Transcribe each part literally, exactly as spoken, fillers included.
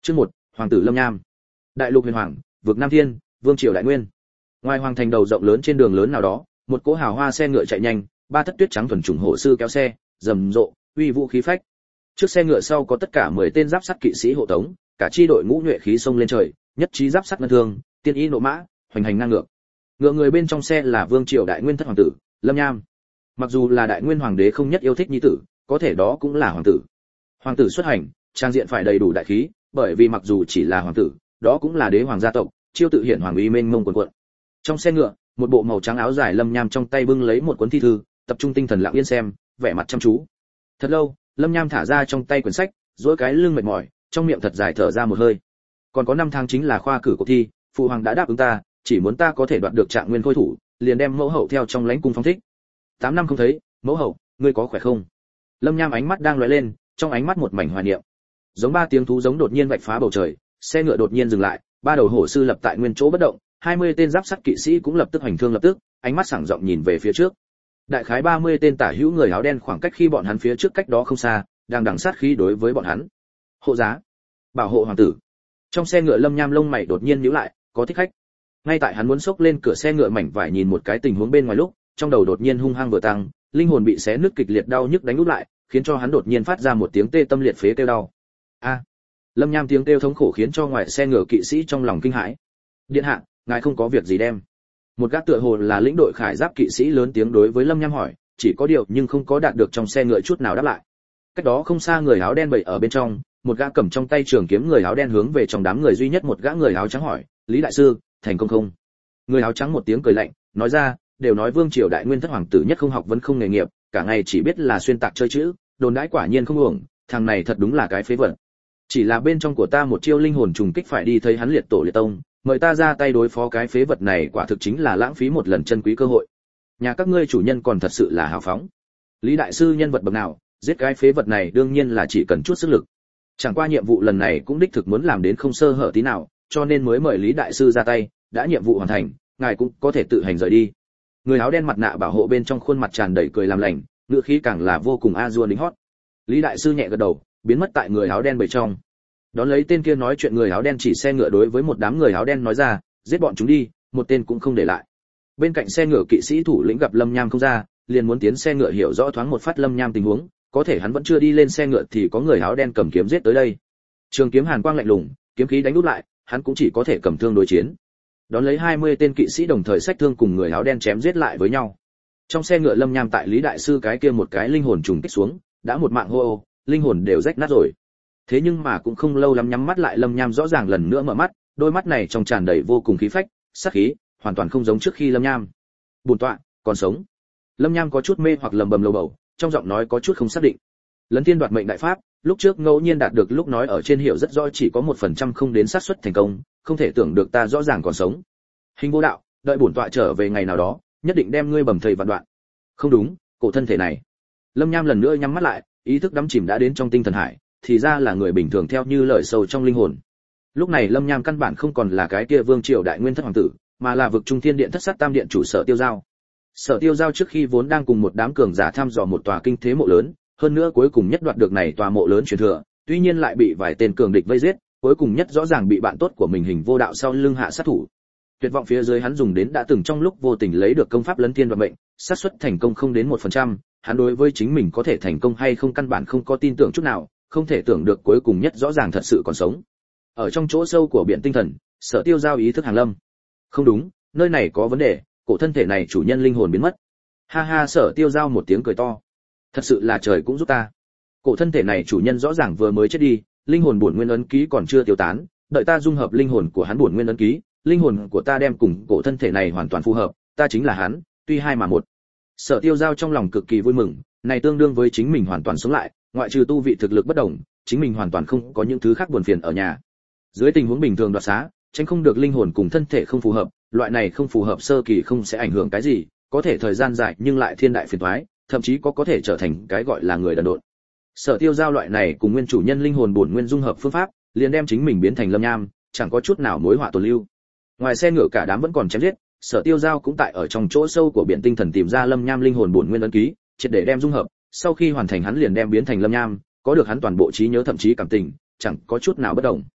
Chương một, Hoàng tử Lâm Nham. Đại lục huyền hoàng, vực Nam Thiên, vương triều đại nguyên. Ngoài hoàng thành đầu rộng lớn trên đường lớn nào đó, một cỗ hào hoa xe ngựa chạy nhanh, ba thất tuyết trắng thuần chủng hổ sư kéo xe, rầm rộ, uy vũ khí phách. Trước xe ngựa sau có tất cả mười tên giáp sắt kỵ sĩ hộ tống, cả chi đội ngũ nhuệ khí xông lên trời, nhất trí giáp sắt ngân thương, tiên y nộ mã, hoành hành ngang ngược. Ngựa người bên trong xe là vương triều đại nguyên thất hoàng tử, Lâm Nham. Mặc dù là đại nguyên hoàng đế không nhất yêu thích nhi tử, có thể đó cũng là hoàng tử. Hoàng tử xuất hành, trang diện phải đầy đủ đại khí, bởi vì mặc dù chỉ là hoàng tử, đó cũng là đế hoàng gia tộc, chiêu tự hiện hoàng uy mênh mông quần quận. Trong xe ngựa, một bộ màu trắng áo dài Lâm Nham trong tay bưng lấy một cuốn thi thư, tập trung tinh thần lặng yên xem, vẻ mặt chăm chú. Thật lâu, Lâm Nham thả ra trong tay quyển sách, duỗi cái lưng mệt mỏi, trong miệng thật dài thở ra một hơi. Còn có năm tháng chính là khoa cử cuộc thi, phụ hoàng đã đáp ứng ta, chỉ muốn ta có thể đoạt được trạng nguyên khôi thủ, liền đem mẫu hậu theo trong lãnh cung phóng thích. Tám năm không thấy, mẫu hậu, ngươi có khỏe không? Lâm Nham ánh mắt đang lóe lên, trong ánh mắt một mảnh hoài niệm. Giống ba tiếng thú giống đột nhiên vạch phá bầu trời, xe ngựa đột nhiên dừng lại, ba đầu hổ sư lập tại nguyên chỗ bất động, hai mươi tên giáp sắt kỵ sĩ cũng lập tức hành thương lập tức, ánh mắt sảng rộng nhìn về phía trước. Đại khái ba mươi tên tả hữu người áo đen khoảng cách khi bọn hắn phía trước cách đó không xa, đang đằng sát khí đối với bọn hắn. Hộ giá, bảo hộ hoàng tử. Trong xe ngựa Lâm Nham lông mày đột nhiên nhíu lại, có thích khách. Ngay tại hắn muốn xốc lên cửa xe ngựa mảnh vải nhìn một cái tình huống bên ngoài lúc, trong đầu đột nhiên hung hăng vừa tăng, linh hồn bị xé nứt kịch liệt đau nhức đánh úp lại, khiến cho hắn đột nhiên phát ra một tiếng tê tâm liệt phế kêu đau. A! Lâm Nham tiếng kêu thống khổ khiến cho ngoài xe ngựa kỵ sĩ trong lòng kinh hãi. Điện hạ, ngài không có việc gì đem? Một gã tựa hồ là lĩnh đội khải giáp kỵ sĩ lớn tiếng đối với Lâm Nham hỏi, chỉ có điều nhưng không có đạt được trong xe ngựa chút nào đáp lại. Cách đó không xa người áo đen bậy ở bên trong, một gã cầm trong tay trường kiếm người áo đen hướng về trong đám người duy nhất một gã người áo trắng hỏi, Lý đại sư, thành công không? Người áo trắng một tiếng cười lạnh, nói ra, đều nói vương triều đại nguyên thất hoàng tử nhất không học vấn không nghề nghiệp, cả ngày chỉ biết là xuyên tạc chơi chữ, đồn đãi quả nhiên không uổng, thằng này thật đúng là cái phế vật. Chỉ là bên trong của ta một chiêu linh hồn trùng kích phải đi thấy hắn liệt tổ liệt tông, mời ta ra tay đối phó cái phế vật này quả thực chính là lãng phí một lần chân quý cơ hội. Nhà các ngươi chủ nhân còn thật sự là hào phóng. Lý đại sư nhân vật bậc nào, giết cái phế vật này đương nhiên là chỉ cần chút sức lực. Chẳng qua nhiệm vụ lần này cũng đích thực muốn làm đến không sơ hở tí nào, cho nên mới mời Lý đại sư ra tay, đã nhiệm vụ hoàn thành, ngài cũng có thể tự hành rời đi. Người áo đen mặt nạ bảo hộ bên trong khuôn mặt tràn đầy cười làm lành, ngữ khí càng là vô cùng a dua đính hót. Lý đại sư nhẹ gật đầu, biến mất tại người áo đen bầy trong. Đón lấy tên kia nói chuyện người áo đen chỉ xe ngựa đối với một đám người áo đen nói ra, giết bọn chúng đi, một tên cũng không để lại. Bên cạnh xe ngựa kỵ sĩ thủ lĩnh gặp Lâm Nham không ra, liền muốn tiến xe ngựa hiểu rõ thoáng một phát Lâm Nham tình huống, có thể hắn vẫn chưa đi lên xe ngựa thì có người áo đen cầm kiếm giết tới đây. Trường kiếm hàn quang lạnh lùng, kiếm khí đánh úp lại, hắn cũng chỉ có thể cầm thương đối chiến. Đón lấy hai mươi tên kỵ sĩ đồng thời xách thương cùng người áo đen chém giết lại với nhau. Trong xe ngựa Lâm Nham tại Lý đại sư cái kia một cái linh hồn trùng kích xuống, đã một mạng hô ô, linh hồn đều rách nát rồi. Thế nhưng mà cũng không lâu lắm nhắm mắt lại Lâm Nham rõ ràng lần nữa mở mắt, đôi mắt này trong tràn đầy vô cùng khí phách, sát khí, hoàn toàn không giống trước khi Lâm Nham. Bổn tọa, còn sống. Lâm Nham có chút mê hoặc lầm bầm lầu bầu, trong giọng nói có chút không xác định. Lấn Thiên đoạt mệnh đại pháp, lúc trước ngẫu nhiên đạt được lúc nói ở trên hiểu rất rõ chỉ có một phần trăm không đến xác suất thành công, không thể tưởng được ta rõ ràng còn sống. Hình vô đạo, đợi bổn tọa trở về ngày nào đó, nhất định đem ngươi bầm thây vạn đoạn. Không đúng, cổ thân thể này. Lâm Nham lần nữa nhắm mắt lại, ý thức đắm chìm đã đến trong tinh thần hải, thì ra là người bình thường theo như lời sâu trong linh hồn. Lúc này Lâm Nham căn bản không còn là cái kia vương triều đại nguyên thất hoàng tử, mà là vực trung thiên điện thất sát tam điện chủ Sở Tiêu Giao. Sở Tiêu Giao trước khi vốn đang cùng một đám cường giả thăm dò một tòa kinh thế mộ lớn, hơn nữa cuối cùng nhất đoạt được này tòa mộ lớn truyền thừa, tuy nhiên lại bị vài tên cường địch vây giết, cuối cùng nhất rõ ràng bị bạn tốt của mình Hình Vô Đạo sau lưng hạ sát thủ. Tuyệt vọng phía dưới hắn dùng đến đã từng trong lúc vô tình lấy được công pháp Lấn Thiên đoạt mệnh, xác suất thành công không đến một phần trăm, hắn đối với chính mình có thể thành công hay không căn bản không có tin tưởng chút nào, không thể tưởng được cuối cùng nhất rõ ràng thật sự còn sống. Ở trong chỗ sâu của biển tinh thần, Sở Tiêu Giao ý thức hàng lâm. Không đúng, nơi này có vấn đề, cổ thân thể này chủ nhân linh hồn biến mất. Ha ha, Sở Tiêu Giao một tiếng cười to. Thật sự là trời cũng giúp ta. Cổ thân thể này chủ nhân rõ ràng vừa mới chết đi, linh hồn bổn nguyên ấn ký còn chưa tiêu tán, đợi ta dung hợp linh hồn của hắn bổn nguyên ấn ký, linh hồn của ta đem cùng cổ thân thể này hoàn toàn phù hợp, ta chính là hắn, tuy hai mà một. Sở Tiêu Giao trong lòng cực kỳ vui mừng, này tương đương với chính mình hoàn toàn sống lại, ngoại trừ tu vị thực lực bất đồng, chính mình hoàn toàn không có những thứ khác buồn phiền ở nhà. Dưới tình huống bình thường đoạt xá, tránh không được linh hồn cùng thân thể không phù hợp, loại này không phù hợp sơ kỳ không sẽ ảnh hưởng cái gì, có thể thời gian dài nhưng lại thiên đại phiền toái, thậm chí có có thể trở thành cái gọi là người đần độn. Sở Tiêu Giao loại này cùng nguyên chủ nhân linh hồn bổn nguyên dung hợp phương pháp, liền đem chính mình biến thành Lâm Nham, chẳng có chút nào mối họa tồn lưu. Ngoài xe ngựa cả đám vẫn còn chém giết, Sở Tiêu Giao cũng tại ở trong chỗ sâu của biển tinh thần tìm ra Lâm Nham linh hồn bổn nguyên ấn ký, triệt để đem dung hợp, sau khi hoàn thành hắn liền đem biến thành Lâm Nham, có được hắn toàn bộ trí nhớ thậm chí cảm tình, chẳng có chút nào bất động.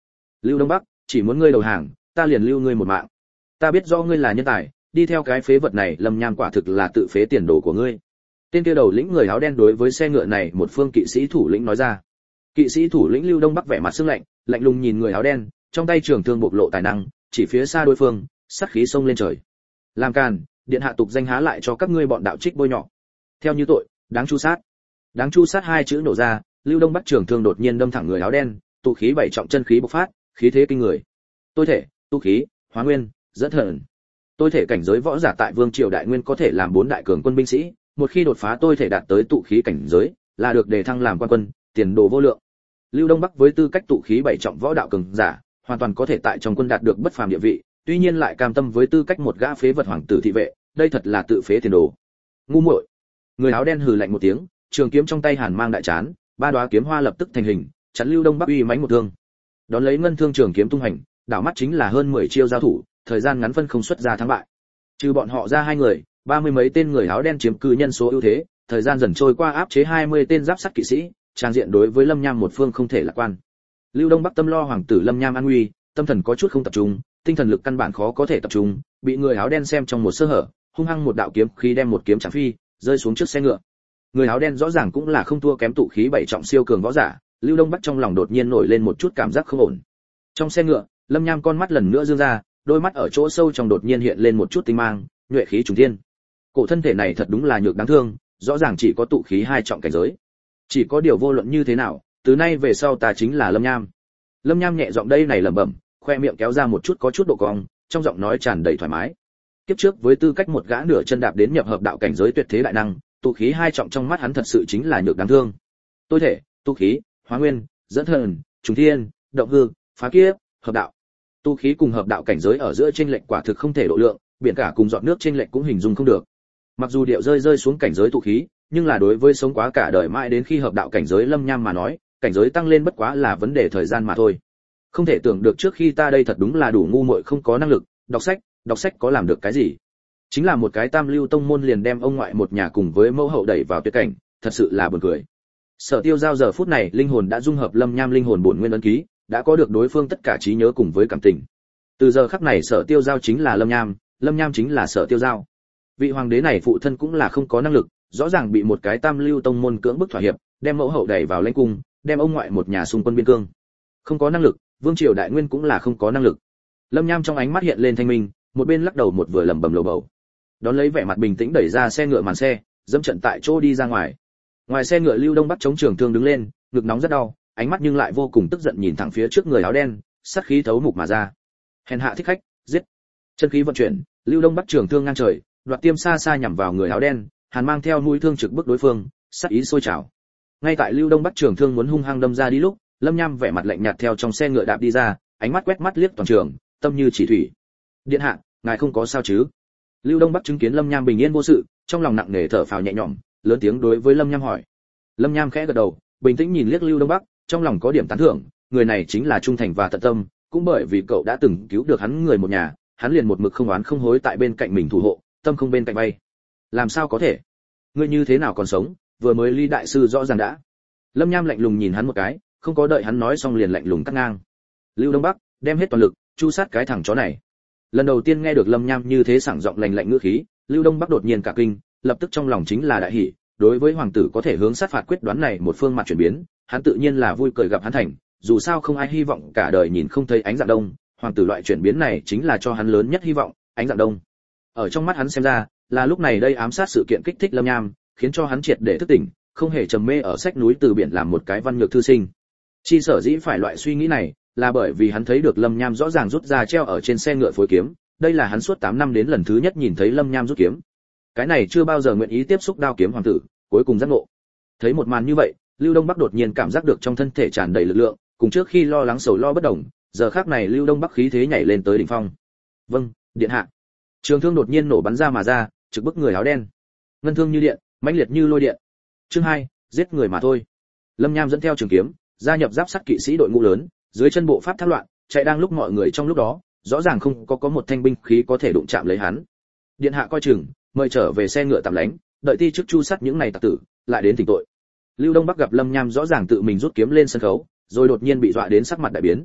Lưu Đông Bắc, chỉ muốn ngươi đầu hàng, ta liền lưu ngươi một mạng. Ta biết rõ ngươi là nhân tài, đi theo cái phế vật này Lâm Nham quả thực là tự phế tiền đồ của ngươi. Tên kia đầu lĩnh người áo đen đối với xe ngựa này một phương kỵ sĩ thủ lĩnh nói ra. Kỵ sĩ thủ lĩnh Lưu Đông Bắc vẻ mặt sương lạnh, lạnh lùng nhìn người áo đen, trong tay trường thương bộc lộ tài năng, chỉ phía xa đối phương, sát khí xông lên trời. Làm càn, điện hạ tục danh há lại cho các ngươi bọn đạo trích bôi nhọ. Theo như tội, đáng chu sát. Đáng chu sát hai chữ nổ ra, Lưu Đông Bắc trường thương đột nhiên đâm thẳng người áo đen, tụ khí bảy trọng chân khí bộc phát, khí thế kinh người. Tôi thể, tu khí, hóa nguyên, dẫn thần. Tôi thể cảnh giới võ giả tại Vương triều đại nguyên có thể làm bốn đại cường quân binh sĩ, một khi đột phá tôi thể đạt tới tụ khí cảnh giới, là được đề thăng làm quan quân, tiền đồ vô lượng. Lưu Đông Bắc với tư cách tụ khí bảy trọng võ đạo cường giả, hoàn toàn có thể tại trong quân đạt được bất phàm địa vị, tuy nhiên lại cam tâm với tư cách một gã phế vật hoàng tử thị vệ, đây thật là tự phế tiền đồ. Ngu muội. Người áo đen hừ lạnh một tiếng, trường kiếm trong tay hàn mang đại chán, ba đóa kiếm hoa lập tức thành hình, chắn Lưu Đông Bắc uy mãnh một thương. Đón lấy ngân thương trường kiếm tung hành, đảo mắt chính là hơn mười chiêu giao thủ, thời gian ngắn phân không xuất ra thắng bại. Trừ bọn họ ra hai người, ba mươi mấy tên người áo đen chiếm cứ nhân số ưu thế, thời gian dần trôi qua áp chế hai mươi tên giáp sắt kỵ sĩ, trang diện đối với Lâm Nham một phương không thể lạc quan. Lưu Đông Bắc tâm lo hoàng tử Lâm Nham an nguy, tâm thần có chút không tập trung, tinh thần lực căn bản khó có thể tập trung, bị người áo đen xem trong một sơ hở, hung hăng một đạo kiếm khí đem một kiếm chạm phi, rơi xuống trước xe ngựa. Người áo đen rõ ràng cũng là không thua kém tụ khí bảy trọng siêu cường võ giả, Lưu Đông Bắc trong lòng đột nhiên nổi lên một chút cảm giác không ổn. Trong xe ngựa, Lâm Nham con mắt lần nữa dương ra, đôi mắt ở chỗ sâu trong đột nhiên hiện lên một chút tinh mang, nhuệ khí trùng thiên. Cổ thân thể này thật đúng là nhược đáng thương, rõ ràng chỉ có tụ khí hai trọng cảnh giới. Chỉ có điều vô luận như thế nào, từ nay về sau ta chính là Lâm Nham. Lâm Nham nhẹ giọng đây này lẩm bẩm, khoe miệng kéo ra một chút có chút độ cong, trong giọng nói tràn đầy thoải mái. Kiếp trước với tư cách một gã nửa chân đạp đến nhập hợp đạo cảnh giới tuyệt thế đại năng, tụ khí hai trọng trong mắt hắn thật sự chính là nhược đáng thương. Tôi thể, tụ khí, hóa nguyên, dẫn thần, trùng thiên, động hư, phá kiếp, hợp đạo. Tu khí cùng hợp đạo cảnh giới ở giữa chênh lệch quả thực không thể độ lượng, biển cả cùng giọt nước chênh lệch cũng hình dung không được. Mặc dù điệu rơi rơi xuống cảnh giới tụ khí, nhưng là đối với sống quá cả đời mãi đến khi hợp đạo cảnh giới Lâm Nham mà nói, cảnh giới tăng lên bất quá là vấn đề thời gian mà thôi. Không thể tưởng được trước khi ta đây thật đúng là đủ ngu muội không có năng lực, đọc sách, đọc sách có làm được cái gì? Chính là một cái tam lưu tông môn liền đem ông ngoại một nhà cùng với mẫu hậu đẩy vào tuyệt cảnh, thật sự là buồn cười. Sở Tiêu Giao giờ phút này linh hồn đã dung hợp Lâm Nham linh hồn bổn nguyên ấn ký, đã có được đối phương tất cả trí nhớ cùng với cảm tình. Từ giờ khắc này Sở Tiêu Giao chính là Lâm Nham, Lâm Nham chính là Sở Tiêu Giao. Vị hoàng đế này phụ thân cũng là không có năng lực, rõ ràng bị một cái tam lưu tông môn cưỡng bức thỏa hiệp, đem mẫu hậu đẩy vào lãnh cung, đem ông ngoại một nhà xung quân biên cương. Không có năng lực, vương triều đại nguyên cũng là không có năng lực. Lâm Nham trong ánh mắt hiện lên thanh minh, một bên lắc đầu một vừa lẩm bẩm lầu bầu. Đón lấy vẻ mặt bình tĩnh đẩy ra xe ngựa màn xe, dẫm trận tại chỗ đi ra ngoài. Ngoài xe ngựa Lưu Đông Bắc chống trường thương đứng lên, ngực nóng rất đau, ánh mắt nhưng lại vô cùng tức giận nhìn thẳng phía trước người áo đen, sát khí thấu mục mà ra. Hèn hạ thích khách, giết. Chân khí vận chuyển, Lưu Đông Bắc trường thương ngang trời, đoạt tiêm xa xa nhắm vào người áo đen, hàn mang theo mũi thương trực bức đối phương, sát ý sôi trào. Ngay tại Lưu Đông Bắc trường thương muốn hung hăng đâm ra đi lúc, Lâm Nham vẻ mặt lạnh nhạt theo trong xe ngựa đạp đi ra, ánh mắt quét mắt liếc toàn trường, tâm như chỉ thủy. Điện hạ, ngài không có sao chứ? Lưu Đông Bắc chứng kiến Lâm Nham bình yên vô sự, trong lòng nặng nề thở phào nhẹ nhõm, lớn tiếng đối với Lâm Nham hỏi. Lâm Nham khẽ gật đầu, bình tĩnh nhìn liếc Lưu Đông Bắc, trong lòng có điểm tán thưởng, người này chính là trung thành và tận tâm, cũng bởi vì cậu đã từng cứu được hắn người một nhà, hắn liền một mực không oán không hối tại bên cạnh mình thủ hộ, tâm không bên cạnh bay. Làm sao có thể? Ngươi như thế nào còn sống, vừa mới ly đại sư rõ ràng đã. Lâm Nham lạnh lùng nhìn hắn một cái, không có đợi hắn nói xong liền lạnh lùng cắt ngang. Lưu Đông Bắc, đem hết toàn lực, chu sát cái thằng chó này. Lần đầu tiên nghe được Lâm Nham như thế sảng giọng lạnh lạnh ngữ khí, Lưu Đông Bắc đột nhiên cả kinh, lập tức trong lòng chính là đại hỉ, đối với hoàng tử có thể hướng sát phạt quyết đoán này một phương mặt chuyển biến, hắn tự nhiên là vui cười gặp hắn thành, dù sao không ai hy vọng cả đời nhìn không thấy ánh dạng đông, hoàng tử loại chuyển biến này chính là cho hắn lớn nhất hy vọng, ánh dạng đông. Ở trong mắt hắn xem ra, là lúc này đây ám sát sự kiện kích thích Lâm Nham, khiến cho hắn triệt để thức tỉnh, không hề trầm mê ở sách núi từ biển làm một cái văn nhược thư sinh. Chi sở dĩ phải loại suy nghĩ này, là bởi vì hắn thấy được Lâm Nham rõ ràng rút ra treo ở trên xe ngựa phối kiếm, đây là hắn suốt tám năm đến lần thứ nhất nhìn thấy Lâm Nham rút kiếm. Cái này chưa bao giờ nguyện ý tiếp xúc đao kiếm hoàng tử, cuối cùng giác ngộ. Thấy một màn như vậy, Lưu Đông Bắc đột nhiên cảm giác được trong thân thể tràn đầy lực lượng, cùng trước khi lo lắng sầu lo bất động, giờ khắc này Lưu Đông Bắc khí thế nhảy lên tới đỉnh phong. Vâng, điện hạ. Trường thương đột nhiên nổ bắn ra mà ra, trực bức người áo đen. Ngân thương như điện, mãnh liệt như lôi điện. Chương hai, giết người mà thôi. Lâm Nham dẫn theo trường kiếm, gia nhập giáp sắt kỵ sĩ đội ngũ lớn, dưới chân bộ pháp thác loạn, chạy đang lúc mọi người trong lúc đó, rõ ràng không có có một thanh binh khí có thể đụng chạm lấy hắn. Điện hạ coi chừng, mời trở về xe ngựa tạm lánh, đợi ti trước chu sát những này tặc tử, lại đến tỉnh tội. Lưu Đông Bắc gặp Lâm Nham rõ ràng tự mình rút kiếm lên sân khấu, rồi đột nhiên bị dọa đến sắc mặt đại biến.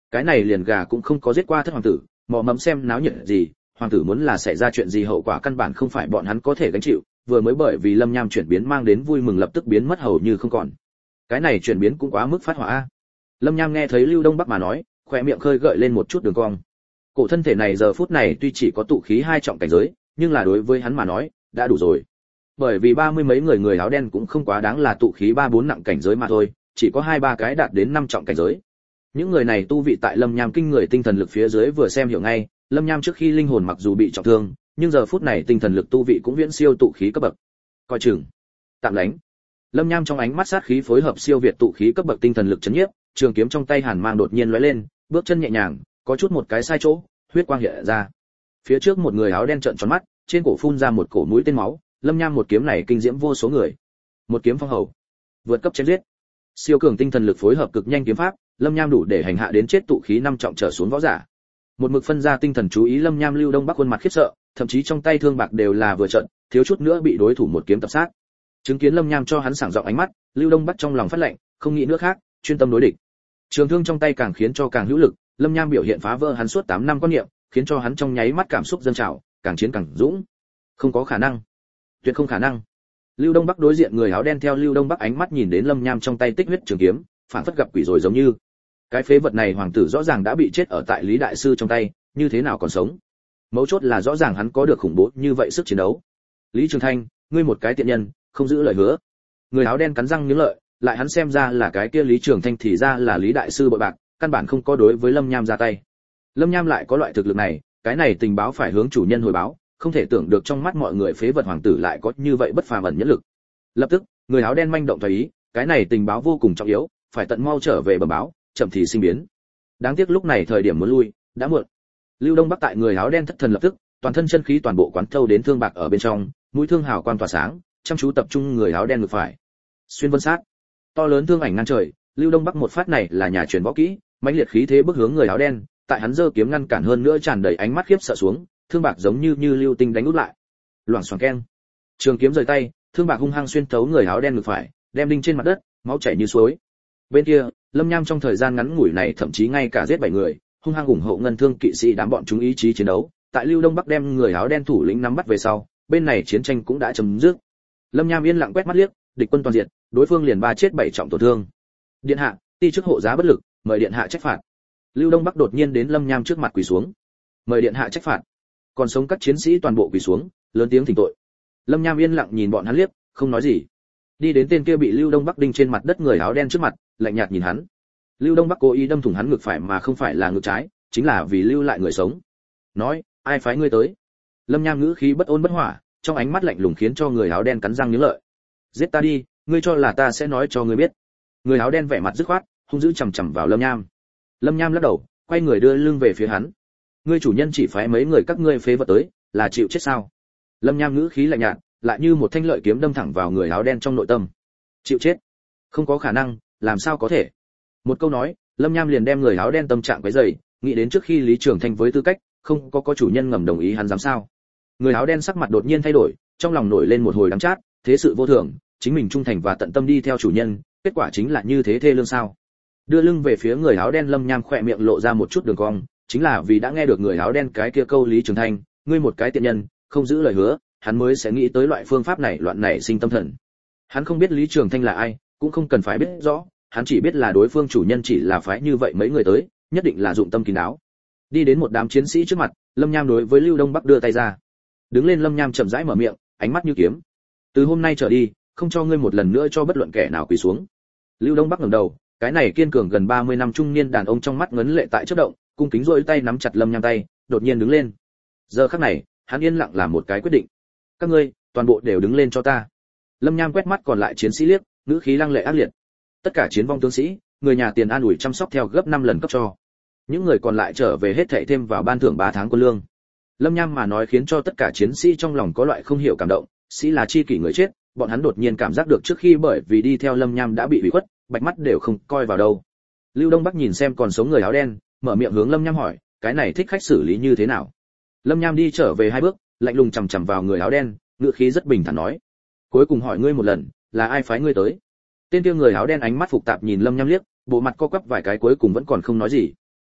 cái này liền gà cũng không có giết qua thất hoàng tử, mò mẫm xem náo nhiệt gì, hoàng tử muốn là xảy ra chuyện gì hậu quả căn bản không phải bọn hắn có thể gánh chịu, vừa mới bởi vì Lâm Nham chuyển biến mang đến vui mừng lập tức biến mất hầu như không còn. Cái này chuyển biến cũng quá mức phát hỏa a. Lâm Nham nghe thấy Lưu Đông Bắc mà nói, khóe miệng khơi gợi lên một chút đường cong. Cổ thân thể này giờ phút này tuy chỉ có tụ khí hai trọng cảnh giới, nhưng là đối với hắn mà nói, đã đủ rồi. Bởi vì ba mươi mấy người người áo đen cũng không quá đáng là tụ khí ba bốn nặng cảnh giới mà thôi, chỉ có hai ba cái đạt đến năm trọng cảnh giới. Những người này tu vị tại Lâm Nham kinh người tinh thần lực phía dưới vừa xem hiểu ngay, Lâm Nham trước khi linh hồn mặc dù bị trọng thương, nhưng giờ phút này tinh thần lực tu vị cũng viễn siêu tụ khí cấp bậc. Coi chừng, tạm đánh. Lâm Nham trong ánh mắt sát khí phối hợp siêu việt tụ khí cấp bậc tinh thần lực chấn nhiếp, trường kiếm trong tay hàn mang đột nhiên lóe lên, bước chân nhẹ nhàng, có chút một cái sai chỗ, huyết quang hiện ra. Phía trước một người áo đen trợn tròn mắt, trên cổ phun ra một cổ mũi tên máu, Lâm Nham một kiếm này kinh diễm vô số người. Một kiếm phong hầu, vượt cấp chém giết. Siêu cường tinh thần lực phối hợp cực nhanh kiếm pháp, Lâm Nham đủ để hành hạ đến chết tụ khí năm trọng trở xuống võ giả. Một mực phân ra tinh thần chú ý Lâm Nham Lưu Đông Bắc khuôn mặt khiếp sợ, thậm chí trong tay thương bạc đều là vừa trận, thiếu chút nữa bị đối thủ một kiếm tập sát. Chứng kiến Lâm Nham cho hắn sảng giọng ánh mắt, Lưu Đông Bắc trong lòng phát lạnh, không nghĩ nữa khác, chuyên tâm đối địch. Trường thương trong tay càng khiến cho càng hữu lực, Lâm Nham biểu hiện phá vỡ hắn suốt tám năm quan niệm, khiến cho hắn trong nháy mắt cảm xúc dâng trào, càng chiến càng dũng. Không có khả năng, tuyệt không khả năng. Lưu Đông Bắc đối diện người áo đen theo Lưu Đông Bắc ánh mắt nhìn đến Lâm Nham trong tay tích huyết trường kiếm, phản phất gặp quỷ rồi giống như. Cái phế vật này hoàng tử rõ ràng đã bị chết ở tại Lý đại sư trong tay, như thế nào còn sống? Mấu chốt là rõ ràng hắn có được khủng bố như vậy sức chiến đấu. Lý Trường Thanh, ngươi một cái tiện nhân, không giữ lời hứa. Người áo đen cắn răng nghiến lợi, lại hắn xem ra là cái kia Lý Trường Thanh thì ra là Lý đại sư bội bạc, căn bản không có đối với Lâm Nham ra tay. Lâm Nham lại có loại thực lực này, cái này tình báo phải hướng chủ nhân hồi báo, không thể tưởng được trong mắt mọi người phế vật hoàng tử lại có như vậy bất phàm ẩn nhẫn lực. Lập tức, người áo đen manh động tùy ý, cái này tình báo vô cùng trọng yếu, phải tận mau trở về bẩm báo, chậm thì sinh biến. Đáng tiếc lúc này thời điểm muốn lui, đã muộn. Lưu Đông Bắc tại người áo đen thất thần lập tức, toàn thân chân khí toàn bộ quán thâu đến thương bạc ở bên trong, mũi thương hào quang tỏa sáng, chăm chú tập trung người áo đen ngực phải. Xuyên vân sát, to lớn thương ảnh ngăn trời, Lưu Đông Bắc một phát này là nhà truyền võ kỹ, mãnh liệt khí thế bước hướng người áo đen, tại hắn giơ kiếm ngăn cản hơn nữa tràn đầy ánh mắt khiếp sợ xuống, thương bạc giống như như lưu tinh đánh út lại. Loảng xoảng keng. Trường kiếm rời tay, thương bạc hung hăng xuyên thấu người áo đen ngực phải, đem đinh trên mặt đất, máu chảy như suối. Bên kia, Lâm Nham trong thời gian ngắn ngủi này thậm chí ngay cả giết bảy người, hung hăng ủng hộ ngân thương kỵ sĩ đám bọn chúng ý chí chiến đấu, tại Lưu Đông Bắc đem người áo đen thủ lĩnh nắm bắt về sau, bên này chiến tranh cũng đã chấm dứt. Lâm Nham yên lặng quét mắt liếc, địch quân toàn diện, đối phương liền ba chết bảy trọng tổn thương. Điện hạ, ti chức hộ giá bất lực, mời điện hạ trách phạt. Lưu Đông Bắc đột nhiên đến Lâm Nham trước mặt quỳ xuống. Mời điện hạ trách phạt. Còn sống các chiến sĩ toàn bộ quỳ xuống, lớn tiếng thỉnh tội. Lâm Nham yên lặng nhìn bọn hắn liếc, không nói gì. Đi đến tên kia bị Lưu Đông Bắc đinh trên mặt đất người áo đen trước mặt, lạnh nhạt nhìn hắn. Lưu Đông Bắc cố ý đâm thủng hắn ngực phải mà không phải là ngực trái, chính là vì lưu lại người sống. Nói, ai phái ngươi tới? Lâm Nham ngữ khí bất ôn bất hỏa, trong ánh mắt lạnh lùng khiến cho người áo đen cắn răng nghiến lợi. Giết ta đi, ngươi cho là ta sẽ nói cho ngươi biết. Người áo đen vẻ mặt dứt khoát, hung dữ chằm chằm vào Lâm Nham. Lâm Nham lắc đầu, quay người đưa lưng về phía hắn. Ngươi chủ nhân chỉ phái mấy người các ngươi phế vật tới, là chịu chết sao? Lâm Nham ngữ khí lạnh nhạt, lại như một thanh lợi kiếm đâm thẳng vào người áo đen trong nội tâm. Chịu chết? Không có khả năng, làm sao có thể? Một câu nói, Lâm Nham liền đem người áo đen tâm trạng quấy rầy, nghĩ đến trước khi Lý Trường Thanh với tư cách, không có có chủ nhân ngầm đồng ý hắn dám sao? Người áo đen sắc mặt đột nhiên thay đổi, trong lòng nổi lên một hồi đắng chát, thế sự vô thường, chính mình trung thành và tận tâm đi theo chủ nhân, kết quả chính là như thế thê lương sao? Đưa lưng về phía người áo đen, Lâm Nham khỏe miệng lộ ra một chút đường cong, chính là vì đã nghe được người áo đen cái kia câu Lý Trường Thanh, ngươi một cái tiện nhân, không giữ lời hứa, hắn mới sẽ nghĩ tới loại phương pháp này loạn nảy sinh tâm thần. Hắn không biết Lý Trường Thanh là ai, cũng không cần phải biết rõ, hắn chỉ biết là đối phương chủ nhân chỉ là phái như vậy mấy người tới, nhất định là dụng tâm kín đáo. Đi đến một đám chiến sĩ trước mặt, Lâm Nham đối với Lưu Đông Bắc đưa tay ra. Đứng lên, Lâm Nham chậm rãi mở miệng, ánh mắt như kiếm. Từ hôm nay trở đi, không cho ngươi một lần nữa cho bất luận kẻ nào quỳ xuống. Lưu Đông Bắc ngẩng đầu, cái này kiên cường gần ba mươi năm trung niên đàn ông trong mắt ngấn lệ tại chớp động, cung kính duỗi tay nắm chặt Lâm Nham tay, đột nhiên đứng lên. Giờ khắc này, hắn yên lặng làm một cái quyết định. Các ngươi, toàn bộ đều đứng lên cho ta. Lâm Nham quét mắt còn lại chiến sĩ liếc, ngữ khí lăng lệ ác liệt. Tất cả chiến vong tướng sĩ, người nhà tiền an ủi chăm sóc theo gấp năm lần cấp cho. Những người còn lại trở về hết thảy thêm vào ban thưởng ba tháng quân lương. Lâm Nham mà nói khiến cho tất cả chiến sĩ trong lòng có loại không hiểu cảm động, sĩ là chi kỷ người chết, bọn hắn đột nhiên cảm giác được trước khi bởi vì đi theo Lâm Nham đã bị ủy khuất, bạch mắt đều không coi vào đâu. Lưu Đông Bắc nhìn xem còn sống người áo đen, mở miệng hướng Lâm Nham hỏi, cái này thích khách xử lý như thế nào? Lâm Nham đi trở về hai bước, lạnh lùng chằm chằm vào người áo đen, ngữ khí rất bình thản nói, cuối cùng hỏi ngươi một lần, là ai phái ngươi tới? Tên kia người áo đen ánh mắt phức tạp nhìn Lâm Nham liếc, bộ mặt co quắp vài cái cuối cùng vẫn còn không nói gì.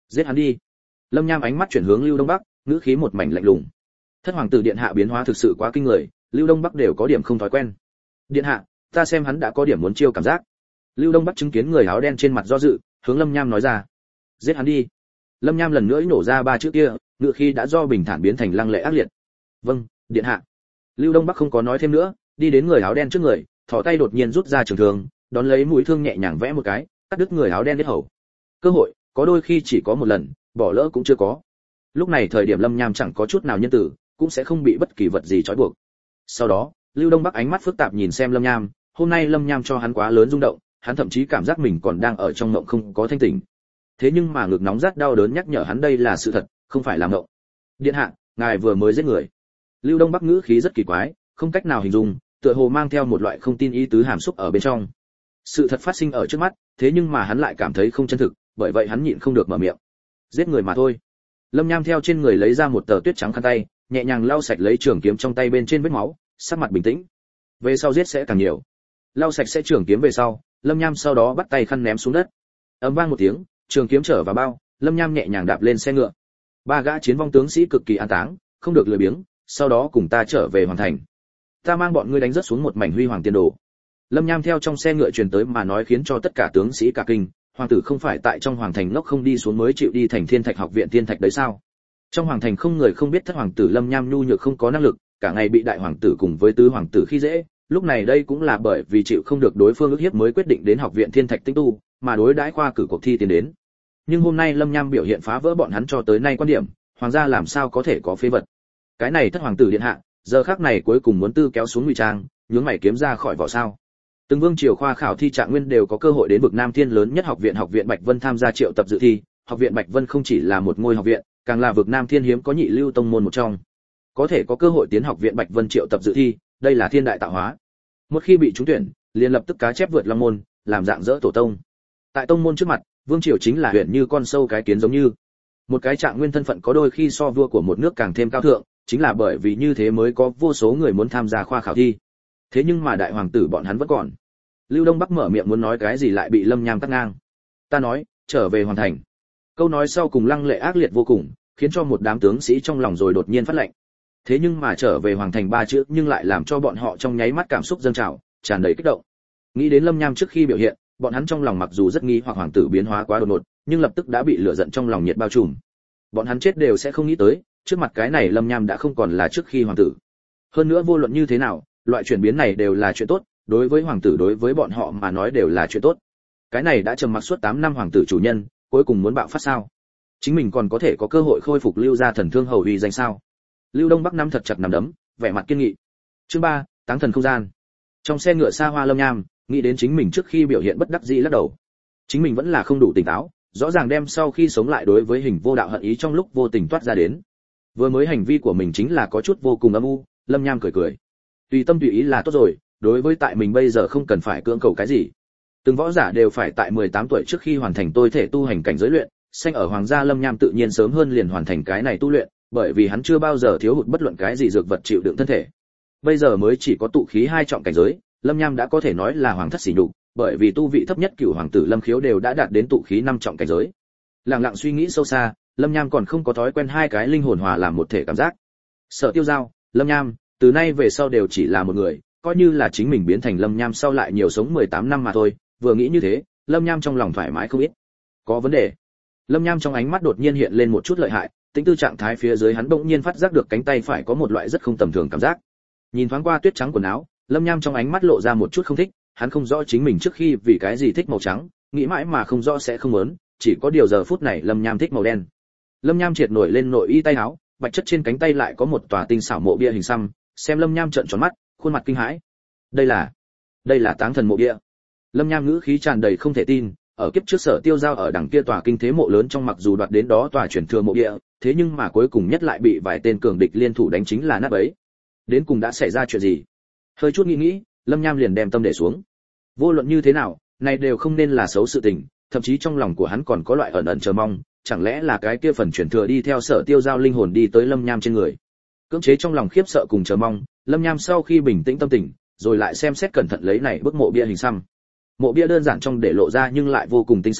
Giết hắn đi. Lâm Nham ánh mắt chuyển hướng Lưu Đông Bắc, ngữ khí một mảnh lạnh lùng. Thất hoàng tử điện hạ biến hóa thực sự quá kinh người, Lưu Đông Bắc đều có điểm không thói quen. Điện hạ, ta xem hắn đã có điểm muốn chiêu cảm giác. Lưu Đông Bắc chứng kiến người áo đen trên mặt do dự, hướng Lâm Nham nói ra. Giết hắn đi. Lâm Nham lần nữa nổ ra ba chữ kia, ngựa khi đã do bình thản biến thành lăng lệ ác liệt. Vâng, điện hạ. Lưu Đông Bắc không có nói thêm nữa, đi đến người áo đen trước người, thò tay đột nhiên rút ra trường thương, đón lấy mũi thương nhẹ nhàng vẽ một cái, cắt đứt người áo đen đứt hầu. Cơ hội, có đôi khi chỉ có một lần, bỏ lỡ cũng chưa có. Lúc này thời điểm Lâm Nham chẳng có chút nào nhân tử, cũng sẽ không bị bất kỳ vật gì trói buộc. Sau đó, Lưu Đông Bắc ánh mắt phức tạp nhìn xem Lâm Nham, hôm nay Lâm Nham cho hắn quá lớn rung động, hắn thậm chí cảm giác mình còn đang ở trong mộng không có thanh tỉnh. Thế nhưng mà ngực nóng rát đau đớn nhắc nhở hắn đây là sự thật, không phải là mộng. Điện hạ, ngài vừa mới giết người. Lưu Đông Bắc ngữ khí rất kỳ quái, không cách nào hình dung, tựa hồ mang theo một loại không tin ý tứ hàm xúc ở bên trong. Sự thật phát sinh ở trước mắt, thế nhưng mà hắn lại cảm thấy không chân thực, bởi vậy hắn nhịn không được mở miệng. Giết người mà thôi. Lâm Nham theo trên người lấy ra một tờ tuyết trắng khăn tay, nhẹ nhàng lau sạch lấy trường kiếm trong tay bên trên vết máu, sắc mặt bình tĩnh. Về sau giết sẽ càng nhiều. Lau sạch sẽ trường kiếm về sau, Lâm Nham sau đó bắt tay khăn ném xuống đất. Ầm vang một tiếng, trường kiếm trở vào bao, Lâm Nham nhẹ nhàng đạp lên xe ngựa. Ba gã chiến vong tướng sĩ cực kỳ an táng, không được lười biếng, sau đó cùng ta trở về hoàn thành. Ta mang bọn ngươi đánh rất xuống một mảnh huy hoàng tiên đồ. Lâm Nham theo trong xe ngựa truyền tới mà nói khiến cho tất cả tướng sĩ cả kinh, hoàng tử không phải tại trong hoàng thành ngốc không đi xuống mới chịu đi thành Thiên Thạch học viện Thiên Thạch đấy sao? Trong hoàng thành không người không biết thất hoàng tử Lâm Nham nhu nhược không có năng lực, cả ngày bị đại hoàng tử cùng với tứ hoàng tử khi dễ, lúc này đây cũng là bởi vì chịu không được đối phương ức hiếp mới quyết định đến học viện Thiên Thạch tinh tu, mà đối đãi khoa cử cuộc thi tiến đến. Nhưng hôm nay Lâm Nham biểu hiện phá vỡ bọn hắn cho tới nay quan điểm, hoàng gia làm sao có thể có phế vật. Cái này thất hoàng tử điện hạ, giờ khắc này cuối cùng muốn tư kéo xuống ngụy trang, nhướng mày kiếm ra khỏi vỏ sao? Từng vương triều khoa khảo thi trạng nguyên đều có cơ hội đến vực Nam Thiên lớn nhất học viện học viện Bạch Vân tham gia triệu tập dự thi, học viện Bạch Vân không chỉ là một ngôi học viện, càng là vực Nam Thiên hiếm có nhị lưu tông môn một trong. Có thể có cơ hội tiến học viện Bạch Vân triệu tập dự thi, đây là thiên đại tạo hóa. Một khi bị trúng tuyển, liền lập tức cá chép vượt long môn, làm dạng dỡ tổ tông. Tại tông môn trước mặt, vương triều chính là huyện như con sâu cái kiến giống như. Một cái trạng nguyên thân phận có đôi khi so vua của một nước càng thêm cao thượng, chính là bởi vì như thế mới có vô số người muốn tham gia khoa khảo thi. Thế nhưng mà đại hoàng tử bọn hắn vẫn còn. Lưu Đông Bắc mở miệng muốn nói cái gì lại bị Lâm Nham cắt ngang. Ta nói, trở về hoàn thành. Câu nói sau cùng lăng lệ ác liệt vô cùng, khiến cho một đám tướng sĩ trong lòng rồi đột nhiên phát lệnh. Thế nhưng mà trở về hoàng thành ba chữ nhưng lại làm cho bọn họ trong nháy mắt cảm xúc dâng trào, tràn đầy kích động. Nghĩ đến Lâm Nham trước khi biểu hiện, bọn hắn trong lòng mặc dù rất nghi hoặc hoàng tử biến hóa quá đột ngột, nhưng lập tức đã bị lửa giận trong lòng nhiệt bao trùm. Bọn hắn chết đều sẽ không nghĩ tới, trước mặt cái này Lâm Nham đã không còn là trước khi hoàng tử. Hơn nữa vô luận như thế nào, loại chuyển biến này đều là chuyện tốt, đối với hoàng tử đối với bọn họ mà nói đều là chuyện tốt. Cái này đã trầm mặc suốt tám năm hoàng tử chủ nhân, cuối cùng muốn bạo phát sao? Chính mình còn có thể có cơ hội khôi phục Lưu gia thần thương hầu uy danh sao? Lưu Đông Bắc nắm thật chặt nắm đấm, vẻ mặt kiên nghị. Chương ba, Táng thần không gian. Trong xe ngựa xa hoa Lâm Nham, nghĩ đến chính mình trước khi biểu hiện bất đắc dĩ lắc đầu. Chính mình vẫn là không đủ tỉnh táo, rõ ràng đem sau khi sống lại đối với hình vô đạo hận ý trong lúc vô tình toát ra đến. Vừa mới hành vi của mình chính là có chút vô cùng âm u, Lâm Nham cười cười. Tùy tâm tùy ý là tốt rồi, đối với tại mình bây giờ không cần phải cưỡng cầu cái gì. Từng võ giả đều phải tại mười tám tuổi trước khi hoàn thành tôi thể tu hành cảnh giới luyện, sanh ở hoàng gia Lâm Nham tự nhiên sớm hơn liền hoàn thành cái này tu luyện, bởi vì hắn chưa bao giờ thiếu hụt bất luận cái gì dược vật chịu đựng thân thể. Bây giờ mới chỉ có tụ khí hai trọng cảnh giới, Lâm Nham đã có thể nói là hoàng thất sỉ nhục, bởi vì tu vị thấp nhất cửu hoàng tử Lâm Khiếu đều đã đạt đến tụ khí năm trọng cảnh giới. Lặng lặng suy nghĩ sâu xa, Lâm Nham còn không có thói quen hai cái linh hồn hòa làm một thể cảm giác. Sở Tiêu Giao, Lâm Nham, từ nay về sau đều chỉ là một người, coi như là chính mình biến thành Lâm Nham sau lại nhiều sống mười tám năm mà thôi, vừa nghĩ như thế, Lâm Nham trong lòng thoải mái không ít. Có vấn đề. Lâm Nham trong ánh mắt đột nhiên hiện lên một chút lợi hại, tính tư trạng thái phía dưới hắn bỗng nhiên phát giác được cánh tay phải có một loại rất không tầm thường cảm giác. Nhìn thoáng qua tuyết trắng quần áo, Lâm Nham trong ánh mắt lộ ra một chút không thích, hắn không rõ chính mình trước khi vì cái gì thích màu trắng, nghĩ mãi mà không rõ sẽ không muốn, chỉ có điều giờ phút này Lâm Nham thích màu đen. Lâm Nham triệt nổi lên nội y tay áo, bạch chất trên cánh tay lại có một tòa tinh xảo mộ bia hình xăm, xem Lâm Nham trợn tròn mắt, khuôn mặt kinh hãi. Đây là, đây là Táng thần mộ bia. Lâm Nham ngữ khí tràn đầy không thể tin, ở kiếp trước Sở Tiêu Giao ở đằng kia tòa kinh thế mộ lớn trong mặc dù đoạt đến đó tòa chuyển thừa mộ bia, thế nhưng mà cuối cùng nhất lại bị vài tên cường địch liên thủ đánh chính là nát bấy. Đến cùng đã xảy ra chuyện gì? Hơi chút nghĩ nghĩ, Lâm Nham liền đem tâm để xuống. Vô luận như thế nào, này đều không nên là xấu sự tình, thậm chí trong lòng của hắn còn có loại ẩn ẩn chờ mong, chẳng lẽ là cái kia phần chuyển thừa đi theo Sở Tiêu Giao linh hồn đi tới Lâm Nham trên người. Cưỡng chế trong lòng khiếp sợ cùng chờ mong, Lâm Nham sau khi bình tĩnh tâm tình, rồi lại xem xét cẩn thận lấy này bức mộ bia hình xăm. Mộ bia đơn giản trong để lộ ra nhưng lại vô cùng tinh xảo,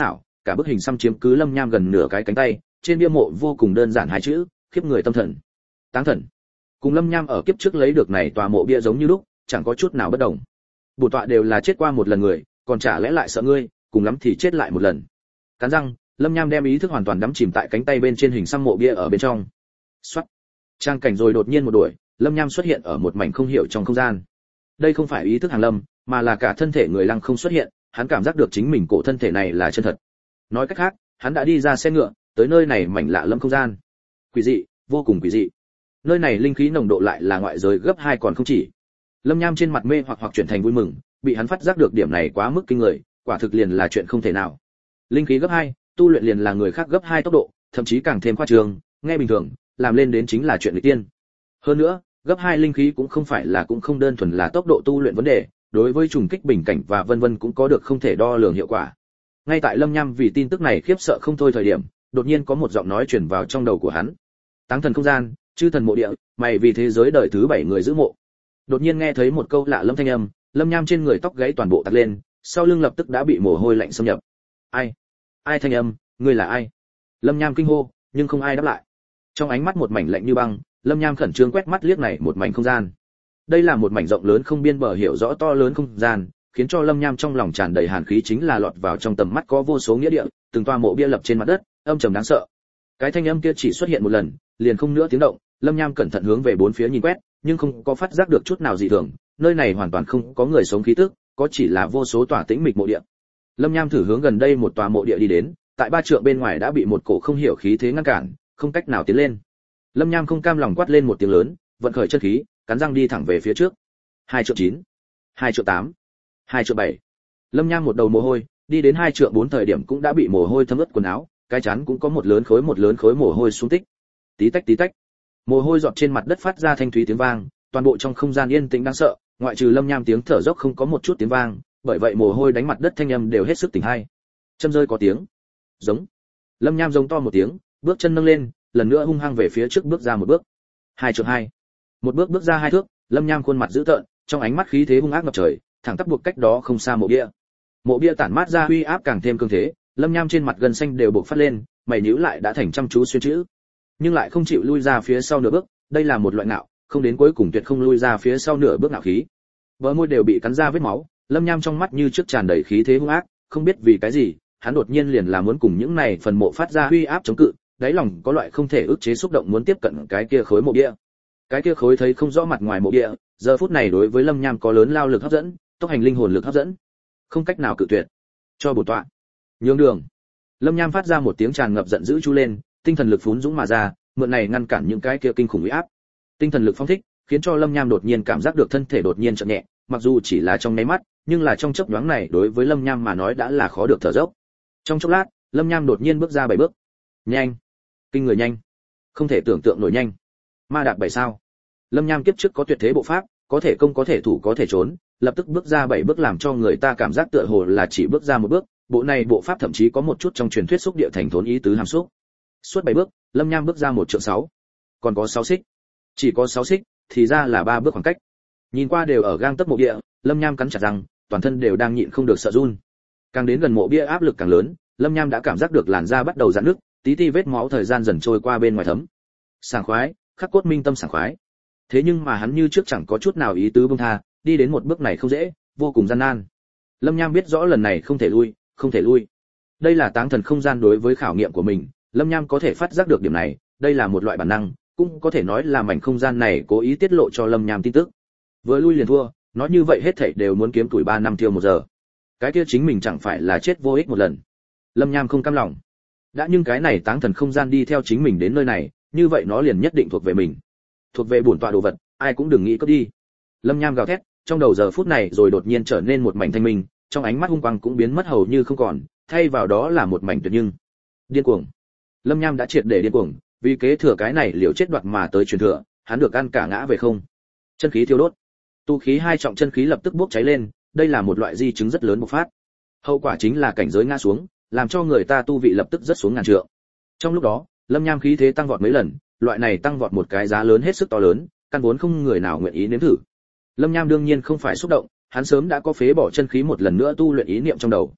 cả bức hình xăm chiếm cứ Lâm Nham gần nửa cái cánh tay, trên bia mộ vô cùng đơn giản hai chữ, khiếp người tâm thần. Táng thần. Cùng Lâm Nham ở kiếp trước lấy được này tòa mộ bia giống như lúc, chẳng có chút nào bất đồng. Bổn tọa đều là chết qua một lần người, còn chả lẽ lại sợ ngươi, cùng lắm thì chết lại một lần. Cắn răng, Lâm Nham đem ý thức hoàn toàn đắm chìm tại cánh tay bên trên hình xăm mộ bia ở bên trong. Soát. Trang cảnh rồi đột nhiên một đuổi, Lâm Nham xuất hiện ở một mảnh không hiểu trong không gian. Đây không phải ý thức hàng lâm, mà là cả thân thể người lăng không xuất hiện, hắn cảm giác được chính mình cổ thân thể này là chân thật. Nói cách khác, hắn đã đi ra xe ngựa, tới nơi này mảnh lạ lâm không gian. Quỷ dị, vô cùng quỷ dị. Nơi này linh khí nồng độ lại là ngoại giới gấp hai còn không chỉ. Lâm Nham trên mặt mê hoặc hoặc chuyển thành vui mừng, bị hắn phát giác được điểm này quá mức kinh người, quả thực liền là chuyện không thể nào. Linh khí gấp hai, tu luyện liền là người khác gấp hai tốc độ, thậm chí càng thêm khoa trương, nghe bình thường, làm lên đến chính là chuyện nghịch tiên. Hơn nữa, gấp hai linh khí cũng không phải là cũng không đơn thuần là tốc độ tu luyện vấn đề, đối với trùng kích bình cảnh và vân vân cũng có được không thể đo lường hiệu quả. Ngay tại Lâm Nham vì tin tức này khiếp sợ không thôi thời điểm, đột nhiên có một giọng nói truyền vào trong đầu của hắn. Táng thần không gian, chư thần mộ địa, mày vì thế giới đời thứ bảy người giữ mộ. Đột nhiên nghe thấy một câu lạ lâm thanh âm, Lâm Nham trên người tóc gáy toàn bộ tạt lên, sau lưng lập tức đã bị mồ hôi lạnh xâm nhập. Ai? Ai thanh âm, ngươi là ai? Lâm Nham kinh hô, nhưng không ai đáp lại. Trong ánh mắt một mảnh lạnh như băng, Lâm Nham khẩn trương quét mắt liếc này một mảnh không gian. Đây là một mảnh rộng lớn không biên bờ hiểu rõ to lớn không gian, khiến cho Lâm Nham trong lòng tràn đầy hàn khí, chính là lọt vào trong tầm mắt có vô số nghĩa địa, từng toa mộ bia lập trên mặt đất, âm trầm đáng sợ. Cái thanh âm kia chỉ xuất hiện một lần, liền không nữa tiếng động, Lâm Nham cẩn thận hướng về bốn phía nhìn quét, nhưng không có phát giác được chút nào dị thường, nơi này hoàn toàn không có người sống khí tức, có chỉ là vô số tỏa tĩnh mịch mộ địa. Lâm Nham thử hướng gần đây một tòa mộ địa đi đến, tại ba trượng bên ngoài đã bị một cổ không hiểu khí thế ngăn cản, không cách nào tiến lên. Lâm Nham không cam lòng quát lên một tiếng lớn, vận khởi chân khí, cắn răng đi thẳng về phía trước. Hai trượng chín, hai trượng tám, hai trượng bảy. Lâm Nham một đầu mồ hôi, đi đến hai trượng bốn thời điểm cũng đã bị mồ hôi thấm ướt quần áo, cái chán cũng có một lớn khối một lớn khối mồ hôi xuống tích. Tí tách tí tách. Mồ hôi giọt trên mặt đất phát ra thanh thúy tiếng vang, toàn bộ trong không gian yên tĩnh đáng sợ, ngoại trừ Lâm Nham tiếng thở dốc không có một chút tiếng vang, bởi vậy mồ hôi đánh mặt đất thanh âm đều hết sức tỉnh hay. Châm rơi có tiếng. Giống. Lâm Nham giống to một tiếng, bước chân nâng lên, lần nữa hung hăng về phía trước bước ra một bước. Hai trượng hai. Một bước bước ra hai thước, Lâm Nham khuôn mặt dữ tợn, trong ánh mắt khí thế hung ác ngập trời, thẳng tắp buộc cách đó không xa mộ bia. Mộ bia tản mát ra uy áp càng thêm cương thế, Lâm Nham trên mặt gần xanh đều bộc phát lên, mày nhíu lại đã thành chăm chú xuyên chữ, nhưng lại không chịu lui ra phía sau nửa bước, đây là một loại ngạo, không đến cuối cùng tuyệt không lui ra phía sau nửa bước ngạo khí. Bờ môi đều bị cắn ra vết máu, Lâm Nham trong mắt như trước tràn đầy khí thế hung ác, không biết vì cái gì, hắn đột nhiên liền là muốn cùng những này phần mộ phát ra uy áp chống cự, đáy lòng có loại không thể ức chế xúc động muốn tiếp cận cái kia khối mộ bia. Cái kia khối thấy không rõ mặt ngoài mộ bia, giờ phút này đối với Lâm Nham có lớn lao lực hấp dẫn, tốc hành linh hồn lực hấp dẫn, không cách nào cự tuyệt. Cho bổn tọa nhường đường. Lâm Nham phát ra một tiếng tràn ngập giận dữ chu lên, tinh thần lực phún dũng mà ra, mượn này ngăn cản những cái kia kinh khủng uy áp. Tinh thần lực phong thích, khiến cho Lâm Nham đột nhiên cảm giác được thân thể đột nhiên chậm nhẹ, mặc dù chỉ là trong nháy mắt, nhưng là trong chớp nhoáng này đối với Lâm Nham mà nói đã là khó được thở dốc. Trong chốc lát, Lâm Nham đột nhiên bước ra bảy bước. Nhanh, kinh người nhanh, không thể tưởng tượng nổi nhanh. Ma đạp bảy sao? Lâm Nham kiếp trước có tuyệt thế bộ pháp, có thể công có thể thủ có thể trốn, lập tức bước ra bảy bước làm cho người ta cảm giác tựa hồ là chỉ bước ra một bước, bộ này bộ pháp thậm chí có một chút trong truyền thuyết xúc địa thành thốn ý tứ hàm xúc. Suốt bảy bước, Lâm Nham bước ra một trượng sáu, còn có sáu xích. Chỉ có sáu xích, thì ra là ba bước khoảng cách. Nhìn qua đều ở gang tấc mộ địa, Lâm Nham cắn chặt răng, toàn thân đều đang nhịn không được sợ run. Càng đến gần mộ bia áp lực càng lớn, Lâm Nham đã cảm giác được làn da bắt đầu rạn nứt, tí ti vết máu thời gian dần trôi qua bên ngoài thấm. Sảng khoái, khắc cốt minh tâm sảng khoái. Thế nhưng mà hắn như trước chẳng có chút nào ý tứ buông tha, đi đến một bước này không dễ, vô cùng gian nan. Lâm Nham biết rõ lần này không thể lui, không thể lui. Đây là táng thần không gian đối với khảo nghiệm của mình, Lâm Nham có thể phát giác được điểm này, đây là một loại bản năng, cũng có thể nói là mảnh không gian này cố ý tiết lộ cho Lâm Nham tin tức. Vừa lui liền thua, nói như vậy hết thảy đều muốn kiếm tuổi ba năm tiêu một giờ. Cái kia chính mình chẳng phải là chết vô ích một lần. Lâm Nham không cam lòng. Đã nhưng cái này táng thần không gian đi theo chính mình đến nơi này, như vậy nó liền nhất định thuộc về mình. Thuộc về bổn tọa đồ vật, ai cũng đừng nghĩ cướp đi. Lâm Nham gào thét, trong đầu giờ phút này rồi đột nhiên trở nên một mảnh thanh minh, trong ánh mắt hung quang cũng biến mất hầu như không còn, thay vào đó là một mảnh tuyệt nhưng điên cuồng. Lâm Nham đã triệt để điên cuồng, vì kế thừa cái này liều chết đoạt mà tới truyền thừa, hắn được ăn cả ngã về không. Chân khí thiêu đốt, tu khí hai trọng chân khí lập tức bốc cháy lên, đây là một loại di chứng rất lớn bộc phát. Hậu quả chính là cảnh giới ngã xuống, làm cho người ta tu vị lập tức rất xuống ngàn trượng. Trong lúc đó, Lâm Nham khí thế tăng vọt mấy lần, loại này tăng vọt một cái giá lớn hết sức to lớn, căn vốn không người nào nguyện ý nếm thử. Lâm Nham đương nhiên không phải xúc động, hắn sớm đã có phế bỏ chân khí một lần nữa tu luyện ý niệm trong đầu.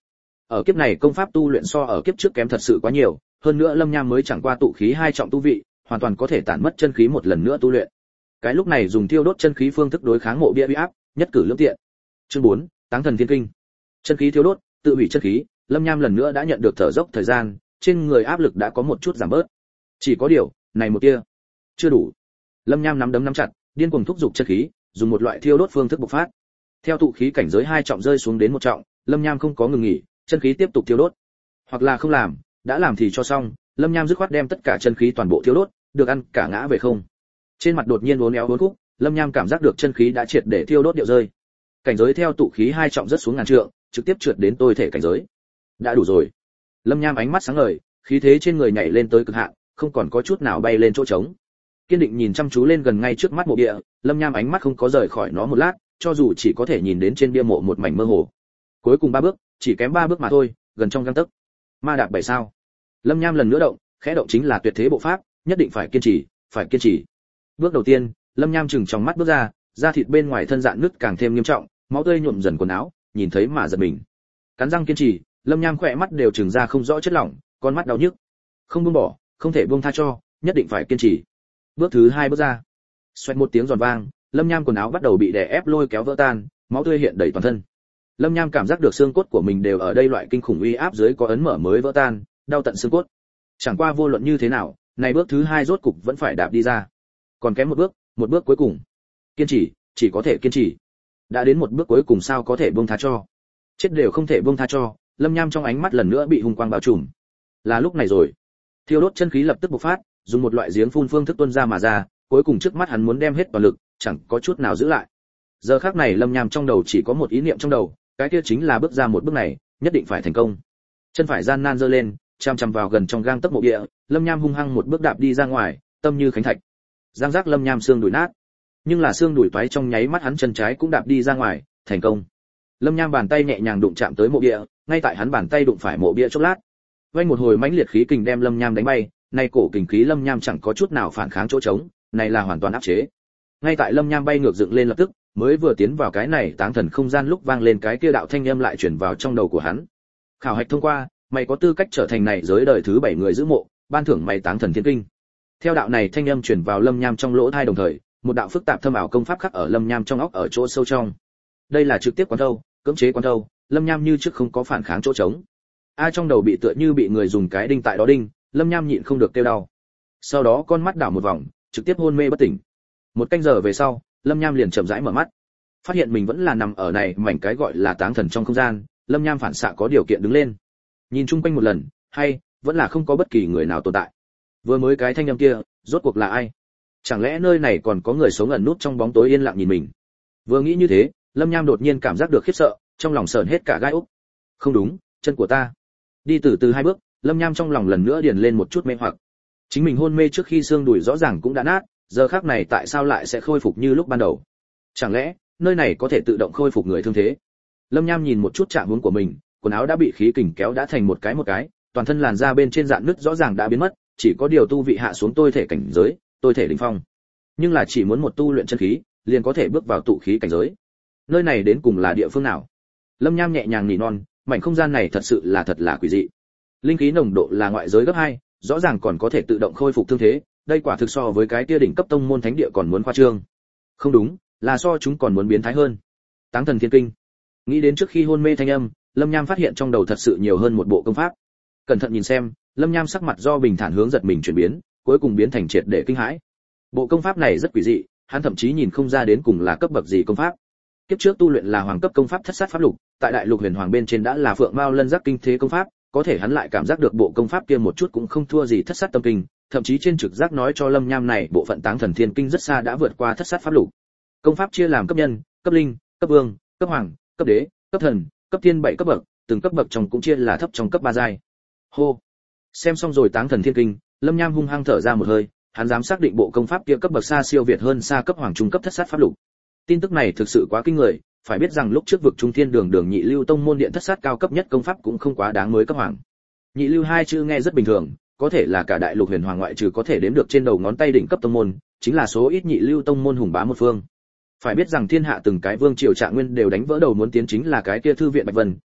Ở kiếp này công pháp tu luyện so ở kiếp trước kém thật sự quá nhiều, hơn nữa Lâm Nham mới chẳng qua tụ khí hai trọng tu vị, hoàn toàn có thể tản mất chân khí một lần nữa tu luyện. Cái lúc này dùng thiêu đốt chân khí phương thức đối kháng mộ bia uy áp, nhất cử lưỡng tiện. Chương bốn, Táng Thần Thiên Kinh. Chân khí thiêu đốt, tự hủy chân khí, Lâm Nham lần nữa đã nhận được thở dốc thời gian, trên người áp lực đã có một chút giảm bớt. Chỉ có điều, này một kia, chưa đủ. Lâm Nham nắm đấm nắm chặt, điên cuồng thúc giục chân khí, dùng một loại thiêu đốt phương thức bộc phát. Theo tụ khí cảnh giới hai trọng rơi xuống đến một trọng, Lâm Nham không có ngừng nghỉ, chân khí tiếp tục thiêu đốt. Hoặc là không làm, đã làm thì cho xong, Lâm Nham dứt khoát đem tất cả chân khí toàn bộ thiêu đốt, được ăn cả ngã về không. Trên mặt đột nhiên uốn éo uốn khúc, Lâm Nham cảm giác được chân khí đã triệt để thiêu đốt điệu rơi. Cảnh giới theo tụ khí hai trọng rất xuống ngàn trượng, trực tiếp trượt đến tôi thể cảnh giới. Đã đủ rồi. Lâm Nham ánh mắt sáng ngời, khí thế trên người nhảy lên tới cực hạn, không còn có chút nào bay lên chỗ trống. Kiên định nhìn chăm chú lên gần ngay trước mắt mộ bia, Lâm Nham ánh mắt không có rời khỏi nó một lát, cho dù chỉ có thể nhìn đến trên bia mộ một mảnh mơ hồ. Cuối cùng ba bước, chỉ kém ba bước mà thôi, gần trong gang tấc. Ma đạp bảy sao. Lâm Nham lần nữa động, khẽ động chính là tuyệt thế bộ pháp, nhất định phải kiên trì, phải kiên trì. Bước đầu tiên, Lâm Nham chừng trong mắt bước ra, da thịt bên ngoài thân dạn nứt càng thêm nghiêm trọng, máu tươi nhuộm dần quần áo, nhìn thấy mà giật mình. Cắn răng kiên trì, Lâm Nham khỏe mắt đều trừng ra không rõ chất lỏng, con mắt đau nhức. Không buông bỏ, không thể buông tha cho, nhất định phải kiên trì. Bước thứ hai bước ra. Xoẹt một tiếng giòn vang, Lâm Nham quần áo bắt đầu bị đè ép lôi kéo vỡ tan, máu tươi hiện đầy toàn thân. Lâm Nham cảm giác được xương cốt của mình đều ở đây loại kinh khủng uy áp dưới có ấn mở mới vỡ tan, đau tận xương cốt. Chẳng qua vô luận như thế nào, này bước thứ hai rốt cục vẫn phải đạp đi ra. Còn kém một bước, một bước cuối cùng. Kiên trì, chỉ có thể kiên trì. Đã đến một bước cuối cùng sao có thể buông tha cho. Chết đều không thể buông tha cho, Lâm Nham trong ánh mắt lần nữa bị hung quang bao trùm. Là lúc này rồi. Thiêu đốt chân khí lập tức bộc phát, dùng một loại giếng phun phương thức tuôn ra mà ra, cuối cùng trước mắt hắn muốn đem hết toàn lực, chẳng có chút nào giữ lại. Giờ khắc này Lâm Nham trong đầu chỉ có một ý niệm trong đầu, cái kia chính là bước ra một bước này, nhất định phải thành công. Chân phải gian nan giơ lên, chăm chăm vào gần trong gang tấc mộ địa, Lâm Nham hung hăng một bước đạp đi ra ngoài, tâm như khánh thạch. Giang giác Lâm Nham xương đùi nát, nhưng là xương đùi toái trong nháy mắt hắn chân trái cũng đạp đi ra ngoài, thành công. Lâm Nham bàn tay nhẹ nhàng đụng chạm tới mộ địa, ngay tại hắn bàn tay đụng phải mộ bia chốc lát, vang một hồi mãnh liệt khí kình đem Lâm Nham đánh bay, nay cổ kình khí Lâm Nham chẳng có chút nào phản kháng chỗ trống, này là hoàn toàn áp chế. Ngay tại Lâm Nham bay ngược dựng lên lập tức, mới vừa tiến vào cái này táng thần không gian lúc vang lên cái kia đạo thanh âm lại truyền vào trong đầu của hắn. Khảo hạch thông qua, mày có tư cách trở thành này giới đời thứ bảy người giữ mộ, ban thưởng mày táng thần thiên kinh. Theo đạo này thanh âm truyền vào Lâm Nham trong lỗ tai đồng thời, một đạo phức tạp thâm ảo công pháp khắc ở Lâm Nham trong óc ở chỗ sâu trong. Đây là trực tiếp quán thâu, cưỡng chế quán thâu, Lâm Nham như trước không có phản kháng chỗ trống. A trong đầu bị tựa như bị người dùng cái đinh tại đó đinh, Lâm Nham nhịn không được kêu đau. Sau đó con mắt đảo một vòng, trực tiếp hôn mê bất tỉnh. Một canh giờ về sau, Lâm Nham liền chậm rãi mở mắt. Phát hiện mình vẫn là nằm ở này mảnh cái gọi là táng thần trong không gian, Lâm Nham phản xạ có điều kiện đứng lên. Nhìn chung quanh một lần, hay vẫn là không có bất kỳ người nào tồn tại. Vừa mới cái thanh âm kia, rốt cuộc là ai? Chẳng lẽ nơi này còn có người sống ẩn nút trong bóng tối yên lặng nhìn mình? Vừa nghĩ như thế, Lâm Nham đột nhiên cảm giác được khiếp sợ, trong lòng sờn hết cả gai ốc. Không đúng, chân của ta. Đi từ từ hai bước, Lâm Nham trong lòng lần nữa điền lên một chút mê hoặc. Chính mình hôn mê trước khi xương đùi rõ ràng cũng đã nát, giờ khắc này tại sao lại sẽ khôi phục như lúc ban đầu? Chẳng lẽ nơi này có thể tự động khôi phục người thương thế? Lâm Nham nhìn một chút trạng huống của mình, quần áo đã bị khí kình kéo đã thành một cái một cái, toàn thân làn da bên trên dạn nứt rõ ràng đã biến mất, chỉ có điều tu vị hạ xuống tôi thể cảnh giới, tôi thể đỉnh phong. Nhưng là chỉ muốn một tu luyện chân khí, liền có thể bước vào tụ khí cảnh giới. Nơi này đến cùng là địa phương nào? Lâm Nham nhẹ nhàng nỉ non, mảnh không gian này thật sự là thật là quỷ dị. Linh khí nồng độ là ngoại giới gấp hai, rõ ràng còn có thể tự động khôi phục thương thế, đây quả thực so với cái kia đỉnh cấp tông môn thánh địa còn muốn khoa trương. Không đúng, là so chúng còn muốn biến thái hơn. Táng thần thiên kinh. Nghĩ đến trước khi hôn mê thanh âm, Lâm Nham phát hiện trong đầu thật sự nhiều hơn một bộ công pháp. Cẩn thận nhìn xem, Lâm Nham sắc mặt do bình thản hướng giật mình chuyển biến, cuối cùng biến thành triệt để kinh hãi. Bộ công pháp này rất quỷ dị, hắn thậm chí nhìn không ra đến cùng là cấp bậc gì công pháp. Kiếp trước tu luyện là hoàng cấp công pháp thất sát pháp lục, tại đại lục huyền hoàng bên trên đã là phượng mao lân giác kinh thế công pháp, có thể hắn lại cảm giác được bộ công pháp kia một chút cũng không thua gì thất sát tâm kinh, thậm chí trên trực giác nói cho Lâm Nham này bộ phận táng thần thiên kinh rất xa đã vượt qua thất sát pháp lục. Công pháp chia làm cấp nhân, cấp linh, cấp vương, cấp hoàng, cấp đế, cấp thần, cấp thiên bảy cấp bậc, từng cấp bậc trong cũng chia là thấp trong cấp ba giai. Hô. Xem xong rồi táng thần thiên kinh, Lâm Nham hung hăng thở ra một hơi, hắn dám xác định bộ công pháp kia cấp bậc xa siêu việt hơn xa cấp hoàng trung cấp thất sát pháp lục. Tin tức này thực sự quá kinh người, phải biết rằng lúc trước vực trung thiên đường đường nhị lưu tông môn điện thất sát cao cấp nhất công pháp cũng không quá đáng mới cấp hoàng. Nhị lưu hai chữ nghe rất bình thường, có thể là cả đại lục huyền hoàng ngoại trừ có thể đếm được trên đầu ngón tay đỉnh cấp tông môn, chính là số ít nhị lưu tông môn hùng bá một phương. Phải biết rằng thiên hạ từng cái vương triều Trạng Nguyên đều đánh vỡ đầu muốn tiến chính là cái kia thư viện Bạch Vân,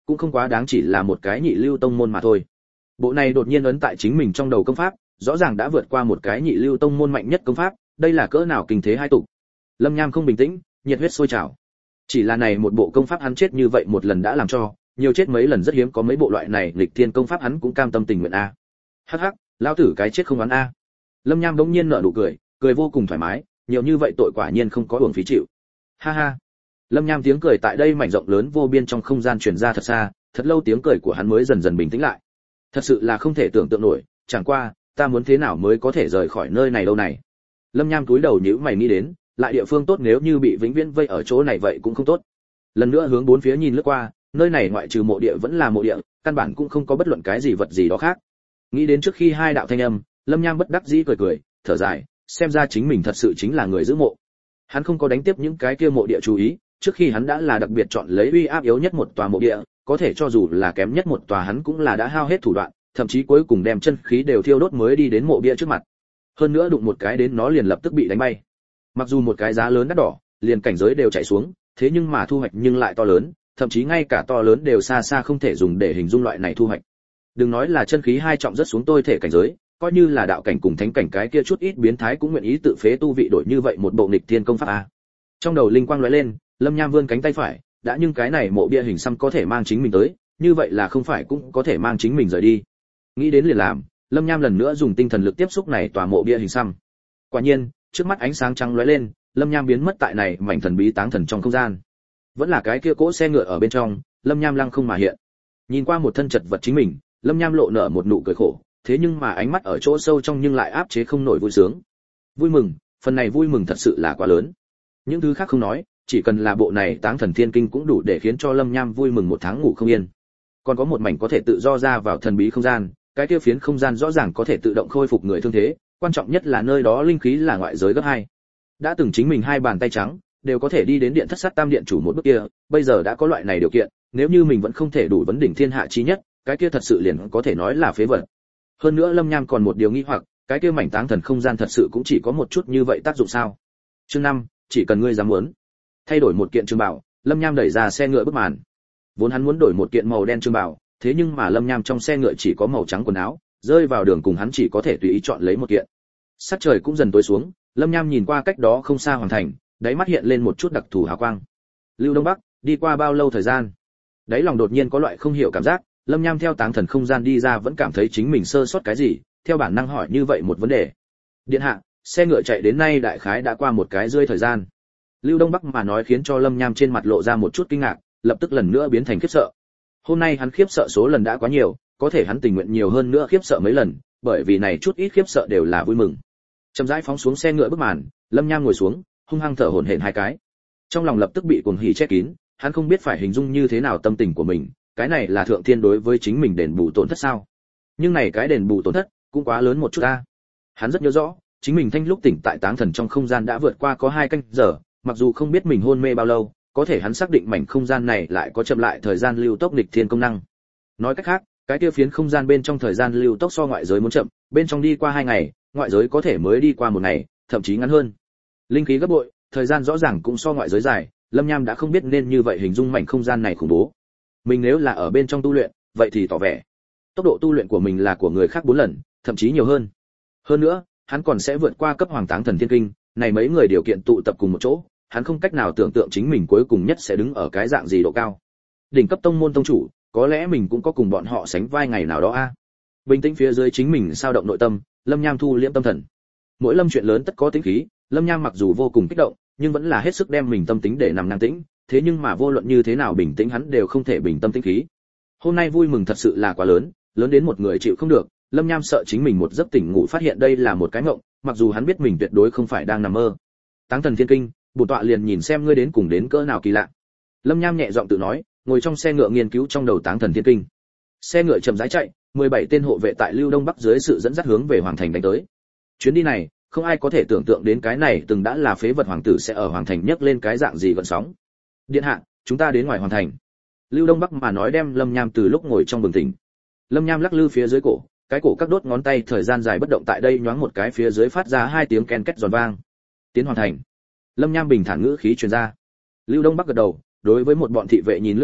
cũng không quá đáng chỉ là một cái nhị lưu tông môn mà thôi. Bộ này đột nhiên ấn tại chính mình trong đầu công pháp, rõ ràng đã vượt qua một cái nhị lưu tông môn mạnh nhất công pháp, đây là cỡ nào kinh thế hai tục. Lâm Nham không bình tĩnh, nhiệt huyết sôi trào. Chỉ là này một bộ công pháp hắn chết như vậy một lần đã làm cho, nhiều chết mấy lần rất hiếm có mấy bộ loại này nghịch thiên công pháp hắn cũng cam tâm tình nguyện a. Hắc hắc, lão tử cái chết không oán a. Lâm Nham bỗng nhiên nở nụ cười, cười vô cùng thoải mái, nhiều như vậy tội quả nhiên không có uổng phí chịu. Ha ha. Lâm Nham tiếng cười tại đây mảnh rộng lớn vô biên trong không gian truyền ra thật xa, thật lâu tiếng cười của hắn mới dần dần bình tĩnh lại. Thật sự là không thể tưởng tượng nổi, chẳng qua, ta muốn thế nào mới có thể rời khỏi nơi này đâu này. Lâm Nham cúi đầu nhíu mày nghĩ đến, lại địa phương tốt nếu như bị vĩnh viễn vây ở chỗ này vậy cũng không tốt. Lần nữa hướng bốn phía nhìn lướt qua, nơi này ngoại trừ mộ địa vẫn là mộ địa, căn bản cũng không có bất luận cái gì vật gì đó khác. Nghĩ đến trước khi hai đạo thanh âm, Lâm Nham bất đắc dĩ cười cười, thở dài, xem ra chính mình thật sự chính là người giữ mộ. Hắn không có đánh tiếp những cái kia mộ địa chú ý, trước khi hắn đã là đặc biệt chọn lấy uy áp yếu nhất một tòa mộ địa, có thể cho dù là kém nhất một tòa hắn cũng là đã hao hết thủ đoạn, thậm chí cuối cùng đem chân khí đều thiêu đốt mới đi đến mộ bia trước mặt. Hơn nữa đụng một cái đến nó liền lập tức bị đánh bay. Mặc dù một cái giá lớn đắt đỏ, liền cảnh giới đều chạy xuống, thế nhưng mà thu hoạch nhưng lại to lớn, thậm chí ngay cả to lớn đều xa xa không thể dùng để hình dung loại này thu hoạch. Đừng nói là chân khí hai trọng rất xuống tôi thể cảnh giới, coi như là đạo cảnh cùng thánh cảnh cái kia chút ít biến thái cũng nguyện ý tự phế tu vị đổi như vậy một bộ nghịch thiên công pháp a. Trong đầu linh quang lóe lên, Lâm Nham vươn cánh tay phải, đã nhưng cái này mộ bia hình xăm có thể mang chính mình tới, như vậy là không phải cũng có thể mang chính mình rời đi. Nghĩ đến liền làm, Lâm Nham lần nữa dùng tinh thần lực tiếp xúc này tòa mộ bia hình xăm. Quả nhiên, trước mắt ánh sáng trắng lóe lên, Lâm Nham biến mất tại này mảnh thần bí táng thần trong không gian. Vẫn là cái kia cỗ xe ngựa ở bên trong, Lâm Nham lăng không mà hiện. Nhìn qua một thân chật vật chính mình, Lâm Nham lộ nở một nụ cười khổ, thế nhưng mà ánh mắt ở chỗ sâu trong nhưng lại áp chế không nổi vui sướng. Vui mừng, phần này vui mừng thật sự là quá lớn. Những thứ khác không nói, chỉ cần là bộ này Táng Thần Thiên Kinh cũng đủ để khiến cho Lâm Nham vui mừng một tháng ngủ không yên. Còn có một mảnh có thể tự do ra vào thần bí không gian, cái kia phiến không gian rõ ràng có thể tự động khôi phục người thương thế, quan trọng nhất là nơi đó linh khí là ngoại giới gấp hai. Đã từng chính mình hai bàn tay trắng, đều có thể đi đến điện thất sát tam điện chủ một bước kia, bây giờ đã có loại này điều kiện, nếu như mình vẫn không thể đủ vấn đỉnh thiên hạ chí nhất, cái kia thật sự liền có thể nói là phế vật. Hơn nữa Lâm Nham còn một điều nghi hoặc, cái kia mảnh táng thần không gian thật sự cũng chỉ có một chút như vậy tác dụng sao? Chương năm, chỉ cần ngươi dám muốn. Thay đổi một kiện trường bảo, Lâm Nham đẩy ra xe ngựa bức màn. Vốn hắn muốn đổi một kiện màu đen trường bảo, thế nhưng mà Lâm Nham trong xe ngựa chỉ có màu trắng quần áo, rơi vào đường cùng hắn chỉ có thể tùy ý chọn lấy một kiện. Sắc trời cũng dần tối xuống, Lâm Nham nhìn qua cách đó không xa hoàng thành, đáy mắt hiện lên một chút đặc thù hào quang. Lưu Đông Bắc, đi qua bao lâu thời gian? Đáy lòng đột nhiên có loại không hiểu cảm giác, Lâm Nham theo táng thần không gian đi ra vẫn cảm thấy chính mình sơ sót cái gì, theo bản năng hỏi như vậy một vấn đề. Điện hạ, xe ngựa chạy đến nay đại khái đã qua một cái rưỡi thời gian. Lưu Đông Bắc mà nói khiến cho Lâm Nham trên mặt lộ ra một chút kinh ngạc, lập tức lần nữa biến thành khiếp sợ. Hôm nay hắn khiếp sợ số lần đã quá nhiều, có thể hắn tình nguyện nhiều hơn nữa khiếp sợ mấy lần, bởi vì này chút ít khiếp sợ đều là vui mừng. Chậm rãi phóng xuống xe ngựa bức màn, Lâm Nham ngồi xuống, hung hăng thở hổn hển hai cái. Trong lòng lập tức bị cuồng hỉ che kín, hắn không biết phải hình dung như thế nào tâm tình của mình, cái này là thượng thiên đối với chính mình đền bù tổn thất sao? Nhưng này cái đền bù tổn thất cũng quá lớn một chút a. Hắn rất nhớ rõ, chính mình thanh lúc tỉnh tại táng thần trong không gian đã vượt qua có hai canh giờ, mặc dù không biết mình hôn mê bao lâu, có thể hắn xác định mảnh không gian này lại có chậm lại thời gian lưu tốc nghịch thiên công năng. Nói cách khác, cái kia phiến không gian bên trong thời gian lưu tốc so ngoại giới muốn chậm, bên trong đi qua hai ngày, ngoại giới có thể mới đi qua một ngày, thậm chí ngắn hơn. Linh khí gấp bội, thời gian rõ ràng cũng so ngoại giới dài, Lâm Nham đã không biết nên như vậy hình dung mảnh không gian này khủng bố. Mình nếu là ở bên trong tu luyện, vậy thì tỏ vẻ tốc độ tu luyện của mình là của người khác bốn lần, thậm chí nhiều hơn. Hơn nữa, hắn còn sẽ vượt qua cấp hoàng táng thần thiên kinh, này mấy người điều kiện tụ tập cùng một chỗ, hắn không cách nào tưởng tượng chính mình cuối cùng nhất sẽ đứng ở cái dạng gì độ cao. Đỉnh cấp tông môn tông chủ, có lẽ mình cũng có cùng bọn họ sánh vai ngày nào đó a. À? Bình tĩnh phía dưới chính mình sao động nội tâm, Lâm Nham thu liễm tâm thần. Mỗi lâm chuyện lớn tất có tính khí, Lâm Nham mặc dù vô cùng kích động, nhưng vẫn là hết sức đem mình tâm tính để nằm năng tĩnh, thế nhưng mà vô luận như thế nào bình tĩnh hắn đều không thể bình tâm tĩnh khí. Hôm nay vui mừng thật sự là quá lớn, lớn đến một người chịu không được, Lâm Nham sợ chính mình một giấc tỉnh ngủ phát hiện đây là một cái mộng, mặc dù hắn biết mình tuyệt đối không phải đang nằm mơ. Táng thần thiên kinh, bổn tọa liền nhìn xem ngươi đến cùng đến cỡ nào kỳ lạ. Lâm Nham nhẹ giọng tự nói, ngồi trong xe ngựa nghiên cứu trong đầu táng thần thiên kinh. Xe ngựa chậm rãi chạy, mười bảy tên hộ vệ tại Lưu Đông Bắc dưới sự dẫn dắt hướng về hoàng thành đánh tới. Chuyến đi này, không ai có thể tưởng tượng đến cái này từng đã là phế vật hoàng tử sẽ ở hoàng thành nhấc lên cái dạng gì gợn sóng. Điện hạ, chúng ta đến ngoài hoàng thành. Lưu Đông Bắc mà nói đem Lâm Nham từ lúc ngồi trong bừng tỉnh. Lâm Nham lắc lư phía dưới cổ, cái cổ các đốt ngón tay thời gian dài bất động tại đây nhoáng một cái phía dưới phát ra hai tiếng ken két giòn vang. Tiến hoàng thành. Lâm Nham bình thản ngữ khí truyền ra. Lưu Đông Bắc gật đầu, đối với một bọn thị vệ nhìn lướt qua,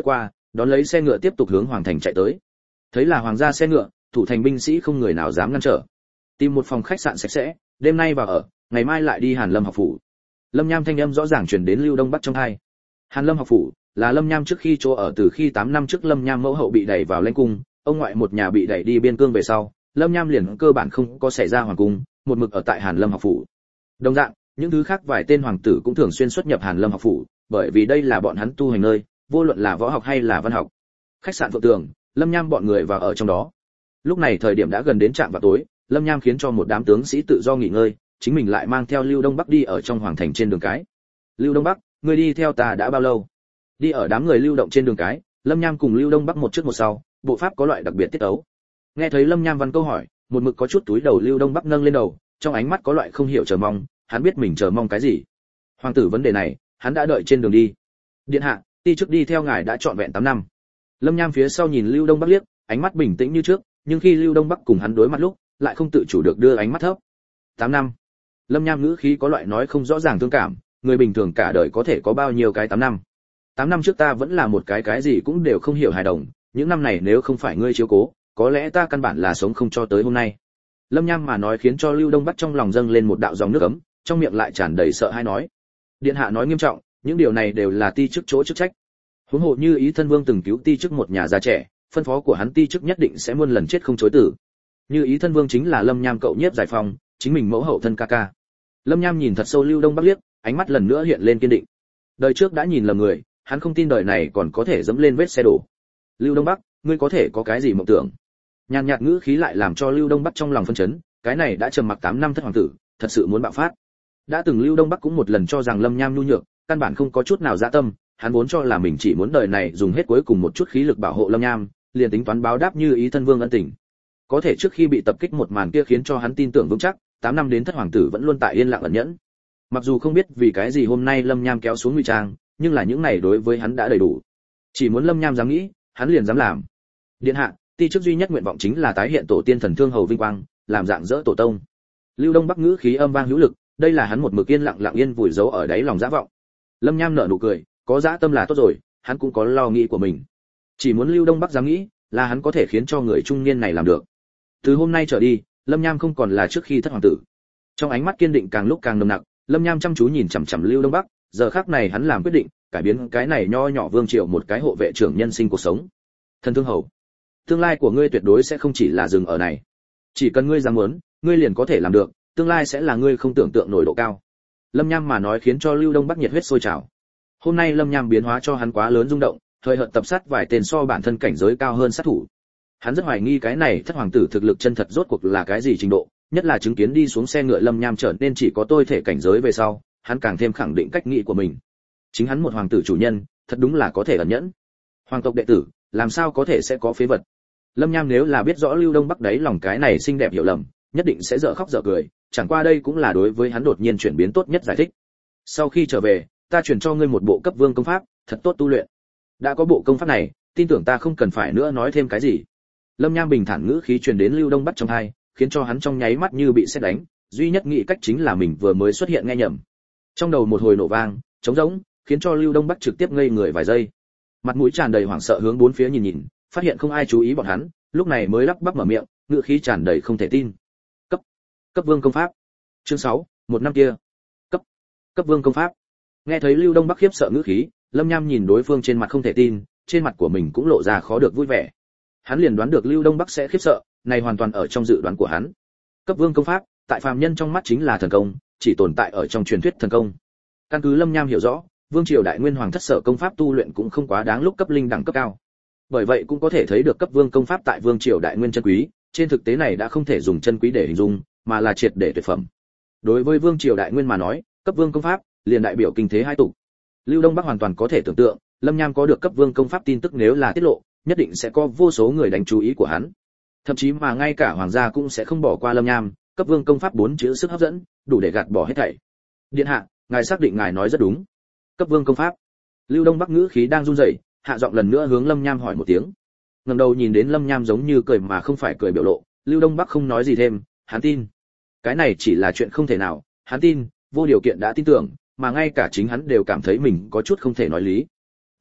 đón lấy xe ngựa tiếp tục hướng hoàng thành chạy tới. Thấy là hoàng gia xe ngựa, thủ thành binh sĩ không người nào dám ngăn trở. Tìm một phòng khách sạn sạch sẽ, đêm nay vào ở, ngày mai lại đi Hàn Lâm học phủ. Lâm Nham thanh âm rõ ràng truyền đến Lưu Đông Bắc trong tai. Hàn Lâm học phủ là Lâm Nham trước khi chỗ ở từ khi tám năm trước Lâm Nham mẫu hậu bị đẩy vào lãnh cung, ông ngoại một nhà bị đẩy đi biên cương về sau, Lâm Nham liền cơ bản không có xảy ra hoàng cung, một mực ở tại Hàn Lâm học phủ. Đồng dạng, những thứ khác vài tên hoàng tử cũng thường xuyên xuất nhập Hàn Lâm học phủ, bởi vì đây là bọn hắn tu hành nơi, vô luận là võ học hay là văn học. Khách sạn Phượng Tường, Lâm Nham bọn người vào ở trong đó. Lúc này thời điểm đã gần đến trạm vào tối, Lâm Nham khiến cho một đám tướng sĩ tự do nghỉ ngơi, chính mình lại mang theo Lưu Đông Bắc đi ở trong hoàng thành trên đường cái. Lưu Đông Bắc, ngươi đi theo ta đã bao lâu? Đi ở đám người lưu động trên đường cái, Lâm Nham cùng Lưu Đông Bắc một trước một sau, bộ pháp có loại đặc biệt tiết ấu. Nghe thấy Lâm Nham văn câu hỏi, một mực có chút túi đầu Lưu Đông Bắc nâng lên đầu, trong ánh mắt có loại không hiểu chờ mong, hắn biết mình chờ mong cái gì. Hoàng tử vấn đề này, hắn đã đợi trên đường đi. Điện hạ, ti trước đi theo ngài đã trọn vẹn tám năm. Lâm Nham phía sau nhìn Lưu Đông Bắc liếc, ánh mắt bình tĩnh như trước, nhưng khi Lưu Đông Bắc cùng hắn đối mặt lúc, lại không tự chủ được đưa ánh mắt thấp. tám năm. Lâm Nham ngữ khí có loại nói không rõ ràng thương cảm, người bình thường cả đời có thể có bao nhiêu cái tám năm. tám năm trước ta vẫn là một cái cái gì cũng đều không hiểu hài đồng, những năm này nếu không phải ngươi chiếu cố, có lẽ ta căn bản là sống không cho tới hôm nay. Lâm Nham mà nói khiến cho Lưu Đông Bắc trong lòng dâng lên một đạo dòng nước ấm, trong miệng lại tràn đầy sợ hãi nói: điện hạ nói nghiêm trọng, những điều này đều là ti chức chỗ chức trách. Huống hồ như Ý Thân Vương từng cứu ti chức một nhà già trẻ, phân phó của hắn ti chức nhất định sẽ muôn lần chết không chối từ. Như Ý Thân Vương chính là Lâm Nham cậu nhiếp giải phong, chính mình mẫu hậu thân ca ca. Lâm Nham nhìn thật sâu Lưu Đông Bắc liếc, ánh mắt lần nữa hiện lên kiên định. Đời trước đã nhìn lầm người, hắn không tin đời này còn có thể dẫm lên vết xe đổ. Lưu Đông Bắc, ngươi có thể có cái gì mộng tưởng? Nhàn nhạt ngữ khí lại làm cho Lưu Đông Bắc trong lòng phân chấn, cái này đã trầm mặc tám năm thất hoàng tử, thật sự muốn bạo phát. Đã từng Lưu Đông Bắc cũng một lần cho rằng Lâm Nham nhu nhược, căn bản không có chút nào dạ tâm, hắn vốn cho là mình chỉ muốn đời này dùng hết cuối cùng một chút khí lực bảo hộ Lâm Nham, liền tính toán báo đáp Như Ý Thân Vương ân tình. Có thể trước khi bị tập kích một màn kia khiến cho hắn tin tưởng vững chắc, tám năm đến thất hoàng tử vẫn luôn tại yên lặng ẩn nhẫn. Mặc dù không biết vì cái gì hôm nay Lâm Nham kéo xuống ngụy trang, nhưng là những này đối với hắn đã đầy đủ. Chỉ muốn Lâm Nham dám nghĩ, hắn liền dám làm. Điện hạ, ti chức duy nhất nguyện vọng chính là tái hiện tổ tiên thần thương hầu vinh quang, làm dạng dỡ tổ tông. Lưu Đông Bắc ngữ khí âm vang hữu lực, đây là hắn một mực yên lặng lặng yên vùi giấu ở đáy lòng dã vọng. Lâm Nham nở nụ cười, có dã tâm là tốt rồi, hắn cũng có lo nghĩ của mình. Chỉ muốn Lưu Đông Bắc dám nghĩ, là hắn có thể khiến cho người trung niên này làm được. Từ hôm nay trở đi, Lâm Nham không còn là trước khi thất hoàng tử. Trong ánh mắt kiên định càng lúc càng nồng nặc, Lâm Nham chăm chú nhìn chằm chằm Lưu Đông Bắc, giờ khắc này hắn làm quyết định, cải biến cái này nho nhỏ vương triều một cái hộ vệ trưởng nhân sinh cuộc sống. Thần thương hầu, tương lai của ngươi tuyệt đối sẽ không chỉ là dừng ở này. Chỉ cần ngươi dám muốn, ngươi liền có thể làm được, tương lai sẽ là ngươi không tưởng tượng nổi độ cao. Lâm Nham mà nói khiến cho Lưu Đông Bắc nhiệt huyết sôi trào. Hôm nay Lâm Nham biến hóa cho hắn quá lớn rung động, thời hợt tập sát vài tên so bản thân cảnh giới cao hơn sát thủ. Hắn rất hoài nghi cái này thất hoàng tử thực lực chân thật rốt cuộc là cái gì trình độ, nhất là chứng kiến đi xuống xe ngựa Lâm Nham trở nên chỉ có tôi thể cảnh giới về sau, hắn càng thêm khẳng định cách nghĩ của mình. Chính hắn một hoàng tử chủ nhân, thật đúng là có thể ẩn nhẫn. Hoàng tộc đệ tử, làm sao có thể sẽ có phế vật. Lâm Nham nếu là biết rõ Lưu Đông Bắc đấy lòng cái này xinh đẹp hiểu lầm, nhất định sẽ dở khóc dở cười, chẳng qua đây cũng là đối với hắn đột nhiên chuyển biến tốt nhất giải thích. Sau khi trở về, ta chuyển cho ngươi một bộ cấp vương công pháp, thật tốt tu luyện. Đã có bộ công pháp này, tin tưởng ta không cần phải nữa nói thêm cái gì. Lâm Nham bình thản ngữ khí truyền đến Lưu Đông Bắc trong tai, khiến cho hắn trong nháy mắt như bị sét đánh, duy nhất nghĩ cách chính là mình vừa mới xuất hiện nghe nhầm. Trong đầu một hồi nổ vang, trống rỗng, khiến cho Lưu Đông Bắc trực tiếp ngây người vài giây. Mặt mũi tràn đầy hoảng sợ hướng bốn phía nhìn nhìn, phát hiện không ai chú ý bọn hắn, lúc này mới lắp bắp mở miệng, ngữ khí tràn đầy không thể tin. Cấp, cấp vương công pháp. Chương sáu, một năm kia. Cấp, cấp vương công pháp. Nghe thấy Lưu Đông Bắc khiếp sợ ngữ khí, Lâm Nham nhìn đối phương trên mặt không thể tin, trên mặt của mình cũng lộ ra khó được vui vẻ. Hắn liền đoán được Lưu Đông Bắc sẽ khiếp sợ, này hoàn toàn ở trong dự đoán của hắn. Cấp vương công pháp, tại phàm nhân trong mắt chính là thần công, chỉ tồn tại ở trong truyền thuyết thần công. Căn cứ Lâm Nham hiểu rõ, vương triều đại nguyên hoàng thất sở công pháp tu luyện cũng không quá đáng lúc cấp linh đẳng cấp cao. Bởi vậy cũng có thể thấy được cấp vương công pháp tại vương triều đại nguyên chân quý, trên thực tế này đã không thể dùng chân quý để hình dung, mà là triệt để tuyệt phẩm. Đối với vương triều đại nguyên mà nói, cấp vương công pháp liền đại biểu kinh thế hai tục. Lưu Đông Bắc hoàn toàn có thể tưởng tượng, Lâm Nham có được cấp vương công pháp tin tức nếu là tiết lộ, nhất định sẽ có vô số người đánh chú ý của hắn. Thậm chí mà ngay cả hoàng gia cũng sẽ không bỏ qua Lâm Nham, cấp vương công pháp bốn chữ sức hấp dẫn, đủ để gạt bỏ hết thảy. Điện hạ, ngài xác định ngài nói rất đúng. Cấp vương công pháp. Lưu Đông Bắc ngữ khí đang run rẩy, hạ giọng lần nữa hướng Lâm Nham hỏi một tiếng. Ngẩng đầu nhìn đến Lâm Nham giống như cười mà không phải cười biểu lộ, Lưu Đông Bắc không nói gì thêm, hắn tin. Cái này chỉ là chuyện không thể nào, hắn tin, vô điều kiện đã tin tưởng, mà ngay cả chính hắn đều cảm thấy mình có chút không thể nói lý. Đi,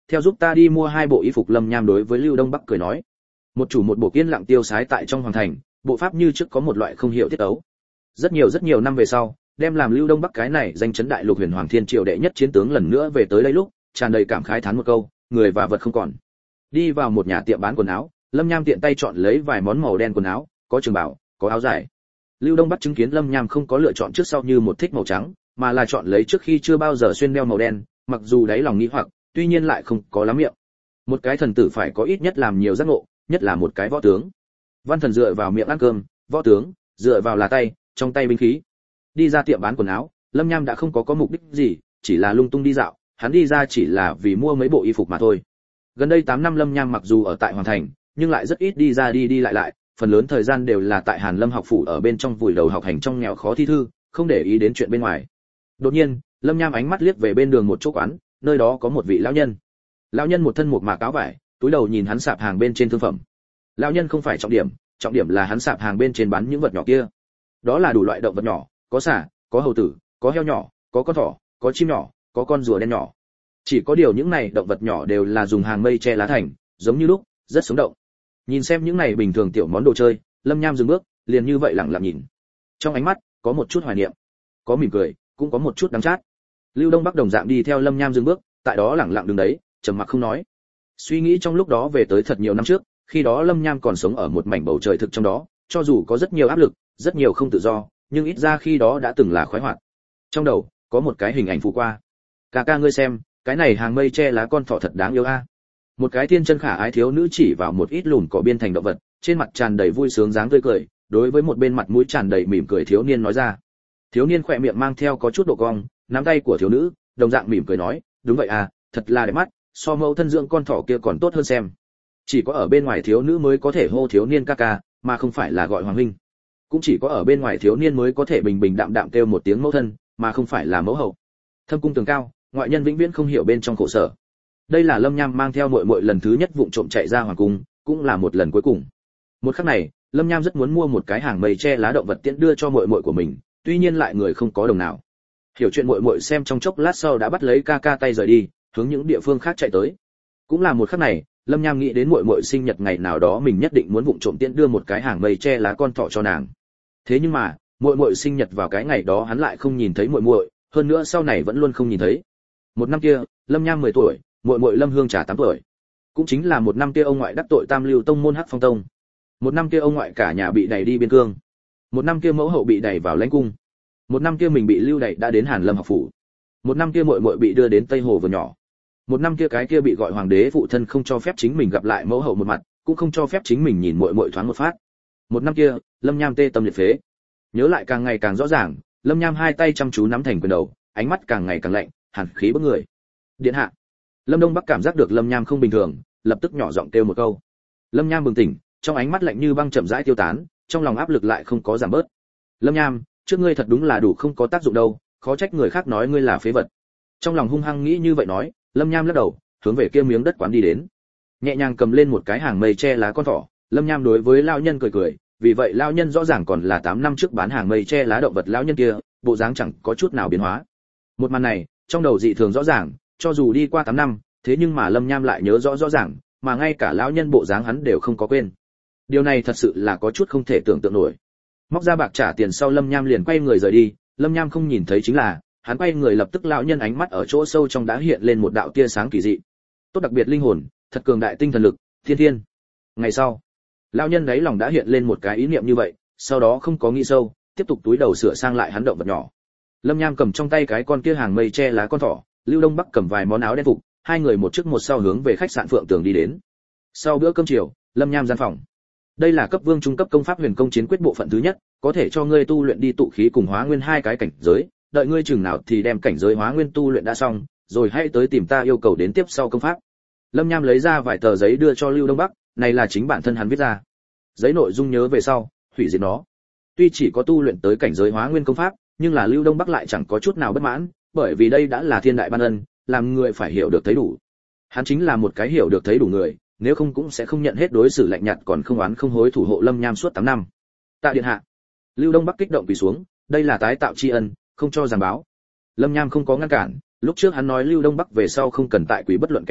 theo giúp ta đi mua hai bộ y phục. Lâm Nham đối với Lưu Đông Bắc cười nói. Một chủ một bộ yên lặng tiêu sái tại trong hoàng thành, bộ pháp như trước có một loại không hiểu tiết ấu. Rất nhiều rất nhiều năm về sau, đem làm Lưu Đông Bắc cái này danh chấn đại lục huyền hoàng thiên triều đệ nhất chiến tướng lần nữa về tới đây lúc, tràn đầy cảm khái thán một câu, người và vật không còn. Đi vào một nhà tiệm bán quần áo, Lâm Nham tiện tay chọn lấy vài món màu đen quần áo, có trường bảo, có áo dài. Lưu Đông Bắc chứng kiến Lâm Nham không có lựa chọn trước sau như một thích màu trắng, mà là chọn lấy trước khi chưa bao giờ xuyên đeo màu đen, mặc dù đáy lòng nghĩ hoặc, tuy nhiên lại không có lắm miệng. Một cái thần tử phải có ít nhất làm nhiều giác ngộ, nhất là một cái võ tướng. Văn thần dựa vào miệng ăn cơm, võ tướng dựa vào là tay, trong tay binh khí. Đi ra tiệm bán quần áo, Lâm Nham đã không có có mục đích gì, chỉ là lung tung đi dạo, hắn đi ra chỉ là vì mua mấy bộ y phục mà thôi. Gần đây tám năm Lâm Nham mặc dù ở tại Hoàng Thành, nhưng lại rất ít đi ra đi đi lại lại, phần lớn thời gian đều là tại Hàn Lâm học phủ ở bên trong vùi đầu học hành trong nghèo khó thi thư, không để ý đến chuyện bên ngoài. Đột nhiên, Lâm Nham ánh mắt liếc về bên đường một chỗ quán, nơi đó có một vị lão nhân. Lão nhân một thân một mạc áo vải, túi đầu nhìn hắn sạp hàng bên trên thương phẩm. Lão nhân không phải trọng điểm, trọng điểm là hắn sạp hàng bên trên bán những vật nhỏ kia. Đó là đủ loại động vật nhỏ, có xà, có hầu tử, có heo nhỏ, có con thỏ, có chim nhỏ, có con rùa đen nhỏ. Chỉ có điều những này động vật nhỏ đều là dùng hàng mây che lá thành, giống như lúc, rất sống động. Nhìn xem những này bình thường tiểu món đồ chơi, Lâm Nham dừng bước, liền như vậy lặng lặng nhìn. Trong ánh mắt có một chút hoài niệm, có mỉm cười, cũng có một chút đắng chát. Lưu Đông Bắc đồng dạng đi theo Lâm Nham dừng bước, tại đó lặng lặng đứng đấy, trầm mặc không nói. Suy nghĩ trong lúc đó về tới thật nhiều năm trước, khi đó Lâm Nham còn sống ở một mảnh bầu trời thực trong đó, cho dù có rất nhiều áp lực, rất nhiều không tự do, nhưng ít ra khi đó đã từng là khoái hoạt. Trong đầu có một cái hình ảnh phụ qua. Ca ca ngươi xem, cái này hàng mây che lá con thỏ thật đáng yêu a. Một cái thiên chân khả ái thiếu nữ chỉ vào một ít lùn cỏ biên thành động vật, trên mặt tràn đầy vui sướng dáng tươi cười, đối với một bên mặt mũi tràn đầy mỉm cười thiếu niên nói ra. Thiếu niên khỏe miệng mang theo có chút độ cong, nắm tay của thiếu nữ, đồng dạng mỉm cười nói, đúng vậy à, thật là đẹp mắt, so mẫu thân dưỡng con thỏ kia còn tốt hơn xem. Chỉ có ở bên ngoài thiếu nữ mới có thể hô thiếu niên ca ca, mà không phải là gọi hoàng huynh. Cũng chỉ có ở bên ngoài thiếu niên mới có thể bình bình đạm đạm kêu một tiếng mẫu thân, mà không phải là mẫu hậu. Thâm cung tường cao, ngoại nhân vĩnh viễn không hiểu bên trong khổ sở. Đây là Lâm Nham mang theo muội muội lần thứ nhất vụng trộm chạy ra hoàng cung, cũng là một lần cuối cùng. Một khắc này, Lâm Nham rất muốn mua một cái hàng mây che lá động vật tiễn đưa cho muội muội của mình, tuy nhiên lại người không có đồng nào. Hiểu chuyện muội muội xem trong chốc lát sau đã bắt lấy ca ca tay rời đi, hướng những địa phương khác chạy tới. Cũng là một khắc này, Lâm Nham nghĩ đến muội muội sinh nhật ngày nào đó mình nhất định muốn vụng trộm tiễn đưa một cái hàng mây che lá con thỏ cho nàng. Thế nhưng mà, muội muội sinh nhật vào cái ngày đó hắn lại không nhìn thấy muội muội, hơn nữa sau này vẫn luôn không nhìn thấy. Một năm kia, Lâm Nham mười tuổi, muội muội Lâm Hương Trà tám tuổi. Cũng chính là một năm kia ông ngoại đắc tội Tam Lưu tông môn Hắc Phong tông. Một năm kia ông ngoại cả nhà bị đẩy đi biên cương. Một năm kia mẫu hậu bị đẩy vào lãnh cung. Một năm kia mình bị lưu đày đã đến Hàn Lâm học phủ. Một năm kia muội muội bị đưa đến Tây Hồ vườn nhỏ. Một năm kia cái kia bị gọi hoàng đế phụ thân không cho phép chính mình gặp lại mẫu hậu một mặt, cũng không cho phép chính mình nhìn muội muội thoáng một phát. Một năm kia, Lâm Nham tê tâm liệt phế. Nhớ lại càng ngày càng rõ ràng, Lâm Nham hai tay chăm chú nắm thành quyền đầu, ánh mắt càng ngày càng lạnh, hàn khí bức người. Điện hạ. Lâm Đông Bắc cảm giác được Lâm Nham không bình thường, lập tức nhỏ giọng kêu một câu. Lâm Nham bừng tỉnh, trong ánh mắt lạnh như băng chậm rãi tiêu tán, trong lòng áp lực lại không có giảm bớt. Lâm Nham, trước ngươi thật đúng là đủ không có tác dụng đâu, khó trách người khác nói ngươi là phế vật. Trong lòng hung hăng nghĩ như vậy nói, Lâm Nham lắc đầu, hướng về kia miếng đất quán đi đến. Nhẹ nhàng cầm lên một cái hàng mây che lá con thỏ, Lâm Nham đối với lão nhân cười cười, vì vậy lão nhân rõ ràng còn là tám năm trước bán hàng mây che lá động vật lão nhân kia, bộ dáng chẳng có chút nào biến hóa. Một màn này, trong đầu dị thường rõ ràng, cho dù đi qua tám năm, thế nhưng mà Lâm Nham lại nhớ rõ rõ ràng, mà ngay cả lão nhân bộ dáng hắn đều không có quên. Điều này thật sự là có chút không thể tưởng tượng nổi. Móc ra bạc trả tiền sau Lâm Nham liền quay người rời đi, Lâm Nham không nhìn thấy chính là, hắn quay người lập tức lão nhân ánh mắt ở chỗ sâu trong đã hiện lên một đạo tia sáng kỳ dị. Tốt đặc biệt linh hồn, thật cường đại tinh thần lực, thiên thiên. Ngày sau, lão nhân đấy lòng đã hiện lên một cái ý niệm như vậy, sau đó không có nghĩ sâu, tiếp tục túi đầu sửa sang lại hắn động vật nhỏ. Lâm Nham cầm trong tay cái con kia hàng mây che lá con thỏ, Lưu Đông Bắc cầm vài món áo đen phục, hai người một trước một sau hướng về khách sạn Phượng Tường đi đến. Sau bữa cơm chiều, Lâm Nham gian phòng. Đây là cấp vương trung cấp công pháp huyền công chiến quyết bộ phận thứ nhất, có thể cho ngươi tu luyện đi tụ khí cùng hóa nguyên hai cái cảnh giới, đợi ngươi chừng nào thì đem cảnh giới hóa nguyên tu luyện đã xong, rồi hãy tới tìm ta yêu cầu đến tiếp sau công pháp. Lâm Nham lấy ra vài tờ giấy đưa cho Lưu Đông Bắc, này là chính bản thân hắn viết ra. Giấy nội dung nhớ về sau, hủy diệt nó. Tuy chỉ có tu luyện tới cảnh giới hóa nguyên công pháp, nhưng là Lưu Đông Bắc lại chẳng có chút nào bất mãn, bởi vì đây đã là thiên đại ban ân, làm người phải hiểu được thấy đủ. Hắn chính là một cái hiểu được thấy đủ người, nếu không cũng sẽ không nhận hết đối xử lạnh nhạt còn không oán không hối thủ hộ Lâm Nham suốt tám năm. Tạ điện hạ. Lưu Đông Bắc kích động quỳ xuống, đây là tái tạo tri ân, không cho giảng báo. Lâm Nham không có ngăn cản, lúc trước hắn nói Lưu Đông Bắc về sau không cần tại quỳ bất luận kẻ nào,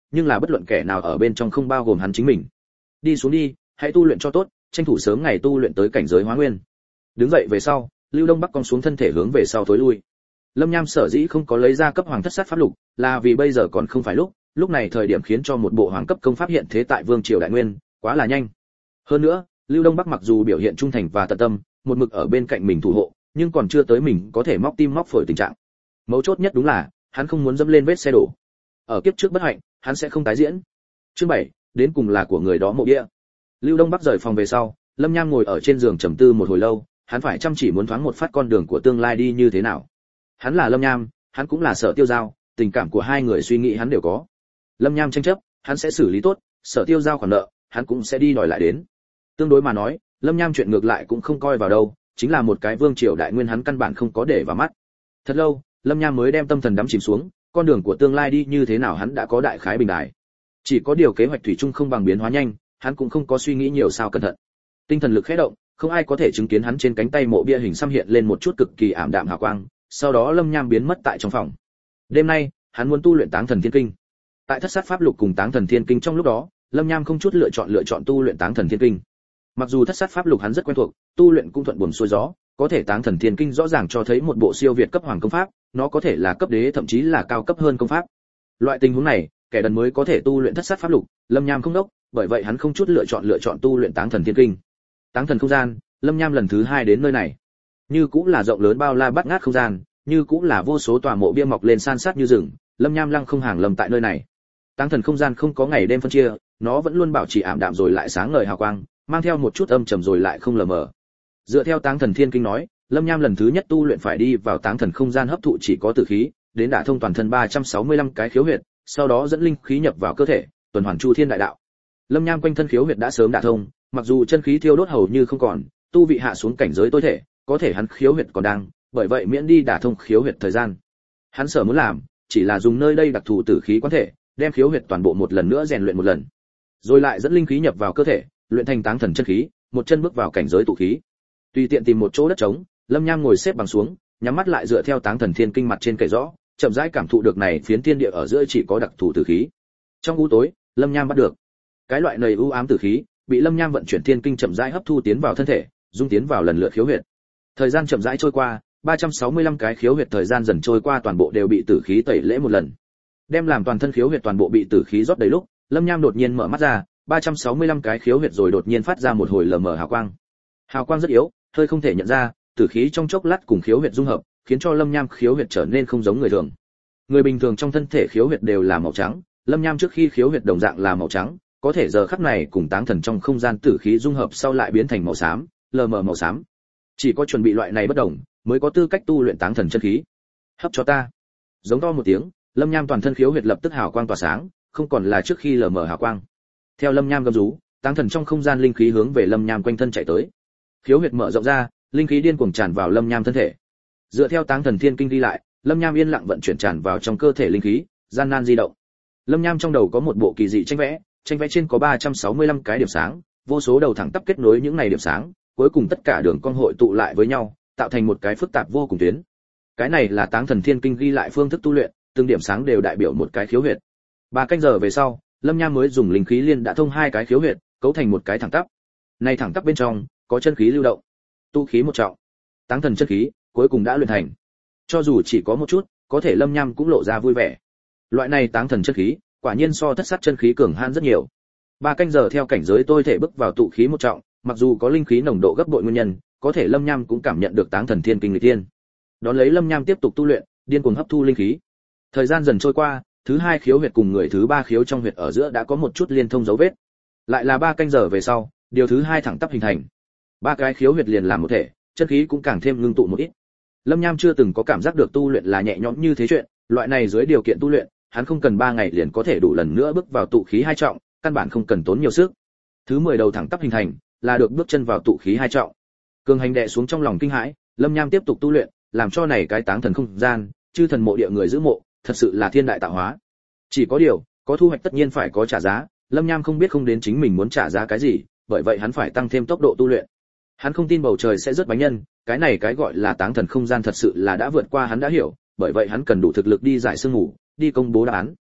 nhưng là bất luận kẻ nào ở bên trong không bao gồm hắn chính mình. Đi xuống đi, hãy tu luyện cho tốt, tranh thủ sớm ngày tu luyện tới cảnh giới hóa nguyên. Đứng dậy về sau, Lưu Đông Bắc cong xuống thân thể hướng về sau tối lui. Lâm Nham sở dĩ không có lấy ra cấp hoàng thất sát pháp lục, là vì bây giờ còn không phải lúc, lúc này thời điểm khiến cho một bộ hoàng cấp công pháp hiện thế tại vương triều đại nguyên, quá là nhanh. Hơn nữa, Lưu Đông Bắc mặc dù biểu hiện trung thành và tận tâm, một mực ở bên cạnh mình thủ hộ, nhưng còn chưa tới mình có thể móc tim móc phổi tình trạng. Mấu chốt nhất đúng là, hắn không muốn dẫm lên vết xe đổ. Ở kiếp trước bất hạnh, hắn sẽ không tái diễn. Chương bảy, đến cùng là của người đó mộ địa. Lưu Đông Bắc rời phòng về sau, Lâm Nham ngồi ở trên giường trầm tư một hồi lâu, hắn phải chăm chỉ muốn thoáng một phát con đường của tương lai đi như thế nào. Hắn là Lâm Nham, hắn cũng là Sở Tiêu Giao, tình cảm của hai người suy nghĩ hắn đều có. Lâm Nham tranh chấp, hắn sẽ xử lý tốt, Sở Tiêu Giao khoản nợ, hắn cũng sẽ đi đòi lại đến. Tương đối mà nói, Lâm Nham chuyện ngược lại cũng không coi vào đâu, chính là một cái vương triều đại nguyên hắn căn bản không có để vào mắt. Thật lâu, Lâm Nham mới đem tâm thần đắm chìm xuống, con đường của tương lai đi như thế nào hắn đã có đại khái bình đại. Chỉ có điều kế hoạch thủy chung không bằng biến hóa nhanh, hắn cũng không có suy nghĩ nhiều sao cẩn thận. Tinh thần lực khẽ động, không ai có thể chứng kiến hắn trên cánh tay mộ bia hình xăm hiện lên một chút cực kỳ ảm đạm hào quang, sau đó Lâm Nham biến mất tại trong phòng. Đêm nay, hắn muốn tu luyện Táng Thần Thiên Kinh. Tại Thất Sát Pháp Lục cùng Táng Thần Thiên Kinh trong lúc đó, Lâm Nham không chút lựa chọn lựa chọn tu luyện Táng Thần Thiên Kinh. Mặc dù Thất Sát Pháp Lục hắn rất quen thuộc, tu luyện cũng thuận buồm xuôi gió, có thể Táng Thần Thiên Kinh rõ ràng cho thấy một bộ siêu việt cấp hoàng công pháp, nó có thể là cấp đế thậm chí là cao cấp hơn công pháp. Loại tình huống này, kẻ đần mới có thể tu luyện Thất Sát Pháp Lục, Lâm Nham không đốc, bởi vậy hắn không chút lựa chọn lựa chọn tu luyện Táng Thần Thiên Kinh. Táng Thần không gian, Lâm Nham lần thứ hai đến nơi này. Như cũng là rộng lớn bao la bát ngát không gian, như cũng là vô số tòa mộ bia mọc lên san sát như rừng, Lâm Nham lăng không hàng lầm tại nơi này. Táng Thần không gian không có ngày đêm phân chia, nó vẫn luôn bảo trì ảm đạm rồi lại sáng ngời hào quang, mang theo một chút âm trầm rồi lại không lờ mờ. Dựa theo Táng Thần Thiên Kinh nói, Lâm Nham lần thứ nhất tu luyện phải đi vào Táng Thần không gian hấp thụ chỉ có tử khí, đến đả thông toàn thân ba trăm sáu mươi lăm cái khiếu huyệt, sau đó dẫn linh khí nhập vào cơ thể, tuần hoàn chu thiên đại đạo. Lâm Nham quanh thân khiếu huyệt đã sớm đả thông, mặc dù chân khí thiêu đốt hầu như không còn, tu vị hạ xuống cảnh giới tối thể, có thể hắn khiếu huyệt còn đang, bởi vậy miễn đi đả thông khiếu huyệt thời gian. Hắn sở muốn làm, chỉ là dùng nơi đây đặc thù tử khí quán thể, đem khiếu huyệt toàn bộ một lần nữa rèn luyện một lần, rồi lại dẫn linh khí nhập vào cơ thể, luyện thành Táng Thần chân khí, một chân bước vào cảnh giới tụ khí. Tùy tiện tìm một chỗ đất trống, Lâm Nham ngồi xếp bằng xuống, nhắm mắt lại dựa theo Táng Thần Thiên Kinh mặt trên kể rõ, chậm rãi cảm thụ được này phiến thiên địa ở giữa chỉ có đặc thù tử khí. Trong u tối, Lâm Nham bắt được cái loại nầy u ám tử khí, bị Lâm Nham vận chuyển thiên kinh chậm rãi hấp thu tiến vào thân thể, dung tiến vào lần lượt khiếu huyệt. Thời gian chậm rãi trôi qua, ba trăm sáu mươi lăm cái khiếu huyệt thời gian dần trôi qua toàn bộ đều bị tử khí tẩy lễ một lần. Đem làm toàn thân khiếu huyệt toàn bộ bị tử khí rót đầy lúc, Lâm Nham đột nhiên mở mắt ra, ba trăm sáu mươi lăm cái khiếu huyệt rồi đột nhiên phát ra một hồi lờ mờ hào quang. Hào quang rất yếu, hơi không thể nhận ra, tử khí trong chốc lát cùng khiếu huyệt dung hợp, khiến cho Lâm Nham khiếu huyệt trở nên không giống người thường. Người bình thường trong thân thể khiếu huyệt đều là màu trắng, Lâm Nham trước khi khiếu huyệt đồng dạng là màu trắng, có thể giờ khắc này cùng Táng Thần trong không gian tử khí dung hợp sau lại biến thành màu xám, lờ mờ màu xám. Chỉ có chuẩn bị loại này bất đồng, mới có tư cách tu luyện Táng Thần chân khí. Hấp cho ta. Giống to một tiếng, Lâm Nham toàn thân khiếu huyệt lập tức hào quang tỏa sáng, không còn là trước khi lờ mờ hào quang. Theo Lâm Nham gầm rú, Táng Thần trong không gian linh khí hướng về Lâm Nham quanh thân chạy tới. Khiếu huyệt mở rộng ra, linh khí điên cuồng tràn vào Lâm Nham thân thể. Dựa theo Táng Thần Thiên Kinh ghi lại, Lâm Nham yên lặng vận chuyển tràn vào trong cơ thể linh khí, gian nan di động. Lâm Nham trong đầu có một bộ kỳ dị tranh vẽ, tranh vẽ trên có ba trăm sáu mươi lăm cái điểm sáng, vô số đầu thẳng tắp kết nối những này điểm sáng, cuối cùng tất cả đường cong hội tụ lại với nhau, tạo thành một cái phức tạp vô cùng tuyến. Cái này là Táng Thần Thiên Kinh ghi lại phương thức tu luyện, từng điểm sáng đều đại biểu một cái khiếu huyệt. Ba canh giờ về sau, Lâm Nham mới dùng linh khí liên đã thông hai cái khiếu huyệt, cấu thành một cái thẳng tắp. Này thẳng tắp bên trong có chân khí lưu động, tu khí một trọng. Táng Thần chân khí cuối cùng đã luyện thành. Cho dù chỉ có một chút, có thể Lâm Nham cũng lộ ra vui vẻ. Loại này Táng Thần chân khí, quả nhiên so Thất Sát chân khí cường hãn rất nhiều. Ba canh giờ theo cảnh giới tôi thể bước vào tụ khí một trọng, mặc dù có linh khí nồng độ gấp bội nguyên nhân, có thể Lâm Nham cũng cảm nhận được Táng Thần Thiên Kinh nghịch thiên. Đón lấy Lâm Nham tiếp tục tu luyện, điên cuồng hấp thu linh khí. Thời gian dần trôi qua, thứ hai khiếu huyệt cùng người thứ ba khiếu trong huyệt ở giữa đã có một chút liên thông dấu vết. Lại là ba canh giờ về sau, điều thứ hai thẳng tắp hình thành. Ba cái khiếu huyệt liền làm một thể, chân khí cũng càng thêm ngưng tụ một ít. Lâm Nham chưa từng có cảm giác được tu luyện là nhẹ nhõm như thế chuyện, loại này dưới điều kiện tu luyện, hắn không cần ba ngày liền có thể đủ lần nữa bước vào tụ khí hai trọng, căn bản không cần tốn nhiều sức. Thứ mười đầu thẳng tắp hình thành, là được bước chân vào tụ khí hai trọng. Cường hành đè xuống trong lòng kinh hãi, Lâm Nham tiếp tục tu luyện, làm cho này cái Táng Thần không gian, chư thần mộ địa người giữ mộ, thật sự là thiên đại tạo hóa. Chỉ có điều, có thu hoạch tất nhiên phải có trả giá, Lâm Nham không biết không đến chính mình muốn trả giá cái gì, bởi vậy hắn phải tăng thêm tốc độ tu luyện. Hắn không tin bầu trời sẽ rớt bánh nhân, cái này cái gọi là Táng Thần không gian thật sự là đã vượt qua hắn đã hiểu, bởi vậy hắn cần đủ thực lực đi giải sương ngủ, đi công bố đáp án.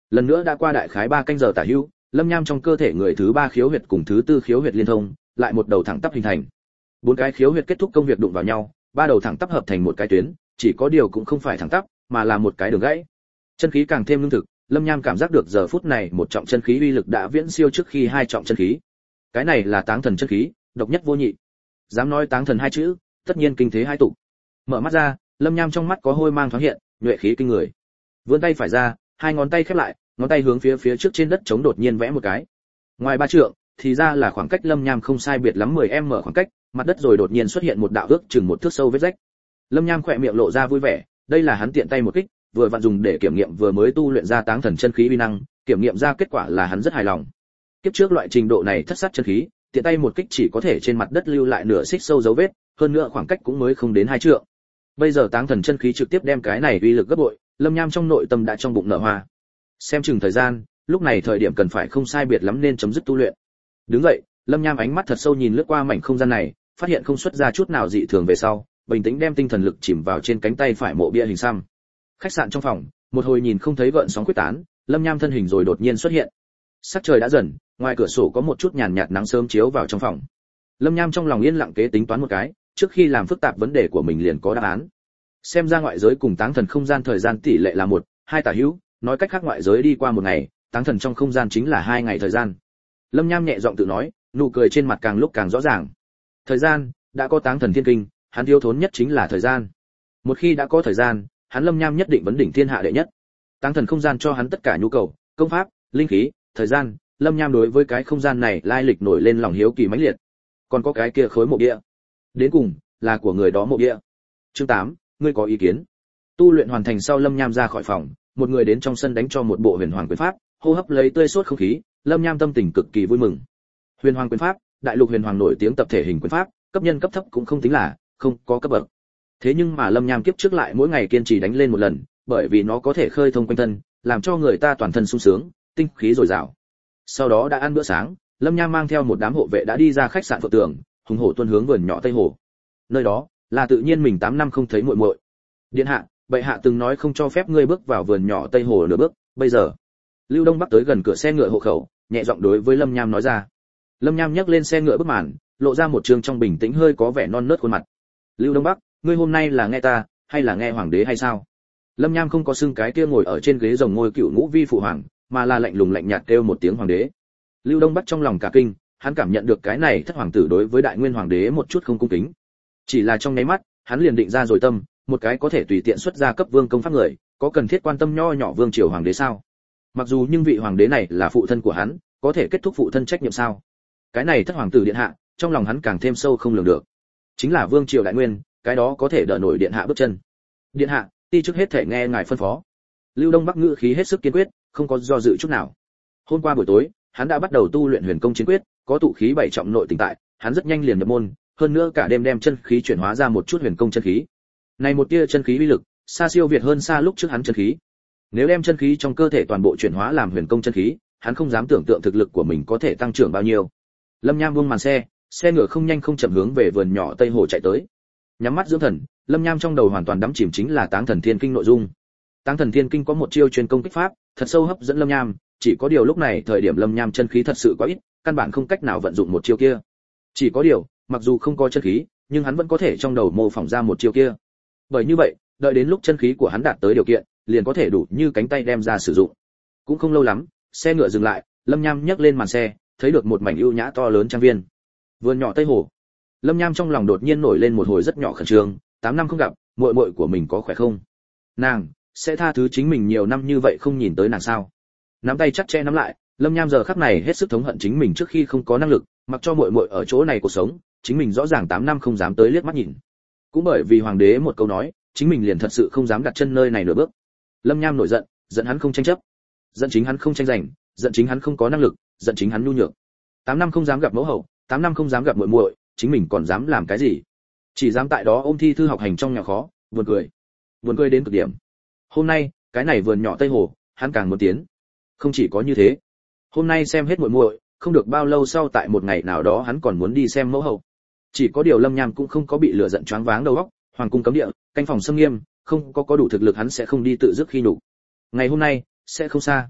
Lần nữa đã qua đại khái ba canh giờ tả hữu, Lâm Nham trong cơ thể người thứ ba khiếu huyệt cùng thứ tư khiếu huyệt liên thông, lại một đầu thẳng tắp hình thành. Bốn cái khiếu huyệt kết thúc công việc đụng vào nhau, ba đầu thẳng tắp hợp thành một cái tuyến, chỉ có điều cũng không phải thẳng tắp, mà là một cái đường gãy. Chân khí càng thêm lương thực, Lâm Nham cảm giác được giờ phút này một trọng chân khí uy lực đã viễn siêu trước khi hai trọng chân khí. Cái này là Táng Thần chân khí, độc nhất vô nhị. Dám nói Táng Thần hai chữ, tất nhiên kinh thế hai tụ. Mở mắt ra, Lâm Nham trong mắt có hôi mang thoáng hiện, nhuệ khí kinh người. Vươn tay phải ra, hai ngón tay khép lại, ngón tay hướng phía phía trước trên đất chống đột nhiên vẽ một cái. Ngoài ba trượng, thì ra là khoảng cách Lâm Nham không sai biệt lắm mười mét khoảng cách, mặt đất rồi đột nhiên xuất hiện một đạo ước chừng một thước sâu vết rách. Lâm Nham khỏe miệng lộ ra vui vẻ, đây là hắn tiện tay một kích, vừa vặn dùng để kiểm nghiệm vừa mới tu luyện ra Táng Thần chân khí uy năng, kiểm nghiệm ra kết quả là hắn rất hài lòng. Kiếp trước loại trình độ này thất sát chân khí, tiện tay một kích chỉ có thể trên mặt đất lưu lại nửa xích sâu dấu vết, hơn nữa khoảng cách cũng mới không đến hai trượng. Bây giờ Táng Thần chân khí trực tiếp đem cái này uy lực gấp bội, Lâm Nham trong nội tâm đã trong bụng nở hoa. Xem chừng thời gian, lúc này thời điểm cần phải không sai biệt lắm nên chấm dứt tu luyện. Đứng dậy, Lâm Nham ánh mắt thật sâu nhìn lướt qua mảnh không gian này, phát hiện không xuất ra chút nào dị thường về sau, bình tĩnh đem tinh thần lực chìm vào trên cánh tay phải mộ bia hình xăm. Khách sạn trong phòng, một hồi nhìn không thấy gợn sóng quyết tán, Lâm Nham thân hình rồi đột nhiên xuất hiện. Sắc trời đã dần, ngoài cửa sổ có một chút nhàn nhạt nắng sớm chiếu vào trong phòng. Lâm Nham trong lòng yên lặng kế tính toán một cái, trước khi làm phức tạp vấn đề của mình liền có đáp án. Xem ra ngoại giới cùng Táng Thần không gian thời gian tỷ lệ là một, hai tả hữu, nói cách khác ngoại giới đi qua một ngày, Táng Thần trong không gian chính là hai ngày thời gian. Lâm Nham nhẹ giọng tự nói, nụ cười trên mặt càng lúc càng rõ ràng. Thời gian, đã có Táng Thần thiên kinh, hắn thiếu thốn nhất chính là thời gian. Một khi đã có thời gian, hắn Lâm Nham nhất định vấn đỉnh thiên hạ đệ nhất. Táng Thần không gian cho hắn tất cả nhu cầu, công pháp, linh khí, thời gian, Lâm Nham đối với cái không gian này lai lịch nổi lên lòng hiếu kỳ mãnh liệt. Còn có cái kia khối mộ bia, đến cùng là của người đó mộ bia. Chương tám, ngươi có ý kiến? Tu luyện hoàn thành sau Lâm Nham ra khỏi phòng, một người đến trong sân đánh cho một bộ Huyền Hoàng quyền pháp, hô hấp lấy tươi sốt không khí, Lâm Nham tâm tình cực kỳ vui mừng. Huyền Hoàng quyền pháp, đại lục huyền hoàng nổi tiếng tập thể hình quyền pháp, cấp nhân cấp thấp cũng không tính là, không có cấp bậc. Thế nhưng mà Lâm Nham kiếp trước lại mỗi ngày kiên trì đánh lên một lần, bởi vì nó có thể khơi thông quanh thân, làm cho người ta toàn thân sung sướng, tinh khí dồi dào. Sau đó đã ăn bữa sáng, Lâm Nham mang theo một đám hộ vệ đã đi ra khách sạn Phượng Tường, hùng hổ tuân hướng vườn nhỏ Tây Hồ. Nơi đó là tự nhiên mình tám năm không thấy muội muội. Điện hạ, bệ hạ từng nói không cho phép ngươi bước vào vườn nhỏ Tây Hồ nửa bước, bây giờ. Lưu Đông Bắc tới gần cửa xe ngựa hộ khẩu, nhẹ giọng đối với Lâm Nham nói ra. Lâm Nham nhấc lên xe ngựa bước màn, lộ ra một trương trong bình tĩnh hơi có vẻ non nớt khuôn mặt. Lưu Đông Bắc, ngươi hôm nay là nghe ta, hay là nghe hoàng đế hay sao? Lâm Nham không có xưng cái kia ngồi ở trên ghế rồng ngôi cựu ngũ vi phụ hoàng, mà là lạnh lùng lạnh nhạt kêu một tiếng hoàng đế. Lưu Đông Bắc trong lòng cả kinh, hắn cảm nhận được cái này thất hoàng tử đối với đại nguyên hoàng đế một chút không cung kính. Chỉ là trong nháy mắt, hắn liền định ra rồi tâm, một cái có thể tùy tiện xuất ra cấp vương công pháp người, có cần thiết quan tâm nho nhỏ vương triều hoàng đế sao? Mặc dù nhưng vị hoàng đế này là phụ thân của hắn, có thể kết thúc phụ thân trách nhiệm sao? Cái này thất hoàng tử điện hạ, trong lòng hắn càng thêm sâu không lường được. Chính là vương triều đại nguyên, cái đó có thể đỡ nổi điện hạ bước chân. Điện hạ, ti trước hết thể nghe ngài phân phó. Lưu Đông Bắc ngữ khí hết sức kiên quyết, không có do dự chút nào. Hôm qua buổi tối, hắn đã bắt đầu tu luyện huyền công chiến quyết, có tụ khí bảy trọng nội tình tại, hắn rất nhanh liền nhập môn, hơn nữa cả đêm đem chân khí chuyển hóa ra một chút huyền công chân khí. Này một tia chân khí uy lực, xa siêu việt hơn xa lúc trước hắn chân khí. Nếu đem chân khí trong cơ thể toàn bộ chuyển hóa làm huyền công chân khí, hắn không dám tưởng tượng thực lực của mình có thể tăng trưởng bao nhiêu. Lâm Nham buông màn xe, xe ngựa không nhanh không chậm hướng về vườn nhỏ Tây Hồ chạy tới. Nhắm mắt dưỡng thần, Lâm Nham trong đầu hoàn toàn đắm chìm chính là Táng Thần Thiên Kinh nội dung. Táng Thần Thiên Kinh có một chiêu truyền công kích pháp, thật sâu hấp dẫn Lâm Nham, chỉ có điều lúc này thời điểm Lâm Nham chân khí thật sự quá ít, căn bản không cách nào vận dụng một chiêu kia. Chỉ có điều, mặc dù không có chân khí, nhưng hắn vẫn có thể trong đầu mô phỏng ra một chiêu kia. Bởi như vậy, đợi đến lúc chân khí của hắn đạt tới điều kiện, liền có thể đủ như cánh tay đem ra sử dụng. Cũng không lâu lắm, xe ngựa dừng lại, Lâm Nham nhấc lên màn xe, thấy được một mảnh ưu nhã to lớn trang viên. Vườn nhỏ Tây Hồ. Lâm Nham trong lòng đột nhiên nổi lên một hồi rất nhỏ khẩn trương, tám năm không gặp, muội muội của mình có khỏe không? Nàng sẽ tha thứ chính mình nhiều năm như vậy không nhìn tới nàng sao? Nắm tay chặt chẽ nắm lại, Lâm Nham giờ khắc này hết sức thống hận chính mình trước khi không có năng lực, mặc cho muội muội ở chỗ này cuộc sống, chính mình rõ ràng tám năm không dám tới liếc mắt nhìn. Cũng bởi vì hoàng đế một câu nói, chính mình liền thật sự không dám đặt chân nơi này nửa bước. Lâm Nham nổi giận, giận hắn không tranh chấp, giận chính hắn không tranh giành, giận chính hắn không có năng lực, giận chính hắn nhu nhược. tám năm không dám gặp mẫu hậu, tám năm không dám gặp muội muội, chính mình còn dám làm cái gì? Chỉ dám tại đó ôm thi thư học hành trong nhà khó, buồn cười. Buồn cười đến cực điểm. Hôm nay, cái này vườn nhỏ Tây Hồ, hắn càng muốn tiến. Không chỉ có như thế, hôm nay xem hết muội muội, không được bao lâu sau tại một ngày nào đó hắn còn muốn đi xem mẫu hậu. Chỉ có điều Lâm Nham cũng không có bị lửa giận choáng váng đầu óc, hoàng cung cấm địa, canh phòng xâm nghiêm, không có có đủ thực lực hắn sẽ không đi tự dứt khi nhục. Ngày hôm nay sẽ không xa.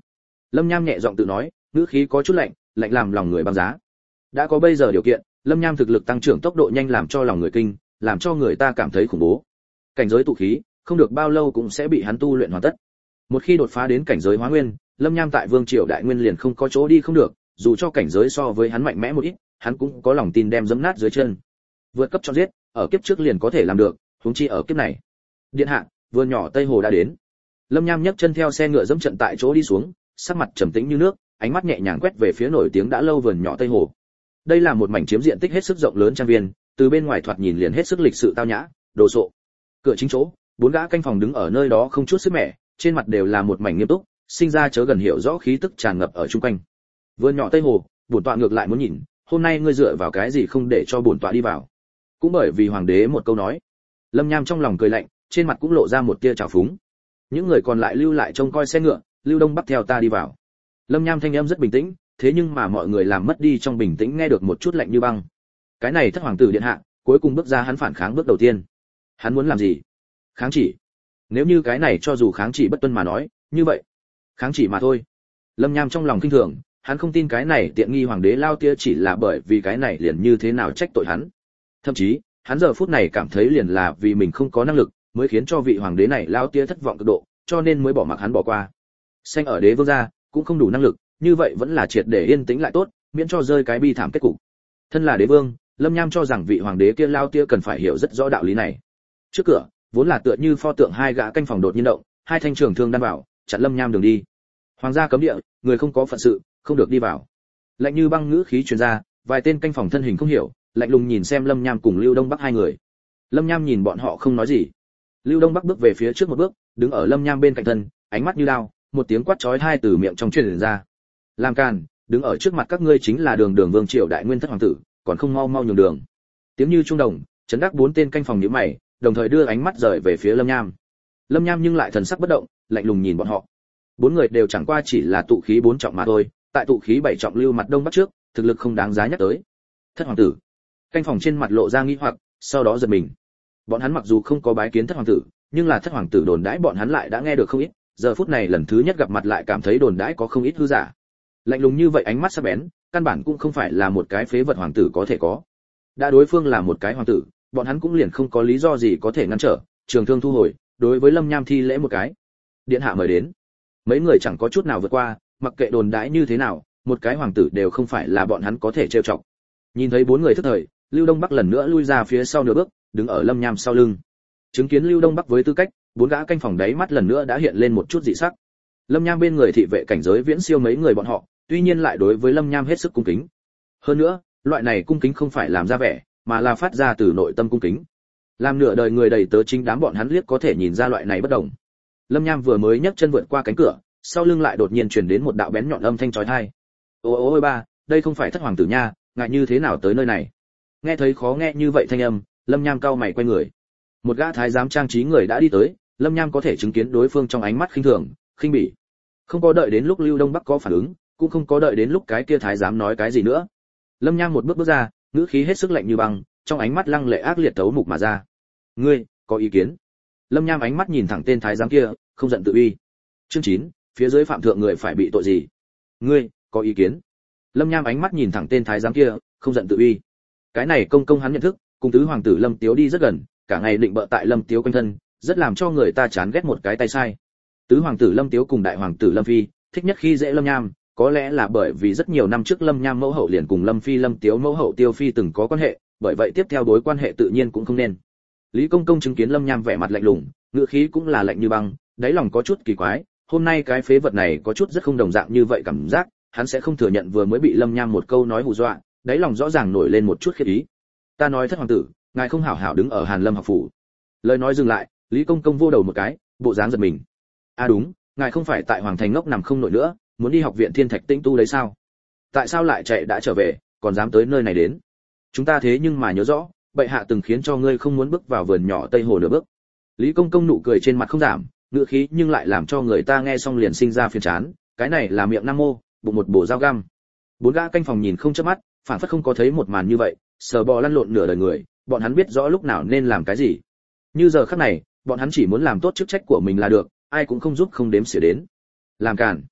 Lâm Nham nhẹ giọng tự nói, ngữ khí có chút lạnh, lạnh làm lòng người băng giá. Đã có bây giờ điều kiện, Lâm Nham thực lực tăng trưởng tốc độ nhanh làm cho lòng người kinh, làm cho người ta cảm thấy khủng bố. Cảnh giới tụ khí, không được bao lâu cũng sẽ bị hắn tu luyện hoàn tất. Một khi đột phá đến cảnh giới Hóa Nguyên, Lâm Nham tại Vương Triều Đại Nguyên liền không có chỗ đi không được, dù cho cảnh giới so với hắn mạnh mẽ một ít, hắn cũng có lòng tin đem giẫm nát dưới chân. Vượt cấp cho giết, ở kiếp trước liền có thể làm được, huống chi ở kiếp này. Điện hạ, vườn nhỏ Tây Hồ đã đến. Lâm Nham nhấc chân theo xe ngựa dẫm trận tại chỗ đi xuống, sắc mặt trầm tĩnh như nước, ánh mắt nhẹ nhàng quét về phía nổi tiếng đã lâu vườn nhỏ Tây Hồ. Đây là một mảnh chiếm diện tích hết sức rộng lớn trang viên, từ bên ngoài thoạt nhìn liền hết sức lịch sự tao nhã, đồ sộ. Cửa chính chỗ, bốn gã canh phòng đứng ở nơi đó không chút sức mẻ, trên mặt đều là một mảnh nghiêm túc, sinh ra chớ gần hiểu rõ khí tức tràn ngập ở chung quanh. Vườn nhỏ Tây Hồ, bổn tọa ngược lại muốn nhìn, hôm nay ngươi dựa vào cái gì không để cho bổn tọa đi vào? Cũng bởi vì hoàng đế một câu nói. Lâm Nham trong lòng cười lạnh, trên mặt cũng lộ ra một tia trào phúng. Những người còn lại lưu lại trông coi xe ngựa, Lưu Đông Bắc theo ta đi vào. Lâm Nham thanh âm rất bình tĩnh, thế nhưng mà mọi người làm mất đi trong bình tĩnh nghe được một chút lạnh như băng. Cái này thất hoàng tử điện hạ, cuối cùng bước ra hắn phản kháng bước đầu tiên. Hắn muốn làm gì? Kháng chỉ. Nếu như cái này cho dù kháng chỉ bất tuân mà nói, như vậy, kháng chỉ mà thôi. Lâm Nham trong lòng kinh thường, hắn không tin cái này tiện nghi hoàng đế lao tia chỉ là bởi vì cái này liền như thế nào trách tội hắn. Thậm chí, hắn giờ phút này cảm thấy liền là vì mình không có năng lực, mới khiến cho vị hoàng đế này lao tia thất vọng cực độ, cho nên mới bỏ mặc hắn bỏ qua. Xanh ở đế vương gia, cũng không đủ năng lực, như vậy vẫn là triệt để yên tĩnh lại tốt, miễn cho rơi cái bi thảm kết cục. Thân là đế vương, Lâm Nham cho rằng vị hoàng đế kia lao tia cần phải hiểu rất rõ đạo lý này. Trước cửa, vốn là tựa như pho tượng hai gã canh phòng đột nhiên động, hai thanh trường thương đan vào, chặn Lâm Nham đường đi. Hoàng gia cấm địa, người không có phận sự, không được đi vào. Lạnh như băng ngữ khí truyền ra, vài tên canh phòng thân hình không hiểu, lạnh lùng nhìn xem Lâm Nham cùng Lưu Đông Bắc hai người. Lâm Nham nhìn bọn họ không nói gì. Lưu Đông Bắc bước về phía trước một bước, đứng ở Lâm Nham bên cạnh thân, ánh mắt như đao, một tiếng quát chói tai từ miệng trong truyền ra. Làm càn, đứng ở trước mặt các ngươi chính là Đường Đường Vương Triều Đại Nguyên thất hoàng tử, còn không mau mau nhường đường. Tiếng như trung đồng, chấn đắc bốn tên canh phòng nhíu mày, đồng thời đưa ánh mắt rời về phía Lâm Nham. Lâm Nham nhưng lại thần sắc bất động, lạnh lùng nhìn bọn họ. Bốn người đều chẳng qua chỉ là tụ khí bốn trọng mà thôi, tại tụ khí bảy trọng lưu mặt đông bắc trước, thực lực không đáng giá nhắc tới. Thất hoàng tử. Canh phòng trên mặt lộ ra nghi hoặc, sau đó giật mình. Bọn hắn mặc dù không có bái kiến thất hoàng tử, nhưng là thất hoàng tử đồn đãi bọn hắn lại đã nghe được không ít, giờ phút này lần thứ nhất gặp mặt lại cảm thấy đồn đãi có không ít hư giả. Lạnh lùng như vậy ánh mắt sắc bén, căn bản cũng không phải là một cái phế vật hoàng tử có thể có. Đã đối phương là một cái hoàng tử, bọn hắn cũng liền không có lý do gì có thể ngăn trở, trường thương thu hồi, đối với Lâm Nham thi lễ một cái. Điện hạ mời đến. Mấy người chẳng có chút nào vượt qua, mặc kệ đồn đãi như thế nào, một cái hoàng tử đều không phải là bọn hắn có thể trêu chọc. Nhìn thấy bốn người thức thời, Lưu Đông Bắc lần nữa lui ra phía sau nửa bước, đứng ở Lâm Nham sau lưng. Chứng kiến Lưu Đông Bắc với tư cách, bốn gã canh phòng đáy mắt lần nữa đã hiện lên một chút dị sắc. Lâm Nham bên người thị vệ cảnh giới viễn siêu mấy người bọn họ, tuy nhiên lại đối với Lâm Nham hết sức cung kính. Hơn nữa, loại này cung kính không phải làm ra vẻ, mà là phát ra từ nội tâm cung kính. Làm nửa đời người đầy tớ chính đám bọn hắn liếc có thể nhìn ra loại này bất đồng. Lâm Nham vừa mới nhấc chân vượt qua cánh cửa, sau lưng lại đột nhiên truyền đến một đạo bén nhọn âm thanh chói tai. "Ô ô ôi ba, đây không phải thất hoàng tử nha, ngại như thế nào tới nơi này?" Nghe thấy khó nghe như vậy thanh âm, Lâm Nham cau mày quay người. Một gã thái giám trang trí người đã đi tới, Lâm Nham có thể chứng kiến đối phương trong ánh mắt khinh thường, khinh bỉ. Không có đợi đến lúc Lưu Đông Bắc có phản ứng, cũng không có đợi đến lúc cái kia thái giám nói cái gì nữa. Lâm Nham một bước bước ra, ngữ khí hết sức lạnh như băng, trong ánh mắt lăng lệ ác liệt thấu mục mà ra. "Ngươi, có ý kiến?" Lâm Nham ánh mắt nhìn thẳng tên thái giám kia, không giận tự uy. Chương chín, phía dưới phạm thượng người phải bị tội gì? "Ngươi, có ý kiến?" Lâm Nham ánh mắt nhìn thẳng tên thái giám kia, không giận tự uy. Cái này công công hắn nhận thức, cùng tứ hoàng tử Lâm Tiếu đi rất gần, cả ngày định bợ tại Lâm Tiếu quanh thân, rất làm cho người ta chán ghét một cái tay sai. Tứ hoàng tử Lâm Tiếu cùng đại hoàng tử Lâm Phi, thích nhất khi dễ Lâm Nham, có lẽ là bởi vì rất nhiều năm trước Lâm Nham mẫu hậu liền cùng Lâm Phi Lâm Tiếu mẫu hậu Tiêu Phi từng có quan hệ, bởi vậy tiếp theo đối quan hệ tự nhiên cũng không nên. Lý Công Công chứng kiến Lâm Nham vẻ mặt lạnh lùng, ngữ khí cũng là lạnh như băng, đáy lòng có chút kỳ quái, hôm nay cái phế vật này có chút rất không đồng dạng như vậy cảm giác, hắn sẽ không thừa nhận vừa mới bị Lâm Nham một câu nói hù dọa, đáy lòng rõ ràng nổi lên một chút khiếp ý. "Ta nói thất hoàng tử, ngài không hảo hảo đứng ở Hàn Lâm học phủ." Lời nói dừng lại, Lý Công Công vô đầu một cái, bộ dáng giật mình. "À đúng, ngài không phải tại Hoàng Thành ngốc nằm không nổi nữa, muốn đi học viện Thiên Thạch Tĩnh tu đấy sao? Tại sao lại chạy đã trở về, còn dám tới nơi này đến? Chúng ta thế nhưng mà nhớ rõ, bệ hạ từng khiến cho ngươi không muốn bước vào vườn nhỏ Tây Hồ nửa bước." Lý Công Công nụ cười trên mặt không giảm, ngữ khí nhưng lại làm cho người ta nghe xong liền sinh ra phiền chán, cái này là miệng nam mô, bụng một bổ dao găm. Bốn gã canh phòng nhìn không chớp mắt, phản phất không có thấy một màn như vậy, sờ bò lăn lộn nửa đời người, bọn hắn biết rõ lúc nào nên làm cái gì. Như giờ khắc này, bọn hắn chỉ muốn làm tốt chức trách của mình là được, ai cũng không giúp không đếm xỉa đến. Làm cản.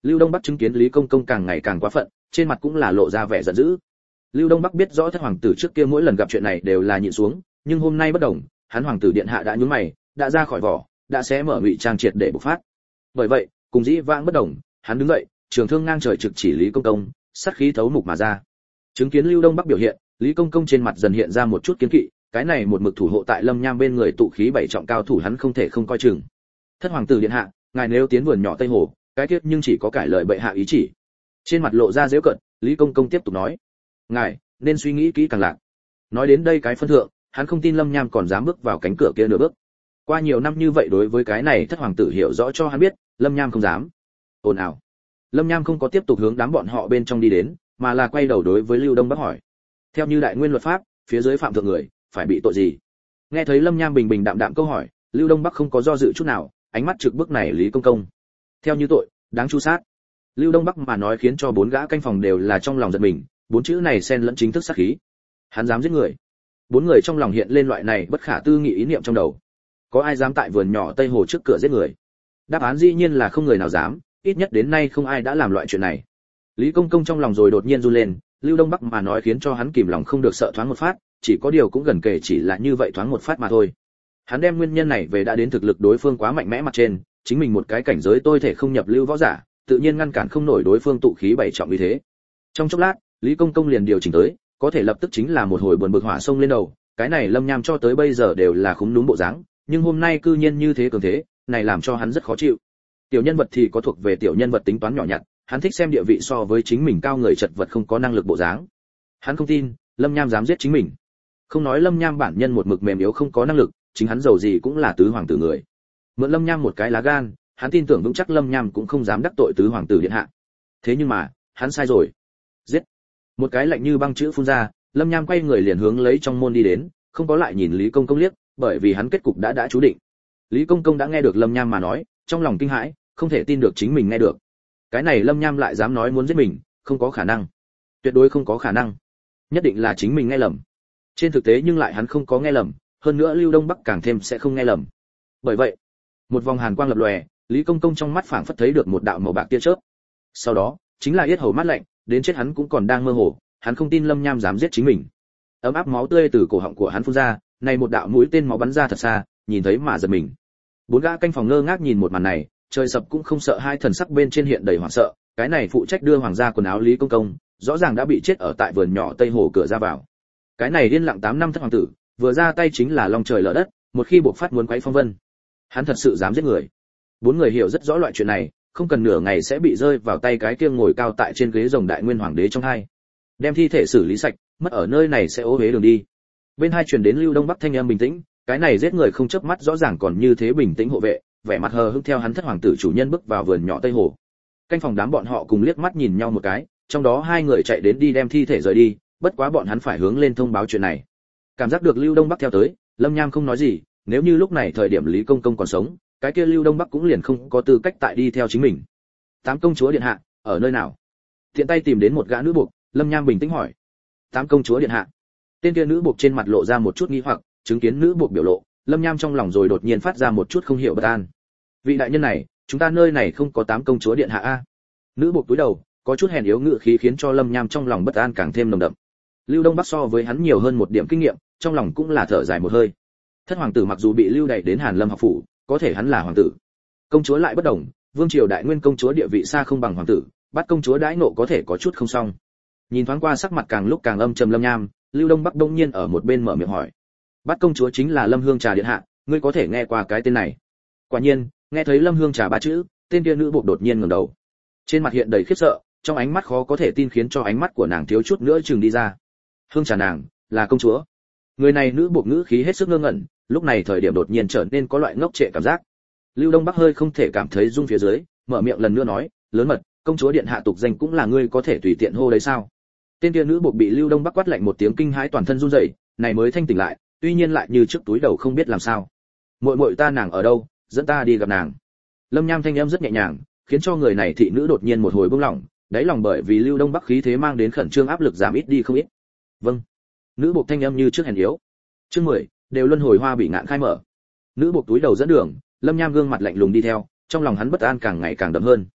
Lưu Đông Bắc chứng kiến Lý Công Công càng ngày càng quá phận, trên mặt cũng là lộ ra vẻ giận dữ. Lưu Đông Bắc biết rõ thất hoàng tử trước kia mỗi lần gặp chuyện này đều là nhịn xuống, nhưng hôm nay bất đồng, hắn hoàng tử điện hạ đã nhún mày, đã ra khỏi vỏ, đã xé mở ngụy trang triệt để bộc phát. Bởi vậy, cùng dĩ vãng bất đồng, hắn đứng dậy, trường thương ngang trời trực chỉ Lý Công Công, sát khí thấu mục mà ra. Chứng kiến Lưu Đông Bắc biểu hiện, Lý Công Công trên mặt dần hiện ra một chút kiến kỵ, cái này một mực thủ hộ tại Lâm Nham bên người tụ khí bảy trọng cao thủ hắn không thể không coi chừng. Thất hoàng tử điện hạ, ngài nếu tiến vườn nhỏ Tây Hồ, cái kiết nhưng chỉ có cải lời bệ hạ ý chỉ. Trên mặt lộ ra giễu cợt, Lý Công Công tiếp tục nói, ngài nên suy nghĩ kỹ càng lạc. Nói đến đây cái phân thượng, hắn không tin Lâm Nham còn dám bước vào cánh cửa kia nửa bước. Qua nhiều năm như vậy đối với cái này thất hoàng tử hiểu rõ cho hắn biết, Lâm Nham không dám. Ồn ào. Lâm Nham không có tiếp tục hướng đám bọn họ bên trong đi đến, mà là quay đầu đối với Lưu Đông Bắc hỏi. Theo như đại nguyên luật pháp, phía dưới phạm thượng người, phải bị tội gì? Nghe thấy Lâm Nham bình bình đạm đạm câu hỏi, Lưu Đông Bắc không có do dự chút nào, ánh mắt trực bức này Lý Công Công. Theo như tội, đáng tru sát. Lưu Đông Bắc mà nói khiến cho bốn gã canh phòng đều là trong lòng giật mình, bốn chữ này xen lẫn chính thức sát khí. Hắn dám giết người. Bốn người trong lòng hiện lên loại này bất khả tư nghị ý niệm trong đầu. Có ai dám tại vườn nhỏ Tây Hồ trước cửa giết người? Đáp án dĩ nhiên là không người nào dám, ít nhất đến nay không ai đã làm loại chuyện này. Lý Công Công trong lòng rồi đột nhiên run lên, Lưu Đông Bắc mà nói khiến cho hắn kìm lòng không được sợ thoáng một phát, chỉ có điều cũng gần kể chỉ là như vậy thoáng một phát mà thôi. Hắn đem nguyên nhân này về đã đến thực lực đối phương quá mạnh mẽ mặt trên, chính mình một cái cảnh giới tôi thể không nhập lưu võ giả, tự nhiên ngăn cản không nổi đối phương tụ khí bảy trọng như thế. Trong chốc lát, Lý Công Công liền điều chỉnh tới, có thể lập tức chính là một hồi buồn bực hỏa sông lên đầu, cái này Lâm Nham cho tới bây giờ đều là khúm núm bộ dáng, nhưng hôm nay cư nhiên như thế cường thế, này làm cho hắn rất khó chịu. Tiểu nhân vật thì có thuộc về tiểu nhân vật tính toán nhỏ nhặt, hắn thích xem địa vị so với chính mình cao người chật vật không có năng lực bộ dáng. Hắn không tin Lâm Nham dám giết chính mình. Không nói Lâm Nham bản nhân một mực mềm yếu không có năng lực, chính hắn giàu gì cũng là tứ hoàng tử người. Mượn Lâm Nham một cái lá gan, hắn tin tưởng vững chắc Lâm Nham cũng không dám đắc tội tứ hoàng tử điện hạ. Thế nhưng mà, hắn sai rồi. Giết. Một cái lạnh như băng chữ phun ra, Lâm Nham quay người liền hướng lấy trong môn đi đến, không có lại nhìn Lý Công Công liếc, bởi vì hắn kết cục đã đã chú định. Lý Công Công đã nghe được Lâm Nham mà nói, trong lòng kinh hãi, không thể tin được chính mình nghe được. Cái này Lâm Nham lại dám nói muốn giết mình, không có khả năng. Tuyệt đối không có khả năng. Nhất định là chính mình nghe lầm. Trên thực tế nhưng lại hắn không có nghe lầm, hơn nữa Lưu Đông Bắc càng thêm sẽ không nghe lầm. Bởi vậy, một vòng hàn quang lập lòe, Lý Công Công trong mắt phảng phất thấy được một đạo màu bạc tia chớp. Sau đó, chính là yết hầu mát lạnh, đến chết hắn cũng còn đang mơ hồ, hắn không tin Lâm Nham dám giết chính mình. Ấm áp máu tươi từ cổ họng của hắn phun ra, này một đạo mũi tên máu bắn ra thật xa, nhìn thấy mà giật mình. Bốn gã canh phòng ngơ ngác nhìn một màn này, trời sập cũng không sợ, hai thần sắc bên trên hiện đầy hoảng sợ, cái này phụ trách đưa hoàng gia quần áo Lý Công Công, rõ ràng đã bị chết ở tại vườn nhỏ Tây Hồ cửa ra vào. Cái này điên lặng tám năm thất hoàng tử, vừa ra tay chính là long trời lở đất, một khi buộc phát muốn quấy phong vân. Hắn thật sự dám giết người. Bốn người hiểu rất rõ loại chuyện này, không cần nửa ngày sẽ bị rơi vào tay cái kia ngồi cao tại trên ghế rồng đại nguyên hoàng đế trong hai. Đem thi thể xử lý sạch, mất ở nơi này sẽ ố uế đường đi. Bên hai truyền đến Lưu Đông Bắc thanh âm bình tĩnh, cái này giết người không chớp mắt rõ ràng còn như thế bình tĩnh hộ vệ, vẻ mặt hờ hững theo hắn thất hoàng tử chủ nhân bước vào vườn nhỏ Tây Hồ. Canh phòng đám bọn họ cùng liếc mắt nhìn nhau một cái, trong đó hai người chạy đến đi đem thi thể rời đi, bất quá bọn hắn phải hướng lên thông báo chuyện này. Cảm giác được Lưu Đông Bắc theo tới, Lâm Nham không nói gì, nếu như lúc này thời điểm Lý Công Công còn sống, cái kia Lưu Đông Bắc cũng liền không có tư cách tại đi theo chính mình. Tám công chúa điện hạ, ở nơi nào? Tiện tay tìm đến một gã nữ buộc, Lâm Nham bình tĩnh hỏi. Tám công chúa điện hạ. Tên kia nữ buộc trên mặt lộ ra một chút nghi hoặc, chứng kiến nữ buộc biểu lộ, Lâm Nham trong lòng rồi đột nhiên phát ra một chút không hiểu bất an. Vị đại nhân này, chúng ta nơi này không có tám công chúa điện hạ a. Nữ buộc túi đầu, có chút hèn yếu ngự khí khiến cho Lâm Nham trong lòng bất an càng thêm nồng đậm. Lưu Đông Bắc so với hắn nhiều hơn một điểm kinh nghiệm, trong lòng cũng là thở dài một hơi. Thất hoàng tử mặc dù bị lưu đày đến Hàn Lâm học phủ, có thể hắn là hoàng tử. Công chúa lại bất đồng, vương triều đại nguyên công chúa địa vị xa không bằng hoàng tử, bắt công chúa đãi nộ có thể có chút không xong. Nhìn thoáng qua sắc mặt càng lúc càng âm trầm Lâm Nham, Lưu Đông Bắc đông nhiên ở một bên mở miệng hỏi. Bắt công chúa chính là Lâm Hương Trà điện hạ, ngươi có thể nghe qua cái tên này? Quả nhiên, nghe thấy Lâm Hương Trà ba chữ, tên kia nữ buộc đột nhiên ngẩng đầu. Trên mặt hiện đầy khiếp sợ, trong ánh mắt khó có thể tin khiến cho ánh mắt của nàng thiếu chút nữa chừng đi ra. Hương Trà nàng, là công chúa? Người này nữ buộc ngữ khí hết sức ngơ ngẩn, lúc này thời điểm đột nhiên trở nên có loại ngốc trệ cảm giác. Lưu Đông Bắc hơi không thể cảm thấy rung phía dưới, mở miệng lần nữa nói, lớn mật, công chúa điện hạ tục danh cũng là ngươi có thể tùy tiện hô đấy sao? Tên kia nữ buộc bị Lưu Đông Bắc quát lạnh một tiếng kinh hãi toàn thân run rẩy, này mới thanh tỉnh lại, tuy nhiên lại như trước túi đầu không biết làm sao. Muội muội ta nàng ở đâu, dẫn ta đi gặp nàng. Lâm Nham thanh âm rất nhẹ nhàng, khiến cho người này thị nữ đột nhiên một hồi buông lỏng, đáy lòng bởi vì Lưu Đông Bắc khí thế mang đến khẩn trương áp lực giảm ít đi không ít. Vâng. Nữ buộc thanh âm như trước hèn yếu. Chương mười, đều luân hồi hoa bị ngạn khai mở. Nữ buộc túi đầu dẫn đường, Lâm Nham gương mặt lạnh lùng đi theo, trong lòng hắn bất an càng ngày càng đậm hơn.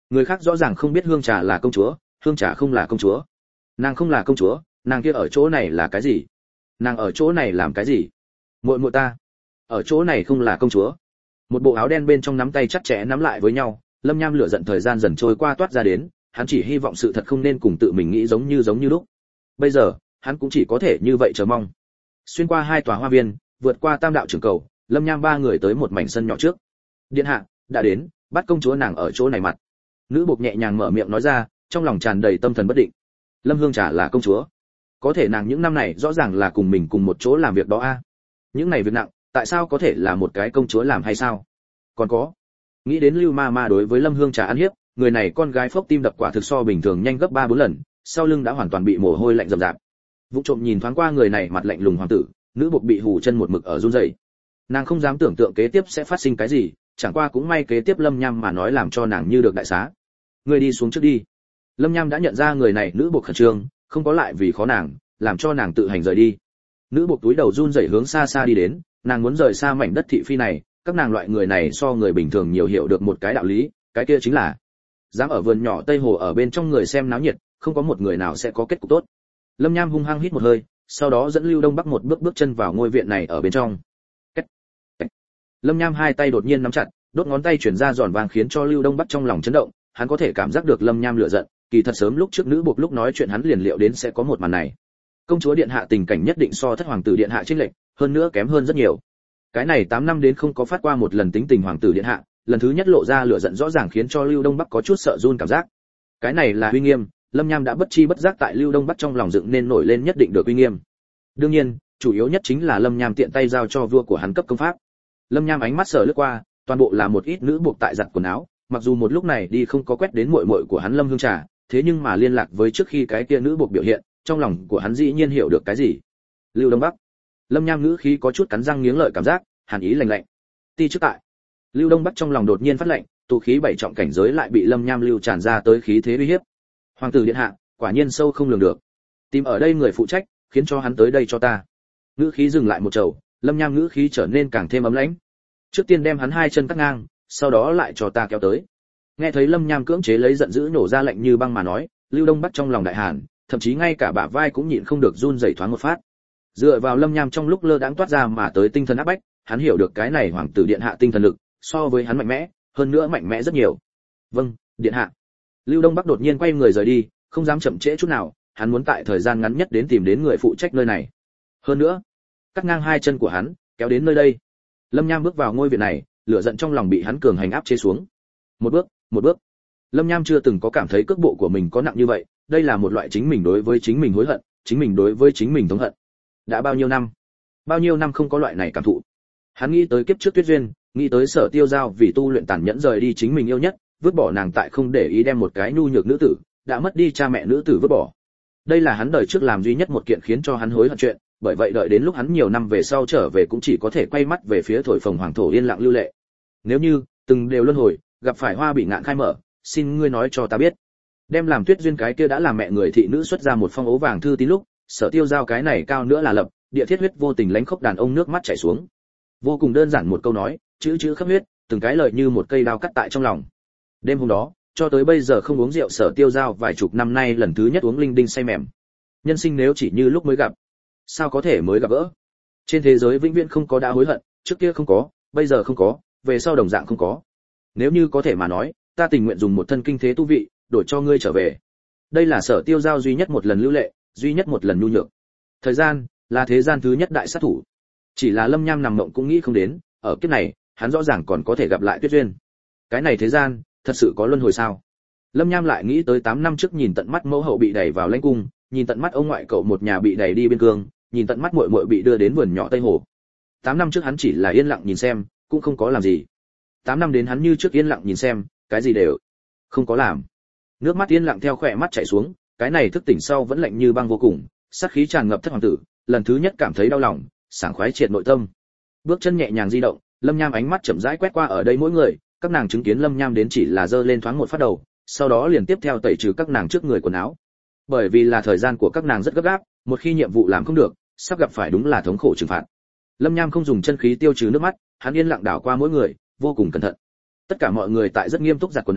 Người khác rõ ràng không biết Hương Trà là công chúa, Hương Trà không là công chúa. Nàng không là công chúa, nàng kia ở chỗ này là cái gì? Nàng ở chỗ này làm cái gì? Muội muội ta, ở chỗ này không là công chúa. Một bộ áo đen bên trong nắm tay chặt chẽ nắm lại với nhau, Lâm Nham lửa giận thời gian dần trôi qua toát ra đến, hắn chỉ hy vọng sự thật không nên cùng tự mình nghĩ giống như giống như lúc. Bây giờ, hắn cũng chỉ có thể như vậy chờ mong. Xuyên qua hai tòa hoa viên, vượt qua tam đạo trường cầu, Lâm Nham ba người tới một mảnh sân nhỏ trước. Điện hạ đã đến, bắt công chúa nàng ở chỗ này mặt. Nữ bộc nhẹ nhàng mở miệng nói ra, trong lòng tràn đầy tâm thần bất định. Lâm Hương Trà là công chúa, có thể nàng những năm này rõ ràng là cùng mình cùng một chỗ làm việc đó a. Những này việc nặng, tại sao có thể là một cái công chúa làm hay sao? Còn có, nghĩ đến Lưu Ma Ma đối với Lâm Hương Trà ăn hiếp, người này con gái phốc tim đập quả thực so bình thường nhanh gấp ba bốn lần, sau lưng đã hoàn toàn bị mồ hôi lạnh rầm rạp. Vũ trộm nhìn thoáng qua người này mặt lạnh lùng hoàng tử, nữ bộc bị hù chân một mực ở run rẩy. Nàng không dám tưởng tượng kế tiếp sẽ phát sinh cái gì, chẳng qua cũng may kế tiếp Lâm Nham mà nói làm cho nàng như được đại xá. Ngươi đi xuống trước đi. Lâm Nham đã nhận ra người này nữ bộc khẩn trương, không có lại vì khó nàng, làm cho nàng tự hành rời đi. Nữ bộc túi đầu run rẩy hướng xa xa đi đến, nàng muốn rời xa mảnh đất thị phi này, các nàng loại người này so người bình thường nhiều hiểu được một cái đạo lý, cái kia chính là dám ở vườn nhỏ Tây Hồ ở bên trong người xem náo nhiệt, không có một người nào sẽ có kết cục tốt. Lâm Nham hung hăng hít một hơi, sau đó dẫn Lưu Đông Bắc một bước bước chân vào ngôi viện này ở bên trong. Cách. Cách. Lâm Nham hai tay đột nhiên nắm chặt, đốt ngón tay chuyển ra giòn vàng khiến cho Lưu Đông Bắc trong lòng chấn động, hắn có thể cảm giác được Lâm Nham lửa giận, kỳ thật sớm lúc trước nữ buộc lúc nói chuyện hắn liền liệu đến sẽ có một màn này. Công chúa điện hạ tình cảnh nhất định so thất hoàng tử điện hạ chênh lệch, hơn nữa kém hơn rất nhiều. Cái này tám năm đến không có phát qua một lần tính tình hoàng tử điện hạ, lần thứ nhất lộ ra lửa giận rõ ràng khiến cho Lưu Đông Bắc có chút sợ run cảm giác. Cái này là uy nghiêm, Lâm Nham đã bất chi bất giác tại Lưu Đông Bắc trong lòng dựng nên nổi lên nhất định được uy nghiêm. Đương nhiên, chủ yếu nhất chính là Lâm Nham tiện tay giao cho vua của hắn cấp công pháp. Lâm Nham ánh mắt sở lướt qua, toàn bộ là một ít nữ buộc tại giặt quần áo, mặc dù một lúc này đi không có quét đến muội muội của hắn Lâm Hương Trà, thế nhưng mà liên lạc với trước khi cái kia nữ buộc biểu hiện, trong lòng của hắn dĩ nhiên hiểu được cái gì. Lưu Đông Bắc. Lâm Nham ngữ khí có chút cắn răng nghiến lợi cảm giác, hàn ý lạnh lạnh. Ti trước tại. Lưu Đông Bắc trong lòng đột nhiên phát lạnh, tụ khí bảy trọng cảnh giới lại bị Lâm Nham lưu tràn ra tới khí thế uy hiếp. Hoàng tử điện hạ, quả nhiên sâu không lường được. Tìm ở đây người phụ trách, khiến cho hắn tới đây cho ta. Ngữ khí dừng lại một trầu, Lâm Nham ngữ khí trở nên càng thêm ấm lãnh. Trước tiên đem hắn hai chân cắt ngang, sau đó lại cho ta kéo tới. Nghe thấy Lâm Nham cưỡng chế lấy giận dữ nổ ra lệnh như băng mà nói, Lưu Đông Bắc trong lòng đại hàn, thậm chí ngay cả bả vai cũng nhịn không được run rẩy thoáng một phát. Dựa vào Lâm Nham trong lúc lơ đãng toát ra mà tới tinh thần áp bách, hắn hiểu được cái này hoàng tử điện hạ tinh thần lực so với hắn mạnh mẽ, hơn nữa mạnh mẽ rất nhiều. Vâng, điện hạ. Lưu Đông Bắc đột nhiên quay người rời đi, không dám chậm trễ chút nào, hắn muốn tại thời gian ngắn nhất đến tìm đến người phụ trách nơi này. Hơn nữa, cắt ngang hai chân của hắn, kéo đến nơi đây. Lâm Nham bước vào ngôi viện này, lửa giận trong lòng bị hắn cường hành áp chế xuống. Một bước, một bước. Lâm Nham chưa từng có cảm thấy cước bộ của mình có nặng như vậy, đây là một loại chính mình đối với chính mình hối hận, chính mình đối với chính mình thống hận. Đã bao nhiêu năm, bao nhiêu năm không có loại này cảm thụ. Hắn nghĩ tới kiếp trước Tuyết Duyên, nghĩ tới Sở Tiêu Giao vì tu luyện tàn nhẫn rời đi chính mình yêu nhất, vứt bỏ nàng tại không để ý đem một cái nhu nhược nữ tử, đã mất đi cha mẹ nữ tử vứt bỏ. Đây là hắn đời trước làm duy nhất một kiện khiến cho hắn hối hận chuyện, bởi vậy đợi đến lúc hắn nhiều năm về sau trở về cũng chỉ có thể quay mắt về phía thổi phồng hoàng thổ yên lặng lưu lệ. Nếu như từng đều luân hồi, gặp phải hoa bị ngạn khai mở, xin ngươi nói cho ta biết. Đem làm Tuyết Duyên cái kia đã làm mẹ người thị nữ xuất ra một phong ố vàng thư tín lúc, Sở Tiêu Giao cái này cao nữa là lập, địa thiết huyết vô tình lánh khốc đàn ông nước mắt chảy xuống. Vô cùng đơn giản một câu nói, chữ chữ khắp huyết, từng cái lời như một cây đao cắt tại trong lòng. Đêm hôm đó, cho tới bây giờ không uống rượu Sở Tiêu Giao vài chục năm nay lần thứ nhất uống linh đinh say mềm. Nhân sinh nếu chỉ như lúc mới gặp, sao có thể mới gặp gỡ? Trên thế giới vĩnh viễn không có đã hối hận, trước kia không có, bây giờ không có, về sau đồng dạng không có. Nếu như có thể mà nói, ta tình nguyện dùng một thân kinh thế tu vị, đổi cho ngươi trở về. Đây là Sở Tiêu Giao duy nhất một lần lưu lệ, duy nhất một lần nhu nhược. Thời gian là thế gian thứ nhất đại sát thủ. Chỉ là Lâm Nham nằm mộng cũng nghĩ không đến, ở kiếp này, hắn rõ ràng còn có thể gặp lại Tuyết Duyên. Cái này thế gian, thật sự có luân hồi sao? Lâm Nham lại nghĩ tới tám năm trước nhìn tận mắt mẫu hậu bị đẩy vào lãnh cung, nhìn tận mắt ông ngoại cậu một nhà bị đẩy đi biên cương, nhìn tận mắt muội muội bị đưa đến vườn nhỏ Tây Hồ. tám năm trước hắn chỉ là yên lặng nhìn xem, cũng không có làm gì. tám năm đến hắn như trước yên lặng nhìn xem, cái gì đều không có làm. Nước mắt yên lặng theo khóe mắt chảy xuống, cái này thức tỉnh sau vẫn lạnh như băng vô cùng, sát khí tràn ngập thất hoàng tử, lần thứ nhất cảm thấy đau lòng, sảng khoái triệt nội tâm. Bước chân nhẹ nhàng di động, Lâm Nham ánh mắt chậm rãi quét qua ở đây mỗi người, các nàng chứng kiến Lâm Nham đến chỉ là giơ lên thoáng một phát đầu, sau đó liền tiếp theo tẩy trừ các nàng trước người quần áo. Bởi vì là thời gian của các nàng rất gấp gáp, một khi nhiệm vụ làm không được, sắp gặp phải đúng là thống khổ trừng phạt. Lâm Nham không dùng chân khí tiêu trừ nước mắt, hắn yên lặng đảo qua mỗi người, vô cùng cẩn thận. Tất cả mọi người tại rất nghiêm túc giặt quần áo,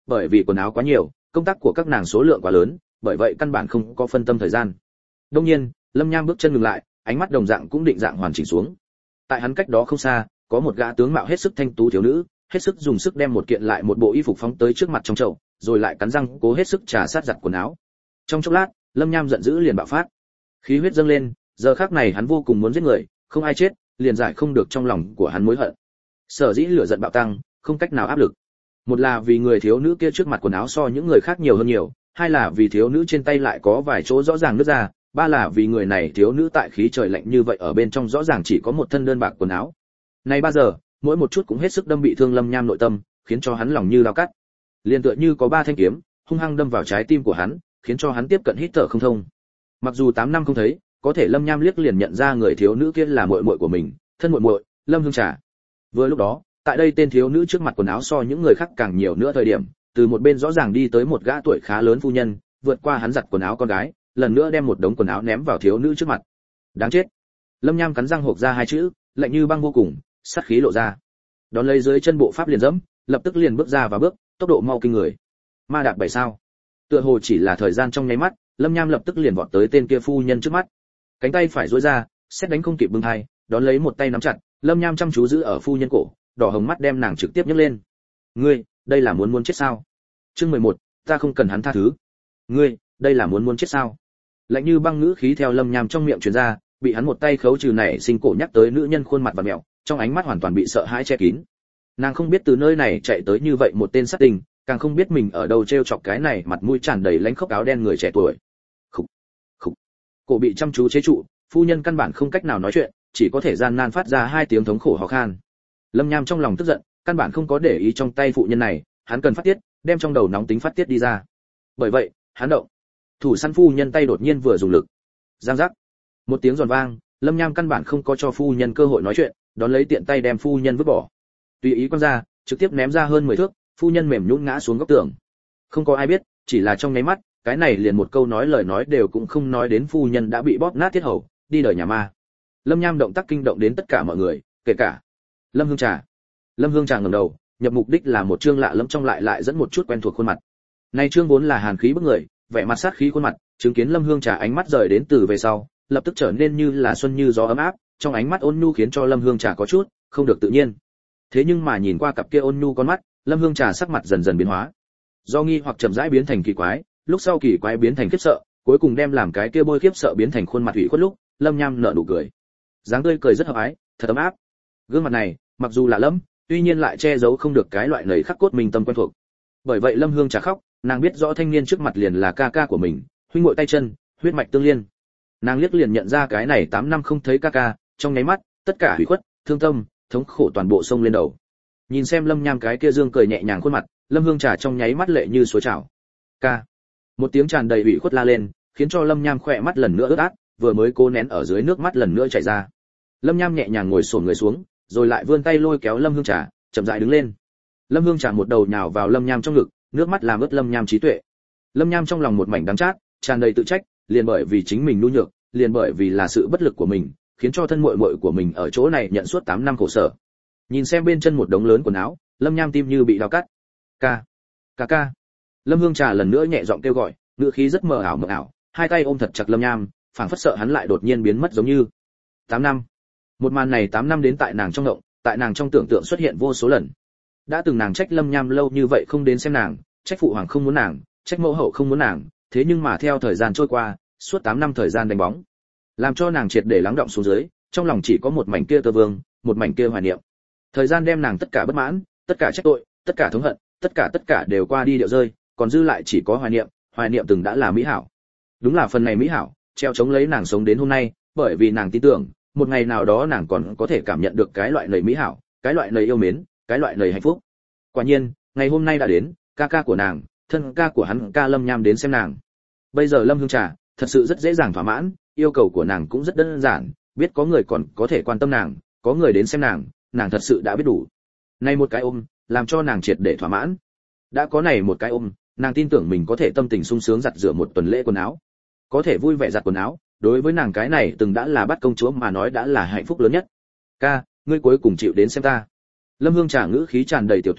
bởi vì quần áo quá nhiều, công tác của các nàng số lượng quá lớn, bởi vậy căn bản không có phân tâm thời gian. Đương nhiên, Lâm Nham bước chân ngừng lại, ánh mắt đồng dạng cũng định dạng hoàn chỉnh xuống. Tại hắn cách đó không xa, có một gã tướng mạo hết sức thanh tú thiếu nữ, hết sức dùng sức đem một kiện lại một bộ y phục phóng tới trước mặt trong chậu, rồi lại cắn răng cố hết sức trà sát giặt quần áo. Trong chốc lát, Lâm Nham giận dữ liền bạo phát, khí huyết dâng lên, giờ khắc này hắn vô cùng muốn giết người, không ai chết, liền giải không được trong lòng của hắn mối hận. Sở dĩ lửa giận bạo tăng, không cách nào áp lực. Một là vì người thiếu nữ kia trước mặt quần áo so những người khác nhiều hơn nhiều, hai là vì thiếu nữ trên tay lại có vài chỗ rõ ràng nứt ra, ba là vì người này thiếu nữ tại khí trời lạnh như vậy ở bên trong rõ ràng chỉ có một thân đơn bạc quần áo. Này ba giờ, mỗi một chút cũng hết sức đâm bị thương Lâm Nham nội tâm, khiến cho hắn lòng như dao cắt. Liên tựa như có ba thanh kiếm, hung hăng đâm vào trái tim của hắn, khiến cho hắn tiếp cận hít thở không thông. Mặc dù tám năm không thấy, có thể Lâm Nham liếc liền nhận ra người thiếu nữ kia là muội muội của mình, thân muội muội, Lâm Hương Trà. Vừa lúc đó, tại đây tên thiếu nữ trước mặt quần áo so những người khác càng nhiều nữa thời điểm, từ một bên rõ ràng đi tới một gã tuổi khá lớn phu nhân, vượt qua hắn giặt quần áo con gái, lần nữa đem một đống quần áo ném vào thiếu nữ trước mặt. Đáng chết. Lâm Nham cắn răng hộc ra hai chữ, lạnh như băng vô cùng, sát khí lộ ra. Đón lấy dưới chân bộ pháp liền dẫm, lập tức liền bước ra và bước, tốc độ mau kinh người. Ma đạp bảy sao. Tựa hồ chỉ là thời gian trong nháy mắt, Lâm Nham lập tức liền vọt tới tên kia phu nhân trước mắt. Cánh tay phải duỗi ra, xét đánh không kịp bưng hai, đón lấy một tay nắm chặt, Lâm Nham chăm chú giữ ở phu nhân cổ, đỏ hồng mắt đem nàng trực tiếp nhấc lên. Ngươi, đây là muốn muốn chết sao? Chương mười một, ta không cần hắn tha thứ. Ngươi, đây là muốn muốn chết sao? Lạnh như băng ngữ khí theo Lâm Nham trong miệng truyền ra, bị hắn một tay khấu trừ này sinh cổ nhắc tới nữ nhân khuôn mặt và mèo, trong ánh mắt hoàn toàn bị sợ hãi che kín. Nàng không biết từ nơi này chạy tới như vậy một tên sát tình, càng không biết mình ở đâu trêu chọc cái này mặt mũi tràn đầy lánh khóc áo đen người trẻ tuổi. Khục, khục. Cổ bị chăm chú chế trụ, phu nhân căn bản không cách nào nói chuyện, chỉ có thể gian nan phát ra hai tiếng thống khổ hò khan. Lâm Nham trong lòng tức giận, căn bản không có để ý trong tay phụ nhân này, hắn cần phát tiết, đem trong đầu nóng tính phát tiết đi ra. Bởi vậy, hắn động. Thủ săn phu nhân tay đột nhiên vừa dùng lực. Giang giác. Một tiếng giòn vang, Lâm Nham căn bản không có cho phu nhân cơ hội nói chuyện, đón lấy tiện tay đem phu nhân vứt bỏ. Tùy ý quăng ra, trực tiếp ném ra hơn mười thước, phu nhân mềm nhũn ngã xuống góc tường. Không có ai biết, chỉ là trong nháy mắt, cái này liền một câu nói lời nói đều cũng không nói đến phu nhân đã bị bóp nát tiết hầu, đi đời nhà ma. Lâm Nham động tác kinh động đến tất cả mọi người, kể cả Lâm Hương Trà. Lâm Hương Trà ngẩng đầu, nhập mục đích là một trương lạ lẫm trong lại lại dẫn một chút quen thuộc khuôn mặt. Nay trương vốn là hàn khí bức người, vẻ mặt sát khí khuôn mặt, chứng kiến Lâm Hương Trà ánh mắt rời đến từ về sau, lập tức trở nên như là xuân như gió ấm áp, trong ánh mắt ôn nhu khiến cho Lâm Hương Trà có chút không được tự nhiên. Thế nhưng mà nhìn qua cặp kia ôn nhu con mắt, Lâm Hương Trà sắc mặt dần dần biến hóa. Do nghi hoặc chậm rãi biến thành kỳ quái, lúc sau kỳ quái biến thành khiếp sợ, cuối cùng đem làm cái kia bôi khiếp sợ biến thành khuôn mặt ủy khuất lúc, Lâm Nham nở nụ cười. Dáng tươi cười rất hợp ái, thật ấm áp. Gương mặt này, mặc dù lạ lẫm, tuy nhiên lại che giấu không được cái loại nảy khắc cốt mình tâm quen thuộc. Bởi vậy Lâm Hương Trà khóc, nàng biết rõ thanh niên trước mặt liền là ca ca của mình, huynh muội tay chân, huyết mạch tương liên. Nàng liếc liền nhận ra cái này tám năm không thấy ca ca, trong nháy mắt, tất cả hủy khuất, thương tâm, thống khổ toàn bộ xông lên đầu. Nhìn xem Lâm Nham cái kia dương cười nhẹ nhàng khuôn mặt, Lâm Hương Trà trong nháy mắt lệ như suối trào. Ca. Một tiếng tràn đầy ủy khuất la lên, khiến cho Lâm Nham khỏe mắt lần nữa ướt át, vừa mới cố nén ở dưới nước mắt lần nữa chảy ra. Lâm Nham nhẹ nhàng ngồi xổm người xuống, rồi lại vươn tay lôi kéo Lâm Hương Trà, chậm rãi đứng lên. Lâm Hương Trà một đầu nhào vào Lâm Nham trong ngực, nước mắt làm ướt Lâm Nham trí tuệ. Lâm Nham trong lòng một mảnh đắng chát, tràn đầy tự trách, liền bởi vì chính mình nhu nhược, liền bởi vì là sự bất lực của mình, khiến cho thân muội muội của mình ở chỗ này nhận suốt tám năm khổ sở. Nhìn xem bên chân một đống lớn quần áo, Lâm Nham tim như bị dao cắt. Ca, ca ca. Lâm Hương Trà lần nữa nhẹ giọng kêu gọi, ngữ khí rất mờ ảo mờ ảo, hai tay ôm thật chặt Lâm Nham, phảng phất sợ hắn lại đột nhiên biến mất giống như. tám năm. Một màn này tám năm đến tại nàng trong động, tại nàng trong tưởng tượng xuất hiện vô số lần. Đã từng nàng trách Lâm Nham lâu như vậy không đến xem nàng, trách phụ hoàng không muốn nàng, trách mẫu hậu không muốn nàng, thế nhưng mà theo thời gian trôi qua, suốt tám năm thời gian đánh bóng, làm cho nàng triệt để lắng động xuống dưới, trong lòng chỉ có một mảnh kia tơ vương, một mảnh kia hoài niệm. Thời gian đem nàng tất cả bất mãn, tất cả trách tội, tất cả thống hận, tất cả tất cả đều qua đi điệu rơi, còn dư lại chỉ có hoài niệm, hoài niệm từng đã là mỹ hảo. Đúng là phần này mỹ hảo, treo chống lấy nàng sống đến hôm nay, bởi vì nàng tin tưởng, một ngày nào đó nàng còn có thể cảm nhận được cái loại nầy mỹ hảo, cái loại nầy yêu mến, cái loại nầy hạnh phúc. Quả nhiên, ngày hôm nay đã đến, ca ca của nàng, thân ca của hắn ca Lâm Nham đến xem nàng. Bây giờ Lâm Hương Trà thật sự rất dễ dàng thỏa mãn, yêu cầu của nàng cũng rất đơn giản, biết có người còn có thể quan tâm nàng, có người đến xem nàng, nàng thật sự đã biết đủ. Nay một cái ôm, làm cho nàng triệt để thỏa mãn. Đã có này một cái ôm, nàng tin tưởng mình có thể tâm tình sung sướng giặt rửa một tuần lễ quần áo, có thể vui vẻ giặt quần áo, đối với nàng cái này từng đã là bắt công chúa mà nói đã là hạnh phúc lớn nhất. Ca, ngươi cuối cùng chịu đến xem ta. Lâm Hương Trà ngữ khí tràn đầy tiểu tụy,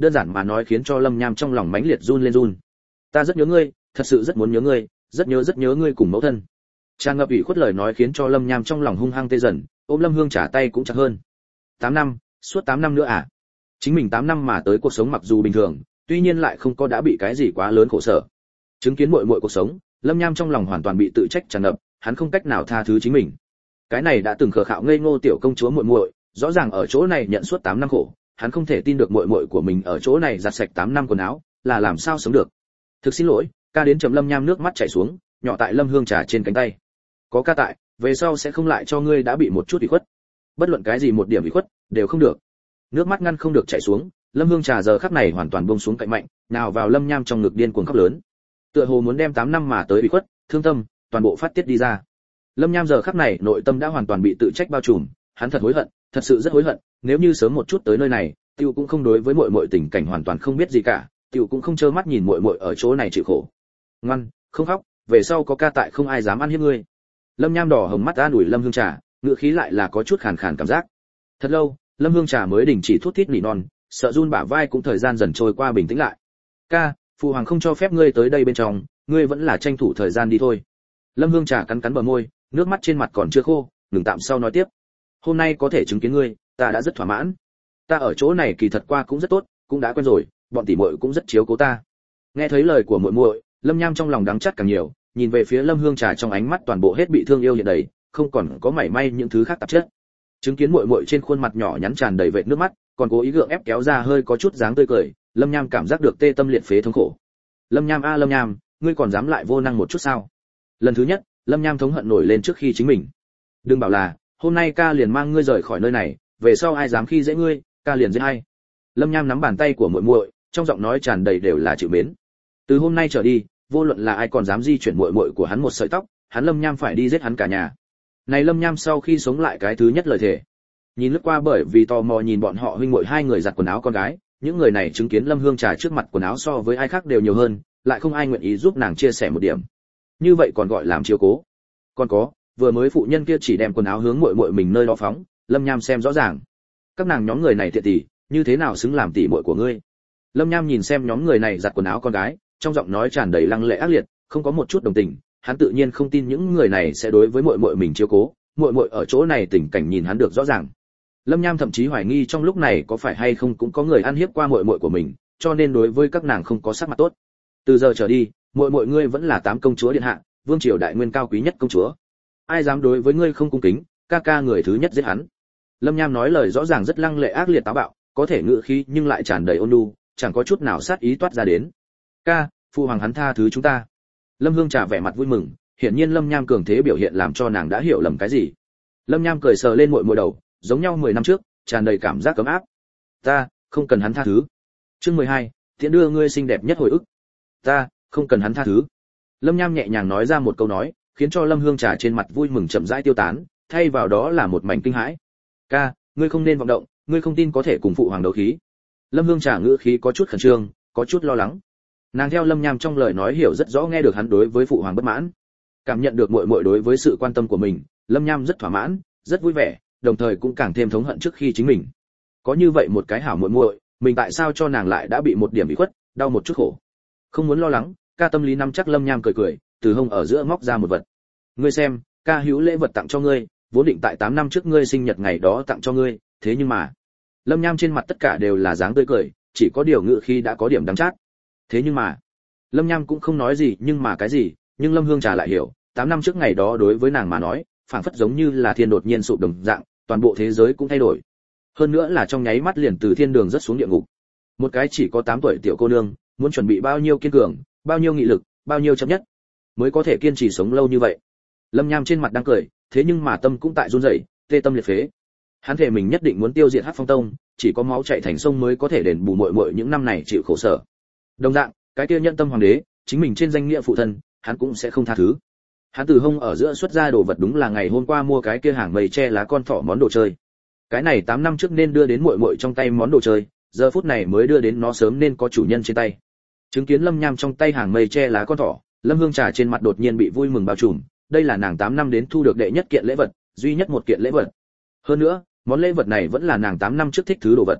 đơn giản mà nói khiến cho Lâm Nham trong lòng mãnh liệt run lên run. Ta rất nhớ ngươi, thật sự rất muốn nhớ ngươi, rất nhớ rất nhớ ngươi cùng mẫu thân. Tràn ngập ủy khuất lời nói khiến cho Lâm Nham trong lòng hung hăng tê dần, ôm Lâm Hương trả tay cũng chặt hơn. tám năm, suốt tám năm nữa à? Chính mình tám năm mà tới cuộc sống mặc dù bình thường, tuy nhiên lại không có đã bị cái gì quá lớn khổ sở. Chứng kiến muội muội cuộc sống, Lâm Nham trong lòng hoàn toàn bị tự trách tràn ngập, hắn không cách nào tha thứ chính mình. Cái này đã từng khờ khạo ngây ngô tiểu công chúa muội muội, rõ ràng ở chỗ này nhận suốt tám năm khổ, hắn không thể tin được muội muội của mình ở chỗ này giặt sạch tám năm quần áo, là làm sao sống được. Thực xin lỗi, ca đến chậm Lâm Nham nước mắt chảy xuống, nhỏ tại Lâm Hương trà trên cánh tay. Có ca tại, về sau sẽ không lại cho ngươi đã bị một chút ủy khuất. Bất luận cái gì một điểm ủy khuất đều không được. Nước mắt ngăn không được chảy xuống, Lâm Hương trà giờ khắc này hoàn toàn buông xuống cạnh mạnh, nào vào Lâm Nham trong ngực điên cuồng khóc lớn. Tựa hồ muốn đem tám năm mà tới ủy khuất, thương tâm, toàn bộ phát tiết đi ra. Lâm Nham giờ khắc này nội tâm đã hoàn toàn bị tự trách bao trùm, hắn thật hối hận, thật sự rất hối hận, nếu như sớm một chút tới nơi này, Tiêu cũng không đối với muội muội tình cảnh hoàn toàn không biết gì cả, Tiêu cũng không trơ mắt nhìn muội muội ở chỗ này chịu khổ. Ngoan, không khóc, về sau có ca tại không ai dám ăn hiếp ngươi. Lâm Nham đỏ hồng mắt an ủi Lâm Hương trà, ngựa khí lại là có chút khàn khàn cảm giác. Thật lâu, Lâm Hương trà mới đình chỉ thút thít nỉ non, sợ run bả vai cũng thời gian dần trôi qua bình tĩnh lại. Ca, phụ hoàng không cho phép ngươi tới đây bên trong, ngươi vẫn là tranh thủ thời gian đi thôi. Lâm Hương trà cắn cắn bờ môi, nước mắt trên mặt còn chưa khô, ngừng tạm sau nói tiếp. Hôm nay có thể chứng kiến ngươi, ta đã rất thỏa mãn. Ta ở chỗ này kỳ thật qua cũng rất tốt, cũng đã quen rồi, bọn tỷ muội cũng rất chiếu cố ta. Nghe thấy lời của muội muội, Lâm Nham trong lòng đắng chát càng nhiều, nhìn về phía Lâm Hương trà trong ánh mắt toàn bộ hết bị thương yêu hiện đầy, không còn có mảy may những thứ khác tạp chất. Chứng kiến muội muội trên khuôn mặt nhỏ nhắn tràn đầy vệt nước mắt, còn cố ý gượng ép kéo ra hơi có chút dáng tươi cười, Lâm Nham cảm giác được tê tâm liệt phế thống khổ. Lâm Nham a Lâm Nham, ngươi còn dám lại vô năng một chút sao? Lần thứ nhất, Lâm Nham thống hận nổi lên trước khi chính mình. Đừng bảo là, hôm nay ca liền mang ngươi rời khỏi nơi này, về sau ai dám khi dễ ngươi, ca liền giết hay. Lâm Nham nắm bàn tay của muội muội, trong giọng nói tràn đầy đều là chịu mến. Từ hôm nay trở đi, vô luận là ai còn dám di chuyển muội muội của hắn một sợi tóc, hắn Lâm Nham phải đi giết hắn cả nhà. Này Lâm Nham sau khi sống lại cái thứ nhất lời thề. Nhìn lướt qua bởi vì tò mò nhìn bọn họ huynh muội hai người giặt quần áo con gái, những người này chứng kiến Lâm Hương trà trước mặt quần áo so với ai khác đều nhiều hơn, lại không ai nguyện ý giúp nàng chia sẻ một điểm. Như vậy còn gọi làm chiếu cố. Còn có, vừa mới phụ nhân kia chỉ đem quần áo hướng muội muội mình nơi đó phóng, Lâm Nham xem rõ ràng. Các nàng nhóm người này tiện tỷ, như thế nào xứng làm tỷ muội của ngươi? Lâm Nham nhìn xem nhóm người này giặt quần áo con gái, trong giọng nói tràn đầy lăng lệ ác liệt, không có một chút đồng tình, hắn tự nhiên không tin những người này sẽ đối với muội muội mình chiếu cố, muội muội ở chỗ này tình cảnh nhìn hắn được rõ ràng. Lâm Nham thậm chí hoài nghi trong lúc này có phải hay không cũng có người ăn hiếp qua muội muội của mình, cho nên đối với các nàng không có sắc mặt tốt. Từ giờ trở đi, muội muội ngươi vẫn là tám công chúa điện hạ, vương triều đại nguyên cao quý nhất công chúa. Ai dám đối với ngươi không cung kính, ca ca người thứ nhất giết hắn. Lâm Nham nói lời rõ ràng rất lăng lệ ác liệt táo bạo, có thể ngữ khí nhưng lại tràn đầy ôn nhu, chẳng có chút nào sát ý toát ra đến. Ca, phụ hoàng hắn tha thứ chúng ta. Lâm Hương trà vẻ mặt vui mừng, hiển nhiên Lâm Nham cường thế biểu hiện làm cho nàng đã hiểu lầm cái gì. Lâm Nham cười sờ lên muội muội đầu, giống nhau mười năm trước, tràn đầy cảm giác ấm áp. Ta, không cần hắn tha thứ. Chương mười hai, tiễn đưa ngươi xinh đẹp nhất hồi ức. Ta, không cần hắn tha thứ. Lâm Nham nhẹ nhàng nói ra một câu nói, khiến cho Lâm Hương trà trên mặt vui mừng chậm rãi tiêu tán, thay vào đó là một mảnh kinh hãi. Ca, ngươi không nên vọng động, ngươi không tin có thể cùng phụ hoàng đấu khí. Lâm Hương trà ngữ khí có chút khẩn trương, có chút lo lắng. Nàng theo Lâm Nham trong lời nói hiểu rất rõ nghe được hắn đối với phụ hoàng bất mãn. Cảm nhận được muội muội đối với sự quan tâm của mình, Lâm Nham rất thỏa mãn, rất vui vẻ, đồng thời cũng càng thêm thống hận trước khi chính mình. Có như vậy một cái hảo muội muội, mình tại sao cho nàng lại đã bị một điểm bị khuất, đau một chút khổ. Không muốn lo lắng, ca tâm lý nắm chắc. Lâm Nham cười cười, từ hông ở giữa móc ra một vật. Ngươi xem, ca hữu lễ vật tặng cho ngươi, vốn định tại tám năm trước ngươi sinh nhật ngày đó tặng cho ngươi, thế nhưng mà. Lâm Nham trên mặt tất cả đều là dáng tươi cười, chỉ có điều ngữ khi đã có điểm đắng chát. Thế nhưng mà, Lâm Nham cũng không nói gì, nhưng mà cái gì, nhưng Lâm Hương trà lại hiểu, tám năm trước ngày đó đối với nàng mà nói, phảng phất giống như là thiên đột nhiên sụp đồng dạng, toàn bộ thế giới cũng thay đổi. Hơn nữa là trong nháy mắt liền từ thiên đường rất xuống địa ngục. Một cái chỉ có tám tuổi tiểu cô nương, muốn chuẩn bị bao nhiêu kiên cường, bao nhiêu nghị lực, bao nhiêu chấp nhất, mới có thể kiên trì sống lâu như vậy. Lâm Nham trên mặt đang cười, thế nhưng mà tâm cũng tại run rẩy, tê tâm liệt phế. Hắn thề mình nhất định muốn tiêu diệt Hắc Phong Tông, chỉ có máu chảy thành sông mới có thể đền bù muội muội những năm này chịu khổ sở. Đồng dạng, cái kia nhân tâm hoàng đế, chính mình trên danh nghĩa phụ thân, hắn cũng sẽ không tha thứ. Hắn từ hông ở giữa xuất ra đồ vật đúng là ngày hôm qua mua cái kia hàng mây che lá con thỏ món đồ chơi. Cái này tám năm trước nên đưa đến muội muội trong tay món đồ chơi, giờ phút này mới đưa đến nó sớm nên có chủ nhân trên tay. Chứng kiến Lâm Nham trong tay hàng mây che lá con thỏ, Lâm Hương trà trên mặt đột nhiên bị vui mừng bao trùm, đây là nàng tám năm đến thu được đệ nhất kiện lễ vật, duy nhất một kiện lễ vật. Hơn nữa, món lễ vật này vẫn là nàng tám năm trước thích thứ đồ vật.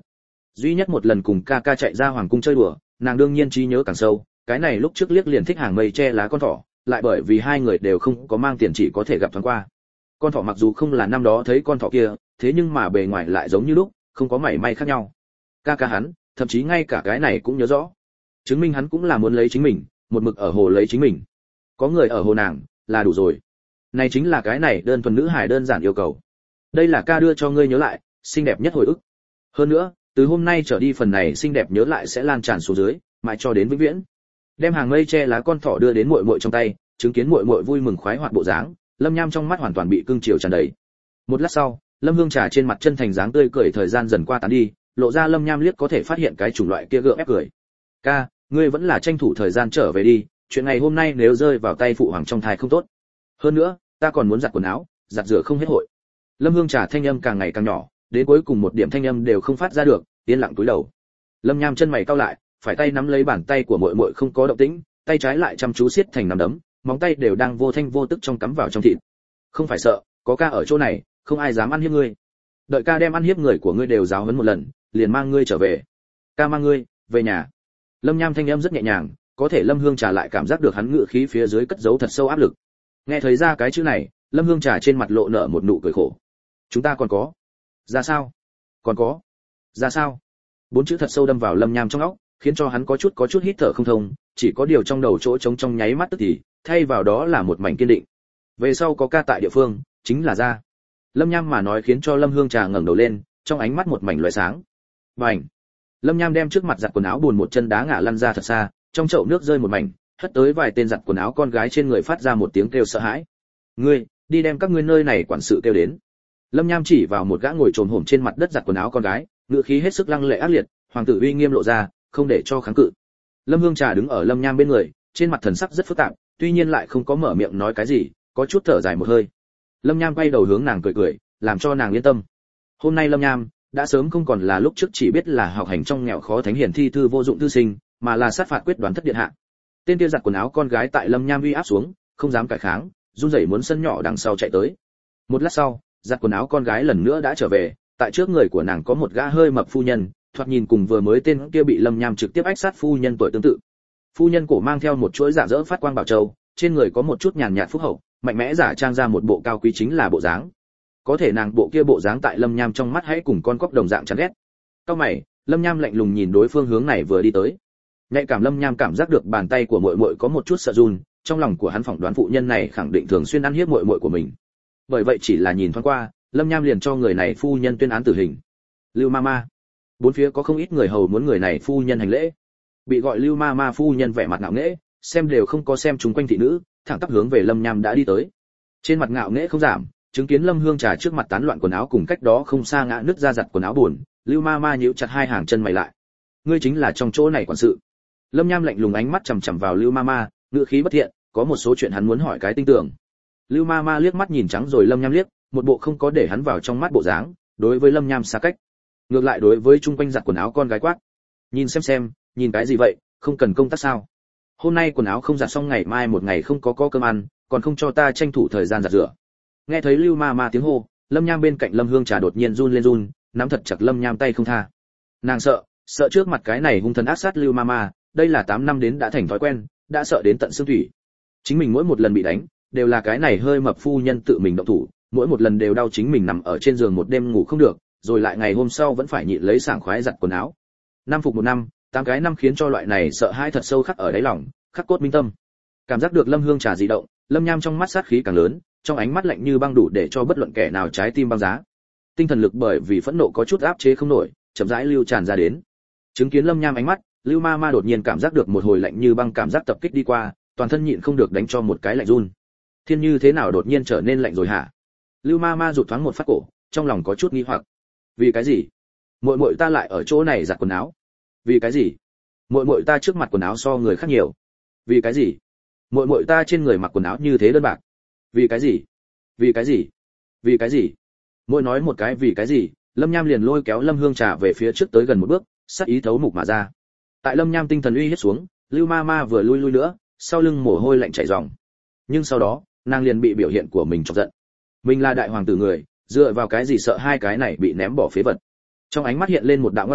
Duy nhất một lần cùng ca ca chạy ra hoàng cung chơi đùa, nàng đương nhiên trí nhớ càng sâu, cái này lúc trước liếc liền thích hàng mây che lá con thỏ, lại bởi vì hai người đều không có mang tiền chỉ có thể gặp thoáng qua. Con thỏ mặc dù không là năm đó thấy con thỏ kia, thế nhưng mà bề ngoài lại giống như lúc, không có mảy may khác nhau. Ca ca hắn, thậm chí ngay cả cái này cũng nhớ rõ. Chứng minh hắn cũng là muốn lấy chính mình, một mực ở hồ lấy chính mình. Có người ở hồ nàng, là đủ rồi. Này chính là cái này đơn thuần nữ hài đơn giản yêu cầu. Đây là ca đưa cho ngươi nhớ lại, xinh đẹp nhất hồi ức. Hơn nữa, từ hôm nay trở đi phần này xinh đẹp nhớ lại sẽ lan tràn xuống dưới, mãi cho đến vĩnh viễn. Đem hàng mây che lá con thỏ đưa đến muội muội trong tay, chứng kiến muội muội vui mừng khoái hoạt bộ dáng, Lâm Nham trong mắt hoàn toàn bị cưng chiều tràn đầy. Một lát sau, Lâm Hương Trà trên mặt chân thành dáng tươi cười thời gian dần qua tán đi, lộ ra Lâm Nham liếc có thể phát hiện cái chủng loại kia gượng ép cười. "Ca, ngươi vẫn là tranh thủ thời gian trở về đi, chuyện ngày hôm nay nếu rơi vào tay phụ hoàng trong thai không tốt. Hơn nữa, ta còn muốn giặt quần áo, giặt rửa không hết hội." Lâm Hương Trà thanh âm càng ngày càng nhỏ, đến cuối cùng một điểm thanh âm đều không phát ra được, yên lặng cúi đầu. Lâm Nham chân mày cau lại, phải tay nắm lấy bàn tay của muội muội không có động tĩnh, tay trái lại chăm chú siết thành nắm đấm, móng tay đều đang vô thanh vô tức trong cắm vào trong thịt. "Không phải sợ, có ca ở chỗ này, không ai dám ăn hiếp ngươi. Đợi ca đem ăn hiếp người của ngươi đều giáo huấn một lần, liền mang ngươi trở về. Ca mang ngươi về nhà." Lâm Nham thanh âm rất nhẹ nhàng, có thể Lâm Hương Trà lại cảm giác được hắn ngự khí phía dưới cất giấu thật sâu áp lực. Nghe thấy ra cái chữ này, Lâm Hương Trà trên mặt lộ nở một nụ cười khổ. "Chúng ta còn có?" "Ra sao?" "Còn có?" "Ra sao?" Bốn chữ thật sâu đâm vào Lâm Nham trong óc, khiến cho hắn có chút có chút hít thở không thông, chỉ có điều trong đầu chỗ trống trong nháy mắt tức thì, thay vào đó là một mảnh kiên định. Về sau có ca tại địa phương, chính là ra. Lâm Nham mà nói khiến cho Lâm Hương Trà ngẩng đầu lên, trong ánh mắt một mảnh lóe sáng. Bành! Lâm Nham đem trước mặt giặt quần áo buồn một chân đá ngã lăn ra thật xa, trong chậu nước rơi một mảnh, hất tới vài tên giặt quần áo con gái trên người phát ra một tiếng kêu sợ hãi. "Ngươi, đi đem các ngươi nơi này quản sự kêu đến." Lâm Nham chỉ vào một gã ngồi trồm hổm trên mặt đất giặt quần áo con gái, ngữ khí hết sức lăng lệ ác liệt, hoàng tử uy nghiêm lộ ra, không để cho kháng cự. Lâm Hương Trà đứng ở Lâm Nham bên người, trên mặt thần sắc rất phức tạp, tuy nhiên lại không có mở miệng nói cái gì, có chút thở dài một hơi. Lâm Nham quay đầu hướng nàng cười cười, làm cho nàng yên tâm. Hôm nay Lâm Nham đã sớm không còn là lúc trước chỉ biết là học hành trong nghèo khó thánh hiển thi thư vô dụng thư sinh, mà là sát phạt quyết đoán thất điện hạ. Tên kia giặt quần áo con gái tại Lâm Nham uy áp xuống, không dám cãi kháng, run rẩy muốn sân nhỏ đằng sau chạy tới. Một lát sau, giặt quần áo con gái lần nữa đã trở về, tại trước người của nàng có một gã hơi mập phu nhân, thoạt nhìn cùng vừa mới tên kia bị Lâm Nham trực tiếp ách sát phu nhân tuổi tương tự. Phu nhân cổ mang theo một chuỗi dạ dỡ phát quang bảo châu, trên người có một chút nhàn nhạt phúc hậu, mạnh mẽ giả trang ra một bộ cao quý chính là bộ dáng. Có thể nàng bộ kia bộ dáng tại Lâm Nham trong mắt hãy cùng con cóc đồng dạng chán ghét. Cao mày, Lâm Nham lạnh lùng nhìn đối phương hướng này vừa đi tới. Nhạy cảm Lâm Nham cảm giác được bàn tay của muội muội có một chút sợ run, trong lòng của hắn phỏng đoán phụ nhân này khẳng định thường xuyên ăn hiếp muội muội của mình. Bởi vậy chỉ là nhìn thoáng qua, Lâm Nham liền cho người này phu nhân tuyên án tử hình. Lưu Mama. Bốn phía có không ít người hầu muốn người này phu nhân hành lễ. Bị gọi Lưu Mama phu nhân vẻ mặt ngạo nghễ, xem đều không có xem chúng quanh thị nữ, thẳng tắp hướng về Lâm Nham đã đi tới. Trên mặt ngạo nghễ không giảm, chứng kiến Lâm Hương Trà trước mặt tán loạn quần áo cùng cách đó không xa ngã nứt ra giặt quần áo buồn, Lưu Mama nhíu chặt hai hàng chân mày lại. Ngươi chính là trong chỗ này quản sự. Lâm Nham lạnh lùng ánh mắt chằm chằm vào Lưu Mama, ngữ khí bất thiện, có một số chuyện hắn muốn hỏi cái tinh tường. Lưu Mama liếc mắt nhìn trắng rồi Lâm Nham liếc, một bộ không có để hắn vào trong mắt bộ dáng, đối với Lâm Nham xa cách. Ngược lại đối với chung quanh giặt quần áo con gái quát. Nhìn xem xem, nhìn cái gì vậy, không cần công tác sao? Hôm nay quần áo không giặt xong ngày mai một ngày không có có cơm ăn, còn không cho ta tranh thủ thời gian giặt rửa. Nghe thấy Lưu Mama tiếng hô, Lâm Nham bên cạnh Lâm Hương Trà đột nhiên run lên run, nắm thật chặt Lâm Nham tay không tha. Nàng sợ, sợ trước mặt cái này hung thần ác sát Lưu Mama, đây là tám năm đến đã thành thói quen, đã sợ đến tận xương thủy. Chính mình mỗi một lần bị đánh, đều là cái này hơi mập phu nhân tự mình động thủ, mỗi một lần đều đau chính mình nằm ở trên giường một đêm ngủ không được, rồi lại ngày hôm sau vẫn phải nhịn lấy sảng khoái giặt quần áo. Năm phục một năm, tám cái năm khiến cho loại này sợ hãi thật sâu khắc ở đáy lòng, khắc cốt minh tâm. Cảm giác được Lâm Hương Trà dị động, Lâm Nham trong mắt sát khí càng lớn, trong ánh mắt lạnh như băng đủ để cho bất luận kẻ nào trái tim băng giá. Tinh thần lực bởi vì phẫn nộ có chút áp chế không nổi, chậm rãi lưu tràn ra đến. Chứng kiến Lâm Nham ánh mắt, Lưu Mama đột nhiên cảm giác được một hồi lạnh như băng cảm giác tập kích đi qua, toàn thân nhịn không được đánh cho một cái lạnh run. Thiên như thế nào đột nhiên trở nên lạnh rồi hả? Lưu Mama rụt thoáng một phát cổ, trong lòng có chút nghi hoặc. Vì cái gì? Muội muội ta lại ở chỗ này giặt quần áo. Vì cái gì? Muội muội ta trước mặt quần áo so người khác nhiều. Vì cái gì? Muội muội ta trên người mặc quần áo như thế đơn bạc. Vì cái gì? Vì cái gì? Vì cái gì? Mỗi nói một cái vì cái gì, Lâm Nham liền lôi kéo Lâm Hương Trà về phía trước tới gần một bước, sát ý thấu mục mà ra. Tại Lâm Nham tinh thần uy hiếp xuống, Lưu Mama vừa lui lui nữa, sau lưng mồ hôi lạnh chảy ròng. Nhưng sau đó, nàng liền bị biểu hiện của mình chọc giận. Mình là đại hoàng tử người, dựa vào cái gì sợ hai cái này bị ném bỏ phế vật. Trong ánh mắt hiện lên một đạo ngon sắc,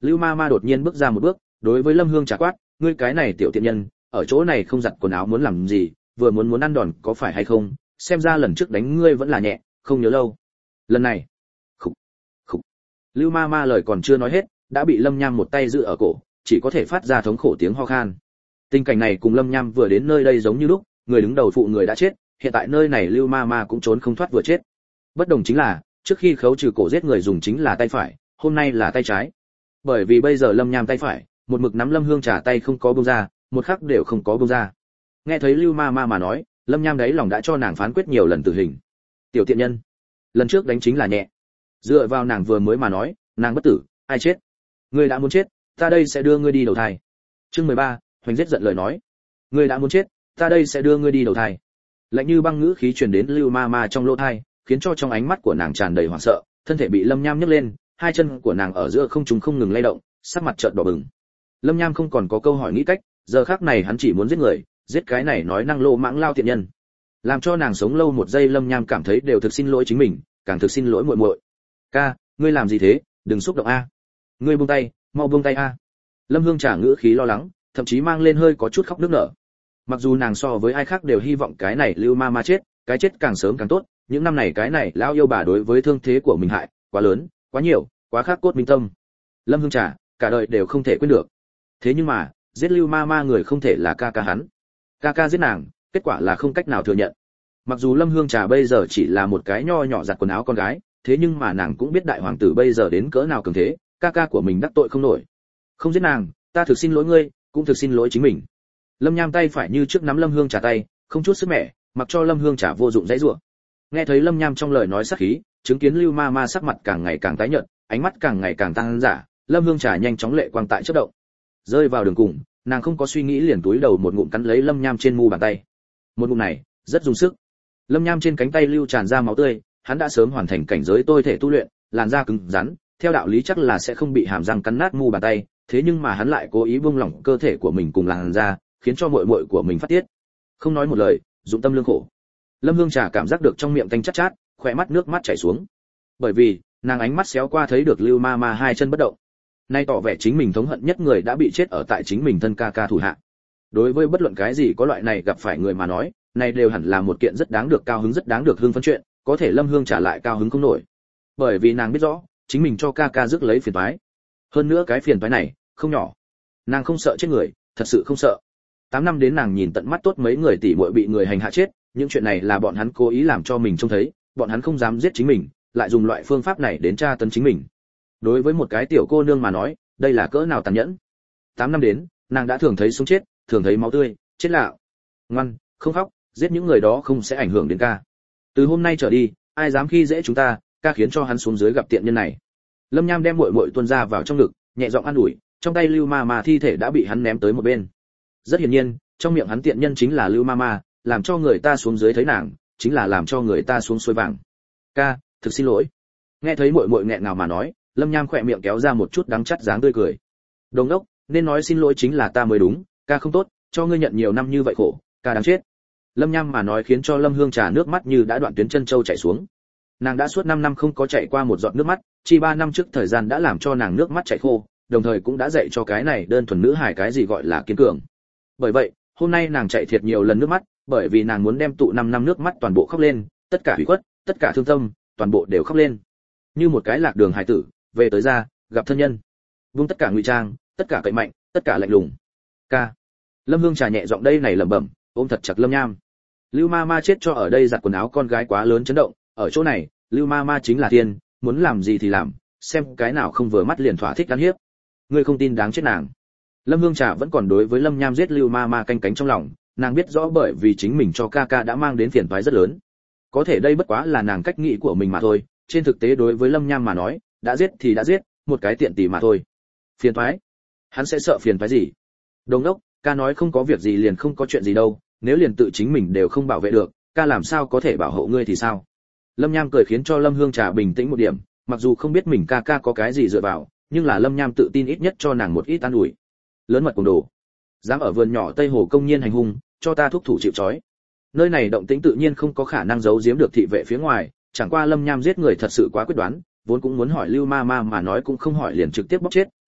Lưu Ma Ma đột nhiên bước ra một bước, đối với Lâm Hương Trà quát, ngươi cái này tiểu tiện nhân, ở chỗ này không giặt quần áo muốn làm gì, vừa muốn muốn ăn đòn có phải hay không, xem ra lần trước đánh ngươi vẫn là nhẹ, không nhớ lâu. Lần này, khục, khục. Lưu Ma Ma lời còn chưa nói hết, đã bị Lâm Nham một tay giữ ở cổ, chỉ có thể phát ra thống khổ tiếng ho khan. Tình cảnh này cùng Lâm Nham vừa đến nơi đây giống như lúc, người đứng đầu phụ người đã chết, hiện tại nơi này Lưu Ma Ma cũng trốn không thoát vừa chết. Bất đồng chính là, trước khi khấu trừ cổ giết người dùng chính là tay phải, hôm nay là tay trái. Bởi vì bây giờ Lâm Nham tay phải, một mực nắm Lâm Hương Trà tay không có buông ra, một khắc đều không có buông ra. Nghe thấy Lưu Ma Ma mà nói, Lâm Nham đấy lòng đã cho nàng phán quyết nhiều lần tử hình. Tiểu tiện nhân, lần trước đánh chính là nhẹ. Dựa vào nàng vừa mới mà nói, nàng bất tử, ai chết? Ngươi đã muốn chết, ta đây sẽ đưa ngươi đi đầu thai. Chương mười ba, Hoành giết giận lời nói. Ngươi đã muốn chết, ta đây sẽ đưa ngươi đi đầu thai. Lạnh như băng ngữ khí truyền đến Lưu Ma Ma trong lỗ tai, khiến cho trong ánh mắt của nàng tràn đầy hoảng sợ, thân thể bị Lâm Nham nhấc lên, hai chân của nàng ở giữa không trung không ngừng lay động, sắc mặt trợn đỏ bừng. Lâm Nham không còn có câu hỏi nghĩ cách, giờ khắc này hắn chỉ muốn giết người, giết cái này nói năng lô mãng lao tiện nhân. Làm cho nàng sống lâu một giây Lâm Nham cảm thấy đều thực xin lỗi chính mình, càng thực xin lỗi muội muội. "Ca, ngươi làm gì thế, đừng xúc động a. Ngươi buông tay, mau buông tay a." Lâm Hương Trà ngữ khí lo lắng, thậm chí mang lên hơi có chút khóc nức nở. Mặc dù nàng so với ai khác đều hy vọng cái này Lưu Ma Ma chết, cái chết càng sớm càng tốt, những năm này cái này lão yêu bà đối với thương thế của mình hại quá lớn, quá nhiều, quá khắc cốt minh tâm. Lâm Hương Trà cả đời đều không thể quên được. Thế nhưng mà, giết Lưu Ma Ma người không thể là ca ca hắn. Ca ca giết nàng, kết quả là không cách nào thừa nhận. Mặc dù Lâm Hương Trà bây giờ chỉ là một cái nho nhỏ giặt quần áo con gái, thế nhưng mà nàng cũng biết đại hoàng tử bây giờ đến cỡ nào cường thế, ca ca của mình đắc tội không nổi. Không giết nàng, ta thực xin lỗi ngươi, cũng thực xin lỗi chính mình. Lâm Nham tay phải như trước nắm Lâm Hương Trà tay, không chút sức mẻ, mặc cho Lâm Hương Trà vô dụng dãy rủa. Nghe thấy Lâm Nham trong lời nói sát khí, chứng kiến Lưu Ma Ma sắc mặt càng ngày càng tái nhợt, ánh mắt càng ngày càng tăng dã, Lâm Hương Trà nhanh chóng lệ quang tại chớp động. Rơi vào đường cùng, nàng không có suy nghĩ liền túi đầu một ngụm cắn lấy Lâm Nham trên mu bàn tay. Một ngụm này, rất dùng sức. Lâm Nham trên cánh tay lưu tràn ra máu tươi, hắn đã sớm hoàn thành cảnh giới tôi thể tu luyện, làn da cứng rắn, theo đạo lý chắc là sẽ không bị hàm răng cắn nát mu bàn tay, thế nhưng mà hắn lại cố ý buông lỏng cơ thể của mình cùng làn da, khiến cho muội muội của mình phát tiết. Không nói một lời, dụng tâm lương khổ. Lâm Hương Trà cảm giác được trong miệng tanh chát chát, khóe mắt nước mắt chảy xuống. Bởi vì, nàng ánh mắt xéo qua thấy được Lưu Ma Ma hai chân bất động. Nay tỏ vẻ chính mình thống hận nhất người đã bị chết ở tại chính mình thân ca ca thủ hạ. Đối với bất luận cái gì có loại này gặp phải người mà nói, này đều hẳn là một kiện rất đáng được cao hứng rất đáng được hưng phấn chuyện, có thể Lâm Hương trả lại cao hứng không nổi. Bởi vì nàng biết rõ, chính mình cho ca ca rước lấy phiền toái. Hơn nữa cái phiền toái này, không nhỏ. Nàng không sợ chết người, thật sự không sợ. tám năm đến nàng nhìn tận mắt tốt mấy người tỷ muội bị người hành hạ chết, những chuyện này là bọn hắn cố ý làm cho mình trông thấy, bọn hắn không dám giết chính mình, lại dùng loại phương pháp này đến tra tấn chính mình. Đối với một cái tiểu cô nương mà nói, đây là cỡ nào tàn nhẫn. tám năm đến, nàng đã thường thấy sống chết, thường thấy máu tươi, chết lạ. Ngoan, không khóc, giết những người đó không sẽ ảnh hưởng đến ca. Từ hôm nay trở đi, ai dám khi dễ chúng ta, ca khiến cho hắn xuống dưới gặp tiện nhân này. Lâm Nham đem muội muội tuôn ra vào trong ngực, nhẹ giọng an ủi, trong tay Lưu Ma Ma thi thể đã bị hắn ném tới một bên. Rất hiển nhiên, trong miệng hắn tiện nhân chính là Lưu Ma Ma, làm cho người ta xuống dưới thấy nàng, chính là làm cho người ta xuống xuôi vàng. Ca, thực xin lỗi. Nghe thấy muội muội nghẹn ngào mà nói, Lâm Nham khỏe miệng kéo ra một chút đắng chát dáng tươi cười. Đồng đốc, nên nói xin lỗi chính là ta mới đúng, ca không tốt, cho ngươi nhận nhiều năm như vậy khổ, ca đáng chết. Lâm Nham mà nói khiến cho Lâm Hương Trà nước mắt như đã đoạn tuyến chân châu chảy xuống. Nàng đã suốt năm năm không có chảy qua một giọt nước mắt, chỉ ba năm trước thời gian đã làm cho nàng nước mắt chảy khô, đồng thời cũng đã dạy cho cái này đơn thuần nữ hài cái gì gọi là kiên cường. Bởi vậy, hôm nay nàng chạy thiệt nhiều lần nước mắt, bởi vì nàng muốn đem tụ năm năm nước mắt toàn bộ khóc lên, tất cả hủy khuất, tất cả thương tâm, toàn bộ đều khóc lên. Như một cái lạc đường hài tử, về tới ra, gặp thân nhân. Vung tất cả ngụy trang, tất cả cậy mạnh, tất cả lạnh lùng. Ca. Lâm Hương Trà nhẹ giọng đây này lẩm bẩm, ôm thật chặt Lâm Nham. Lưu Ma Ma chết cho ở đây giặt quần áo con gái quá lớn chấn động, ở chỗ này, Lưu Ma Ma chính là tiên, muốn làm gì thì làm, xem cái nào không vừa mắt liền thỏa thích ăn hiếp. Ngươi không tin đáng chết nàng. Lâm Hương Trà vẫn còn đối với Lâm Nham giết Lưu Ma Ma canh cánh trong lòng, nàng biết rõ bởi vì chính mình cho ca ca đã mang đến phiền toái rất lớn. Có thể đây bất quá là nàng cách nghĩ của mình mà thôi, trên thực tế đối với Lâm Nham mà nói, đã giết thì đã giết, một cái tiện tỷ mà thôi. Phiền toái? Hắn sẽ sợ phiền toái gì? Đồng đốc, ca nói không có việc gì liền không có chuyện gì đâu, nếu liền tự chính mình đều không bảo vệ được, ca làm sao có thể bảo hộ ngươi thì sao? Lâm Nham cười khiến cho Lâm Hương Trà bình tĩnh một điểm, mặc dù không biết mình ca ca có cái gì dựa vào, nhưng là Lâm Nham tự tin ít nhất cho nàng một ít an ủi. Lớn mật cùng đồ, dám ở vườn nhỏ Tây Hồ công nhiên hành hung, cho ta thúc thủ chịu trói. Nơi này động tĩnh tự nhiên không có khả năng giấu giếm được thị vệ phía ngoài, chẳng qua Lâm Nham giết người thật sự quá quyết đoán, vốn cũng muốn hỏi Lưu Ma Ma mà nói cũng không hỏi liền trực tiếp bóc chết,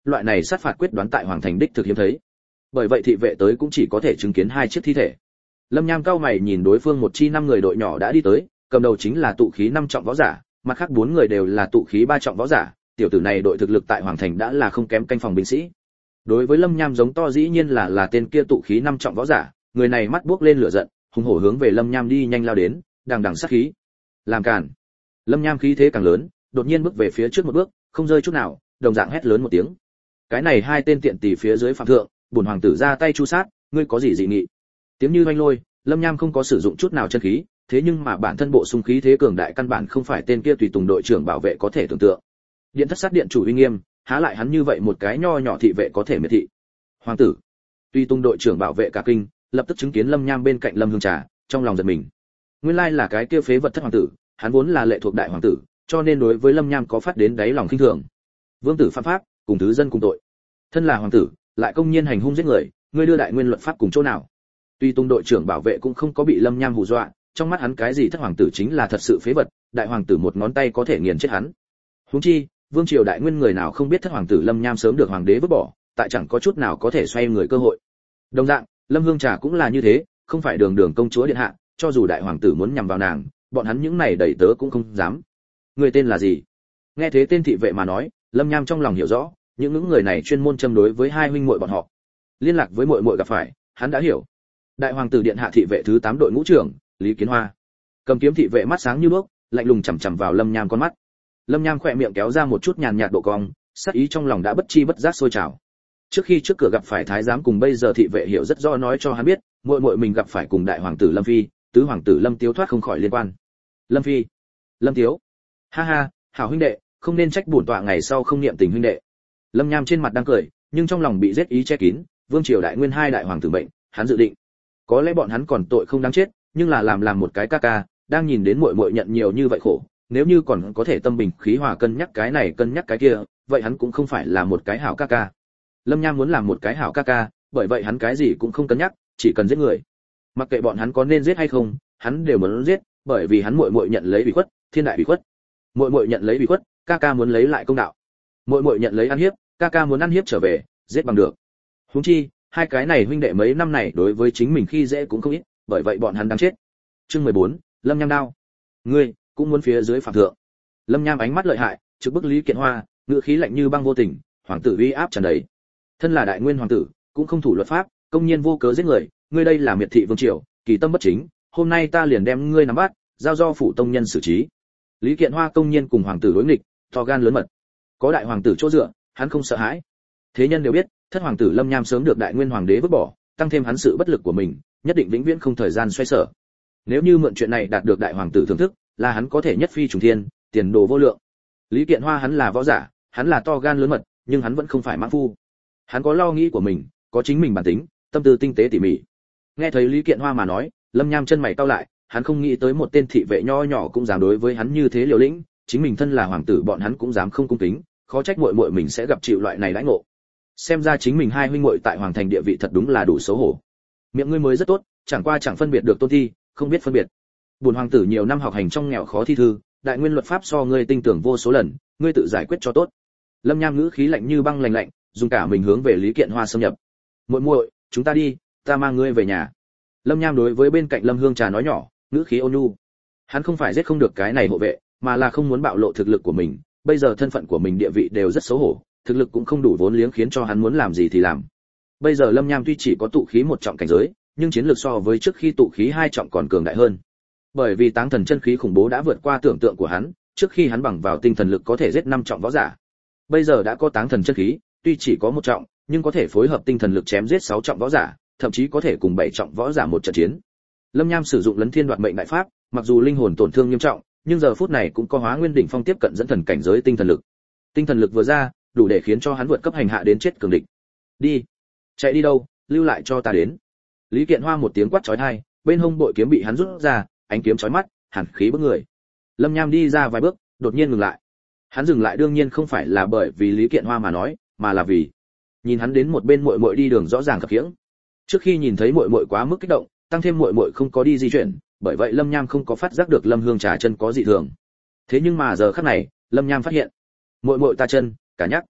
loại này sát phạt quyết đoán tại hoàng thành đích thực hiếm thấy. Bởi vậy thị vệ tới cũng chỉ có thể chứng kiến hai chiếc thi thể. Lâm Nham cao mày nhìn đối phương một chi năm người đội nhỏ đã đi tới, cầm đầu chính là tụ khí năm trọng võ giả, mặt khác bốn người đều là tụ khí ba trọng võ giả, tiểu tử này đội thực lực tại hoàng thành đã là không kém canh phòng binh sĩ. Đối với Lâm Nham giống to dĩ nhiên là là tên kia tụ khí năm trọng võ giả, người này mắt buốc lên lửa giận, hùng hổ hướng về Lâm Nham đi nhanh lao đến, đằng đằng sát khí. Làm cản. Lâm Nham khí thế càng lớn, đột nhiên bước về phía trước một bước, không rơi chút nào, đồng dạng hét lớn một tiếng. Cái này hai tên tiện tỷ phía dưới phạm thượng, bổn hoàng tử ra tay chu sát, ngươi có gì dị nghị? Tiếng như oanh lôi, Lâm Nham không có sử dụng chút nào chân khí, thế nhưng mà bản thân bộ xung khí thế cường đại căn bản không phải tên kia tùy tùng đội trưởng bảo vệ có thể tưởng tượng. Điện thất sát điện chủ uy nghiêm, há lại hắn như vậy một cái nho nhỏ thị vệ có thể miệt thị. Hoàng tử. Tùy tùng đội trưởng bảo vệ cả kinh, lập tức chứng kiến Lâm Nham bên cạnh Lâm Hương Trà, trong lòng giật mình. Nguyên lai là cái kia phế vật thất hoàng tử, hắn vốn là lệ thuộc đại hoàng tử, cho nên đối với Lâm Nham có phát đến đáy lòng khinh thường. Vương tử phạm pháp, cùng thứ dân cùng tội. Thân là hoàng tử, lại công nhiên hành hung giết người, ngươi đưa đại nguyên luật pháp cùng chỗ nào? Tuy tung đội trưởng bảo vệ cũng không có bị Lâm Nham hù dọa, trong mắt hắn cái gì thất hoàng tử chính là thật sự phế vật, đại hoàng tử một ngón tay có thể nghiền chết hắn. Huống chi, vương triều đại nguyên người nào không biết thất hoàng tử Lâm Nham sớm được hoàng đế vứt bỏ, tại chẳng có chút nào có thể xoay người cơ hội. Đồng dạng, Lâm Hương Trà cũng là như thế, không phải đường đường công chúa điện hạ, cho dù đại hoàng tử muốn nhằm vào nàng, bọn hắn những này đẩy tớ cũng không dám. Người tên là gì? Nghe thế tên thị vệ mà nói, Lâm Nham trong lòng hiểu rõ, những những người này chuyên môn châm đối với hai huynh muội bọn họ. Liên lạc với muội muội gặp phải, hắn đã hiểu. Đại hoàng tử điện hạ thị vệ thứ tám đội ngũ trưởng, Lý Kiến Hoa. Cầm kiếm thị vệ mắt sáng như đuốc, lạnh lùng chằm chằm vào Lâm Nham con mắt. Lâm Nham khẽ miệng kéo ra một chút nhàn nhạt độ cong, sát ý trong lòng đã bất chi bất giác sôi trào. Trước khi trước cửa gặp phải thái giám cùng bây giờ thị vệ hiểu rất rõ nói cho hắn biết, muội muội mình gặp phải cùng đại hoàng tử Lâm Phi, tứ hoàng tử Lâm Tiếu thoát không khỏi liên quan. Lâm Phi, Lâm Tiếu. Ha ha, hảo huynh đệ, không nên trách bổn tọa ngày sau không niệm tình huynh đệ. Lâm Nham trên mặt đang cười, nhưng trong lòng bị giết ý che kín, vương triều đại nguyên hai đại hoàng tử mệnh, hắn dự định, có lẽ bọn hắn còn tội không đáng chết, nhưng là làm làm một cái ca ca, đang nhìn đến muội muội nhận nhiều như vậy khổ, nếu như còn có thể tâm bình khí hòa cân nhắc cái này cân nhắc cái kia, vậy hắn cũng không phải là một cái hảo ca ca. Lâm Nham muốn làm một cái hảo ca ca, bởi vậy hắn cái gì cũng không cân nhắc, chỉ cần giết người. Mặc kệ bọn hắn có nên giết hay không, hắn đều muốn giết, bởi vì hắn muội muội nhận lấy ủy khuất, thiên đại ủy khuất. Muội muội nhận lấy ủy khuất, ca ca muốn lấy lại công đạo. Muội muội nhận lấy ăn hiếp, ca ca muốn ăn hiếp trở về, giết bằng được. Huống chi, hai cái này huynh đệ mấy năm này đối với chính mình khi dễ cũng không ít, bởi vậy bọn hắn đáng chết. Chương mười bốn, Lâm Nham đao. Ngươi cũng muốn phía dưới phạm thượng. Lâm Nham ánh mắt lợi hại, trực bức Lý Kiện Hoa, ngữ khí lạnh như băng vô tình, hoàng tử uy áp tràn đầy. Thân là đại nguyên hoàng tử, cũng không thủ luật pháp, công nhiên vô cớ giết người, ngươi đây là miệt thị vương triều, kỳ tâm bất chính, hôm nay ta liền đem ngươi nắm bắt, giao do phủ tông nhân xử trí. Lý Kiện Hoa công nhiên cùng hoàng tử đối nghịch, to gan lớn mật. Có đại hoàng tử chỗ dựa, hắn không sợ hãi. Thế nhân đều biết, thất hoàng tử Lâm Nham sớm được đại nguyên hoàng đế vứt bỏ, tăng thêm hắn sự bất lực của mình, nhất định vĩnh viễn không thời gian xoay sở. Nếu như mượn chuyện này đạt được đại hoàng tử thưởng thức, là hắn có thể nhất phi trùng thiên, tiền đồ vô lượng. Lý Kiện Hoa hắn là võ giả, hắn là to gan lớn mật, nhưng hắn vẫn không phải mãng phu. Hắn có lo nghĩ của mình, có chính mình bản tính, tâm tư tinh tế tỉ mỉ. Nghe thấy Lý Kiện Hoa mà nói, Lâm Nham chân mày cau lại, hắn không nghĩ tới một tên thị vệ nho nhỏ cũng dám đối với hắn như thế liều lĩnh, chính mình thân là hoàng tử bọn hắn cũng dám không cung kính, khó trách muội muội mình sẽ gặp chịu loại này đãi ngộ. Xem ra chính mình hai huynh muội tại hoàng thành địa vị thật đúng là đủ xấu hổ. Miệng ngươi mới rất tốt, chẳng qua chẳng phân biệt được tôn thi, không biết phân biệt. Bổn hoàng tử nhiều năm học hành trong nghèo khó thi thư, đại nguyên luật pháp so ngươi tinh tưởng vô số lần, ngươi tự giải quyết cho tốt. Lâm Nham ngữ khí lạnh như băng lạnh lạnh, dùng cả mình hướng về Lý Kiện Hoa xâm nhập. Muội muội, chúng ta đi, ta mang ngươi về nhà. Lâm Nham đối với bên cạnh Lâm Hương Trà nói nhỏ, ngữ khí ôn nhu. Hắn không phải giết không được cái này hộ vệ, mà là không muốn bạo lộ thực lực của mình, bây giờ thân phận của mình địa vị đều rất xấu hổ, thực lực cũng không đủ vốn liếng khiến cho hắn muốn làm gì thì làm. Bây giờ Lâm Nham tuy chỉ có tụ khí một trọng cảnh giới, nhưng chiến lược so với trước khi tụ khí hai trọng còn cường đại hơn. Bởi vì táng thần chân khí khủng bố đã vượt qua tưởng tượng của hắn, trước khi hắn bằng vào tinh thần lực có thể giết năm trọng võ giả. Bây giờ đã có táng thần chân khí, tuy chỉ có một trọng, nhưng có thể phối hợp tinh thần lực chém giết sáu trọng võ giả, thậm chí có thể cùng bảy trọng võ giả một trận chiến. Lâm Nham sử dụng Lấn Thiên Đoạt Mệnh đại pháp, mặc dù linh hồn tổn thương nghiêm trọng, nhưng giờ phút này cũng có Hóa Nguyên đỉnh phong tiếp cận dẫn thần cảnh giới tinh thần lực. Tinh thần lực vừa ra, đủ để khiến cho hắn vượt cấp hành hạ đến chết cường địch. Đi, chạy đi đâu, lưu lại cho ta đến. Lý Kiện Hoa một tiếng quát chói tai, bên hông bội kiếm bị hắn rút ra, ánh kiếm chói mắt, hàn khí bức người. Lâm Nham đi ra vài bước, đột nhiên ngừng lại. Hắn dừng lại đương nhiên không phải là bởi vì Lý Kiện Hoa mà nói, mà là vì nhìn hắn đến một bên muội muội đi đường rõ ràng khập khiễng. Trước khi nhìn thấy muội muội quá mức kích động, tăng thêm muội muội không có đi di chuyển, bởi vậy Lâm Nham không có phát giác được Lâm Hương Trà chân có dị thường. Thế nhưng mà giờ khắc này, Lâm Nham phát hiện, muội muội ta chân, cả nhắc.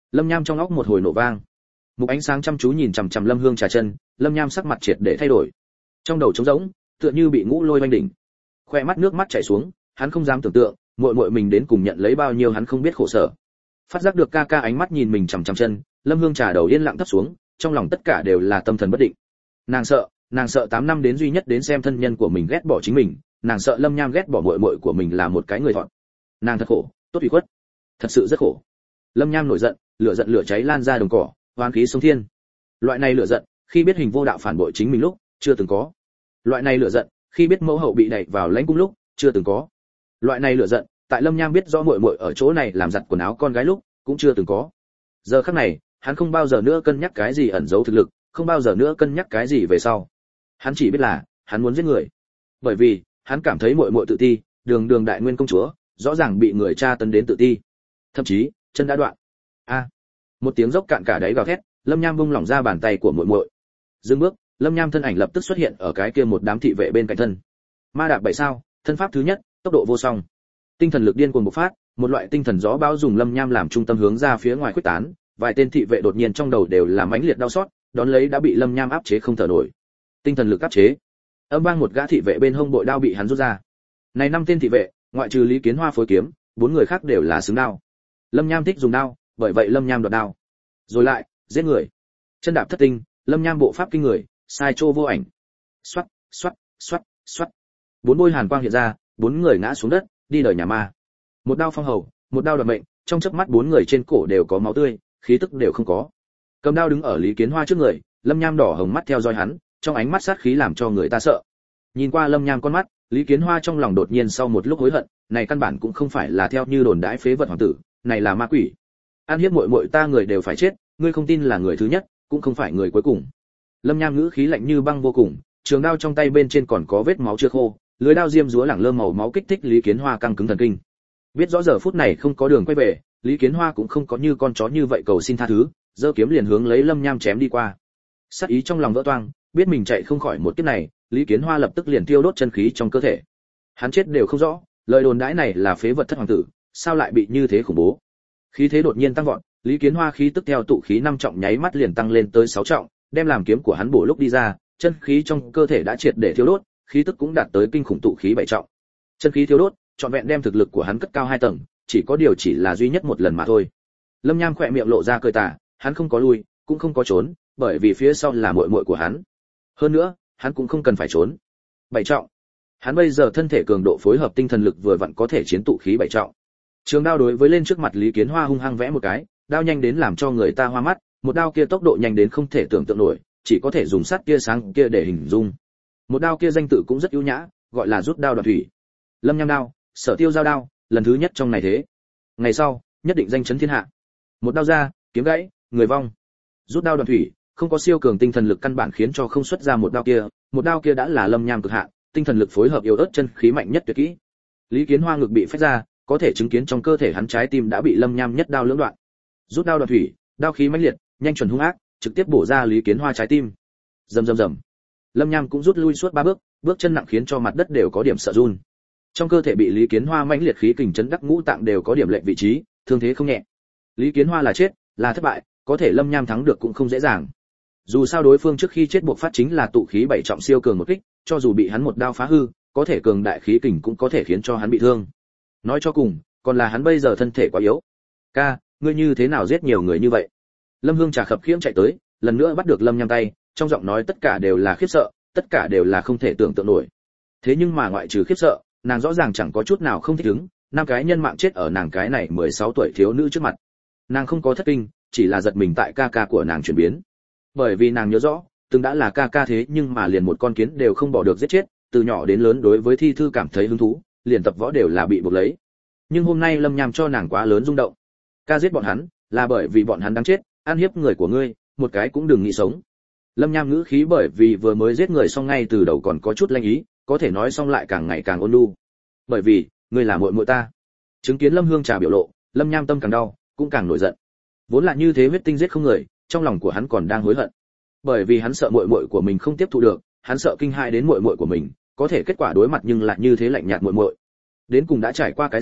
Lâm Nham trong óc một hồi nổ vang. Mục ánh sáng chăm chú nhìn chằm chằm Lâm Hương Trà chân, Lâm Nham sắc mặt triệt để thay đổi. Trong đầu trống rỗng, tựa như bị ngũ lôi oanh đỉnh. Khoe mắt nước mắt chảy xuống, hắn không dám tưởng tượng, muội muội mình đến cùng nhận lấy bao nhiêu hắn không biết khổ sở. Phát giác được ca ca ánh mắt nhìn mình chằm chằm chân, Lâm Hương Trà đầu yên lặng thấp xuống, trong lòng tất cả đều là tâm thần bất định. Nàng sợ, nàng sợ tám năm đến duy nhất đến xem thân nhân của mình ghét bỏ chính mình, nàng sợ Lâm Nham ghét bỏ muội muội của mình là một cái người thọt. Nàng thật khổ, tốt ủy khuất, thật sự rất khổ. Lâm Nham nổi giận, lửa giận lửa cháy lan ra đồng cỏ, oán khí sông thiên. Loại này lửa giận, khi biết Hình Vô Đạo phản bội chính mình lúc, chưa từng có. Loại này lửa giận, khi biết mẫu hậu bị đẩy vào lãnh cung lúc, chưa từng có. Loại này lửa giận, tại Lâm Nham biết rõ muội muội ở chỗ này làm giặt quần áo con gái lúc, cũng chưa từng có. Giờ khắc này, hắn không bao giờ nữa cân nhắc cái gì ẩn giấu thực lực, không bao giờ nữa cân nhắc cái gì về sau. Hắn chỉ biết là, hắn muốn giết người. Bởi vì, hắn cảm thấy muội muội tự ti, đường đường đại nguyên công chúa, rõ ràng bị người tra tấn đến tự ti. Thậm chí, chân đã đoạn. A! Một tiếng dốc cạn cả đáy gào thét, Lâm Nham vung lỏng ra bàn tay của muội muội. Dừng bước, Lâm Nham thân ảnh lập tức xuất hiện ở cái kia một đám thị vệ bên cạnh thân. Ma đạp bảy sao, thân pháp thứ nhất, tốc độ vô song. Tinh thần lực điên cuồng bộc phát, một loại tinh thần gió bão dùng Lâm Nham làm trung tâm hướng ra phía ngoài khuếch tán, vài tên thị vệ đột nhiên trong đầu đều là mãnh liệt đau xót, đón lấy đã bị Lâm Nham áp chế không thở nổi. Tinh thần lực áp chế. Âm vang một gã thị vệ bên hông bội đao bị hắn rút ra. Này năm tên thị vệ, ngoại trừ Lý Kiến Hoa phối kiếm, bốn người khác đều là xứng đao. Lâm Nham thích dùng đao, bởi vậy Lâm Nham đoạt đao. Rồi lại, giết người. Chân đạp thất tinh, Lâm Nham bộ pháp kinh người, sai trô vô ảnh. Xoát, xoát, xoát, xoát. Bốn bôi hàn quang hiện ra, bốn người ngã xuống đất, đi đời nhà ma. Một đao phong hầu, một đao đoạt mệnh, trong chớp mắt bốn người trên cổ đều có máu tươi, khí tức đều không có. Cầm đao đứng ở Lý Kiến Hoa trước người, Lâm Nham đỏ hồng mắt theo dõi hắn, trong ánh mắt sát khí làm cho người ta sợ. Nhìn qua Lâm Nham con mắt, Lý Kiến Hoa trong lòng đột nhiên sau một lúc hối hận, này căn bản cũng không phải là theo như đồn đãi phế vật hoàng tử, này là ma quỷ. An hiếp muội muội ta người đều phải chết, ngươi không tin là người thứ nhất, cũng không phải người cuối cùng. Lâm Nham ngữ khí lạnh như băng vô cùng, trường đao trong tay bên trên còn có vết máu chưa khô, lưỡi đao diêm dúa lẳng lơ màu máu kích thích Lý Kiến Hoa căng cứng thần kinh. Biết rõ giờ phút này không có đường quay về, Lý Kiến Hoa cũng không có như con chó như vậy cầu xin tha thứ, giơ kiếm liền hướng lấy Lâm Nham chém đi qua. Sát ý trong lòng vỡ toang, biết mình chạy không khỏi một kiếp này, Lý Kiến Hoa lập tức liền tiêu đốt chân khí trong cơ thể. Hắn chết đều không rõ, lời đồn đãi này là phế vật thất hoàng tử, sao lại bị như thế khủng bố. Khí thế đột nhiên tăng vọt, Lý Kiến Hoa khí tức theo tụ khí năm trọng nháy mắt liền tăng lên tới sáu trọng, đem làm kiếm của hắn bổ lúc đi ra, chân khí trong cơ thể đã triệt để thiêu đốt, khí tức cũng đạt tới kinh khủng tụ khí bảy trọng. Chân khí thiêu đốt, trọn vẹn đem thực lực của hắn cất cao hai tầng, chỉ có điều chỉ là duy nhất một lần mà thôi. Lâm Nham khỏe miệng lộ ra cười tà, hắn không có lui, cũng không có trốn, bởi vì phía sau là muội muội của hắn. Hơn nữa, hắn cũng không cần phải trốn. Bảy trọng. Hắn bây giờ thân thể cường độ phối hợp tinh thần lực vừa vặn có thể chiến tụ khí bảy trọng. Trường đao đối với lên trước mặt Lý Kiến Hoa hung hăng vẽ một cái, đao nhanh đến làm cho người ta hoa mắt, một đao kia tốc độ nhanh đến không thể tưởng tượng nổi, chỉ có thể dùng sắt kia sáng kia để hình dung. Một đao kia danh tự cũng rất ưu nhã, gọi là rút đao đoạt thủy. Lâm Nham đao, Sở Tiêu giao đao, lần thứ nhất trong này thế. Ngày sau, nhất định danh chấn thiên hạ. Một đao ra, kiếm gãy, người vong. Rút đao đoạt thủy, không có siêu cường tinh thần lực căn bản khiến cho không xuất ra một đao kia, một đao kia đã là Lâm Nham cực hạn, tinh thần lực phối hợp yếu ớt chân khí mạnh nhất tuyệt kỹ. Lý Kiến Hoa ngực bị phách ra, có thể chứng kiến trong cơ thể hắn trái tim đã bị Lâm Nham nhất đao lưỡng đoạn. Rút đao đoạt thủy, đao khí mãnh liệt, nhanh chuẩn hung ác, trực tiếp bổ ra Lý Kiến Hoa trái tim. Rầm rầm rầm. Lâm Nham cũng rút lui suốt ba bước, bước chân nặng khiến cho mặt đất đều có điểm sợ run. Trong cơ thể bị Lý Kiến Hoa mãnh liệt khí kình chấn đắc ngũ tạng đều có điểm lệch vị trí, thương thế không nhẹ. Lý Kiến Hoa là chết, là thất bại, có thể Lâm Nham thắng được cũng không dễ dàng. Dù sao đối phương trước khi chết buộc phát chính là tụ khí bảy trọng siêu cường một kích, cho dù bị hắn một đao phá hư, có thể cường đại khí kình cũng có thể khiến cho hắn bị thương. Nói cho cùng, còn là hắn bây giờ thân thể quá yếu. Ca, ngươi như thế nào giết nhiều người như vậy? Lâm Hương Trà khập khiễng chạy tới, lần nữa bắt được Lâm Nham tay, trong giọng nói tất cả đều là khiếp sợ, tất cả đều là không thể tưởng tượng nổi. Thế nhưng mà ngoại trừ khiếp sợ, nàng rõ ràng chẳng có chút nào không thích ứng, năm cái nhân mạng chết ở nàng cái này mười sáu tuổi thiếu nữ trước mặt. Nàng không có thất kinh, chỉ là giật mình tại ca ca của nàng chuyển biến. Bởi vì nàng nhớ rõ, từng đã là ca ca thế nhưng mà liền một con kiến đều không bỏ được giết chết, từ nhỏ đến lớn đối với thi thư cảm thấy hứng thú, liền tập võ đều là bị buộc lấy. Nhưng hôm nay Lâm Nham cho nàng quá lớn rung động. Ca giết bọn hắn, là bởi vì bọn hắn đáng chết, ăn hiếp người của ngươi, một cái cũng đừng nghĩ sống. Lâm Nham ngữ khí bởi vì vừa mới giết người xong ngay từ đầu còn có chút lanh ý, có thể nói xong lại càng ngày càng ôn nhu. Bởi vì, ngươi là muội muội ta. Chứng kiến Lâm Hương Trà biểu lộ, Lâm Nham tâm càng đau, cũng càng nổi giận. Vốn là như thế huyết tinh giết không người, trong lòng của hắn còn đang hối hận. Bởi vì hắn sợ muội muội của mình không tiếp thu được, hắn sợ kinh hãi đến muội muội của mình, có thể kết quả đối mặt nhưng lại như thế lạnh nhạt muội muội. Đến cùng đã trải qua cái gì,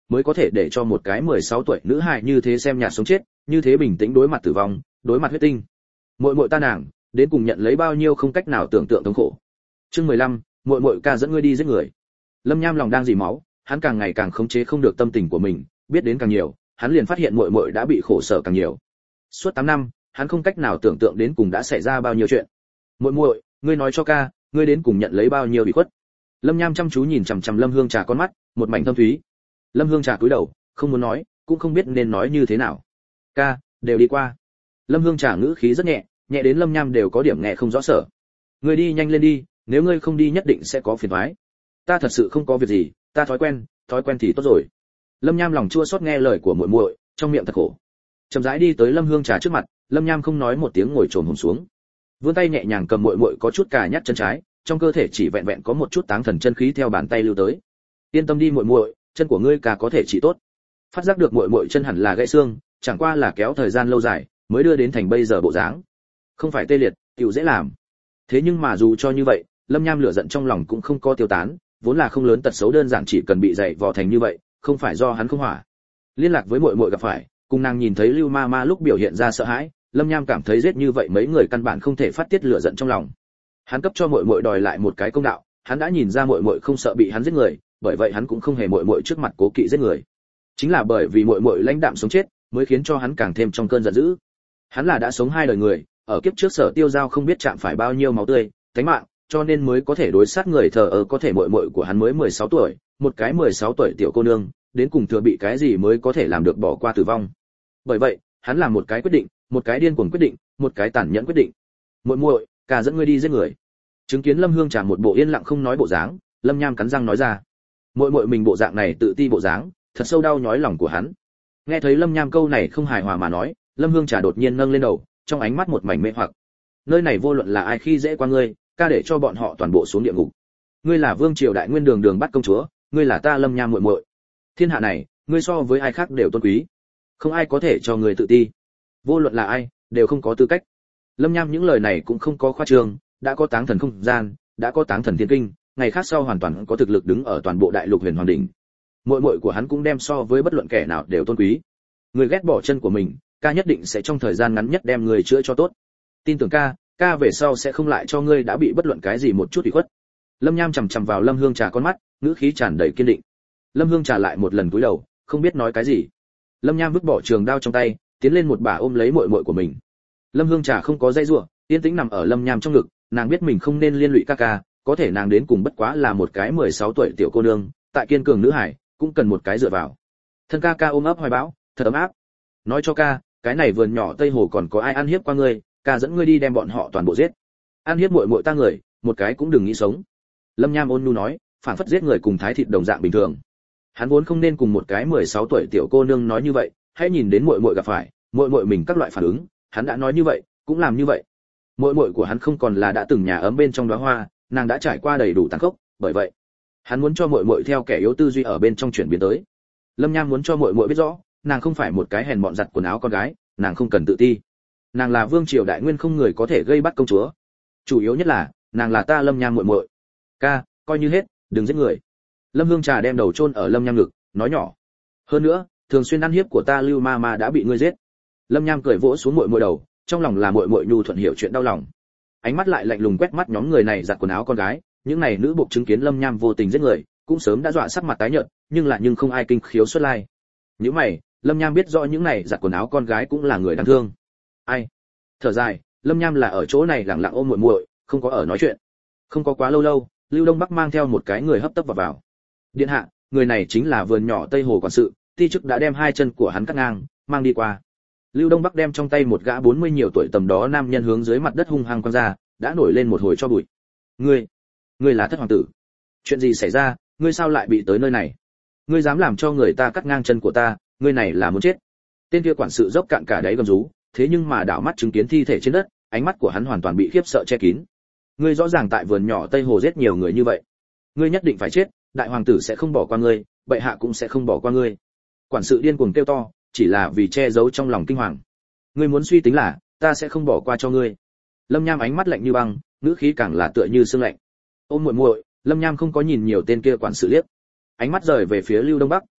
mới có thể để cho một cái mười sáu tuổi nữ hài như thế xem nhạt sống chết, như thế bình tĩnh đối mặt tử vong, đối mặt huyết tinh. Muội muội ta nàng, đến cùng nhận lấy bao nhiêu không cách nào tưởng tượng thống khổ. Chương mười lăm, muội muội ca dẫn ngươi đi giết người. Lâm Nham lòng đang dỉ máu, hắn càng ngày càng khống chế không được tâm tình của mình, biết đến càng nhiều, hắn liền phát hiện muội muội đã bị khổ sở càng nhiều. Suốt tám năm, hắn không cách nào tưởng tượng đến cùng đã xảy ra bao nhiêu chuyện. Muội muội, ngươi nói cho ca, ngươi đến cùng nhận lấy bao nhiêu bị khuất. Lâm Nham chăm chú nhìn chằm chằm Lâm Hương Trà con mắt, một mảnh thâm thúy. Lâm Hương Trà cúi đầu, không muốn nói, cũng không biết nên nói như thế nào. Ca, đều đi qua. Lâm Hương Trà ngữ khí rất nhẹ, nhẹ đến Lâm Nham đều có điểm nghe không rõ sở. Ngươi đi nhanh lên đi, nếu ngươi không đi nhất định sẽ có phiền toái. Ta thật sự không có việc gì, ta thói quen, thói quen thì tốt rồi. Lâm Nham lòng chua xót nghe lời của muội muội, trong miệng thật khổ. Chậm rãi đi tới Lâm Hương Trà trước mặt, Lâm Nham không nói một tiếng ngồi chồm hổm xuống. Vươn tay nhẹ nhàng cầm muội muội có chút cà nhắc chân trái, trong cơ thể chỉ vẹn vẹn có một chút táng thần chân khí theo bàn tay lưu tới. Yên tâm đi muội muội, chân của ngươi cả có thể trị tốt. Phát giác được muội muội chân hẳn là gãy xương, chẳng qua là kéo thời gian lâu dài, mới đưa đến thành bây giờ bộ dáng. Không phải tê liệt, tiểu dễ làm. Thế nhưng mà dù cho như vậy, Lâm Nham lửa giận trong lòng cũng không có tiêu tán, vốn là không lớn tật xấu đơn giản chỉ cần bị dày vò thành như vậy, không phải do hắn không hỏa. Liên lạc với muội muội gặp phải, cùng nàng nhìn thấy Lưu Ma Ma lúc biểu hiện ra sợ hãi, Lâm Nham cảm thấy giết như vậy mấy người căn bản không thể phát tiết lửa giận trong lòng. Hắn cấp cho muội muội đòi lại một cái công đạo, hắn đã nhìn ra muội muội không sợ bị hắn giết người, bởi vậy hắn cũng không hề muội muội trước mặt cố kỵ giết người. Chính là bởi vì muội muội lãnh đạm sống chết, mới khiến cho hắn càng thêm trong cơn giận dữ. Hắn là đã sống hai đời người, ở kiếp trước Sở Tiêu Giao không biết chạm phải bao nhiêu máu tươi, tánh mạng, cho nên mới có thể đối sát người thờ ơ có thể muội muội của hắn mới mười sáu tuổi, một cái mười sáu tuổi tiểu cô nương, đến cùng thừa bị cái gì mới có thể làm được bỏ qua tử vong. Bởi vậy, hắn làm một cái quyết định, một cái điên cuồng quyết định, một cái tàn nhẫn quyết định. Muội muội, cả dẫn ngươi đi giết người. Chứng kiến Lâm Hương Trà một bộ yên lặng không nói bộ dáng, Lâm Nham cắn răng nói ra. Muội muội mình bộ dạng này tự ti bộ dáng, thật sâu đau nhói lòng của hắn. Nghe thấy Lâm Nham câu này không hài hòa mà nói, Lâm Hương Trà đột nhiên nâng lên đầu, trong ánh mắt một mảnh mê hoặc. Nơi này vô luận là ai khi dễ qua ngươi, ca để cho bọn họ toàn bộ xuống địa ngục. Ngươi là vương triều đại nguyên đường đường bắt công chúa, ngươi là ta Lâm Nham muội muội. Thiên hạ này, ngươi so với ai khác đều tôn quý, không ai có thể cho ngươi tự ti. Vô luận là ai, đều không có tư cách. Lâm Nham những lời này cũng không có khoa trương, đã có táng thần không gian, đã có táng thần thiên kinh, ngày khác sau hoàn toàn có thực lực đứng ở toàn bộ đại lục huyền hoàng đỉnh. Muội muội của hắn cũng đem so với bất luận kẻ nào đều tôn quý. Người ghét bỏ chân của mình, ca nhất định sẽ trong thời gian ngắn nhất đem người chữa cho tốt. Tin tưởng ca, ca về sau sẽ không lại cho ngươi đã bị bất luận cái gì một chút ủy khuất. Lâm Nham chằm chằm vào Lâm Hương Trà con mắt, ngữ khí tràn đầy kiên định. Lâm Hương Trà lại một lần cúi đầu, không biết nói cái gì. Lâm Nham vứt bỏ trường đao trong tay, tiến lên một bà ôm lấy muội muội của mình. Lâm Hương Trà không có dây rủa, yên tĩnh nằm ở Lâm Nham trong ngực, nàng biết mình không nên liên lụy ca ca, có thể nàng đến cùng bất quá là một cái mười sáu tuổi tiểu cô nương, tại kiên cường nữ hải, cũng cần một cái dựa vào. Thân ca ca ôm ấp hoài bão, thật ấm áp. Nói cho ca, cái này vườn nhỏ Tây Hồ còn có ai ăn hiếp qua ngươi, ca dẫn ngươi đi đem bọn họ toàn bộ giết. Ăn hiếp muội muội ta người, một cái cũng đừng nghĩ sống. Lâm Nham ôn nhu nói, phản phất giết người cùng thái thịt đồng dạng bình thường. Hắn vốn không nên cùng một cái mười sáu tuổi tiểu cô nương nói như vậy, hãy nhìn đến muội muội gặp phải, muội muội mình các loại phản ứng, hắn đã nói như vậy, cũng làm như vậy. Muội muội của hắn không còn là đã từng nhà ấm bên trong đóa hoa, nàng đã trải qua đầy đủ tàn khốc, bởi vậy, hắn muốn cho muội muội theo kẻ yếu tư duy ở bên trong chuyển biến tới. Lâm Nham muốn cho muội muội biết rõ, nàng không phải một cái hèn mọn giặt quần áo con gái, nàng không cần tự ti. Nàng là vương triều đại nguyên không người có thể gây bắt công chúa. Chủ yếu nhất là, nàng là ta Lâm Nham muội muội. Ca, coi như hết, đừng giết người. Lâm Hương Trà đem đầu chôn ở Lâm Nham ngực, nói nhỏ. Hơn nữa, thường xuyên ăn hiếp của ta Lưu Ma Ma đã bị ngươi giết. Lâm Nham cười vỗ xuống muội muội đầu, trong lòng là muội muội nhu thuận hiểu chuyện đau lòng. Ánh mắt lại lạnh lùng quét mắt nhóm người này giặt quần áo con gái, những này nữ buộc chứng kiến Lâm Nham vô tình giết người, cũng sớm đã dọa sắc mặt tái nhợt, nhưng lại nhưng không ai kinh khiếu xuất lai. Những mày, Lâm Nham biết rõ những này giặt quần áo con gái cũng là người đáng thương. Ai? Thở dài, Lâm Nham là ở chỗ này lặng lặng ôm muội muội, không có ở nói chuyện. Không có quá lâu lâu, Lưu Đông Bắc mang theo một cái người hấp tấp vào vào. Điện hạ, người này chính là vườn nhỏ Tây Hồ quản sự, ti chức đã đem hai chân của hắn cắt ngang, mang đi qua. Lưu Đông Bắc đem trong tay một gã bốn mươi nhiều tuổi tầm đó nam nhân hướng dưới mặt đất hung hăng quăng ra, đã nổi lên một hồi cho bụi. Ngươi, ngươi là thất hoàng tử. Chuyện gì xảy ra, ngươi sao lại bị tới nơi này? Ngươi dám làm cho người ta cắt ngang chân của ta, ngươi này là muốn chết. Tên kia quản sự dốc cạn cả đáy gầm rú, thế nhưng mà đảo mắt chứng kiến thi thể trên đất, ánh mắt của hắn hoàn toàn bị khiếp sợ che kín. Ngươi rõ ràng tại vườn nhỏ Tây Hồ giết nhiều người như vậy, ngươi nhất định phải chết, đại hoàng tử sẽ không bỏ qua ngươi, bệ hạ cũng sẽ không bỏ qua ngươi. Quản sự điên cuồng kêu to, chỉ là vì che giấu trong lòng kinh hoàng. Ngươi muốn suy tính là, ta sẽ không bỏ qua cho ngươi. Lâm Nham ánh mắt lạnh như băng, ngữ khí càng là tựa như sương lạnh. Ôm muội muội, Lâm Nham không có nhìn nhiều tên kia quản sự liếc. Ánh mắt rời về phía Lưu Đông Bắc,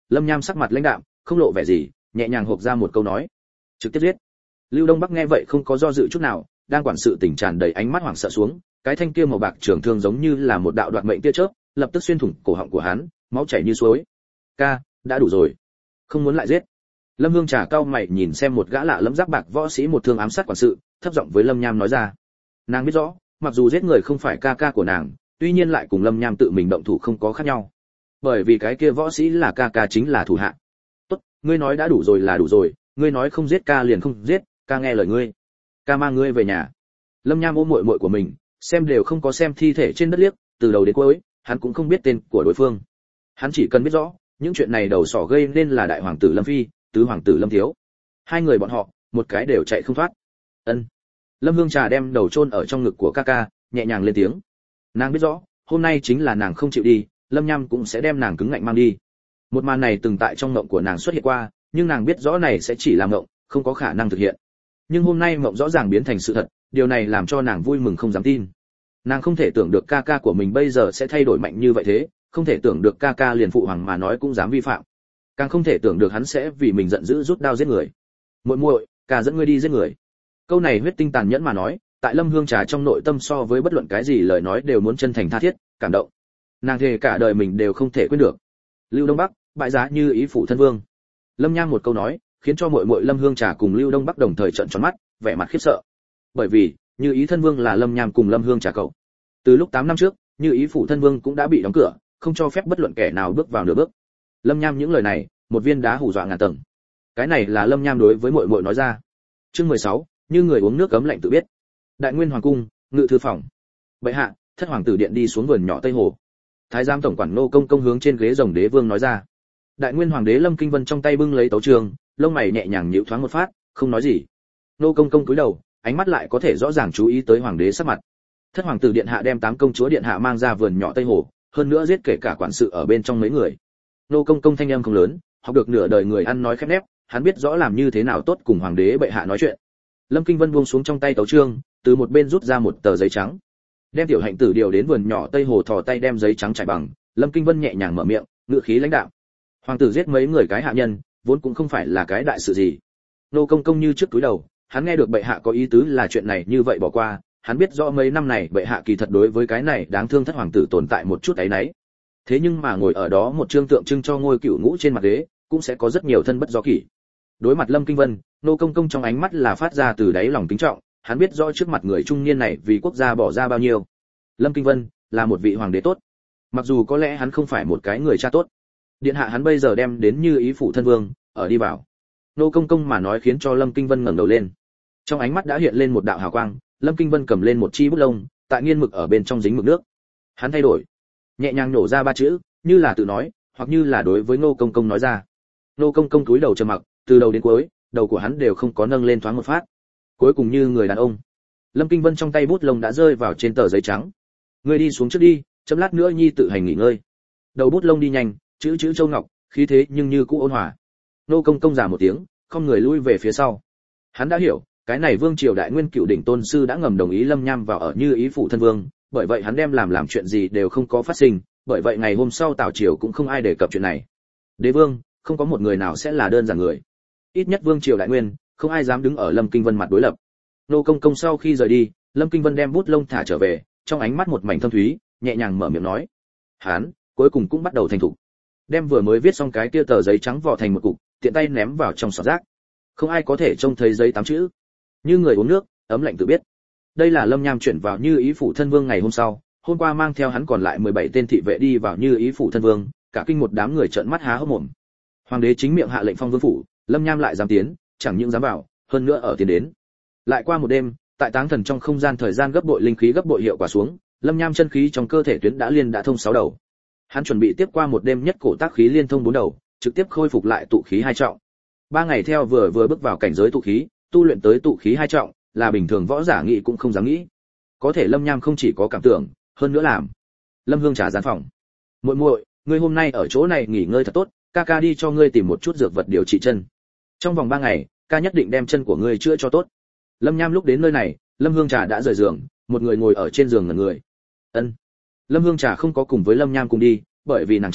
Lâm Nham sắc mặt lãnh đạm, không lộ vẻ gì, nhẹ nhàng hộc ra một câu nói: trực tiếp giết. Lưu Đông Bắc nghe vậy không có do dự chút nào, đang quản sự tình tràn đầy ánh mắt hoảng sợ xuống, cái thanh kia màu bạc trường thương giống như là một đạo đoạt mệnh tia chớp, lập tức xuyên thủng cổ họng của hắn, máu chảy như suối. Ca, đã đủ rồi, không muốn lại giết. Lâm Hương Trà cau mày nhìn xem một gã lạ lẫm giáp bạc võ sĩ một thương ám sát quản sự, thấp giọng với Lâm Nham nói ra. Nàng biết rõ, mặc dù giết người không phải ca ca của nàng, tuy nhiên lại cùng Lâm Nham tự mình động thủ không có khác nhau. Bởi vì cái kia võ sĩ là ca ca chính là thủ hạ. Tốt, ngươi nói đã đủ rồi là đủ rồi, ngươi nói không giết ca liền không giết, ca nghe lời ngươi. Ca mang ngươi về nhà. Lâm Nham ôm muội muội của mình, xem đều không có xem thi thể trên đất liếc, từ đầu đến cuối, hắn cũng không biết tên của đối phương. Hắn chỉ cần biết rõ, những chuyện này đầu sỏ gây nên là đại hoàng tử Lâm Phi, tứ hoàng tử Lâm Thiếu. Hai người bọn họ, một cái đều chạy không thoát. Ân. Lâm Hương Trà đem đầu chôn ở trong ngực của ca ca, nhẹ nhàng lên tiếng. Nàng biết rõ, hôm nay chính là nàng không chịu đi, Lâm Nham cũng sẽ đem nàng cứng ngạnh mang đi. Một màn này từng tại trong mộng của nàng xuất hiện qua, nhưng nàng biết rõ này sẽ chỉ là mộng, không có khả năng thực hiện. Nhưng hôm nay mộng rõ ràng biến thành sự thật, điều này làm cho nàng vui mừng không dám tin. Nàng không thể tưởng được ca ca của mình bây giờ sẽ thay đổi mạnh như vậy thế, không thể tưởng được ca ca liền phụ hoàng mà nói cũng dám vi phạm, càng không thể tưởng được hắn sẽ vì mình giận dữ rút đao giết người. Muội muội, ca dẫn ngươi đi giết người. Câu này huyết tinh tàn nhẫn mà nói, tại Lâm Hương Trà trong nội tâm so với bất luận cái gì lời nói đều muốn chân thành tha thiết, cảm động. Nàng thề cả đời mình đều không thể quên được. Lưu Đông Bắc, bại giá như ý phụ thân vương. Lâm Nham một câu nói, khiến cho muội muội Lâm Hương Trà cùng Lưu Đông Bắc đồng thời trợn tròn mắt, vẻ mặt khiếp sợ. Bởi vì, Như Ý thân vương là Lâm Nham cùng Lâm Hương Trà cậu. Từ lúc tám năm trước, Như Ý phụ thân vương cũng đã bị đóng cửa, không cho phép bất luận kẻ nào bước vào nửa bước. Lâm Nham những lời này, một viên đá hù dọa ngàn tầng. Cái này là Lâm Nham đối với muội muội nói ra. Chương mười sáu, như người uống nước cấm lạnh tự biết. Đại Nguyên hoàng cung, ngự thư phòng. Bệ hạ, thất hoàng tử điện đi xuống vườn nhỏ Tây Hồ. Thái giám tổng quản Nô Công Công hướng trên ghế rồng đế vương nói ra. Đại Nguyên hoàng đế Lâm Kinh Vân trong tay bưng lấy tấu trường, lông mày nhẹ nhàng nhíu thoáng một phát, không nói gì. Nô Công Công cúi đầu, ánh mắt lại có thể rõ ràng chú ý tới hoàng đế sắc mặt. Thất hoàng tử điện hạ đem tám công chúa điện hạ mang ra vườn nhỏ Tây Hồ, hơn nữa giết kể cả quản sự ở bên trong mấy người. Nô Công Công thanh âm không lớn, học được nửa đời người ăn nói khép nép, hắn biết rõ làm như thế nào tốt cùng hoàng đế bệ hạ nói chuyện. Lâm Kinh Vân buông xuống trong tay tấu chương, từ một bên rút ra một tờ giấy trắng, đem tiểu hạnh tử điều đến vườn nhỏ Tây Hồ, thò tay đem giấy trắng trải bằng. Lâm Kinh Vân nhẹ nhàng mở miệng, ngữ khí lãnh đạm. Hoàng tử giết mấy người cái hạ nhân, vốn cũng không phải là cái đại sự gì. Nô Công Công như trước túi đầu, hắn nghe được bệ hạ có ý tứ là chuyện này như vậy bỏ qua, hắn biết rõ mấy năm này bệ hạ kỳ thật đối với cái này đáng thương thất hoàng tử tồn tại một chút ấy nấy. Thế nhưng mà ngồi ở đó một trương tượng trưng cho ngôi cửu ngũ trên mặt ghế, cũng sẽ có rất nhiều thân bất do kỷ. Đối mặt Lâm Kinh Vân, Nô Công Công trong ánh mắt là phát ra từ đáy lòng kính trọng, hắn biết rõ trước mặt người trung niên này vì quốc gia bỏ ra bao nhiêu. Lâm Kinh Vân là một vị hoàng đế tốt, mặc dù có lẽ hắn không phải một cái người cha tốt. Điện hạ hắn bây giờ đem đến Như Ý phụ thân vương, ở đi vào. Nô Công Công mà nói khiến cho Lâm Kinh Vân ngẩng đầu lên. Trong ánh mắt đã hiện lên một đạo hào quang, Lâm Kinh Vân cầm lên một chi bút lông, tại nghiên mực ở bên trong dính mực nước. Hắn thay đổi, nhẹ nhàng nổ ra ba chữ, như là tự nói, hoặc như là đối với Nô Công Công nói ra. Nô Công Công cúi đầu trầm mặc, từ đầu đến cuối, đầu của hắn đều không có nâng lên thoáng một phát. Cuối cùng như người đàn ông, Lâm Kinh Vân trong tay bút lông đã rơi vào trên tờ giấy trắng. Ngươi đi xuống trước đi, chấm lát nữa nhi tự hành nghỉ ngơi. Đầu bút lông đi nhanh, chữ chữ châu ngọc, khí thế nhưng như cũ ôn hòa. Nô Công Công giả một tiếng, không người lui về phía sau. Hắn đã hiểu, cái này vương triều đại nguyên cựu đỉnh tôn sư đã ngầm đồng ý Lâm Nham vào ở Như Ý phụ thân vương, bởi vậy hắn đem làm làm chuyện gì đều không có phát sinh, bởi vậy ngày hôm sau Tào triều cũng không ai đề cập chuyện này. Đế vương, không có một người nào sẽ là đơn giản người. Ít nhất vương triều đại nguyên, không ai dám đứng ở Lâm Kinh Vân mặt đối lập. Nô Công Công sau khi rời đi, Lâm Kinh Vân đem bút lông thả trở về, trong ánh mắt một mảnh thâm thúy, nhẹ nhàng mở miệng nói: "Hắn, cuối cùng cũng bắt đầu thành thục." Đem vừa mới viết xong cái kia tờ giấy trắng vò thành một cục, tiện tay ném vào trong sọt rác. Không ai có thể trông thấy giấy tám chữ. Như người uống nước, ấm lạnh tự biết. Đây là Lâm Nham chuyển vào Như Ý phủ thân vương ngày hôm sau, hôm qua mang theo hắn còn lại mười bảy tên thị vệ đi vào Như Ý phủ thân vương, cả kinh một đám người trợn mắt há hốc mồm. Hoàng đế chính miệng hạ lệnh phong vương phủ, Lâm Nham lại dám tiến, chẳng những dám vào, hơn nữa ở tiến đến. Lại qua một đêm, tại táng thần trong không gian thời gian gấp bội linh khí gấp bội hiệu quả xuống, Lâm Nham chân khí trong cơ thể tuyến đã liên đã thông sáu đầu. Hắn chuẩn bị tiếp qua một đêm nhất cổ tác khí liên thông bốn đầu, trực tiếp khôi phục lại tụ khí hai trọng. Ba ngày theo vừa vừa bước vào cảnh giới tụ khí, tu luyện tới tụ khí hai trọng, là bình thường võ giả nghĩ cũng không dám nghĩ. Có thể Lâm Nham không chỉ có cảm tưởng, hơn nữa làm. Lâm Hương Trà gian phòng. Muội muội, ngươi hôm nay ở chỗ này nghỉ ngơi thật tốt, ca ca đi cho ngươi tìm một chút dược vật điều trị chân. Trong vòng ba ngày, ca nhất định đem chân của ngươi chữa cho tốt. Lâm Nham lúc đến nơi này, Lâm Hương Trà đã rời giường, một người ngồi ở trên giường ngẩn người. Ân. Lâm Hương Trà không có cùng với Lâm Nham cùng đi, bởi vì nàng chân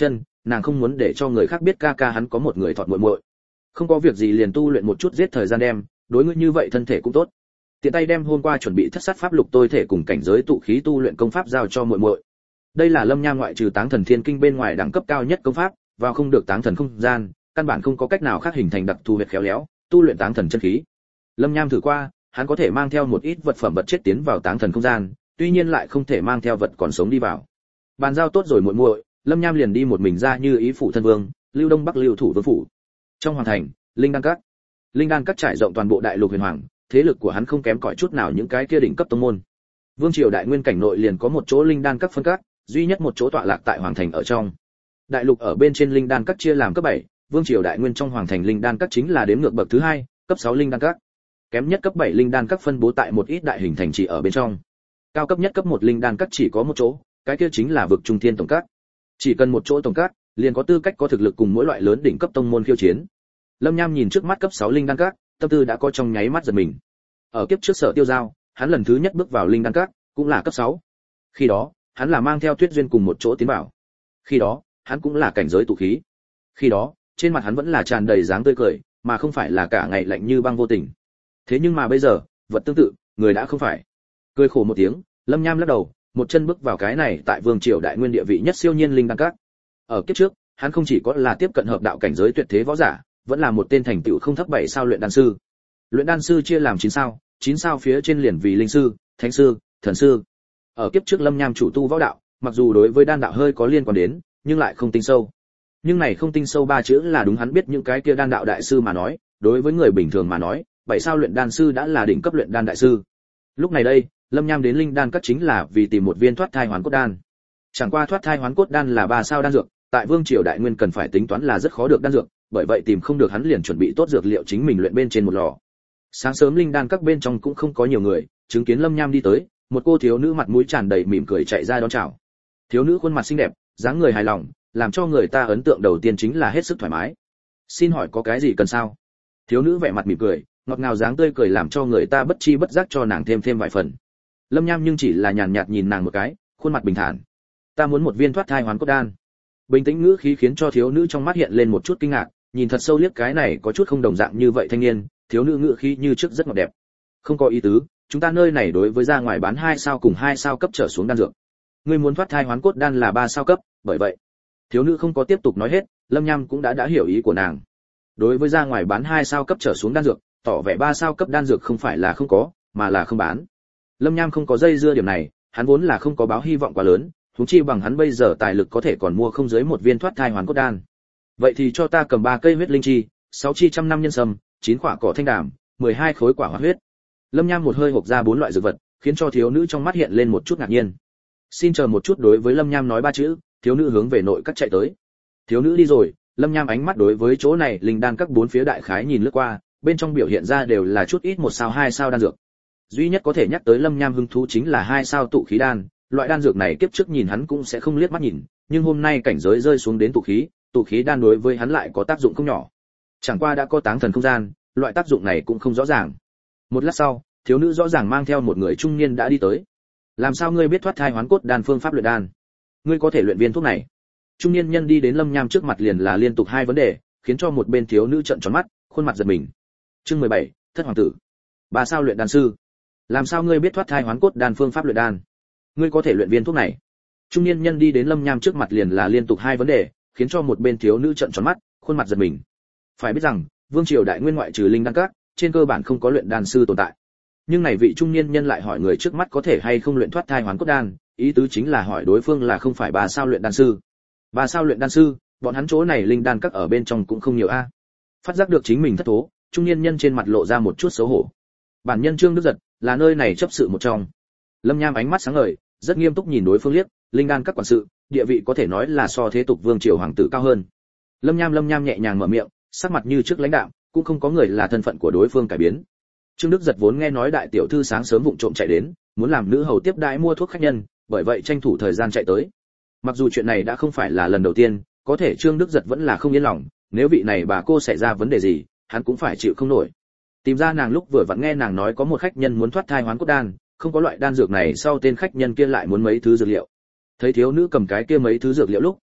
nàng không muốn để cho người khác biết ca ca hắn có một người thọt muội muội. Không có việc gì liền tu luyện một chút giết thời gian đem, đối ngươi như vậy thân thể cũng tốt. Tiện tay đem hôm qua chuẩn bị thất sát pháp lục tôi thể cùng cảnh giới tụ khí tu luyện công pháp giao cho muội muội. Đây là Lâm Nham ngoại trừ Táng Thần Thiên Kinh bên ngoài đẳng cấp cao nhất công pháp, vào không được Táng Thần không gian, căn bản không có cách nào khác hình thành đặc thù huyệt khéo léo, tu luyện Táng Thần chân khí. Lâm Nham thử qua, hắn có thể mang theo một ít vật phẩm vật chết tiến vào Táng Thần không gian, tuy nhiên lại không thể mang theo vật còn sống đi vào. Bàn giao tốt rồi muội muội, Lâm Nham liền đi một mình ra Như Ý phủ thân vương, Lưu Đông Bắc Lưu thủ vương phủ. Trong hoàng thành, Linh Đan Các. Linh Đan Các trải rộng toàn bộ đại lục huyền hoàng, thế lực của hắn không kém cỏi chút nào những cái kia đỉnh cấp tông môn. Vương triều đại nguyên cảnh nội liền có một chỗ Linh Đan Các phân các, duy nhất một chỗ tọa lạc tại hoàng thành ở trong. Đại lục ở bên trên Linh Đan Các chia làm cấp bảy, Vương triều đại nguyên trong hoàng thành Linh Đan Các chính là đếm ngược bậc thứ hai, cấp sáu Linh Đan Các. Kém nhất cấp bảy Linh Đan Các phân bố tại một ít đại hình thành trì ở bên trong. Cao cấp nhất cấp một Linh Đan Các chỉ có một chỗ, cái kia chính là vực Trung Thiên tổng các. Chỉ cần một chỗ tổng các, liền có tư cách có thực lực cùng mỗi loại lớn đỉnh cấp tông môn khiêu chiến. Lâm Nham nhìn trước mắt cấp sáu Linh Đan Các, tâm tư đã có trong nháy mắt giật mình. Ở kiếp trước Sở Tiêu Giao, hắn lần thứ nhất bước vào Linh Đan Các, cũng là cấp sáu. Khi đó, hắn là mang theo Tuyết Duyên cùng một chỗ tiến vào. Khi đó, hắn cũng là cảnh giới tụ khí. Khi đó, trên mặt hắn vẫn là tràn đầy dáng tươi cười, mà không phải là cả ngày lạnh như băng vô tình. Thế nhưng mà bây giờ, vật tương tự, người đã không phải. Cười khổ một tiếng, Lâm Nham lắc đầu, một chân bước vào cái này tại Vương triều đại nguyên địa vị nhất siêu nhiên Linh Đan Các. Ở kiếp trước, hắn không chỉ có là tiếp cận hợp đạo cảnh giới tuyệt thế võ giả, vẫn là một tên thành tựu không thấp bảy sao luyện đan sư. Luyện đan sư chia làm chín sao, chín sao phía trên liền vì linh sư, thánh sư, thần sư. Ở kiếp trước Lâm Nham chủ tu võ đạo, mặc dù đối với đan đạo hơi có liên quan đến, nhưng lại không tinh sâu. Nhưng này không tinh sâu ba chữ là đúng hắn biết những cái kia đan đạo đại sư mà nói, đối với người bình thường mà nói, bảy sao luyện đan sư đã là đỉnh cấp luyện đan đại sư. Lúc này đây, Lâm Nham đến Linh Đan Các chính là vì tìm một viên thoát thai hoán cốt đan. Chẳng qua thoát thai hoán cốt đan là ba sao đan dược, tại Vương triều đại nguyên cần phải tính toán là rất khó được đan dược, bởi vậy tìm không được hắn liền chuẩn bị tốt dược liệu chính mình luyện bên trên một lò. Sáng sớm Linh Đan Các bên trong cũng không có nhiều người, chứng kiến Lâm Nham đi tới, một cô thiếu nữ mặt mũi tràn đầy mỉm cười chạy ra đón chào. Thiếu nữ khuôn mặt xinh đẹp, dáng người hài lòng, làm cho người ta ấn tượng đầu tiên chính là hết sức thoải mái. Xin hỏi có cái gì cần sao? Thiếu nữ vẻ mặt mỉm cười, ngọt ngào dáng tươi cười làm cho người ta bất chi bất giác cho nàng thêm thêm vài phần. Lâm Nham nhưng chỉ là nhàn nhạt nhìn nàng một cái, khuôn mặt bình thản. Ta muốn một viên thoát thai hoán cốt đan. Bình tĩnh ngữ khí khiến cho thiếu nữ trong mắt hiện lên một chút kinh ngạc, nhìn thật sâu liếc cái này có chút không đồng dạng như vậy thanh niên, thiếu nữ ngữ khí như trước rất ngọt đẹp. Không có ý tứ, chúng ta nơi này đối với ra ngoài bán hai sao cùng hai sao cấp trở xuống đan dược. Ngươi muốn thoát thai hoán cốt đan là ba sao cấp, bởi vậy, thiếu nữ không có tiếp tục nói hết, Lâm Nham cũng đã đã hiểu ý của nàng. Đối với ra ngoài bán hai sao cấp trở xuống đan dược, tỏ vẻ ba sao cấp đan dược không phải là không có, mà là không bán. Lâm Nham không có dây dưa điểm này, hắn vốn là không có báo hy vọng quá lớn, huống chi bằng hắn bây giờ tài lực có thể còn mua không dưới một viên thoát thai hoán cốt đan. Vậy thì cho ta cầm ba cây huyết linh chi, sáu chi trăm năm nhân sâm, chín quả cỏ thanh đàm, mười hai khối quả hoa huyết. Lâm Nham một hơi hộc ra bốn loại dược vật, khiến cho thiếu nữ trong mắt hiện lên một chút ngạc nhiên. Xin chờ một chút, đối với Lâm Nham nói ba chữ, thiếu nữ hướng về nội các chạy tới. Thiếu nữ đi rồi, Lâm Nham ánh mắt đối với chỗ này Linh Đan Các bốn phía đại khái nhìn lướt qua, bên trong biểu hiện ra đều là chút ít một sao hai sao đan dược. Duy nhất có thể nhắc tới Lâm Nham hứng thú chính là hai sao tụ khí đan, loại đan dược này kiếp trước nhìn hắn cũng sẽ không liếc mắt nhìn, nhưng hôm nay cảnh giới rơi xuống đến tụ khí, tụ khí đan đối với hắn lại có tác dụng không nhỏ. Chẳng qua đã có táng thần không gian, loại tác dụng này cũng không rõ ràng. Một lát sau, thiếu nữ rõ ràng mang theo một người trung niên đã đi tới. Làm sao ngươi biết thoát thai hoán cốt đan phương pháp luyện đan? Ngươi có thể luyện viên thuốc này? Trung niên nhân đi đến Lâm Nham trước mặt liền là liên tục hai vấn đề, khiến cho một bên thiếu nữ trợn tròn mắt, khuôn mặt giật mình. Chương mười bảy, thất hoàng tử. Bà sao luyện đan sư? Làm sao ngươi biết thoát thai hoán cốt đan phương pháp luyện đan? Ngươi có thể luyện viên thuốc này? Trung niên nhân đi đến Lâm Nham trước mặt liền là liên tục hai vấn đề, khiến cho một bên thiếu nữ trợn tròn mắt, khuôn mặt giật mình. Phải biết rằng, Vương triều đại nguyên ngoại trừ Linh Đan Các, trên cơ bản không có luyện đan sư tồn tại. Nhưng này vị trung niên nhân lại hỏi người trước mắt có thể hay không luyện thoát thai hoán cốt đan, ý tứ chính là hỏi đối phương là không phải bà sao luyện đan sư. Bà sao luyện đan sư, bọn hắn chỗ này Linh Đan Các ở bên trong cũng không nhiều a. Phát giác được chính mình thất thố, trung niên nhân trên mặt lộ ra một chút xấu hổ. Bản nhân Trương Đức Giật, là nơi này chấp sự một trong. Lâm Nham ánh mắt sáng ngời, rất nghiêm túc nhìn đối phương liếc, Linh Đan Các quản sự, địa vị có thể nói là so thế tục vương triều hoàng tử cao hơn. Lâm Nham Lâm Nham nhẹ nhàng mở miệng, sắc mặt như trước lãnh đạm, cũng không có người là thân phận của đối phương cải biến. Trương Đức Giật vốn nghe nói đại tiểu thư sáng sớm vụng trộm chạy đến, muốn làm nữ hầu tiếp đãi mua thuốc khách nhân, bởi vậy tranh thủ thời gian chạy tới. Mặc dù chuyện này đã không phải là lần đầu tiên, có thể Trương Đức Giật vẫn là không yên lòng, nếu vị này bà cô xảy ra vấn đề gì, hắn cũng phải chịu không nổi. Tìm ra nàng lúc vừa vặn nghe nàng nói có một khách nhân muốn thoát thai hoán cốt đan, không có loại đan dược này, sau tên khách nhân kia lại muốn mấy thứ dược liệu. Thấy thiếu nữ cầm cái kia mấy thứ dược liệu lúc,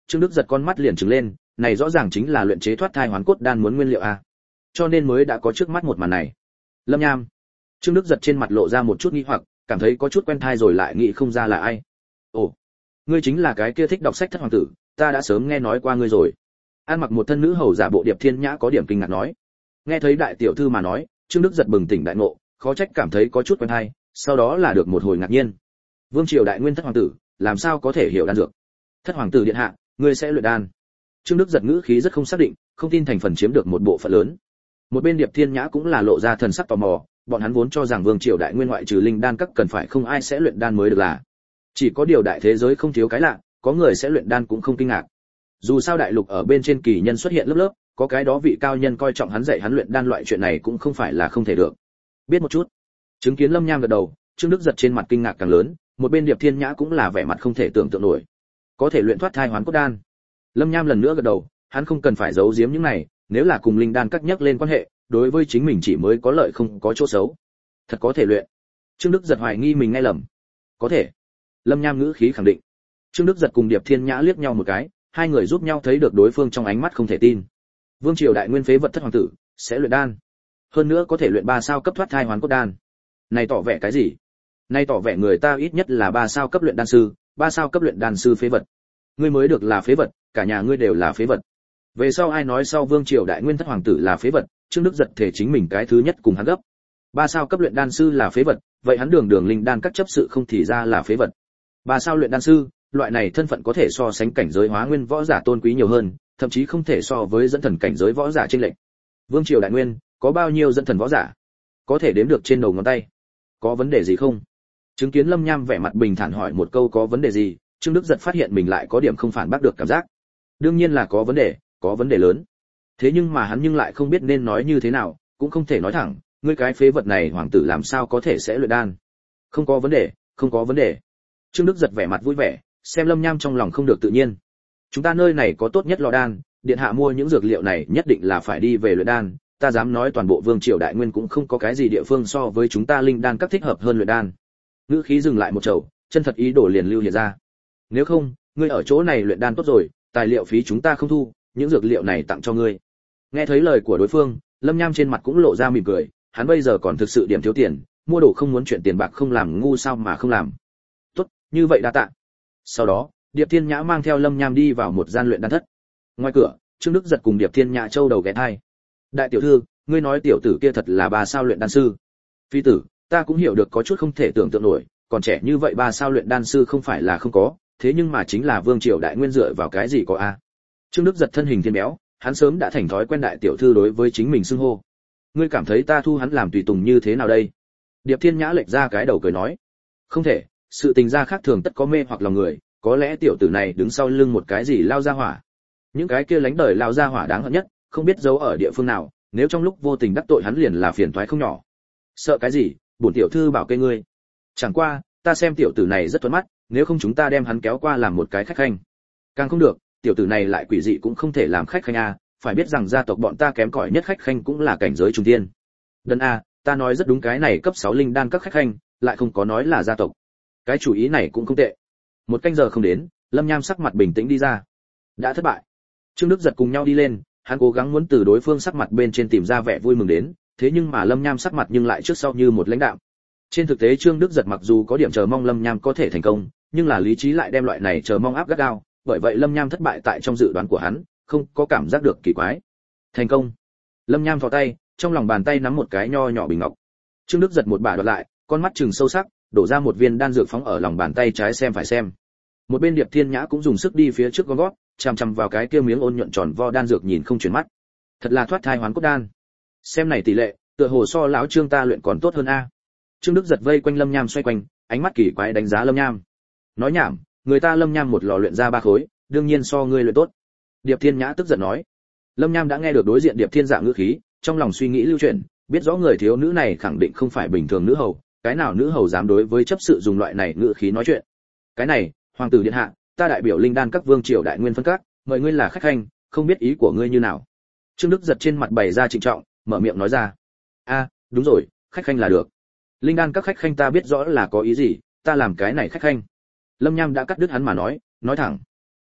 Trương Đức giật con mắt liền trừng lên, này rõ ràng chính là luyện chế thoát thai hoán cốt đan muốn nguyên liệu a. Cho nên mới đã có trước mắt một màn này. Lâm Nham. Trương Đức giật trên mặt lộ ra một chút nghi hoặc, cảm thấy có chút quen thai rồi lại nghĩ không ra là ai. Ồ, ngươi chính là cái kia thích đọc sách thất hoàng tử, ta đã sớm nghe nói qua ngươi rồi. An mặc một thân nữ hầu giả bộ Điệp Thiên Nhã có điểm kinh ngạc nói. Nghe thấy đại tiểu thư mà nói, Trương Đức giật bừng tỉnh đại ngộ, khó trách cảm thấy có chút quen thai, sau đó là được một hồi ngạc nhiên. Vương triều đại nguyên thất hoàng tử, làm sao có thể hiểu đan dược? Thất hoàng tử điện hạ, ngươi sẽ luyện đan? Trương Đức giật ngữ khí rất không xác định, không tin thành phần chiếm được một bộ phận lớn. Một bên Điệp Thiên Nhã cũng là lộ ra thần sắc tò mò, bọn hắn vốn cho rằng vương triều đại nguyên ngoại trừ linh đan các cần phải không ai sẽ luyện đan mới được là. Chỉ có điều đại thế giới không thiếu cái lạ, có người sẽ luyện đan cũng không kinh ngạc. Dù sao đại lục ở bên trên kỳ nhân xuất hiện lớp lớp, có cái đó vị cao nhân coi trọng hắn dạy hắn luyện đan loại chuyện này cũng không phải là không thể được. Biết một chút. Chứng kiến Lâm Nham gật đầu, Trương Đức giật trên mặt kinh ngạc càng lớn, một bên Điệp Thiên Nhã cũng là vẻ mặt không thể tưởng tượng nổi. Có thể luyện thoát thai hoán cốt đan. Lâm Nham lần nữa gật đầu, hắn không cần phải giấu giếm những này, nếu là cùng linh đan các nhắc lên quan hệ, đối với chính mình chỉ mới có lợi không có chỗ xấu. Thật có thể luyện. Trương Đức giật hoài nghi mình nghe lầm. Có thể. Lâm Nham ngữ khí khẳng định. Trương Đức giật cùng Điệp Thiên Nhã liếc nhau một cái, hai người giúp nhau thấy được đối phương trong ánh mắt không thể tin. Vương triều đại nguyên phế vật thất hoàng tử sẽ luyện đan, hơn nữa có thể luyện ba sao cấp thoát thai hoán cốt đan. Này tỏ vẻ cái gì? Này tỏ vẻ người ta ít nhất là ba sao cấp luyện đan sư, ba sao cấp luyện đan sư phế vật. Ngươi mới được là phế vật, cả nhà ngươi đều là phế vật. Về sau ai nói sau vương triều đại nguyên thất hoàng tử là phế vật, Trương Đức giật thể chính mình cái thứ nhất cùng hắn gấp. Ba sao cấp luyện đan sư là phế vật, vậy hắn đường đường linh đan các chấp sự không thì ra là phế vật. Ba sao luyện đan sư, loại này thân phận có thể so sánh cảnh giới hóa nguyên võ giả tôn quý nhiều hơn, thậm chí không thể so với dẫn thần cảnh giới võ giả trên lệnh. Vương triều đại nguyên, có bao nhiêu dẫn thần võ giả? Có thể đếm được trên đầu ngón tay. Có vấn đề gì không? Chứng kiến Lâm Nham vẻ mặt bình thản hỏi một câu có vấn đề gì, Trương Đức giật phát hiện mình lại có điểm không phản bác được cảm giác. Đương nhiên là có vấn đề, có vấn đề lớn. Thế nhưng mà hắn nhưng lại không biết nên nói như thế nào, cũng không thể nói thẳng, ngươi cái phế vật này hoàng tử làm sao có thể sẽ luyện đan? Không có vấn đề, không có vấn đề. Trương Đức giật vẻ mặt vui vẻ, xem Lâm Nham trong lòng không được tự nhiên. Chúng ta nơi này có tốt nhất lò đan, điện hạ mua những dược liệu này nhất định là phải đi về luyện đan, ta dám nói toàn bộ vương triều đại nguyên cũng không có cái gì địa phương so với chúng ta linh đan các thích hợp hơn luyện đan. Ngữ khí dừng lại một chầu, chân thật ý đồ liền lưu hiện ra. Nếu không, ngươi ở chỗ này luyện đan tốt rồi, tài liệu phí chúng ta không thu, những dược liệu này tặng cho ngươi. Nghe thấy lời của đối phương, Lâm Nham trên mặt cũng lộ ra mỉm cười, hắn bây giờ còn thực sự điểm thiếu tiền, mua đồ không muốn chuyện tiền bạc không làm ngu sao mà không làm. Tốt, như vậy đa tạ. Sau đó, Điệp Thiên Nhã mang theo Lâm Nham đi vào một gian luyện đan thất. Ngoài cửa, Trương Đức giật cùng Điệp Thiên Nhã châu đầu ghé thai. Đại tiểu thư, ngươi nói tiểu tử kia thật là ba sao luyện đan sư? Phi tử, ta cũng hiểu được có chút không thể tưởng tượng nổi, còn trẻ như vậy ba sao luyện đan sư không phải là không có, thế nhưng mà chính là vương triều đại nguyên dựa vào cái gì có a? Trương Đức giật thân hình thiên béo, hắn sớm đã thành thói quen đại tiểu thư đối với chính mình xưng hô. Ngươi cảm thấy ta thu hắn làm tùy tùng như thế nào đây? Điệp Thiên Nhã lệch ra cái đầu cười nói, không thể, sự tình gia khác thường tất có mê hoặc lòng người, có lẽ tiểu tử này đứng sau lưng một cái gì lao ra hỏa. Những cái kia lánh đời lao ra hỏa đáng hận nhất, không biết giấu ở địa phương nào, nếu trong lúc vô tình đắc tội hắn liền là phiền toái không nhỏ. Sợ cái gì, bổn tiểu thư bảo kê ngươi. Chẳng qua, ta xem tiểu tử này rất thuận mắt, nếu không chúng ta đem hắn kéo qua làm một cái khách khanh. Càng không được, tiểu tử này lại quỷ dị cũng không thể làm khách khanh a, phải biết rằng gia tộc bọn ta kém cỏi nhất khách khanh cũng là cảnh giới trung thiên. Đần a, ta nói rất đúng, cái này cấp sáu linh đan các khách khanh, lại không có nói là gia tộc. Cái chủ ý này cũng không tệ. Một canh giờ không đến, Lâm Nham sắc mặt bình tĩnh đi ra. Đã thất bại. Trương Đức giật cùng nhau đi lên, hắn cố gắng muốn từ đối phương sắc mặt bên trên tìm ra vẻ vui mừng đến, thế nhưng mà Lâm Nham sắc mặt nhưng lại trước sau như một lãnh đạm. Trên thực tế Trương Đức giật mặc dù có điểm chờ mong Lâm Nham có thể thành công, nhưng là lý trí lại đem loại này chờ mong áp gắt gao, bởi vậy Lâm Nham thất bại tại trong dự đoán của hắn, không có cảm giác được kỳ quái. Thành công. Lâm Nham thò tay, trong lòng bàn tay nắm một cái nho nhỏ bình ngọc. Trương Đức giật một bà đoạt lại, con mắt trừng sâu sắc, đổ ra một viên đan dược phóng ở lòng bàn tay trái xem phải xem. Một bên Điệp Thiên Nhã cũng dùng sức đi phía trước gom gót, chằm chằm vào cái kia miếng ôn nhuận tròn vo đan dược nhìn không chuyển mắt. Thật là thoát thai hoán cốt đan. Xem này tỷ lệ, tựa hồ so lão Trương ta luyện còn tốt hơn a. Trương Đức giật vây quanh Lâm Nham xoay quanh, ánh mắt kỳ quái đánh giá Lâm Nham. Nói nhảm, người ta Lâm Nham một lò luyện ra ba khối, đương nhiên so ngươi luyện tốt. Điệp Thiên Nhã tức giận nói. Lâm Nham đã nghe được đối diện Điệp Thiên dạng ngữ khí, trong lòng suy nghĩ lưu chuyển, biết rõ người thiếu nữ này khẳng định không phải bình thường nữ hầu, cái nào nữ hầu dám đối với chấp sự dùng loại này ngữ khí nói chuyện. Cái này, hoàng tử điện hạ, ta đại biểu linh đan các vương triều đại nguyên phân các, mời ngươi là khách khanh, không biết ý của ngươi như nào. Trương Đức giật trên mặt bày ra trịnh trọng, mở miệng nói ra. A, đúng rồi, khách khanh là được. Linh đan các khách khanh ta biết rõ là có ý gì, ta làm cái này khách khanh. Lâm Nham đã cắt đứt hắn mà nói, nói thẳng.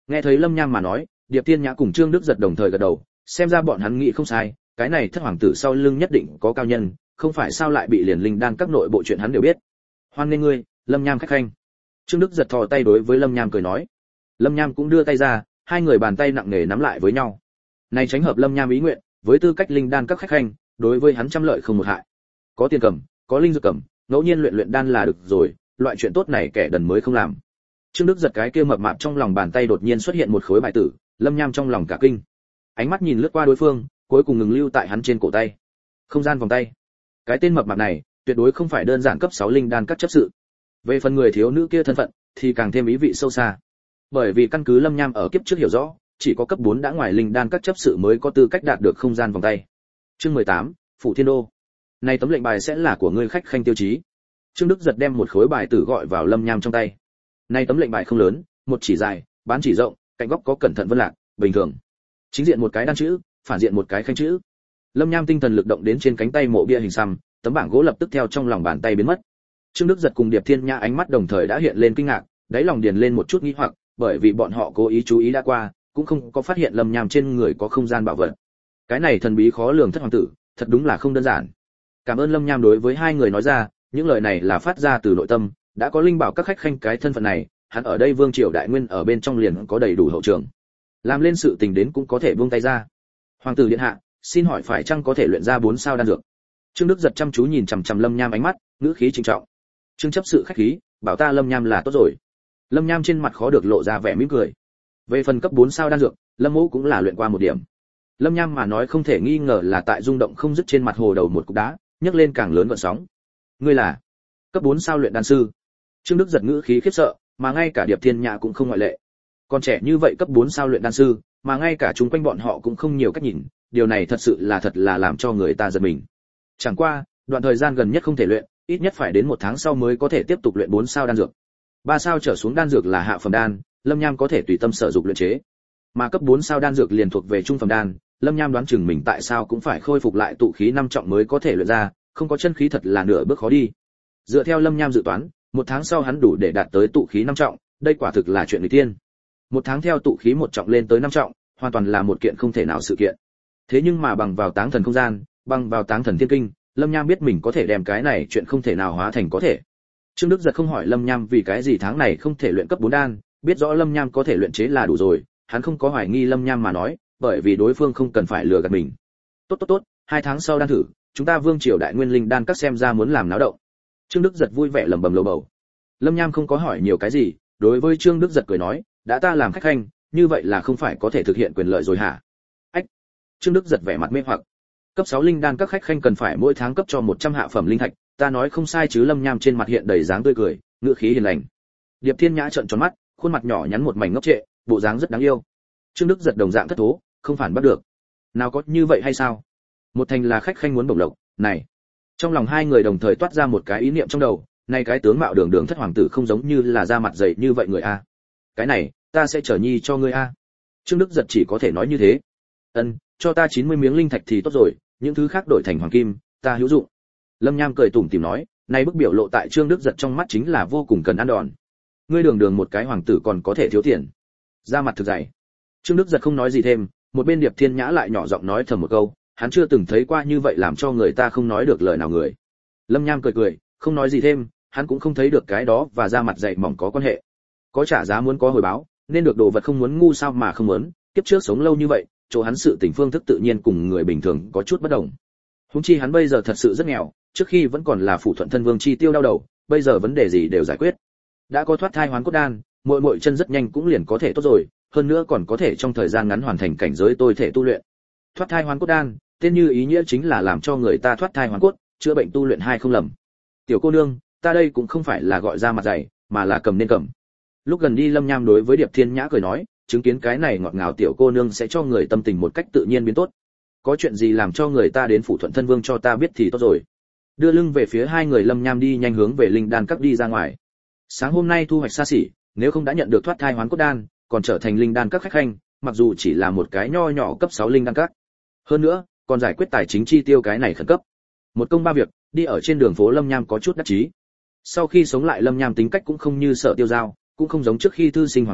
Nghe thấy Lâm Nham mà nói, Điệp Thiên Nhã cùng Trương Đức Giật đồng thời gật đầu, xem ra bọn hắn nghĩ không sai, cái này thất hoàng tử sau lưng nhất định có cao nhân, không phải sao lại bị liền linh đan các nội bộ chuyện hắn đều biết. Hoan nghênh ngươi, Lâm Nham khách khanh. Trương Đức Giật thò tay đối với Lâm Nham cười nói. Lâm Nham cũng đưa tay ra, hai người bàn tay nặng nề nắm lại với nhau. Này tránh hợp Lâm Nham ý nguyện, với tư cách linh đan các khách khanh, đối với hắn trăm lợi không một hại. Có tiền cầm, có linh dược cầm, ngẫu nhiên luyện luyện đan là được rồi, loại chuyện tốt này kẻ đần mới không làm. Trương Đức Giật cái kia mập mạp trong lòng bàn tay đột nhiên xuất hiện một khối bài tử, Lâm Nham trong lòng cả kinh. Ánh mắt nhìn lướt qua đối phương, cuối cùng ngừng lưu tại hắn trên cổ tay. Không gian vòng tay. Cái tên mập mạp này, tuyệt đối không phải đơn giản cấp sáu linh đan các chấp sự. Về phần người thiếu nữ kia thân phận, thì càng thêm ý vị sâu xa. Bởi vì căn cứ Lâm Nham ở kiếp trước hiểu rõ, chỉ có cấp bốn đã ngoài linh đan các chấp sự mới có tư cách đạt được không gian vòng tay. Chương mười tám, Phủ Thiên Đô. Này tấm lệnh bài sẽ là của ngươi khách khanh tiêu chí. Trương Đức Giật đem một khối bài tử gọi vào Lâm Nham trong tay. Này tấm lệnh bài không lớn, một chỉ dài, bán chỉ rộng, cạnh góc có cẩn thận vân lạc, bình thường. Chính diện một cái đan chữ, phản diện một cái khanh chữ. Lâm Nham tinh thần lực động đến trên cánh tay mộ bia hình xăm, tấm bảng gỗ lập tức theo trong lòng bàn tay biến mất. Trương Đức Giật cùng Điệp Thiên Nhã ánh mắt đồng thời đã hiện lên kinh ngạc, đáy lòng điền lên một chút nghi hoặc, bởi vì bọn họ cố ý chú ý đã qua, cũng không có phát hiện Lâm Nham trên người có không gian bảo vật. Cái này thần bí khó lường thất hoàng tử, thật đúng là không đơn giản. Cảm ơn Lâm Nham đối với hai người nói ra, những lời này là phát ra từ nội tâm, đã có linh bảo các khách khanh cái thân phận này, hắn ở đây vương triều đại nguyên ở bên trong liền có đầy đủ hậu trường. Làm lên sự tình đến cũng có thể buông tay ra. Hoàng tử điện hạ, xin hỏi phải chăng có thể luyện ra bốn sao đan dược? Trương Đức Giật chăm chú nhìn chằm chằm Lâm Nham ánh mắt, ngữ khí trịnh trọng. Trương chấp sự khách khí, bảo ta Lâm Nham là tốt rồi. Lâm Nham trên mặt khó được lộ ra vẻ mỉm cười. Về phần cấp bốn sao đan dược, Lâm Mỗ cũng là luyện qua một điểm. Lâm Nham mà nói không thể nghi ngờ là tại rung động không dứt trên mặt hồ đầu một cục đá, nhấc lên càng lớn gợn sóng. Ngươi là cấp bốn sao luyện đan sư? Trương Đức Giật ngữ khí khiếp sợ, mà ngay cả Điệp Thiên Nhã cũng không ngoại lệ. Còn trẻ như vậy cấp bốn sao luyện đan sư, mà ngay cả chúng quanh bọn họ cũng không nhiều cách nhìn, điều này thật sự là thật là làm cho người ta giật mình. Chẳng qua, đoạn thời gian gần nhất không thể luyện, ít nhất phải đến một tháng sau mới có thể tiếp tục luyện bốn sao đan dược. ba sao trở xuống đan dược là hạ phẩm đan, Lâm Nham có thể tùy tâm sở dục luyện chế. Mà cấp bốn sao đan dược liền thuộc về trung phẩm đan, Lâm Nham đoán chừng mình tại sao cũng phải khôi phục lại tụ khí năm trọng mới có thể luyện ra, không có chân khí thật là nửa bước khó đi. Dựa theo Lâm Nham dự toán, một tháng sau hắn đủ để đạt tới tụ khí năm trọng, đây quả thực là chuyện người tiên. Một tháng theo tụ khí một trọng lên tới năm trọng, hoàn toàn là một kiện không thể nào sự kiện. Thế nhưng mà bằng vào táng thần không gian, bằng vào táng thần thiên kinh, Lâm Nham biết mình có thể đem cái này chuyện không thể nào hóa thành có thể. Trương Đức Giật không hỏi Lâm Nham vì cái gì tháng này không thể luyện cấp bốn đan, biết rõ Lâm Nham có thể luyện chế là đủ rồi, hắn không có hoài nghi Lâm Nham mà nói, bởi vì đối phương không cần phải lừa gạt mình. Tốt tốt tốt, hai tháng sau đan thử, chúng ta vương triều đại nguyên linh đan các xem ra muốn làm náo động. Trương Đức Giật vui vẻ lẩm bẩm lầu bầu. Lâm Nham không có hỏi nhiều cái gì, đối với Trương Đức Giật cười nói, đã ta làm khách khanh, như vậy là không phải có thể thực hiện quyền lợi rồi hả? Ách. Trương Đức Giật vẻ mặt mê hoặc. Cấp sáu linh đan các khách khanh cần phải mỗi tháng cấp cho một trăm hạ phẩm linh thạch, ta nói không sai chứ? Lâm Nham trên mặt hiện đầy dáng tươi cười, ngữ khí hiền lành. Điệp Thiên Nhã trợn tròn mắt, khuôn mặt nhỏ nhắn một mảnh ngốc trệ, bộ dáng rất đáng yêu. Trương Đức Giật đồng dạng thất thố, không phản bắt được. Nào có như vậy hay sao? Một thành là khách khanh muốn bổng lộc, này. Trong lòng hai người đồng thời toát ra một cái ý niệm trong đầu, này cái tướng mạo đường đường thất hoàng tử không giống như là da mặt dày như vậy người a. Cái này, ta sẽ trở nhi cho ngươi a. Trương Đức Giật chỉ có thể nói như thế. Ân, cho ta chín mươi miếng linh thạch thì tốt rồi, những thứ khác đổi thành hoàng kim, ta hữu dụng. Lâm Nham cười tủm tỉm nói, này bức biểu lộ tại Trương Đức Giật trong mắt chính là vô cùng cần ăn đòn. Ngươi đường đường một cái hoàng tử còn có thể thiếu tiền, da mặt thực dày. Trương Đức Giật không nói gì thêm, một bên Điệp Thiên Nhã lại nhỏ giọng nói thầm một câu, hắn chưa từng thấy qua như vậy làm cho người ta không nói được lời nào người. Lâm Nham cười cười, không nói gì thêm, hắn cũng không thấy được cái đó và da mặt dày mỏng có quan hệ. Có trả giá muốn có hồi báo, nên được đồ vật không muốn ngu sao mà không muốn, kiếp trước sống lâu như vậy, chỗ hắn sự tình phương thức tự nhiên cùng người bình thường có chút bất đồng. Huống chi hắn bây giờ thật sự rất nghèo, trước khi vẫn còn là phủ thuận thân vương chi tiêu đau đầu, bây giờ vấn đề gì đều giải quyết. Đã có thoát thai hoán cốt đan, muội muội chân rất nhanh cũng liền có thể tốt rồi, hơn nữa còn có thể trong thời gian ngắn hoàn thành cảnh giới tôi thể tu luyện. Thoát thai hoán cốt đan, tên như ý nghĩa chính là làm cho người ta thoát thai hoán cốt, chữa bệnh tu luyện hai không lầm. Tiểu cô nương, ta đây cũng không phải là gọi ra mặt dày, mà là cầm nên cầm. Lúc gần đi Lâm Nham đối với Điệp Thiên Nhã cười nói, chứng kiến cái này ngọt ngào tiểu cô nương sẽ cho người tâm tình một cách tự nhiên biến tốt. Có chuyện gì làm cho người ta đến phủ thuận thân vương cho ta biết thì tốt rồi. Đưa lưng về phía hai người, Lâm Nham đi nhanh hướng về linh đan các đi ra ngoài. Sáng hôm nay thu hoạch xa xỉ, nếu không đã nhận được thoát thai hoán cốt đan, còn trở thành linh đan các khách khanh, mặc dù chỉ là một cái nho nhỏ cấp sáu linh đan các. Hơn nữa, còn giải quyết tài chính chi tiêu cái này khẩn cấp. Một công ba việc, đi ở trên đường phố Lâm Nham có chút đắc chí. Sau khi sống lại Lâm Nham tính cách cũng không như Sở Tiêu Giao, cũng không giống trước khi thư sinh hoàng tử,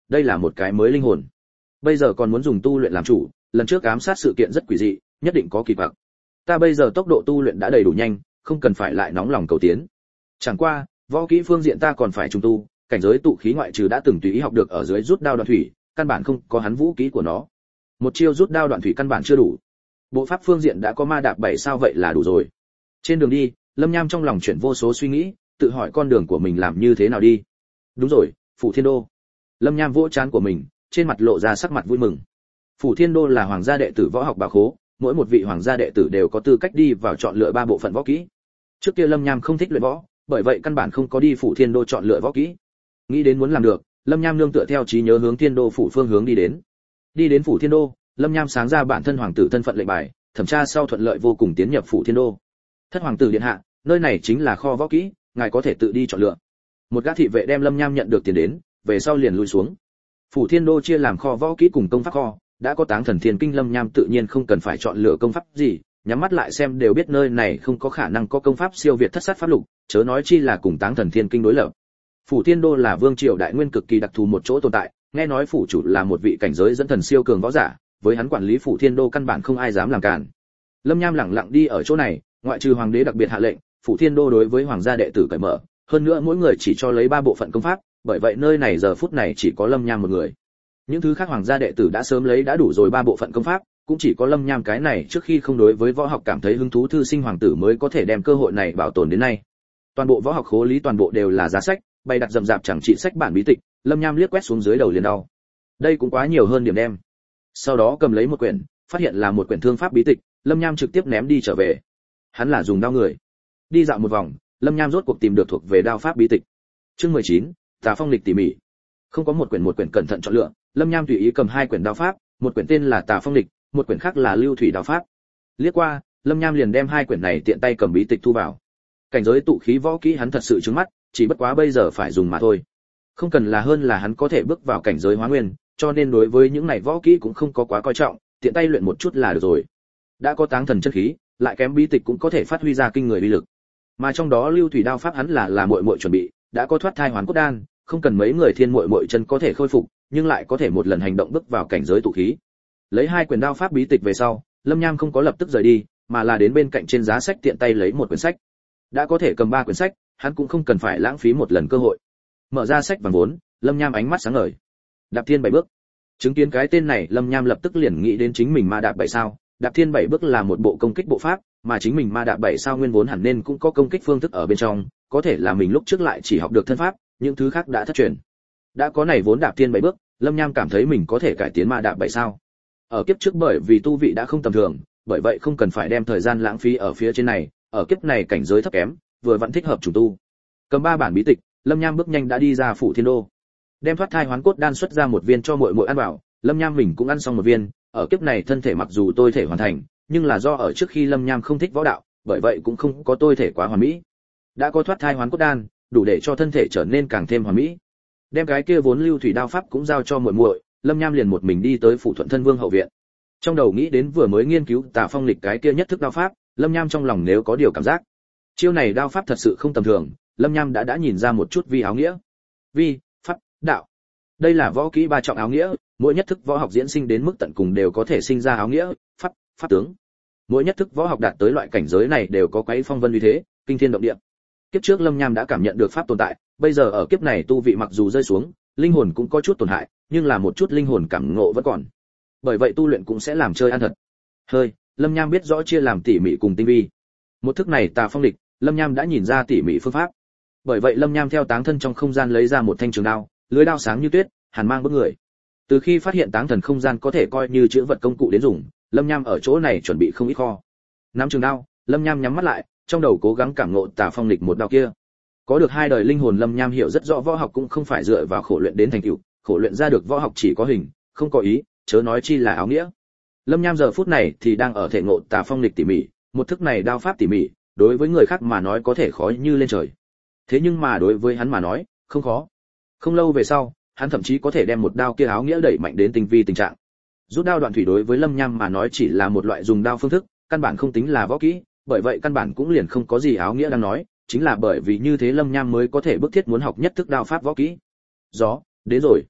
đây là một cái mới linh hồn. Bây giờ còn muốn dùng tu luyện làm chủ, lần trước ám sát sự kiện rất quỷ dị, nhất định có kỳ vọng. Ta bây giờ tốc độ tu luyện đã đầy đủ nhanh, không cần phải lại nóng lòng cầu tiến. Chẳng qua, võ kỹ phương diện ta còn phải trùng tu, cảnh giới tụ khí ngoại trừ đã từng tùy ý học được ở dưới rút đao đoạn thủy, căn bản không có hắn vũ kỹ của nó. Một chiêu rút đao đoạn thủy căn bản chưa đủ. Bộ pháp phương diện đã có ma đạp bảy sao vậy là đủ rồi. Trên đường đi, Lâm Nham trong lòng chuyển vô số suy nghĩ, tự hỏi con đường của mình làm như thế nào đi. Đúng rồi, Phủ Thiên Đô. Lâm Nham vỗ trán của mình, trên mặt lộ ra sắc mặt vui mừng. Phủ Thiên Đô là hoàng gia đệ tử võ học bảo khố, mỗi một vị hoàng gia đệ tử đều có tư cách đi vào chọn lựa ba bộ phận võ kỹ. Trước kia Lâm Nham không thích luyện võ, bởi vậy căn bản không có đi Phủ Thiên Đô chọn lựa võ kỹ. Nghĩ đến muốn làm được, Lâm Nham nương tựa theo trí nhớ hướng Thiên Đô phủ phương hướng đi đến. Đi đến Phủ Thiên Đô, Lâm Nham sáng ra bản thân hoàng tử thân phận lệnh bài, thẩm tra sau thuận lợi vô cùng tiến nhập Phủ Thiên Đô. Thất hoàng tử điện hạ, nơi này chính là kho võ kỹ, ngài có thể tự đi chọn lựa. Một gã thị vệ đem Lâm Nham nhận được tiền đến, về sau liền lui xuống. Phủ Thiên Đô chia làm kho võ kỹ cùng công pháp kho, đã có Táng Thần Thiên Kinh, Lâm Nham tự nhiên không cần phải chọn lựa công pháp gì, nhắm mắt lại xem đều biết nơi này không có khả năng có công pháp siêu việt thất sát pháp lục, chớ nói chi là cùng Táng Thần Thiên Kinh đối lập. Phủ Thiên Đô là vương triều đại nguyên cực kỳ đặc thù một chỗ tồn tại, nghe nói phủ chủ là một vị cảnh giới dẫn thần siêu cường võ giả, với hắn quản lý Phủ Thiên Đô căn bản không ai dám làm cản. Lâm Nham lẳng lặng đi ở chỗ này, ngoại trừ hoàng đế đặc biệt hạ lệnh, Phủ Thiên Đô đối với hoàng gia đệ tử cởi mở, hơn nữa mỗi người chỉ cho lấy ba bộ phận công pháp, bởi vậy nơi này giờ phút này chỉ có Lâm Nham một người. Những thứ khác hoàng gia đệ tử đã sớm lấy đã đủ rồi ba bộ phận công pháp, cũng chỉ có Lâm Nham cái này trước khi không đối với võ học cảm thấy hứng thú thư sinh hoàng tử mới có thể đem cơ hội này bảo tồn đến nay. Toàn bộ võ học khố lý toàn bộ đều là giá sách, bày đặt rậm rạp chẳng trị sách bản bí tịch, Lâm Nham liếc quét xuống dưới đầu liền đau. Đây cũng quá nhiều hơn điểm đem. Sau đó cầm lấy một quyển, phát hiện là một quyển thương pháp bí tịch, Lâm Nham trực tiếp ném đi trở về. Hắn là dùng đao người. Đi dạo một vòng, Lâm Nham rốt cuộc tìm được thuộc về đao pháp bí tịch. Chương mười chín, Tà Phong Lịch tỉ mỉ. Không có một quyển một quyển cẩn thận chọn lựa, Lâm Nham tùy ý cầm hai quyển đao pháp, một quyển tên là Tà Phong Lịch, một quyển khác là Lưu Thủy đao pháp. Liếc qua, Lâm Nham liền đem hai quyển này tiện tay cầm bí tịch thu vào. Cảnh giới tụ khí võ kỹ hắn thật sự trứng mắt, chỉ bất quá bây giờ phải dùng mà thôi. Không cần là hơn là hắn có thể bước vào cảnh giới hóa nguyên, cho nên đối với những này võ kỹ cũng không có quá coi trọng, tiện tay luyện một chút là được rồi. Đã có Táng Thần chân khí, lại kém bí tịch cũng có thể phát huy ra kinh người uy lực. Mà trong đó Lưu Thủy đao pháp hắn là là muội muội chuẩn bị, đã có thoát thai hoán cốt đan, không cần mấy người thiên muội muội chân có thể khôi phục, nhưng lại có thể một lần hành động bước vào cảnh giới tụ khí. Lấy hai quyển đao pháp bí tịch về sau, Lâm Nham không có lập tức rời đi, mà là đến bên cạnh trên giá sách tiện tay lấy một quyển sách. Đã có thể cầm ba quyển sách, hắn cũng không cần phải lãng phí một lần cơ hội. Mở ra sách vàng vốn, Lâm Nham ánh mắt sáng ngời. Đạp Thiên bảy bước. Chứng kiến cái tên này, Lâm Nham lập tức liền nghĩ đến chính mình ma đạp bảy sao. Đạp Thiên bảy bước là một bộ công kích bộ pháp, mà chính mình ma đạp bảy sao nguyên vốn hẳn nên cũng có công kích phương thức ở bên trong, có thể là mình lúc trước lại chỉ học được thân pháp, những thứ khác đã thất truyền. Đã có này vốn Đạp Thiên bảy bước, Lâm Nham cảm thấy mình có thể cải tiến ma đạp bảy sao. Ở kiếp trước bởi vì tu vị đã không tầm thường, bởi vậy không cần phải đem thời gian lãng phí ở phía trên này, ở kiếp này cảnh giới thấp kém, vừa vẫn thích hợp trùng tu. Cầm ba bản bí tịch, Lâm Nham bước nhanh đã đi ra Phủ Thiên Đô. Đem thoát thai hoán cốt đan xuất ra một viên cho muội muội ăn vào, Lâm Nham mình cũng ăn xong một viên, ở kiếp này thân thể mặc dù tôi thể hoàn thành, nhưng là do ở trước khi Lâm Nham không thích võ đạo, bởi vậy cũng không có tôi thể quá hoàn mỹ. Đã có thoát thai hoán cốt đan, đủ để cho thân thể trở nên càng thêm hoàn mỹ. Đem cái kia vốn Lưu Thủy đao pháp cũng giao cho muội muội, Lâm Nham liền một mình đi tới Phủ Thuận Thân Vương hậu viện. Trong đầu nghĩ đến vừa mới nghiên cứu Tà Phong Lịch cái kia nhất thức đao pháp, Lâm Nham trong lòng nếu có điều cảm giác. Chiêu này đao pháp thật sự không tầm thường, Lâm Nham đã đã nhìn ra một chút vi áo nghĩa. Vi, pháp, đạo. Đây là võ kỹ ba trọng áo nghĩa, mỗi nhất thức võ học diễn sinh đến mức tận cùng đều có thể sinh ra áo nghĩa, pháp, pháp tướng. Mỗi nhất thức võ học đạt tới loại cảnh giới này đều có quấy phong vân uy thế, kinh thiên động địa. Kiếp trước Lâm Nham đã cảm nhận được pháp tồn tại, bây giờ ở kiếp này tu vị mặc dù rơi xuống, linh hồn cũng có chút tổn hại, nhưng là một chút linh hồn cảm ngộ vẫn còn. Bởi vậy tu luyện cũng sẽ làm chơi ăn thật. Hơi, Lâm Nham biết rõ chia làm tỉ mỉ cùng tinh vi. Một thức này Tà Phong Lịch, Lâm Nham đã nhìn ra tỉ mỉ phương pháp. Bởi vậy Lâm Nham theo táng thân trong không gian lấy ra một thanh trường đao, lưỡi đao sáng như tuyết, hàn mang bức người. Từ khi phát hiện táng thần không gian có thể coi như chữ vật công cụ đến dùng, Lâm Nham ở chỗ này chuẩn bị không ít kho. Nắm trường đao, Lâm Nham nhắm mắt lại, trong đầu cố gắng cảm ngộ Tà Phong Lịch một đao kia. Có được hai đời linh hồn, Lâm Nham hiểu rất rõ võ học cũng không phải dựa vào khổ luyện đến thành tựu, khổ luyện ra được võ học chỉ có hình, không có ý, chớ nói chi là áo nghĩa. Lâm Nham giờ phút này thì đang ở thể ngộ Tà Phong Lịch tỉ mỉ, một thức này đao pháp tỉ mỉ, đối với người khác mà nói có thể khó như lên trời. Thế nhưng mà đối với hắn mà nói, không khó. Không lâu về sau, hắn thậm chí có thể đem một đao kia áo nghĩa đẩy mạnh đến tinh vi tình trạng. Rút đao đoạn thủy đối với Lâm Nham mà nói chỉ là một loại dùng đao phương thức, căn bản không tính là võ kỹ, bởi vậy căn bản cũng liền không có gì áo nghĩa đang nói, chính là bởi vì như thế Lâm Nham mới có thể bức thiết muốn học nhất thức đao pháp võ kỹ. Gió, đến rồi.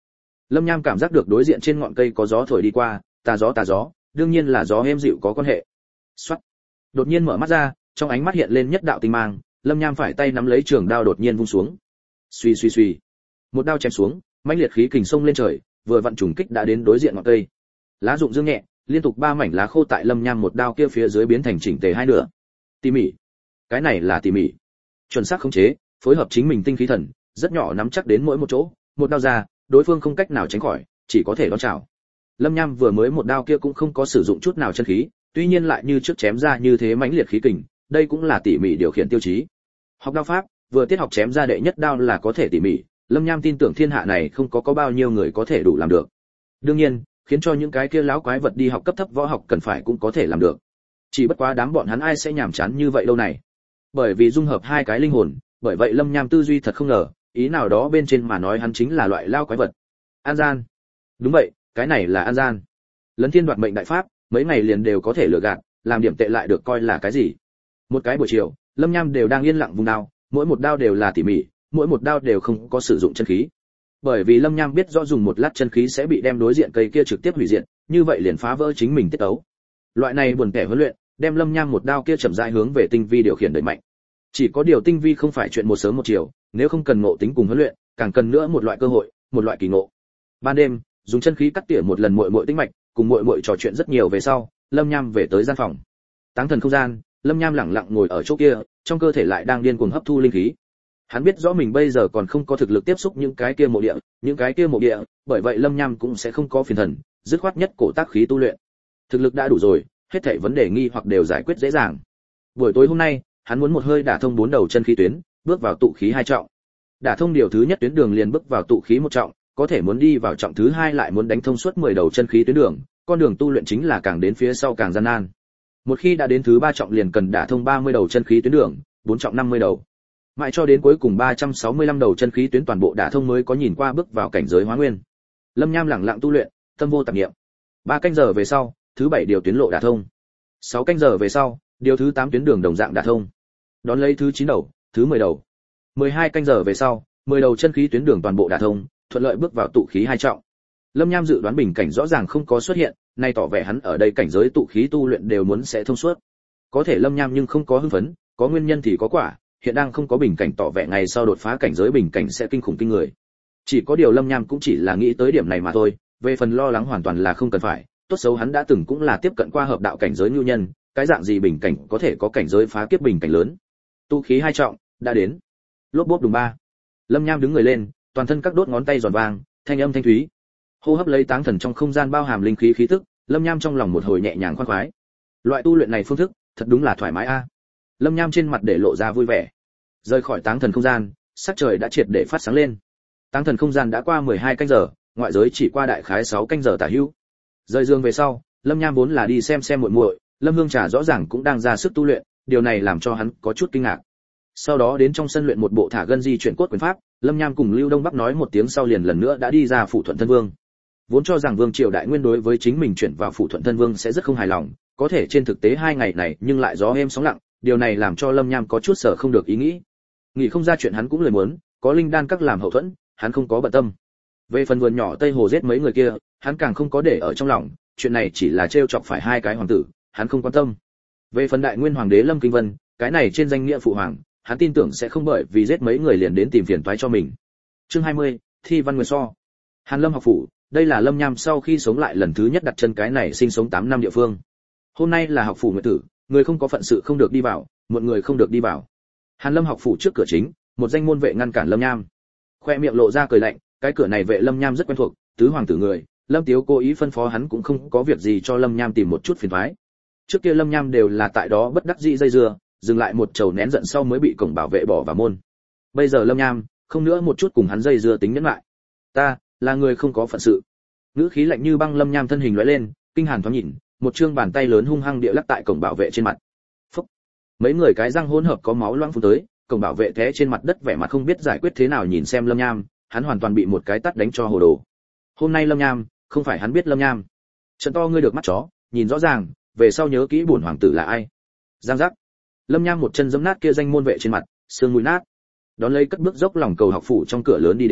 Lâm Nham cảm giác được đối diện trên ngọn cây có gió thổi đi qua, tà gió tà gió, đương nhiên là gió êm dịu có quan hệ. Soát. Đột nhiên mở mắt ra, trong ánh mắt hiện lên nhất đạo tinh mang, Lâm Nham phải tay nắm lấy trường đao đột nhiên vung xuống. Suy suy suy. Một đao chém xuống, mãnh liệt khí kình xông lên trời, vừa vặn trùng kích đã đến đối diện ngọn cây. Lá rụng dương nhẹ, liên tục ba mảnh lá khô tại Lâm Nham một đao kia phía dưới biến thành chỉnh tề hai nửa. Tỉ mỉ. Cái này là tỉ mỉ. Chuẩn xác khống chế, phối hợp chính mình tinh khí thần, rất nhỏ nắm chắc đến mỗi một chỗ, một đao ra, đối phương không cách nào tránh khỏi, chỉ có thể đón chào. Lâm Nham vừa mới một đao kia cũng không có sử dụng chút nào chân khí, tuy nhiên lại như trước chém ra như thế mãnh liệt khí kình, đây cũng là tỉ mỉ điều khiển tiêu chí. Học đao pháp, vừa tiết học chém ra đệ nhất đao là có thể tỉ mỉ, Lâm Nham tin tưởng thiên hạ này không có có bao nhiêu người có thể đủ làm được. Đương nhiên, khiến cho những cái kia lão quái vật đi học cấp thấp võ học cần phải cũng có thể làm được. Chỉ bất quá đám bọn hắn ai sẽ nhàm chán như vậy đâu này. Bởi vì dung hợp hai cái linh hồn, bởi vậy Lâm Nham tư duy thật không ngờ, ý nào đó bên trên mà nói hắn chính là loại lao quái vật. An gian. Đúng vậy, cái này là an gian. Lấn thiên đoạt mệnh đại pháp, mấy ngày liền đều có thể lừa gạt, làm điểm tệ lại được coi là cái gì. Một cái buổi chiều, Lâm Nham đều đang yên lặng vùng đao, mỗi một đao đều là tỉ mỉ, mỗi một đao đều không có sử dụng chân khí. Bởi vì Lâm Nham biết rõ dùng một lát chân khí sẽ bị đem đối diện cây kia trực tiếp hủy diệt, như vậy liền phá vỡ chính mình tiết tấu. Loại này buồn kẻ huấn luyện, đem Lâm Nham một đao kia chậm rãi hướng về tinh vi điều khiển đẩy mạnh. Chỉ có điều tinh vi không phải chuyện một sớm một chiều, nếu không cần ngộ tính cùng huấn luyện, càng cần nữa một loại cơ hội, một loại kỳ ngộ. Ban đêm, dùng chân khí cắt tỉa một lần muội muội tĩnh mạch, cùng muội muội trò chuyện rất nhiều về sau, Lâm Nham về tới gian phòng. Táng thần không gian, Lâm Nham lặng lặng ngồi ở chỗ kia, trong cơ thể lại đang điên cuồng hấp thu linh khí. Hắn biết rõ mình bây giờ còn không có thực lực tiếp xúc những cái kia mộ địa, những cái kia mộ địa, bởi vậy Lâm Nham cũng sẽ không có phiền thần, dứt khoát nhất cổ tác khí tu luyện. Thực lực đã đủ rồi, hết thảy vấn đề nghi hoặc đều giải quyết dễ dàng. Buổi tối hôm nay, hắn muốn một hơi đả thông bốn đầu chân khí tuyến, bước vào tụ khí hai trọng. Đả thông điều thứ nhất tuyến đường liền bước vào tụ khí một trọng, có thể muốn đi vào trọng thứ hai lại muốn đánh thông suốt mười đầu chân khí tuyến đường, con đường tu luyện chính là càng đến phía sau càng gian nan. Một khi đã đến thứ ba trọng liền cần đả thông ba mươi đầu chân khí tuyến đường, bốn trọng năm mươi đầu. Mãi cho đến cuối cùng ba trăm sáu mươi lăm đầu chân khí tuyến toàn bộ đả thông mới có nhìn qua bước vào cảnh giới hóa nguyên. Lâm Nham lặng lặng tu luyện, tâm vô tạp niệm. ba canh giờ về sau, thứ bảy điều tuyến lộ đả thông. sáu canh giờ về sau, điều thứ tám tuyến đường đồng dạng đả thông. Đón lấy thứ chín đầu, thứ mười đầu. mười hai canh giờ về sau, mười đầu chân khí tuyến đường toàn bộ đả thông, thuận lợi bước vào tụ khí hai trọng. Lâm Nham dự đoán bình cảnh rõ ràng không có xuất hiện, nay tỏ vẻ hắn ở đây cảnh giới tụ khí tu luyện đều muốn sẽ thông suốt. Có thể Lâm Nham nhưng không có hưng phấn, có nguyên nhân thì có quả, hiện đang không có bình cảnh tỏ vẻ ngày sau đột phá cảnh giới bình cảnh sẽ kinh khủng kinh người. Chỉ có điều Lâm Nham cũng chỉ là nghĩ tới điểm này mà thôi, về phần lo lắng hoàn toàn là không cần phải, tốt xấu hắn đã từng cũng là tiếp cận qua hợp đạo cảnh giới nhu nhân, cái dạng gì bình cảnh có thể có cảnh giới phá kiếp bình cảnh lớn. Tu khí hai trọng đã đến. Lốp bốp đùng ba. Lâm Nham đứng người lên, toàn thân các đốt ngón tay giòn vàng, thanh âm thanh thúy. Hô hấp lấy táng thần trong không gian bao hàm linh khí khí tức, Lâm Nham trong lòng một hồi nhẹ nhàng khoan khoái. Loại tu luyện này phương thức, thật đúng là thoải mái a. Lâm Nham trên mặt để lộ ra vui vẻ. Rời khỏi táng thần không gian, sắc trời đã triệt để phát sáng lên. Táng thần không gian đã qua mười hai canh giờ, ngoại giới chỉ qua đại khái sáu canh giờ tả hữu. Rời giường về sau, Lâm Nham vốn là đi xem xem muội muội, Lâm Hương Trà rõ ràng cũng đang ra sức tu luyện, điều này làm cho hắn có chút kinh ngạc. Sau đó đến trong sân luyện một bộ thả gân di chuyển cốt quyền pháp, Lâm Nham cùng Lưu Đông Bắc nói một tiếng sau liền lần nữa đã đi ra phủ Thuận Thân Vương. Vốn cho rằng Vương Triều Đại Nguyên đối với chính mình chuyển vào phủ Thuận Thân Vương sẽ rất không hài lòng, có thể trên thực tế hai ngày này nhưng lại gió êm sóng lặng, điều này làm cho Lâm Nham có chút sợ không được ý nghĩ. Nghĩ không ra chuyện hắn cũng lời muốn, có linh đan các làm hậu thuẫn, hắn không có bận tâm. Về phần vườn nhỏ Tây Hồ giết mấy người kia, hắn càng không có để ở trong lòng, chuyện này chỉ là trêu chọc phải hai cái hoàng tử, hắn không quan tâm. Về phần Đại Nguyên Hoàng đế Lâm Kinh Vân, cái này trên danh nghĩa phụ hoàng, hắn tin tưởng sẽ không bởi vì giết mấy người liền đến tìm phiền toái cho mình. Chương hai mươi, Thi Văn Nguyên So. Hàn Lâm học phủ, đây là Lâm Nham sau khi sống lại lần thứ nhất đặt chân cái này sinh sống tám năm địa phương. Hôm nay là học phủ nguyệt tử, người không có phận sự không được đi vào, một người không được đi vào. Hàn Lâm học phủ trước cửa chính, một danh môn vệ ngăn cản Lâm Nham. Khoe miệng lộ ra cười lạnh, cái cửa này vệ Lâm Nham rất quen thuộc, tứ hoàng tử người, Lâm Tiếu cố ý phân phó hắn cũng không có việc gì cho Lâm Nham tìm một chút phiền toái. Trước kia Lâm Nham đều là tại đó bất đắc dĩ dây dưa, dừng lại một trầu nén giận sau mới bị cổng bảo vệ bỏ vào môn. Bây giờ Lâm Nham, không nữa một chút cùng hắn dây dưa tính nhẫn lại. Ta, là người không có phận sự. Ngữ khí lạnh như băng Lâm Nham thân hình lóe lên, kinh hàn thoáng nhìn, một trương bàn tay lớn hung hăng địa lắc tại cổng bảo vệ trên mặt. Phúc. Mấy người cái răng hỗn hợp có máu loãng phun tới, cổng bảo vệ té trên mặt đất vẻ mặt không biết giải quyết thế nào nhìn xem Lâm Nham, hắn hoàn toàn bị một cái tát đánh cho hồ đồ. Hôm nay Lâm Nham, không phải hắn biết Lâm Nham. Trận to ngươi được mắt chó, nhìn rõ ràng, về sau nhớ kỹ bổn hoàng tử là ai. Giang giác. Lâm Nham một chân giẫm nát kia danh môn vệ trên mặt, xương mũi nát. Đón lấy cất bước dốc lòng cầu học phủ trong cửa lớn đi đến,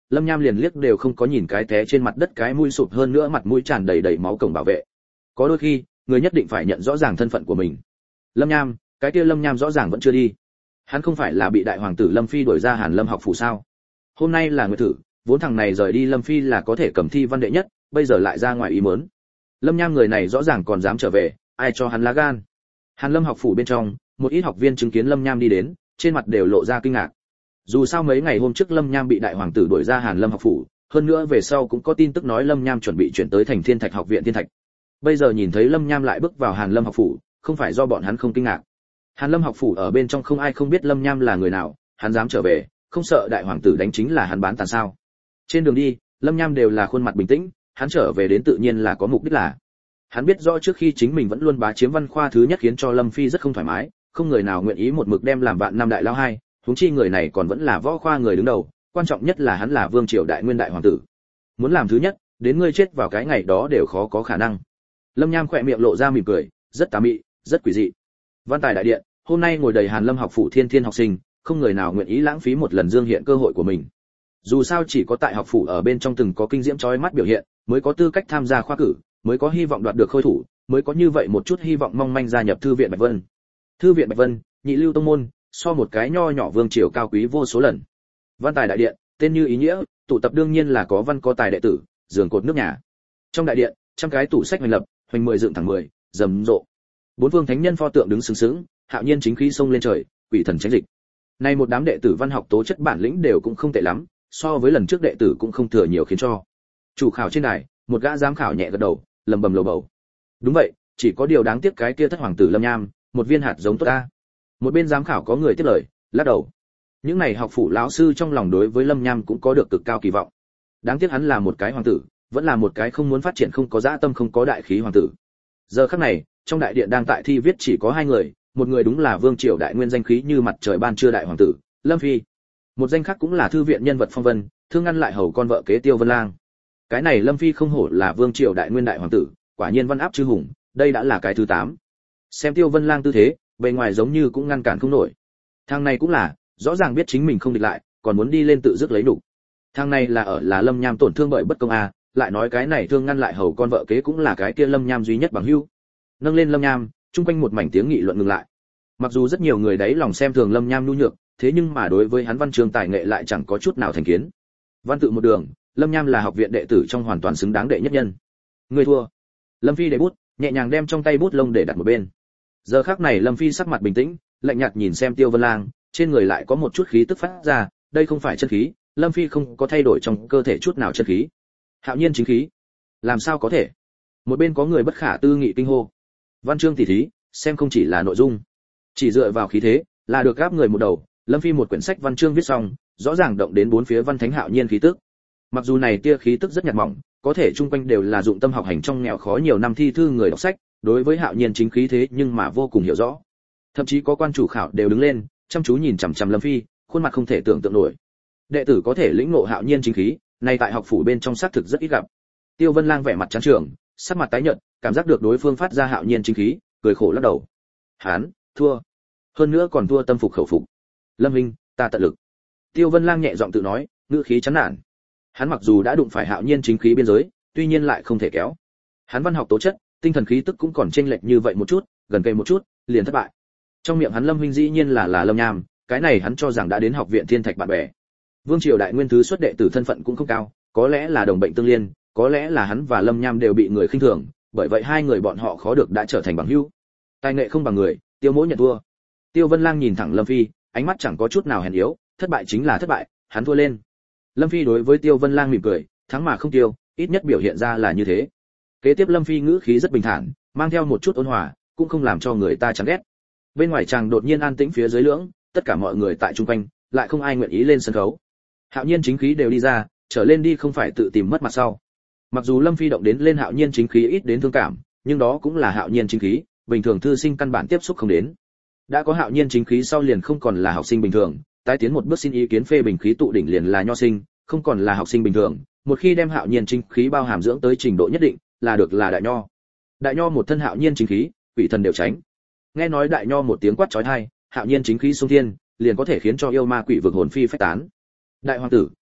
Lâm Nham liền liếc đều không có nhìn cái té trên mặt đất cái mũi sụp hơn nữa mặt mũi tràn đầy đầy máu cổng bảo vệ. Có đôi khi, người nhất định phải nhận rõ ràng thân phận của mình. Lâm Nham, cái kia Lâm Nham rõ ràng vẫn chưa đi. Hắn không phải là bị đại hoàng tử Lâm Phi đuổi ra Hàn Lâm học phủ sao? Hôm nay là nguyệt thử, vốn thằng này rời đi Lâm Phi là có thể cầm thi văn đệ nhất, bây giờ lại ra ngoài ý muốn. Lâm Nham người này rõ ràng còn dám trở về, ai cho hắn lá gan? Hàn Lâm học phủ bên trong, một ít học viên chứng kiến Lâm Nham đi đến, trên mặt đều lộ ra kinh ngạc. Dù sao mấy ngày hôm trước Lâm Nham bị đại hoàng tử đuổi ra Hàn Lâm học phủ, hơn nữa về sau cũng có tin tức nói Lâm Nham chuẩn bị chuyển tới thành Thiên Thạch học viện Thiên Thạch. Bây giờ nhìn thấy Lâm Nham lại bước vào Hàn Lâm học phủ, không phải do bọn hắn không kinh ngạc. Hàn Lâm học phủ ở bên trong không ai không biết Lâm Nham là người nào, hắn dám trở về, không sợ đại hoàng tử đánh chính là hắn bán tàn sao? Trên đường đi, Lâm Nham đều là khuôn mặt bình tĩnh, hắn trở về đến tự nhiên là có mục đích là. Hắn biết rõ trước khi chính mình vẫn luôn bá chiếm văn khoa thứ nhất khiến cho Lâm Phi rất không thoải mái, không người nào nguyện ý một mực đem làm vạn năm đại lao hai, huống chi người này còn vẫn là võ khoa người đứng đầu, quan trọng nhất là hắn là vương triều đại nguyên đại hoàng tử. Muốn làm thứ nhất, đến ngươi chết vào cái ngày đó đều khó có khả năng. Lâm Nham khỏe miệng lộ ra mỉm cười, rất tà mị, rất quỷ dị. Văn tài đại điện, hôm nay ngồi đầy Hàn Lâm học phủ thiên thiên học sinh, không người nào nguyện ý lãng phí một lần dương hiện cơ hội của mình. Dù sao chỉ có tại học phủ ở bên trong từng có kinh diễm chói mắt biểu hiện, mới có tư cách tham gia khoa cử, mới có hy vọng đoạt được khôi thủ, mới có như vậy một chút hy vọng mong manh gia nhập thư viện Bạch Vân. Thư viện Bạch Vân, nhị lưu tông môn, so một cái nho nhỏ vương triều cao quý vô số lần. Văn tài đại điện, tên như ý nghĩa, tụ tập đương nhiên là có văn có tài đệ tử, giường cột nước nhà. Trong đại điện, trăm cái tủ sách hoành lập, hoành mười dựng thẳng mười, rầm rộ. Bốn vương thánh nhân pho tượng đứng sừng sững, hạo nhiên chính khí xông lên trời, quỷ thần tránh dịch. Nay một đám đệ tử văn học tố chất bản lĩnh đều cũng không tệ lắm, so với lần trước đệ tử cũng không thừa nhiều khiến cho. Chủ khảo trên đài, một gã giám khảo nhẹ gật đầu, lầm bầm lầu bầu. Đúng vậy, chỉ có điều đáng tiếc cái kia thất hoàng tử Lâm Nham, một viên hạt giống tốt ta. Một bên giám khảo có người tiếp lời, lắc đầu. Những này học phủ lão sư trong lòng đối với Lâm Nham cũng có được cực cao kỳ vọng. Đáng tiếc hắn là một cái hoàng tử, vẫn là một cái không muốn phát triển không có dã tâm không có đại khí hoàng tử. Giờ khắc này, trong đại điện đang tại thi viết chỉ có hai người, một người đúng là vương triều đại nguyên danh khí như mặt trời ban trưa đại hoàng tử, Lâm Phi. Một danh khác cũng là thư viện nhân vật phong vân, thương ngăn lại hầu con vợ kế Tiêu Vân Lang. Cái này Lâm Phi không hổ là vương triều đại nguyên đại hoàng tử, quả nhiên văn áp chư hùng, đây đã là cái thứ tám. Xem Tiêu Vân Lang tư thế, bề ngoài giống như cũng ngăn cản không nổi. Thằng này cũng là, rõ ràng biết chính mình không địch lại, còn muốn đi lên tự dứt lấy đủ. Thằng này là ở là Lâm Nham tổn thương bởi bất công a, lại nói cái này thương ngăn lại hầu con vợ kế cũng là cái kia Lâm Nham duy nhất bằng hữu. Nâng lên Lâm Nham, chung quanh một mảnh tiếng nghị luận ngừng lại. Mặc dù rất nhiều người đấy lòng xem thường Lâm Nham nhu nhược, thế nhưng mà đối với hắn văn chương tài nghệ lại chẳng có chút nào thành kiến. Văn tự một đường, Lâm Nham là học viện đệ tử trong hoàn toàn xứng đáng đệ nhất nhân. Người thua. Lâm Phi để bút, nhẹ nhàng đem trong tay bút lông để đặt một bên. Giờ khắc này Lâm Phi sắc mặt bình tĩnh, lạnh nhạt nhìn xem Tiêu Vân Lang, trên người lại có một chút khí tức phát ra, đây không phải chân khí, Lâm Phi không có thay đổi trong cơ thể chút nào chân khí. Hạo nhiên chính khí. Làm sao có thể? Một bên có người bất khả tư nghị kinh hô. Văn chương tỉ thí, xem không chỉ là nội dung, chỉ dựa vào khí thế, là được gáp người một đầu. Lâm Phi một quyển sách văn chương viết xong, rõ ràng động đến bốn phía văn thánh hạo nhiên khí tức. Mặc dù này tia khí tức rất nhạt mỏng, có thể chung quanh đều là dụng tâm học hành trong nghèo khó nhiều năm thi thư người đọc sách, đối với hạo nhiên chính khí thế nhưng mà vô cùng hiểu rõ. Thậm chí có quan chủ khảo đều đứng lên, chăm chú nhìn chằm chằm Lâm Phi, khuôn mặt không thể tưởng tượng nổi. Đệ tử có thể lĩnh ngộ hạo nhiên chính khí, này tại học phủ bên trong xác thực rất ít gặp. Tiêu Vân Lang vẻ mặt chán trường, sắc mặt tái nhợt, cảm giác được đối phương phát ra hạo nhiên chính khí, cười khổ lắc đầu. Hán, thua. Hơn nữa còn thua tâm phục khẩu phục. Lâm Vinh, ta tận lực. Tiêu Vân Lang nhẹ giọng tự nói, ngữ khí chán nản. Hắn mặc dù đã đụng phải hạo nhiên chính khí biên giới, tuy nhiên lại không thể kéo. Hắn văn học tố chất, tinh thần khí tức cũng còn chênh lệch như vậy một chút, gần cây một chút, liền thất bại. Trong miệng hắn Lâm Vinh dĩ nhiên là là Lâm Nham, cái này hắn cho rằng đã đến học viện Thiên Thạch bạn bè. Vương triều đại nguyên thứ xuất đệ tử thân phận cũng không cao, có lẽ là đồng bệnh tương liên, có lẽ là hắn và Lâm Nham đều bị người khinh thường, bởi vậy hai người bọn họ khó được đã trở thành bằng hữu. Tài nghệ không bằng người, Tiêu Mỗ nhận thua. Tiêu Vân Lang nhìn thẳng Lâm Phi, ánh mắt chẳng có chút nào hèn yếu, thất bại chính là thất bại, hắn thua lên. Lâm Phi đối với Tiêu Vân Lang mỉm cười, thắng mà không tiêu, ít nhất biểu hiện ra là như thế. Kế tiếp Lâm Phi ngữ khí rất bình thản, mang theo một chút ôn hòa, cũng không làm cho người ta chán ghét. Bên ngoài chàng đột nhiên an tĩnh phía dưới lưỡng, tất cả mọi người tại trung quanh, lại không ai nguyện ý lên sân khấu. Hạo nhiên chính khí đều đi ra, trở lên đi không phải tự tìm mất mặt sau. Mặc dù Lâm Phi động đến lên hạo nhiên chính khí ít đến thương cảm, nhưng đó cũng là hạo nhiên chính khí, bình thường thư sinh căn bản tiếp xúc không đến. Đã có hạo nhiên chính khí sau liền không còn là học sinh bình thường, tái tiến một bước xin ý kiến phê bình khí tụ đỉnh liền là nho sinh, không còn là học sinh bình thường, một khi đem hạo nhiên chính khí bao hàm dưỡng tới trình độ nhất định, là được là đại nho. Đại nho một thân hạo nhiên chính khí, quỷ thần đều tránh. Nghe nói đại nho một tiếng quát chói tai, hạo nhiên chính khí xung thiên, liền có thể khiến cho yêu ma quỷ vực hồn phi phách tán. Đại hoàng tử,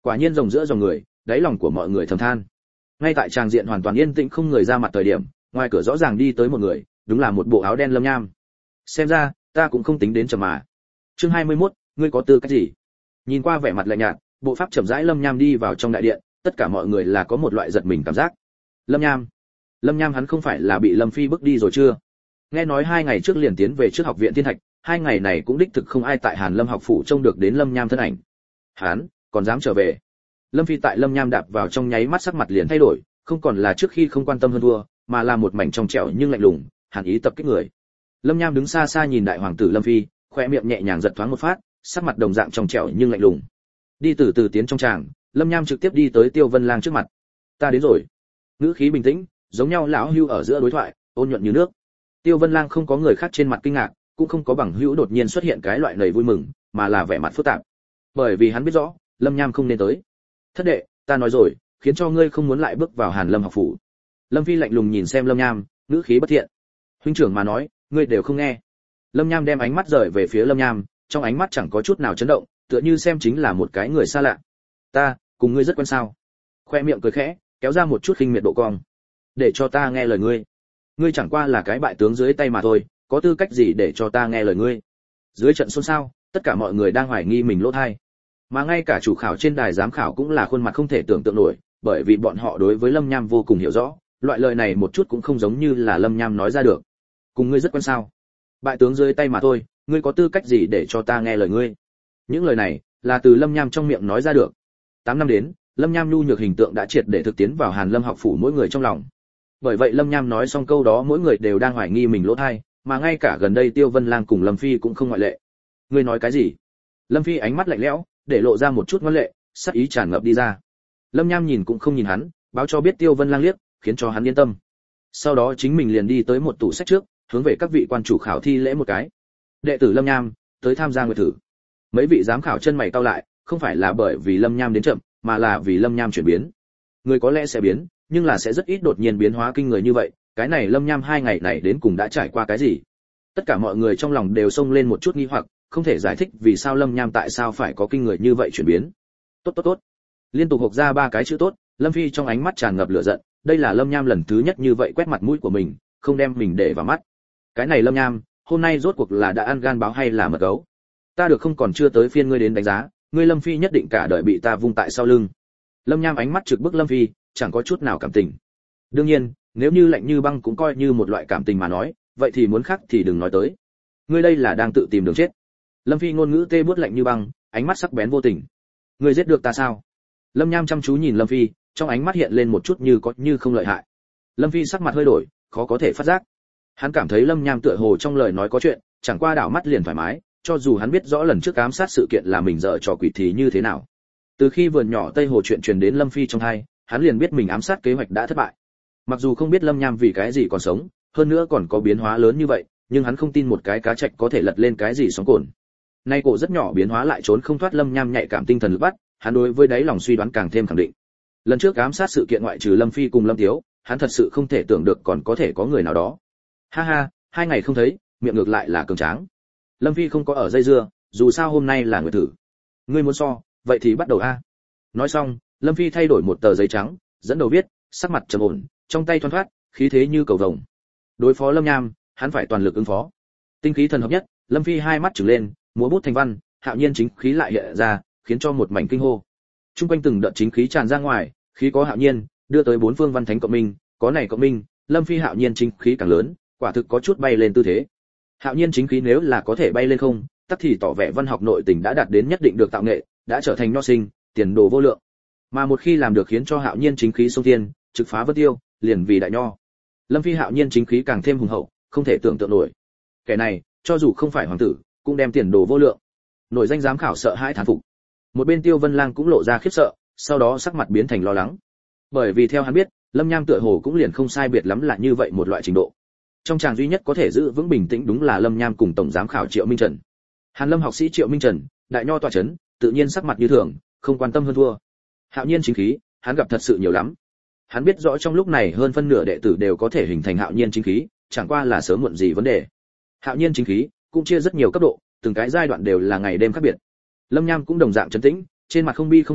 Quả nhiên rồng giữa dòng người, đáy lòng của mọi người thầm than. Ngay tại tràng diện hoàn toàn yên tĩnh không người ra mặt thời điểm, ngoài cửa rõ ràng đi tới một người, đúng là một bộ áo đen Lâm Nham. Xem ra, ta cũng không tính đến chậm mà. Chương hai mươi mốt, ngươi có tư cách gì? Nhìn qua vẻ mặt lạnh nhạt, bộ pháp chậm rãi Lâm Nham đi vào trong đại điện, tất cả mọi người là có một loại giật mình cảm giác. Lâm Nham, Lâm Nham hắn không phải là bị Lâm Phi bức đi rồi chưa? Nghe nói hai ngày trước liền tiến về trước học viện Thiên Thạch, hai ngày này cũng đích thực không ai tại Hàn Lâm học phủ trông được đến Lâm Nham thân ảnh. Hắn còn dám trở về? Lâm Phi tại Lâm Nham đạp vào trong nháy mắt sắc mặt liền thay đổi, không còn là trước khi không quan tâm hơn thua, mà là một mảnh trong trẻo nhưng lạnh lùng, hàn ý tập kích người. Lâm Nham đứng xa xa nhìn đại hoàng tử Lâm Phi, khoe miệng nhẹ nhàng giật thoáng một phát, sắc mặt đồng dạng trong trẻo nhưng lạnh lùng. Đi từ từ tiến trong tràng, Lâm Nham trực tiếp đi tới Tiêu Vân Lang trước mặt. Ta đến rồi. Ngữ khí bình tĩnh, giống nhau lão hưu ở giữa đối thoại, ôn nhuận như nước. Tiêu Vân Lang không có người khác trên mặt kinh ngạc, cũng không có bằng hữu đột nhiên xuất hiện cái loại nầy vui mừng, mà là vẻ mặt phức tạp. Bởi vì hắn biết rõ, Lâm Nham không nên tới. Thất đệ, ta nói rồi, khiến cho ngươi không muốn lại bước vào Hàn Lâm học phủ. Lâm Phi lạnh lùng nhìn xem Lâm Nham, ngữ khí bất thiện. Huynh trưởng mà nói, ngươi đều không nghe. Lâm Nham đem ánh mắt rời về phía Lâm Nham, trong ánh mắt chẳng có chút nào chấn động, tựa như xem chính là một cái người xa lạ. Ta, cùng ngươi rất quen sao? Khoe miệng cười khẽ, kéo ra một chút khinh miệt độ cong. Để cho ta nghe lời ngươi. Ngươi chẳng qua là cái bại tướng dưới tay mà thôi, có tư cách gì để cho ta nghe lời ngươi? Dưới trận xôn xao, tất cả mọi người đang hoài nghi mình lỗ tai. Mà ngay cả chủ khảo trên đài giám khảo cũng là khuôn mặt không thể tưởng tượng nổi, bởi vì bọn họ đối với Lâm Nham vô cùng hiểu rõ, loại lời này một chút cũng không giống như là Lâm Nham nói ra được. Cùng ngươi rất quen sao? Bại tướng dưới tay mà thôi, ngươi có tư cách gì để cho ta nghe lời ngươi? Những lời này là từ Lâm Nham trong miệng nói ra được. Tám năm đến, Lâm Nham nhu nhược hình tượng đã triệt để thực tiến vào Hàn Lâm học phủ mỗi người trong lòng. Bởi vậy Lâm Nham nói xong câu đó mỗi người đều đang hoài nghi mình lỗ tai, mà ngay cả gần đây Tiêu Vân Lang cùng Lâm Phi cũng không ngoại lệ. Ngươi nói cái gì? Lâm Phi ánh mắt lạnh lẽo, để lộ ra một chút ngoan lệ, sắc ý tràn ngập đi ra. Lâm Nham nhìn cũng không nhìn hắn, báo cho biết Tiêu Vân Lang liếc, khiến cho hắn yên tâm. Sau đó chính mình liền đi tới một tủ sách trước, hướng về các vị quan chủ khảo thi lễ một cái. Đệ tử Lâm Nham, tới tham gia nguyệt thử. Mấy vị giám khảo chân mày cau lại, không phải là bởi vì Lâm Nham đến chậm, mà là vì Lâm Nham chuyển biến. Người có lẽ sẽ biến, nhưng là sẽ rất ít đột nhiên biến hóa kinh người như vậy, cái này Lâm Nham hai ngày này đến cùng đã trải qua cái gì? Tất cả mọi người trong lòng đều xông lên một chút nghi hoặc, không thể giải thích vì sao Lâm Nham tại sao phải có kinh người như vậy chuyển biến. Tốt tốt tốt. Liên tục hộc ra ba cái chữ tốt, Lâm Phi trong ánh mắt tràn ngập lửa giận, đây là Lâm Nham lần thứ nhất như vậy quét mặt mũi của mình, không đem mình để vào mắt. Cái này Lâm Nham, hôm nay rốt cuộc là đã ăn gan báo hay là mật gấu? Ta được không còn chưa tới phiên ngươi đến đánh giá, ngươi Lâm Phi nhất định cả đời bị ta vung tại sau lưng. Lâm Nham ánh mắt trực bức Lâm Phi, chẳng có chút nào cảm tình. Đương nhiên, nếu như lạnh như băng cũng coi như một loại cảm tình mà nói, vậy thì muốn khác thì đừng nói tới. Ngươi đây là đang tự tìm đường chết. Lâm Phi ngôn ngữ tê buốt lạnh như băng, ánh mắt sắc bén vô tình. Ngươi giết được ta sao? Lâm Nham chăm chú nhìn Lâm Phi, trong ánh mắt hiện lên một chút như có như không lợi hại. Lâm Phi sắc mặt hơi đổi, khó có thể phát giác. Hắn cảm thấy Lâm Nham tựa hồ trong lời nói có chuyện, chẳng qua đảo mắt liền thoải mái, cho dù hắn biết rõ lần trước ám sát sự kiện là mình dở trò quỷ thì như thế nào. Từ khi vườn nhỏ Tây Hồ chuyện truyền đến Lâm Phi trong tai, hắn liền biết mình ám sát kế hoạch đã thất bại. Mặc dù không biết Lâm Nham vì cái gì còn sống, hơn nữa còn có biến hóa lớn như vậy, nhưng hắn không tin một cái cá trạch có thể lật lên cái gì sóng cồn. Nay cổ rất nhỏ biến hóa lại trốn không thoát Lâm Nham nhạy cảm tinh thần lực bắt, hắn đối với đáy lòng suy đoán càng thêm khẳng định. Lần trước ám sát sự kiện ngoại trừ Lâm Phi cùng Lâm Tiếu, hắn thật sự không thể tưởng được còn có thể có người nào đó. Ha ha, hai ngày không thấy, miệng ngược lại là cường tráng. Lâm Phi không có ở dây dưa, dù sao hôm nay là nguyệt thử. Ngươi muốn so, vậy thì bắt đầu a. Nói xong, Lâm Phi thay đổi một tờ giấy trắng, dẫn đầu viết, sắc mặt trầm ổn, trong tay thoăn thoắt, khí thế như cầu vồng. Đối phó Lâm Nham, hắn phải toàn lực ứng phó. Tinh khí thần hợp nhất, Lâm Phi hai mắt trừng lên, múa bút thành văn, hạo nhiên chính khí lại hiện ra, khiến cho một mảnh kinh hô. Trung quanh từng đợt chính khí tràn ra ngoài, khí có hạo nhiên, đưa tới bốn phương văn thánh cộng minh, có này cộng minh, Lâm Phi hạo nhiên chính khí càng lớn, quả thực có chút bay lên tư thế. Hạo nhiên chính khí nếu là có thể bay lên không, tất thì tỏ vẻ văn học nội tình đã đạt đến nhất định được tạo nghệ, đã trở thành nho sinh, tiền đồ vô lượng. Mà một khi làm được khiến cho hạo nhiên chính khí sông thiên, trực phá vân tiêu, liền vì đại nho. Lâm Phi hạo nhiên chính khí càng thêm hùng hậu, không thể tưởng tượng nổi. Kẻ này, cho dù không phải hoàng tử, cũng đem tiền đồ vô lượng. Nổi danh giám khảo sợ hãi thán phục. Một bên Tiêu Vân Lang cũng lộ ra khiếp sợ, sau đó sắc mặt biến thành lo lắng. Bởi vì theo hắn biết, Lâm Nham tựa hồ cũng liền không sai biệt lắm là như vậy một loại trình độ. Trong chàng duy nhất có thể giữ vững bình tĩnh đúng là Lâm Nham cùng tổng giám khảo Triệu Minh Trần. Hàn Lâm học sĩ Triệu Minh Trần, đại nho tọa chấn, tự nhiên sắc mặt như thường, không quan tâm hơn thua. Hạo nhiên chính khí, hắn gặp thật sự nhiều lắm. Hắn biết rõ trong lúc này hơn phân nửa đệ tử đều có thể hình thành hạo nhiên chính khí, chẳng qua là sớm muộn gì vấn đề. Hạo nhiên chính khí cũng chia rất nhiều cấp độ, từng cái giai đoạn đều là ngày đêm khác biệt. Lâm Nham cũng đồng dạng trấn tĩnh, trên mặt không bi không hỉ,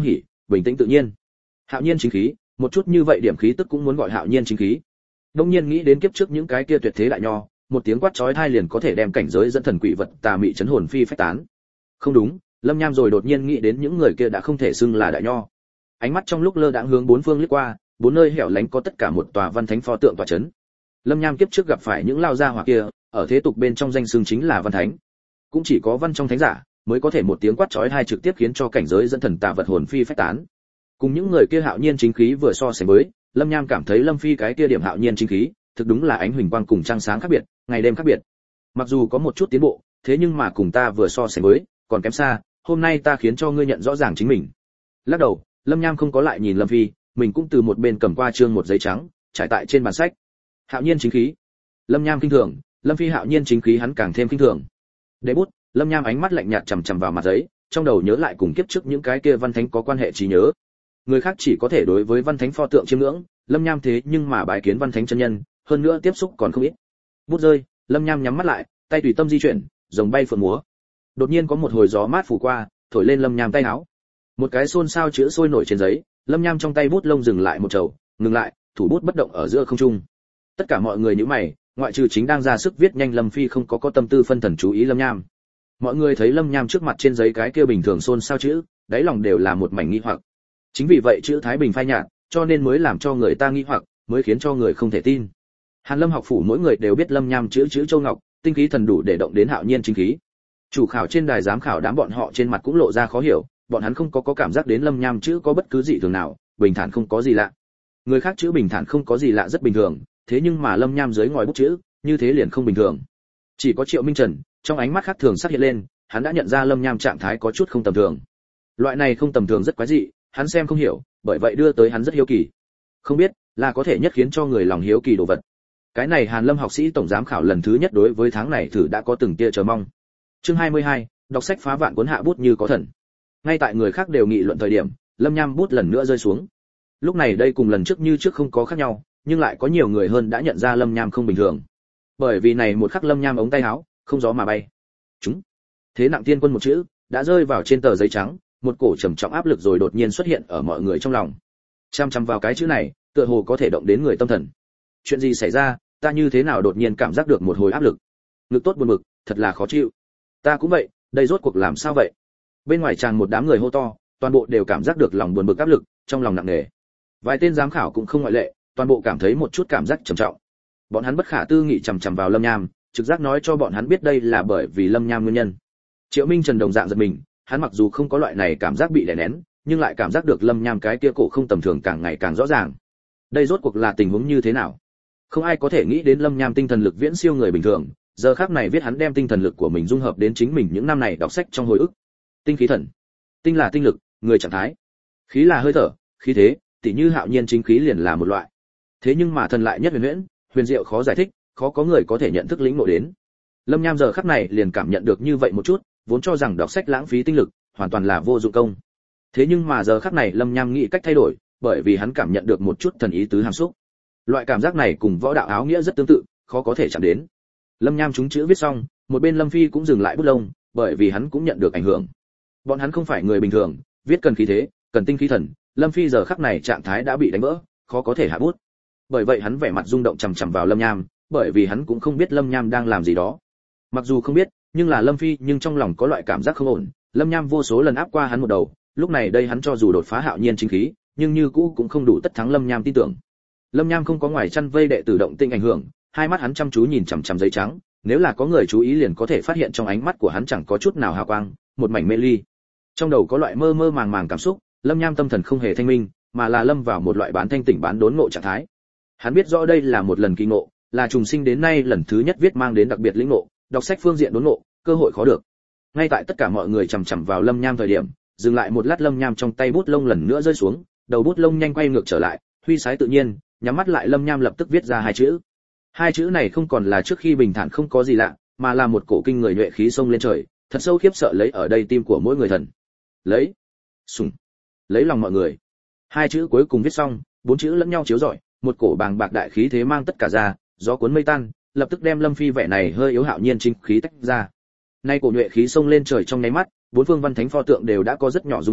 bình tĩnh tự nhiên. Hạo nhiên chính khí, một chút như vậy điểm khí tức cũng muốn gọi hạo nhiên chính khí. Đông nhiên nghĩ đến kiếp trước những cái kia tuyệt thế đại nho, một tiếng quát chói tai liền có thể đem cảnh giới dẫn thần quỷ vật tà mị chấn hồn phi phách tán. Không đúng, Lâm Nham rồi đột nhiên nghĩ đến những người kia đã không thể xưng là đại nho. Ánh mắt trong lúc lơ đãng hướng bốn phương liếc qua, bốn nơi hẻo lánh có tất cả một tòa văn thánh pho tượng tọa chấn. Lâm Nham kiếp trước gặp phải những lao gia hỏa kia, ở thế tục bên trong danh xưng chính là văn thánh. Cũng chỉ có văn trong thánh giả mới có thể một tiếng quát chói tai trực tiếp khiến cho cảnh giới dẫn thần tà vật hồn phi phách tán. Cùng những người kia hạo nhiên chính khí vừa so sánh với, Lâm Nham cảm thấy Lâm Phi cái kia điểm hạo nhiên chính khí, thực đúng là ánh huỳnh quang cùng trăng sáng khác biệt, ngày đêm khác biệt. Mặc dù có một chút tiến bộ, thế nhưng mà cùng ta vừa so sánh với, còn kém xa, hôm nay ta khiến cho ngươi nhận rõ ràng chính mình. Lắc đầu, Lâm Nham không có lại nhìn Lâm Phi, mình cũng từ một bên cầm qua chương một giấy trắng, trải tại trên bàn sách. Hạo nhiên chính khí. Lâm Nham kinh thường, Lâm Phi hạo nhiên chính khí hắn càng thêm kinh thường. Để bút, Lâm Nham ánh mắt lạnh nhạt chằm chằm vào mặt giấy, trong đầu nhớ lại cùng kiếp trước những cái kia văn thánh có quan hệ trí nhớ. Người khác chỉ có thể đối với văn thánh pho tượng chiêm ngưỡng, Lâm Nham thế nhưng mà bái kiến văn thánh chân nhân, hơn nữa tiếp xúc còn không ít. Bút rơi, Lâm Nham nhắm mắt lại, tay tùy tâm di chuyển, rồng bay phượng múa. Đột nhiên có một hồi gió mát phủ qua, thổi lên Lâm Nham tay áo. Một cái xôn xao chữ sôi nổi trên giấy, Lâm Nham trong tay bút lông dừng lại một chầu, ngừng lại, thủ bút bất động ở giữa không trung. Tất cả mọi người nhíu mày, ngoại trừ chính đang ra sức viết nhanh Lâm Phi không có có tâm tư phân thần chú ý Lâm Nham. Mọi người thấy Lâm Nham trước mặt trên giấy cái kia bình thường xôn xao chữ, đáy lòng đều là một mảnh nghi hoặc. Chính vì vậy chữ Thái Bình phai nhạt, cho nên mới làm cho người ta nghi hoặc, mới khiến cho người không thể tin. Hàn Lâm học phủ mỗi người đều biết Lâm Nham chữ chữ châu ngọc, tinh khí thần đủ để động đến hạo nhiên chính khí. Chủ khảo trên đài giám khảo đám bọn họ trên mặt cũng lộ ra khó hiểu, bọn hắn không có có cảm giác đến Lâm Nham chữ có bất cứ gì thường nào, bình thản không có gì lạ. Người khác chữ bình thản không có gì lạ rất bình thường, thế nhưng mà Lâm Nham dưới ngòi bút chữ, như thế liền không bình thường. Chỉ có Triệu Minh Trần, trong ánh mắt khác thường xuất hiện lên, hắn đã nhận ra Lâm Nham trạng thái có chút không tầm thường. Loại này không tầm thường rất quái dị, hắn xem không hiểu, bởi vậy đưa tới hắn rất hiếu kỳ. Không biết, là có thể nhất khiến cho người lòng hiếu kỳ đồ vật. Cái này Hàn Lâm học sĩ tổng giám khảo lần thứ nhất đối với tháng này thử đã có từng tia chờ mong. Chương hai mươi hai, đọc sách phá vạn cuốn hạ bút như có thần. Ngay tại người khác đều nghị luận thời điểm, Lâm Nham bút lần nữa rơi xuống. Lúc này đây cùng lần trước như trước không có khác nhau, nhưng lại có nhiều người hơn đã nhận ra Lâm Nham không bình thường. Bởi vì này một khắc Lâm Nham ống tay áo, không gió mà bay. Chúng. Thế nặng tiên quân một chữ, đã rơi vào trên tờ giấy trắng, một cổ trầm trọng áp lực rồi đột nhiên xuất hiện ở mọi người trong lòng. Chăm chăm vào cái chữ này, tựa hồ có thể động đến người tâm thần. Chuyện gì xảy ra, ta như thế nào đột nhiên cảm giác được một hồi áp lực. Ngực tốt buồn bực, thật là khó chịu. Ta cũng vậy, đây rốt cuộc làm sao vậy? Bên ngoài tràn một đám người hô to, toàn bộ đều cảm giác được lòng buồn bực áp lực, trong lòng nặng nề. Vài tên giám khảo cũng không ngoại lệ, toàn bộ cảm thấy một chút cảm giác trầm trọng. Bọn hắn bất khả tư nghị chằm chằm vào Lâm Nham, trực giác nói cho bọn hắn biết đây là bởi vì Lâm Nham nguyên nhân. Triệu Minh Trần đồng dạng giật mình, hắn mặc dù không có loại này cảm giác bị đè nén, nhưng lại cảm giác được Lâm Nham cái kia cổ không tầm thường càng ngày càng rõ ràng. Đây rốt cuộc là tình huống như thế nào? Không ai có thể nghĩ đến Lâm Nham tinh thần lực viễn siêu người bình thường, giờ khắc này viết hắn đem tinh thần lực của mình dung hợp đến chính mình những năm này đọc sách trong hồi ức. Tinh khí thần. Tinh là tinh lực, người trạng thái. Khí là hơi thở, khí thế, tỉ như hạo nhiên chính khí liền là một loại. Thế nhưng mà thần lại nhất huyền huyễn, huyền diệu khó giải thích, khó có người có thể nhận thức lĩnh ngộ đến. Lâm Nham giờ khắc này liền cảm nhận được như vậy một chút, vốn cho rằng đọc sách lãng phí tinh lực, hoàn toàn là vô dụng công. Thế nhưng mà giờ khắc này Lâm Nham nghĩ cách thay đổi, bởi vì hắn cảm nhận được một chút thần ý tứ hàm xúc. Loại cảm giác này cùng võ đạo áo nghĩa rất tương tự, khó có thể chạm đến. Lâm Nham trúng chữ viết xong, một bên Lâm Phi cũng dừng lại bút lông, bởi vì hắn cũng nhận được ảnh hưởng. Bọn hắn không phải người bình thường, viết cần khí thế, cần tinh khí thần, Lâm Phi giờ khắc này trạng thái đã bị đánh vỡ, khó có thể hạ bút. Bởi vậy hắn vẻ mặt rung động chằm chằm vào Lâm Nham, bởi vì hắn cũng không biết Lâm Nham đang làm gì đó. Mặc dù không biết, nhưng là Lâm Phi nhưng trong lòng có loại cảm giác không ổn, Lâm Nham vô số lần áp qua hắn một đầu, lúc này đây hắn cho dù đột phá hạo nhiên chính khí, nhưng như cũ cũng không đủ tất thắng Lâm Nham tin tưởng. Lâm Nham không có ngoài chăn vây đệ tử động tinh ảnh hưởng, hai mắt hắn chăm chú nhìn chằm chằm giấy trắng, nếu là có người chú ý liền có thể phát hiện trong ánh mắt của hắn chẳng có chút nào hào quang, một mảnh mê ly. Trong đầu có loại mơ mơ màng màng cảm xúc, Lâm Nham tâm thần không hề thanh minh, mà là lâm vào một loại bán thanh tỉnh bán đốn ngộ trạng thái. Hắn biết rõ đây là một lần kỳ ngộ, là trùng sinh đến nay lần thứ nhất viết mang đến đặc biệt lĩnh ngộ, đọc sách phương diện đốn ngộ, cơ hội khó được. Ngay tại tất cả mọi người chằm chằm vào Lâm Nham thời điểm, dừng lại một lát Lâm Nham trong tay bút lông lần nữa rơi xuống, đầu bút lông nhanh quay ngược trở lại, huy sái tự nhiên, nhắm mắt lại Lâm Nham lập tức viết ra hai chữ. Hai chữ này không còn là trước khi bình thản không có gì lạ, mà là một cổ kinh người nhuệ khí xông lên trời, thật sâu khiếp sợ lấy ở đây tim của mỗi người thần. Lấy, sùng, lấy lòng mọi người. Hai chữ cuối cùng viết xong, bốn chữ lẫn nhau chiếu rọi, một cổ bàng bạc đại khí thế mang tất cả ra, gió cuốn mây tan, lập tức đem Lâm Phi vẻ này hơi yếu hạo nhiên chính khí tách ra. Nay cổ nhuệ khí xông lên trời trong nháy mắt, bốn phương văn thánh pho tượng đều đã có rất nhỏ rung rung,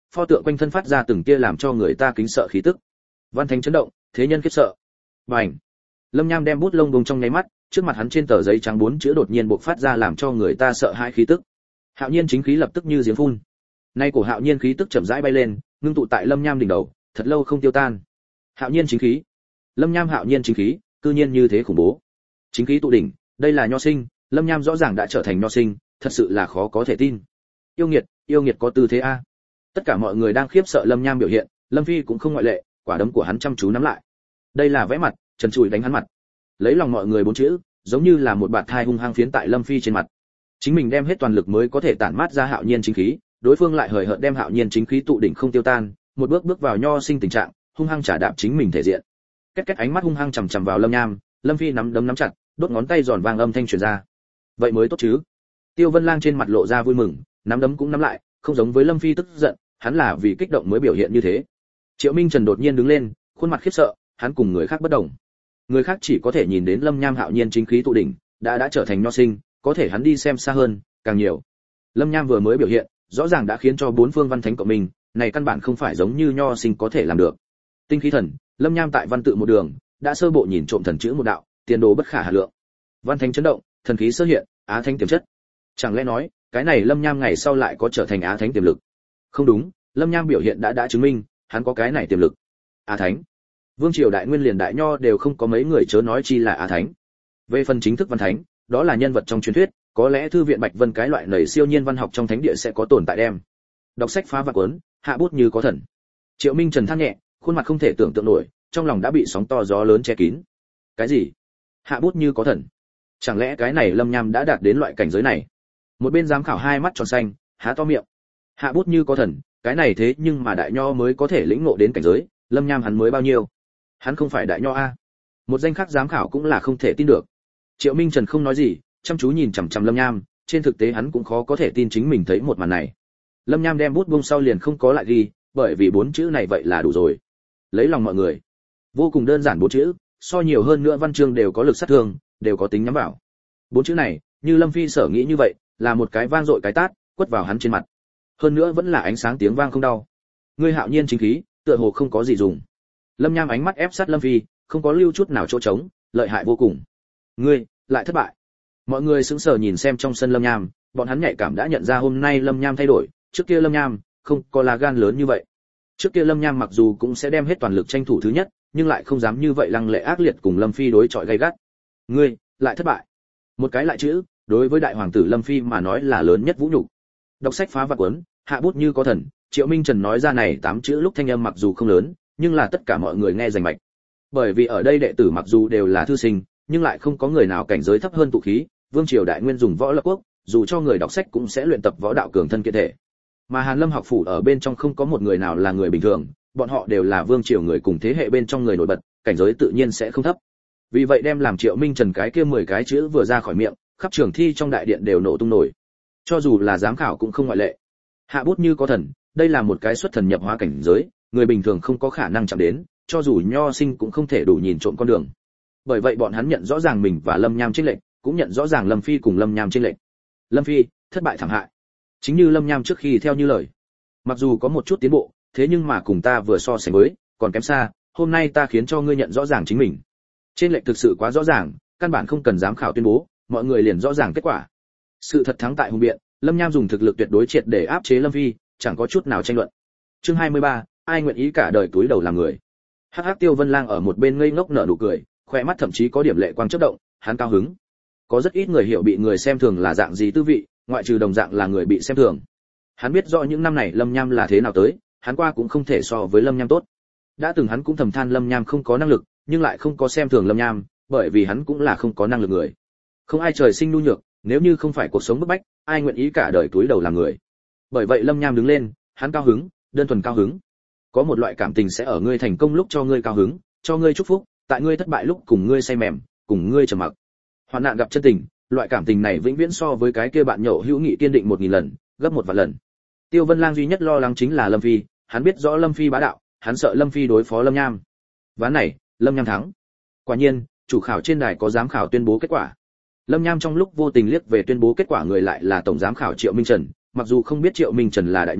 pho tượng quanh thân phát ra từng tia làm cho người ta kính sợ khí tức. Văn thánh chấn động, thế nhân khiếp sợ. Bành! Lâm Nham đem bút lông bông trong nháy mắt, trước mặt hắn trên tờ giấy trắng bốn chữ đột nhiên bộc phát ra làm cho người ta sợ hãi khí tức. Hạo nhiên chính khí lập tức như giếng phun. Nay cổ hạo nhiên khí tức chậm rãi bay lên, ngưng tụ tại Lâm Nham đỉnh đầu, thật lâu không tiêu tan. Hạo nhiên chính khí. Lâm Nham hạo nhiên chính khí, cư nhiên như thế khủng bố. Chính khí tụ đỉnh, đây là nho sinh, Lâm Nham rõ ràng đã trở thành nho sinh, thật sự là khó có thể tin. Yêu nghiệt, yêu nghiệt có tư thế a. Tất cả mọi người đang khiếp sợ Lâm Nham biểu hiện, Lâm Phi cũng không ngoại lệ, quả đấm của hắn chăm chú nắm lại. Đây là vẽ mặt, trần trụi đánh hắn mặt. Lấy lòng mọi người bốn chữ, giống như là một bạt thai hung hăng phiến tại Lâm Phi trên mặt. Chính mình đem hết toàn lực mới có thể tản mát ra hạo nhiên chính khí, đối phương lại hời hợt đem hạo nhiên chính khí tụ đỉnh không tiêu tan, một bước bước vào nho sinh tình trạng, hung hăng trả đạp chính mình thể diện. Két két ánh mắt hung hăng chằm chằm vào Lâm Nham, Lâm Phi nắm đấm nắm chặt, đốt ngón tay giòn vang âm thanh truyền ra. Vậy mới tốt chứ? Tiêu Vân Lang trên mặt lộ ra vui mừng, nắm đấm cũng nắm lại, không giống với Lâm Phi tức giận, hắn là vì kích động mới biểu hiện như thế. Triệu Minh Trần đột nhiên đứng lên, khuôn mặt khiếp sợ, hắn cùng người khác bất đồng. Người khác chỉ có thể nhìn đến Lâm Nham hạo nhiên chính khí tụ đỉnh, đã đã trở thành nho sinh, có thể hắn đi xem xa hơn, càng nhiều. Lâm Nham vừa mới biểu hiện, rõ ràng đã khiến cho bốn phương văn thánh cộng mình, này căn bản không phải giống như nho sinh có thể làm được. Tinh khí thần, Lâm Nham tại văn tự một đường, đã sơ bộ nhìn trộm thần chữ một đạo, tiền đồ bất khả hà lượng. Văn thánh chấn động, thần khí sơ hiện, á thánh tiềm chất. Chẳng lẽ nói, cái này Lâm Nham ngày sau lại có trở thành á thánh tiềm lực? Không đúng, Lâm Nham biểu hiện đã đã chứng minh, hắn có cái này tiềm lực. Á thánh. Vương triều đại nguyên liền đại nho đều không có mấy người chớ nói chi là á thánh. Về phần chính thức văn thánh, đó là nhân vật trong truyền thuyết, có lẽ thư viện Bạch Vân cái loại nảy siêu nhiên văn học trong thánh địa sẽ có tồn tại đem. Đọc sách phá vạn cuốn, hạ bút như có thần. Triệu Minh Trần than nhẹ, khuôn mặt không thể tưởng tượng nổi, trong lòng đã bị sóng to gió lớn che kín. Cái gì? Hạ bút như có thần? Chẳng lẽ cái này Lâm Nham đã đạt đến loại cảnh giới này? Một bên giám khảo hai mắt tròn xanh, há to miệng. Hạ bút như có thần, cái này thế nhưng mà đại nho mới có thể lĩnh ngộ đến cảnh giới, Lâm Nham hắn mới bao nhiêu? Hắn không phải đại nho a? Một danh khác giám khảo cũng là không thể tin được. Triệu Minh Trần không nói gì, chăm chú nhìn chằm chằm Lâm Nham, trên thực tế hắn cũng khó có thể tin chính mình thấy một màn này. Lâm Nham đem bút buông sau liền không có lại ghi, bởi vì bốn chữ này vậy là đủ rồi. Lấy lòng mọi người. Vô cùng đơn giản bốn chữ, so nhiều hơn nữa văn chương đều có lực sát thương, đều có tính nhắm vào. Bốn chữ này, như Lâm Phi sở nghĩ như vậy, là một cái vang dội cái tát, quất vào hắn trên mặt. Hơn nữa vẫn là ánh sáng tiếng vang không đau. Ngươi hạo nhiên chính khí, tựa hồ không có gì dùng. Lâm Nham ánh mắt ép sát Lâm Phi, không có lưu chút nào chỗ trống, lợi hại vô cùng. Ngươi lại thất bại. Mọi người sững sờ nhìn xem trong sân Lâm Nham, bọn hắn nhạy cảm đã nhận ra hôm nay Lâm Nham thay đổi, trước kia Lâm Nham không có lá gan lớn như vậy. Trước kia Lâm Nham mặc dù cũng sẽ đem hết toàn lực tranh thủ thứ nhất, nhưng lại không dám như vậy lăng lệ ác liệt cùng Lâm Phi đối chọi gay gắt. Ngươi lại thất bại. Một cái lại chữ, đối với đại hoàng tử Lâm Phi mà nói là lớn nhất vũ nhục. Đọc sách phá vạn cuốn, hạ bút như có thần, Triệu Minh Trần nói ra này tám chữ lúc thanh âm mặc dù không lớn, nhưng là tất cả mọi người nghe rành mạch. Bởi vì ở đây đệ tử mặc dù đều là thư sinh, nhưng lại không có người nào cảnh giới thấp hơn tụ khí, vương triều đại nguyên dùng võ lập quốc, dù cho người đọc sách cũng sẽ luyện tập võ đạo cường thân kiện thể. Mà Hàn Lâm học phủ ở bên trong không có một người nào là người bình thường, bọn họ đều là vương triều người cùng thế hệ bên trong người nổi bật, cảnh giới tự nhiên sẽ không thấp. Vì vậy đem làm Triệu Minh Trần cái kia mười cái chữ vừa ra khỏi miệng, khắp trường thi trong đại điện đều nổ tung nổi. Cho dù là giám khảo cũng không ngoại lệ. Hạ bút như có thần, đây là một cái xuất thần nhập hóa cảnh giới, người bình thường không có khả năng chạm đến, cho dù nho sinh cũng không thể đủ nhìn trộm con đường. Bởi vậy bọn hắn nhận rõ ràng mình và Lâm Nham chênh lệch, cũng nhận rõ ràng Lâm Phi cùng Lâm Nham chênh lệch. Lâm Phi thất bại thảm hại. Chính như Lâm Nham trước khi theo như lời, mặc dù có một chút tiến bộ, thế nhưng mà cùng ta vừa so sánh với, còn kém xa, hôm nay ta khiến cho ngươi nhận rõ ràng chính mình. Chênh lệch thực sự quá rõ ràng, căn bản không cần giám khảo tuyên bố, mọi người liền rõ ràng kết quả. Sự thật thắng tại hùng biện, Lâm Nham dùng thực lực tuyệt đối triệt để áp chế Lâm Phi, chẳng có chút nào tranh luận. Chương hai mươi ba, ai nguyện ý cả đời túi đầu làm người. Hắc Hắc Tiêu Vân Lang ở một bên ngây ngốc nở nụ cười, khóe mắt thậm chí có điểm lệ quang chớp động, hắn cao hứng. Có rất ít người hiểu bị người xem thường là dạng gì tư vị, ngoại trừ đồng dạng là người bị xem thường. Hắn biết rõ những năm này Lâm Nham là thế nào tới, hắn qua cũng không thể so với Lâm Nham tốt. Đã từng hắn cũng thầm than Lâm Nham không có năng lực, nhưng lại không có xem thường Lâm Nham, bởi vì hắn cũng là không có năng lực người. Không ai trời sinh nhu nhược, nếu như không phải cuộc sống bức bách, ai nguyện ý cả đời túi đầu làm người. Bởi vậy Lâm Nham đứng lên, hắn cao hứng, đơn thuần cao hứng. Có một loại cảm tình sẽ ở ngươi thành công lúc cho ngươi cao hứng, cho ngươi chúc phúc, tại ngươi thất bại lúc cùng ngươi say mềm, cùng ngươi trầm mặc. Hoạn nạn gặp chân tình, loại cảm tình này vĩnh viễn so với cái kia bạn nhậu hữu nghị kiên định một nghìn lần, gấp một vạn lần. Tiêu Vân Lang duy nhất lo lắng chính là Lâm Phi, hắn biết rõ Lâm Phi bá đạo, hắn sợ Lâm Phi đối phó Lâm Nham. Ván này, Lâm Nham thắng. Quả nhiên, chủ khảo trên đài có giám khảo tuyên bố kết quả. Lâm Nham trong lúc vô tình liếc về tuyên bố kết quả người lại là tổng giám khảo Triệu Minh Trần, mặc dù không biết Triệu Minh Trần là đại nho,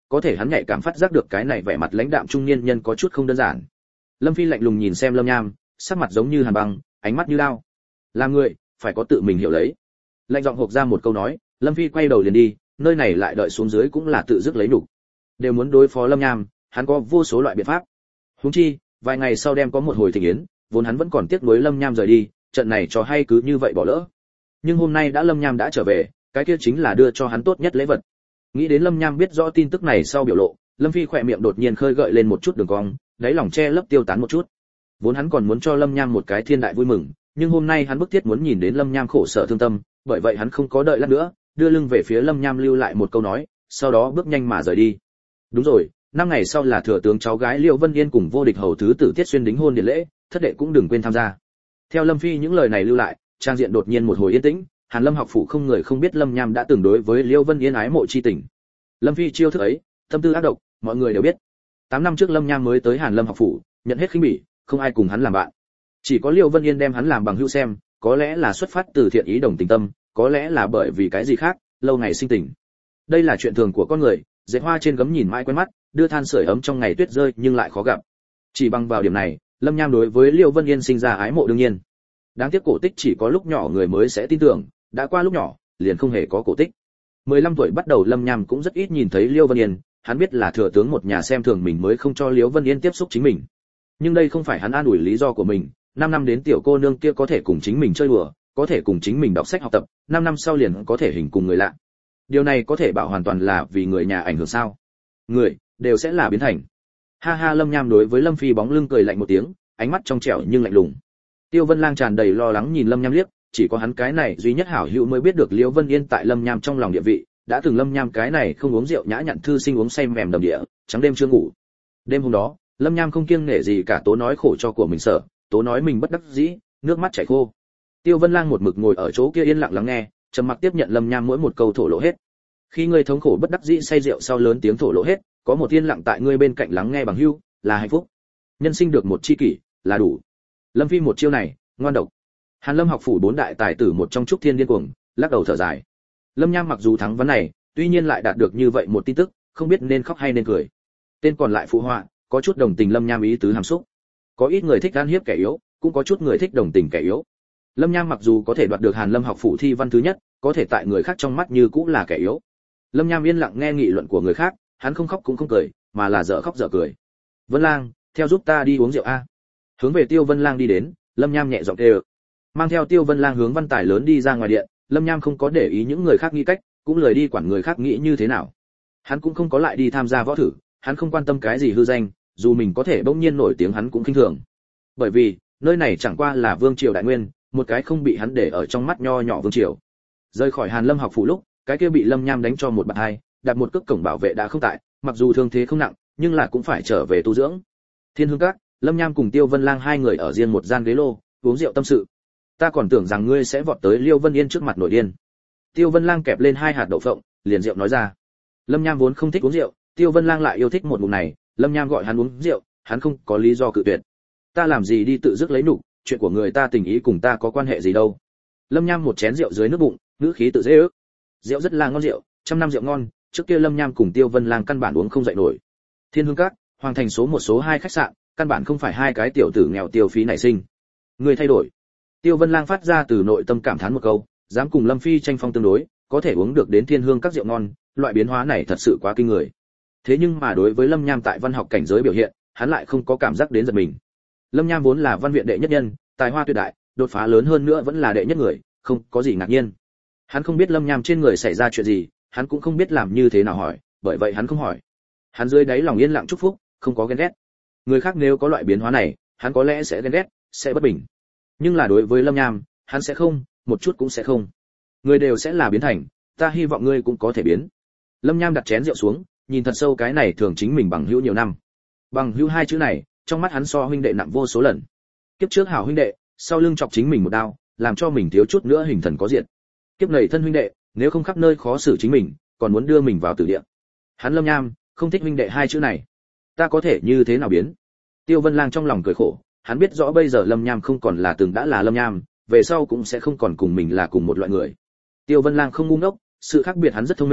có thể hắn nhạy cảm phát giác được cái này vẻ mặt lãnh đạm trung niên nhân có chút không đơn giản. Lâm Phi lạnh lùng nhìn xem Lâm Nham, sắc mặt giống như hàn băng, ánh mắt như đao. Làm người, phải có tự mình hiểu lấy. Lạnh giọng hộc ra một câu nói, Lâm Phi quay đầu liền đi, nơi này lại đợi xuống dưới cũng là tự dứt lấy nhục. Đều muốn đối phó Lâm Nham, hắn có vô số loại biện pháp. Huống chi, vài ngày sau đem có một hồi thịnh yến, vốn hắn vẫn còn tiếc nuối Lâm Nham rời đi, trận này cho hay cứ như vậy bỏ lỡ. Nhưng hôm nay đã Lâm Nham đã trở về, cái kia chính là đưa cho hắn tốt nhất lễ vật. Nghĩ đến Lâm Nham biết rõ tin tức này sau biểu lộ, Lâm Phi khỏe miệng đột nhiên khơi gợi lên một chút đường cong, đáy lòng che lấp tiêu tán một chút. Vốn hắn còn muốn cho Lâm Nham một cái thiên đại vui mừng, nhưng hôm nay hắn bức thiết muốn nhìn đến Lâm Nham khổ sở thương tâm, bởi vậy hắn không có đợi lát nữa, đưa lưng về phía Lâm Nham lưu lại một câu nói, sau đó bước nhanh mà rời đi. Đúng rồi, năm ngày sau là thừa tướng cháu gái Liễu Vân Yên cùng vô địch hầu thứ tử Tiết Xuyên đính hôn điển lễ, thất đệ cũng đừng quên tham gia. Theo Lâm Phi những lời này lưu lại, trang diện đột nhiên một hồi yên tĩnh, Hàn Lâm học phủ không người không biết Lâm Nham đã từng đối với Liễu Vân Yên ái mộ chi tình. Lâm Phi chiêu thức ấy, tâm tư ác độc, mọi người đều biết. Tám năm trước Lâm Nham mới tới Hàn Lâm học phủ, nhận hết khinh bỉ, không ai cùng hắn làm bạn. Chỉ có Liễu Vân Yên đem hắn làm bằng hữu xem, có lẽ là xuất phát từ thiện ý đồng tình tâm, có lẽ là bởi vì cái gì khác, lâu ngày sinh tình. Đây là chuyện thường của con người, dệt hoa trên gấm nhìn mãi quen mắt, đưa than sưởi ấm trong ngày tuyết rơi nhưng lại khó gặp. Chỉ bằng vào điểm này, Lâm Nham đối với Liễu Vân Yên sinh ra ái mộ đương nhiên. Đáng tiếc cổ tích chỉ có lúc nhỏ người mới sẽ tin tưởng, đã qua lúc nhỏ, liền không hề có cổ tích. mười lăm tuổi bắt đầu Lâm Nham cũng rất ít nhìn thấy Liễu Vân Yên, hắn biết là thừa tướng một nhà xem thường mình mới không cho Liễu Vân Yên tiếp xúc chính mình. Nhưng đây không phải hắn an ủi lý do của mình, năm năm đến tiểu cô nương kia có thể cùng chính mình chơi đùa, có thể cùng chính mình đọc sách học tập, năm năm sau liền có thể hình cùng người lạ. Điều này có thể bảo hoàn toàn là vì người nhà ảnh hưởng sao? Người đều sẽ là biến thành. Ha ha, Lâm Nham đối với Lâm Phi bóng lưng cười lạnh một tiếng, ánh mắt trong trẻo nhưng lạnh lùng. Tiêu Vân Lang tràn đầy lo lắng nhìn Lâm Nham liếc, chỉ có hắn cái này duy nhất hảo hữu mới biết được Liễu Vân Yên tại Lâm Nham trong lòng địa vị, đã từng Lâm Nham cái này không uống rượu nhã nhặn thư sinh uống say mềm đầm địa, trắng đêm chưa ngủ. Đêm hôm đó, Lâm Nham không kiêng nể gì cả tố nói khổ cho của mình sợ, tố nói mình bất đắc dĩ, nước mắt chảy khô. Tiêu Vân Lang một mực ngồi ở chỗ kia yên lặng lắng nghe, trầm mặc tiếp nhận Lâm Nham mỗi một câu thổ lộ hết. Khi ngươi thống khổ bất đắc dĩ say rượu sau lớn tiếng thổ lộ hết, có một yên lặng tại ngươi bên cạnh lắng nghe bằng hữu, là hạnh phúc. Nhân sinh được một chi kỷ, là đủ. Lâm Phi một chiêu này, ngoan độc. Hàn Lâm học phủ bốn đại tài tử một trong Trúc Thiên điên cuồng, lắc đầu thở dài. Lâm Nham mặc dù thắng vấn này, tuy nhiên lại đạt được như vậy một tin tức, không biết nên khóc hay nên cười. Tên còn lại phụ họa, có chút đồng tình Lâm Nham ý tứ hàm xúc. Có ít người thích gan hiếp kẻ yếu, cũng có chút người thích đồng tình kẻ yếu. Lâm Nham mặc dù có thể đoạt được Hàn Lâm học phủ thi văn thứ nhất, có thể tại người khác trong mắt như cũng là kẻ yếu. Lâm Nham yên lặng nghe nghị luận của người khác, hắn không khóc cũng không cười, mà là dở khóc dở cười. Vân Lang, theo giúp ta đi uống rượu a. Hướng về Tiêu Vân Lang đi đến, Lâm Nham nhẹ giọng kêu. Mang theo Tiêu Vân Lang hướng văn tài lớn đi ra ngoài điện, Lâm Nham không có để ý những người khác nghĩ cách, cũng lười đi quản người khác nghĩ như thế nào. Hắn cũng không có lại đi tham gia võ thử, hắn không quan tâm cái gì hư danh, dù mình có thể bỗng nhiên nổi tiếng hắn cũng khinh thường. Bởi vì, nơi này chẳng qua là vương triều đại nguyên, một cái không bị hắn để ở trong mắt nho nhỏ vương triều. Rời khỏi Hàn Lâm học phủ lúc, cái kia bị Lâm Nham đánh cho một bạt hai, đặt một cước cổng bảo vệ đã không tại, mặc dù thương thế không nặng, nhưng là cũng phải trở về tu dưỡng. Thiên Hương Các, Lâm Nham cùng Tiêu Vân Lang hai người ở riêng một gian ghế lô, uống rượu tâm sự. Ta còn tưởng rằng ngươi sẽ vọt tới Liễu Vân Yên trước mặt nổi điên. Tiêu Vân Lang kẹp lên hai hạt đậu phộng, liền rượu nói ra. Lâm Nham vốn không thích uống rượu, Tiêu Vân Lang lại yêu thích một ngụm này, Lâm Nham gọi hắn uống rượu, hắn không có lý do cự tuyệt. Ta làm gì đi tự dứt lấy nhục, chuyện của người ta tình ý cùng ta có quan hệ gì đâu. Lâm Nham một chén rượu dưới nước bụng, ngữ khí tự dễ ước. Rượu rất là ngon rượu, trăm năm rượu ngon, trước kia Lâm Nham cùng Tiêu Vân Lang căn bản uống không dậy nổi. Thiên Hương Các, Hoàng Thành số một số hai khách sạn, căn bản không phải hai cái tiểu tử nghèo tiêu phí nảy sinh. Người thay đổi. Tiêu Vân Lang phát ra từ nội tâm cảm thán một câu, dám cùng Lâm Phi tranh phong tương đối, có thể uống được đến Thiên Hương Các rượu ngon, loại biến hóa này thật sự quá kinh người. Thế nhưng mà đối với Lâm Nham tại văn học cảnh giới biểu hiện, hắn lại không có cảm giác đến giật mình. Lâm Nham vốn là văn viện đệ nhất nhân, tài hoa tuyệt đại, đột phá lớn hơn nữa vẫn là đệ nhất người, không có gì ngạc nhiên. Hắn không biết Lâm Nham trên người xảy ra chuyện gì, hắn cũng không biết làm như thế nào hỏi, bởi vậy hắn không hỏi. Hắn dưới đáy lòng yên lặng chúc phúc, không có ghen ghét. Người khác nếu có loại biến hóa này, hắn có lẽ sẽ ghen ghét, sẽ bất bình. Nhưng là đối với Lâm Nham, hắn sẽ không, một chút cũng sẽ không. Người đều sẽ là biến thành, ta hy vọng ngươi cũng có thể biến. Lâm Nham đặt chén rượu xuống, nhìn thật sâu cái này thường chính mình bằng hữu nhiều năm. Bằng hữu hai chữ này, trong mắt hắn so huynh đệ nặng vô số lần. Kiếp trước hảo huynh đệ, sau lưng chọc chính mình một đao, làm cho mình thiếu chút nữa hình thần có diện. Kiếp này thân huynh đệ, nếu không khắp nơi khó xử chính mình, còn muốn đưa mình vào tử địa. Hắn Lâm Nham, không thích huynh đệ hai chữ này. Ta có thể như thế nào biến? Tiêu Vân Lang trong lòng cười khổ, hắn biết rõ bây giờ Lâm Nham không còn là từng đã là Lâm Nham, về sau cũng sẽ không còn cùng mình là cùng một loại người. Tiêu Vân Lang không ngu ngốc, sự khác biệt hắn rất thông minh,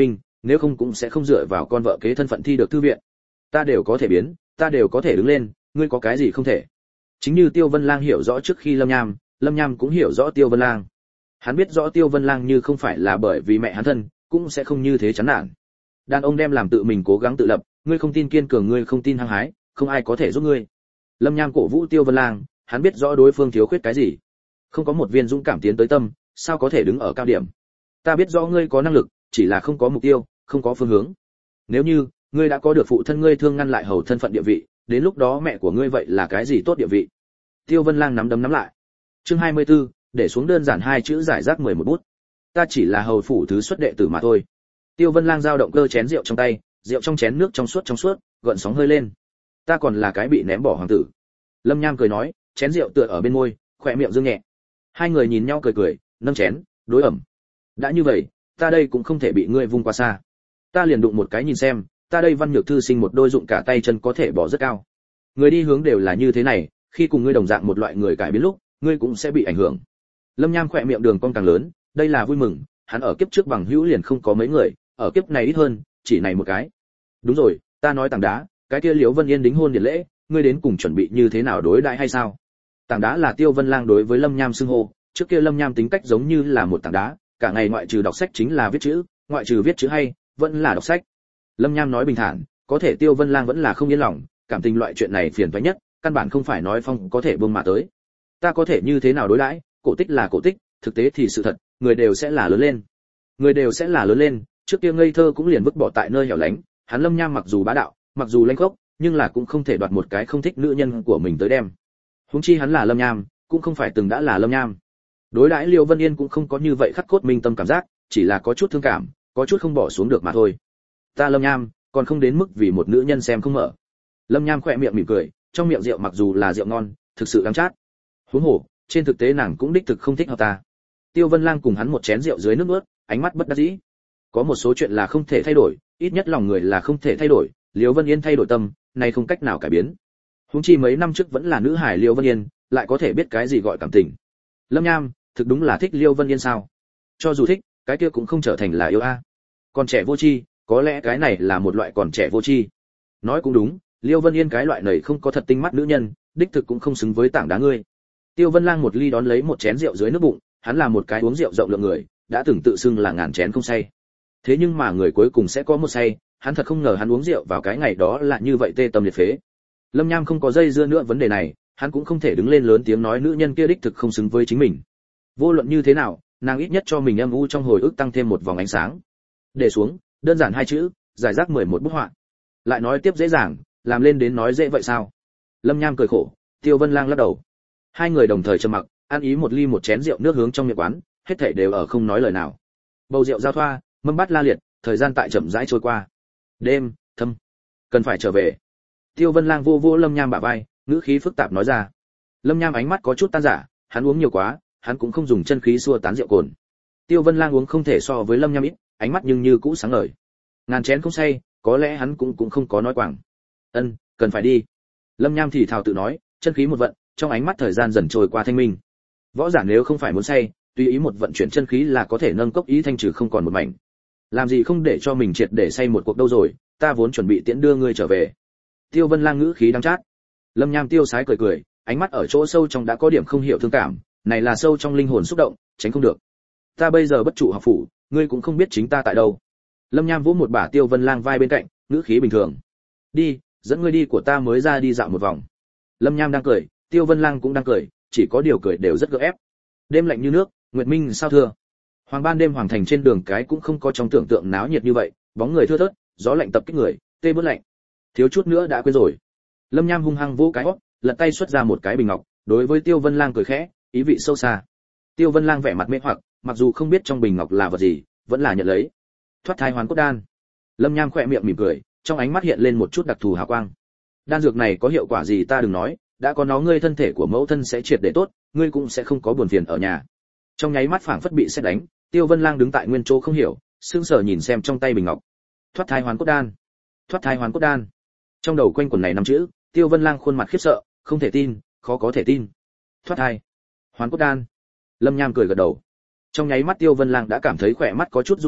nếu không cũng sẽ không dựa vào con vợ kế thân phận thi được thư viện. Ta đều có thể biến, ta đều có thể đứng lên, ngươi có cái gì không thể? Chính như Tiêu Vân Lang hiểu rõ trước khi Lâm Nham, Lâm Nham cũng hiểu rõ Tiêu Vân Lang. Hắn biết rõ Tiêu Vân Lang như không phải là bởi vì mẹ hắn thân, cũng sẽ không như thế chán nản. Đàn ông đem làm tự mình cố gắng tự lập, ngươi không tin kiên cường, ngươi không tin hăng hái, không ai có thể giúp ngươi. Lâm Nham cổ vũ Tiêu Vân Lang, hắn biết rõ đối phương thiếu khuyết cái gì. Không có một viên dũng cảm tiến tới tâm, sao có thể đứng ở cao điểm? Ta biết rõ ngươi có năng lực, chỉ là không có mục tiêu, không có phương hướng. Nếu như ngươi đã có được phụ thân ngươi thương ngăn lại hầu thân phận địa vị, đến lúc đó mẹ của ngươi vậy là cái gì tốt địa vị? Tiêu Vân Lang nắm đấm nắm lại. Chương hai mươi tư, để xuống đơn giản hai chữ giải rác mười một bút. Ta chỉ là hầu phủ thứ xuất đệ tử mà thôi. Tiêu Vân Lang dao động cơ chén rượu trong tay, rượu trong chén nước trong suốt trong suốt, gợn sóng hơi lên. Ta còn là cái bị ném bỏ hoàng tử. Lâm Nham cười nói, chén rượu tựa ở bên môi, khỏe miệng dương nhẹ. Hai người nhìn nhau cười cười, nâng chén, đối ẩm. Đã như vậy, ta đây cũng không thể bị ngươi vung qua xa. Ta liền đụng một cái nhìn xem, ta đây văn nhược thư sinh một đôi dụng cả tay chân có thể bỏ rất cao. Người đi hướng đều là như thế này, khi cùng ngươi đồng dạng một loại người cải biến lúc, ngươi cũng sẽ bị ảnh hưởng. Lâm Nham khỏe miệng đường cong càng lớn, đây là vui mừng, hắn ở kiếp trước bằng hữu liền không có mấy người, ở kiếp này ít hơn, chỉ này một cái. Đúng rồi, ta nói tảng đá, cái kia Liễu Vân Yên đính hôn điển lễ, ngươi đến cùng chuẩn bị như thế nào đối đãi hay sao? Tảng đá là Tiêu Vân Lang đối với Lâm Nham xưng hô, trước kia Lâm Nham tính cách giống như là một tảng đá, cả ngày ngoại trừ đọc sách chính là viết chữ, ngoại trừ viết chữ hay, vẫn là đọc sách. Lâm Nham nói bình thản, có thể Tiêu Vân Lang vẫn là không yên lòng, cảm tình loại chuyện này phiền toái nhất, căn bản không phải nói phong có thể buông mà tới. Ta có thể như thế nào đối đãi, cổ tích là cổ tích, thực tế thì sự thật, người đều sẽ là lớn lên. Người đều sẽ là lớn lên, trước kia ngây thơ cũng liền vứt bỏ tại nơi hẻo lánh, hắn Lâm Nham mặc dù bá đạo, mặc dù lanh khốc, nhưng là cũng không thể đoạt một cái không thích nữ nhân của mình tới đem. Huống chi hắn là Lâm Nham, cũng không phải từng đã là Lâm Nham. Đối đãi Liêu Vân Yên cũng không có như vậy khắc cốt minh tâm cảm giác, chỉ là có chút thương cảm, có chút không bỏ xuống được mà thôi. Ta Lâm Nham, còn không đến mức vì một nữ nhân xem không mở. Lâm Nham khẽ miệng mỉm cười, trong miệng rượu mặc dù là rượu ngon, thực sự đắng chát. Huống hồ, trên thực tế nàng cũng đích thực không thích hợp ta. Tiêu Vân Lang cùng hắn một chén rượu dưới nước nuốt, ánh mắt bất đắc dĩ. Có một số chuyện là không thể thay đổi, ít nhất lòng người là không thể thay đổi, Liêu Vân Yên thay đổi tâm, này không cách nào cải biến. Huống chi mấy năm trước vẫn là nữ hải Liêu Vân Yên, lại có thể biết cái gì gọi cảm tình. Lâm Nham, thực đúng là thích Liêu Vân Yên sao? Cho dù thích, cái kia cũng không trở thành là yêu a. Còn trẻ vô tri, có lẽ cái này là một loại còn trẻ vô tri. Nói cũng đúng, Liêu Vân Yên cái loại này không có thật tinh mắt nữ nhân, đích thực cũng không xứng với tảng đá ngươi. Tiêu Vân Lang một ly đón lấy một chén rượu dưới nước bụng, hắn là một cái uống rượu rộng lượng người, đã từng tự xưng là ngàn chén không say. Thế nhưng mà người cuối cùng sẽ có một say, hắn thật không ngờ hắn uống rượu vào cái ngày đó là như vậy tê tâm liệt phế. Lâm Nham không có dây dưa nữa vấn đề này, hắn cũng không thể đứng lên lớn tiếng nói nữ nhân kia đích thực không xứng với chính mình. Vô luận như thế nào, nàng ít nhất cho mình âm u trong hồi ức tăng thêm một vòng ánh sáng. Để xuống, đơn giản hai chữ, giải rác mười một bức họa. Lại nói tiếp dễ dàng, làm lên đến nói dễ vậy sao? Lâm Nham cười khổ, Tiêu Vân Lang lắc đầu. Hai người đồng thời trầm mặc, ăn ý một ly một chén rượu nước hướng trong miệng quán, hết thảy đều ở không nói lời nào. Bầu rượu giao thoa, mâm bát la liệt, thời gian tại chậm rãi trôi qua. Đêm, thâm, cần phải trở về. Tiêu Vân Lang vô vô Lâm Nham bả vai, ngữ khí phức tạp nói ra. Lâm Nham ánh mắt có chút tan rã, hắn uống nhiều quá, hắn cũng không dùng chân khí xua tán rượu cồn. Tiêu Vân Lang uống không thể so với Lâm Nham ít, ánh mắt nhưng như cũ sáng ngời. Ngàn chén không say, có lẽ hắn cũng cũng không có nói quảng. Ân, cần phải đi. Lâm Nham thì thào tự nói, chân khí một vận, trong ánh mắt thời gian dần trôi qua thanh minh. Võ giả nếu không phải muốn say, tùy ý một vận chuyển chân khí là có thể nâng cốc ý thanh trừ không còn một mảnh. Làm gì không để cho mình triệt để say một cuộc đâu rồi, ta vốn chuẩn bị tiễn đưa ngươi trở về. Tiêu Vân Lang ngữ khí đắng chát. Lâm Nham tiêu sái cười cười, ánh mắt ở chỗ sâu trong đã có điểm không hiểu thương cảm, này là sâu trong linh hồn xúc động, tránh không được. Ta bây giờ bất trụ học phủ, ngươi cũng không biết chính ta tại đâu. Lâm Nham vỗ một bả Tiêu Vân Lang vai bên cạnh, ngữ khí bình thường. Đi, dẫn ngươi đi của ta mới ra đi dạo một vòng. Lâm Nham đang cười, Tiêu Vân Lang cũng đang cười, chỉ có điều cười đều rất gượng ép. Đêm lạnh như nước, nguyệt minh sao thưa. Hoàng ban đêm hoàng thành trên đường cái cũng không có trong tưởng tượng náo nhiệt như vậy, bóng người thưa thớt, gió lạnh tập kích người, tê bớt lạnh. Thiếu chút nữa đã quên rồi. Lâm Nham hung hăng vỗ cái hót, lật tay xuất ra một cái bình ngọc, đối với Tiêu Vân Lang cười khẽ, ý vị sâu xa. Tiêu Vân Lang vẻ mặt mê hoặc, mặc dù không biết trong bình ngọc là vật gì, vẫn là nhận lấy. Thoát thai hoàn cốt đan. Lâm Nham khẽ miệng mỉm cười, trong ánh mắt hiện lên một chút đặc thù hào quang. Đan dược này có hiệu quả gì ta đừng nói, đã có nó ngươi thân thể của mẫu thân sẽ triệt để tốt, ngươi cũng sẽ không có buồn phiền ở nhà. Trong nháy mắt phảng phất bị sét đánh, Tiêu Vân Lang đứng tại nguyên chỗ không hiểu, sững sờ nhìn xem trong tay bình ngọc. Thoát thai hoàn cốt đan. Thoát thai hoàn cốt đan. Trong đầu quanh quẩn này năm chữ, Tiêu Vân Lang khuôn mặt khiếp sợ, không thể tin, khó có thể tin. Thoát thai hoàn cốt đan. Lâm Nham cười gật đầu. Trong nháy mắt Tiêu Vân Lang đã cảm thấy khỏe mắt có chút run rẩy,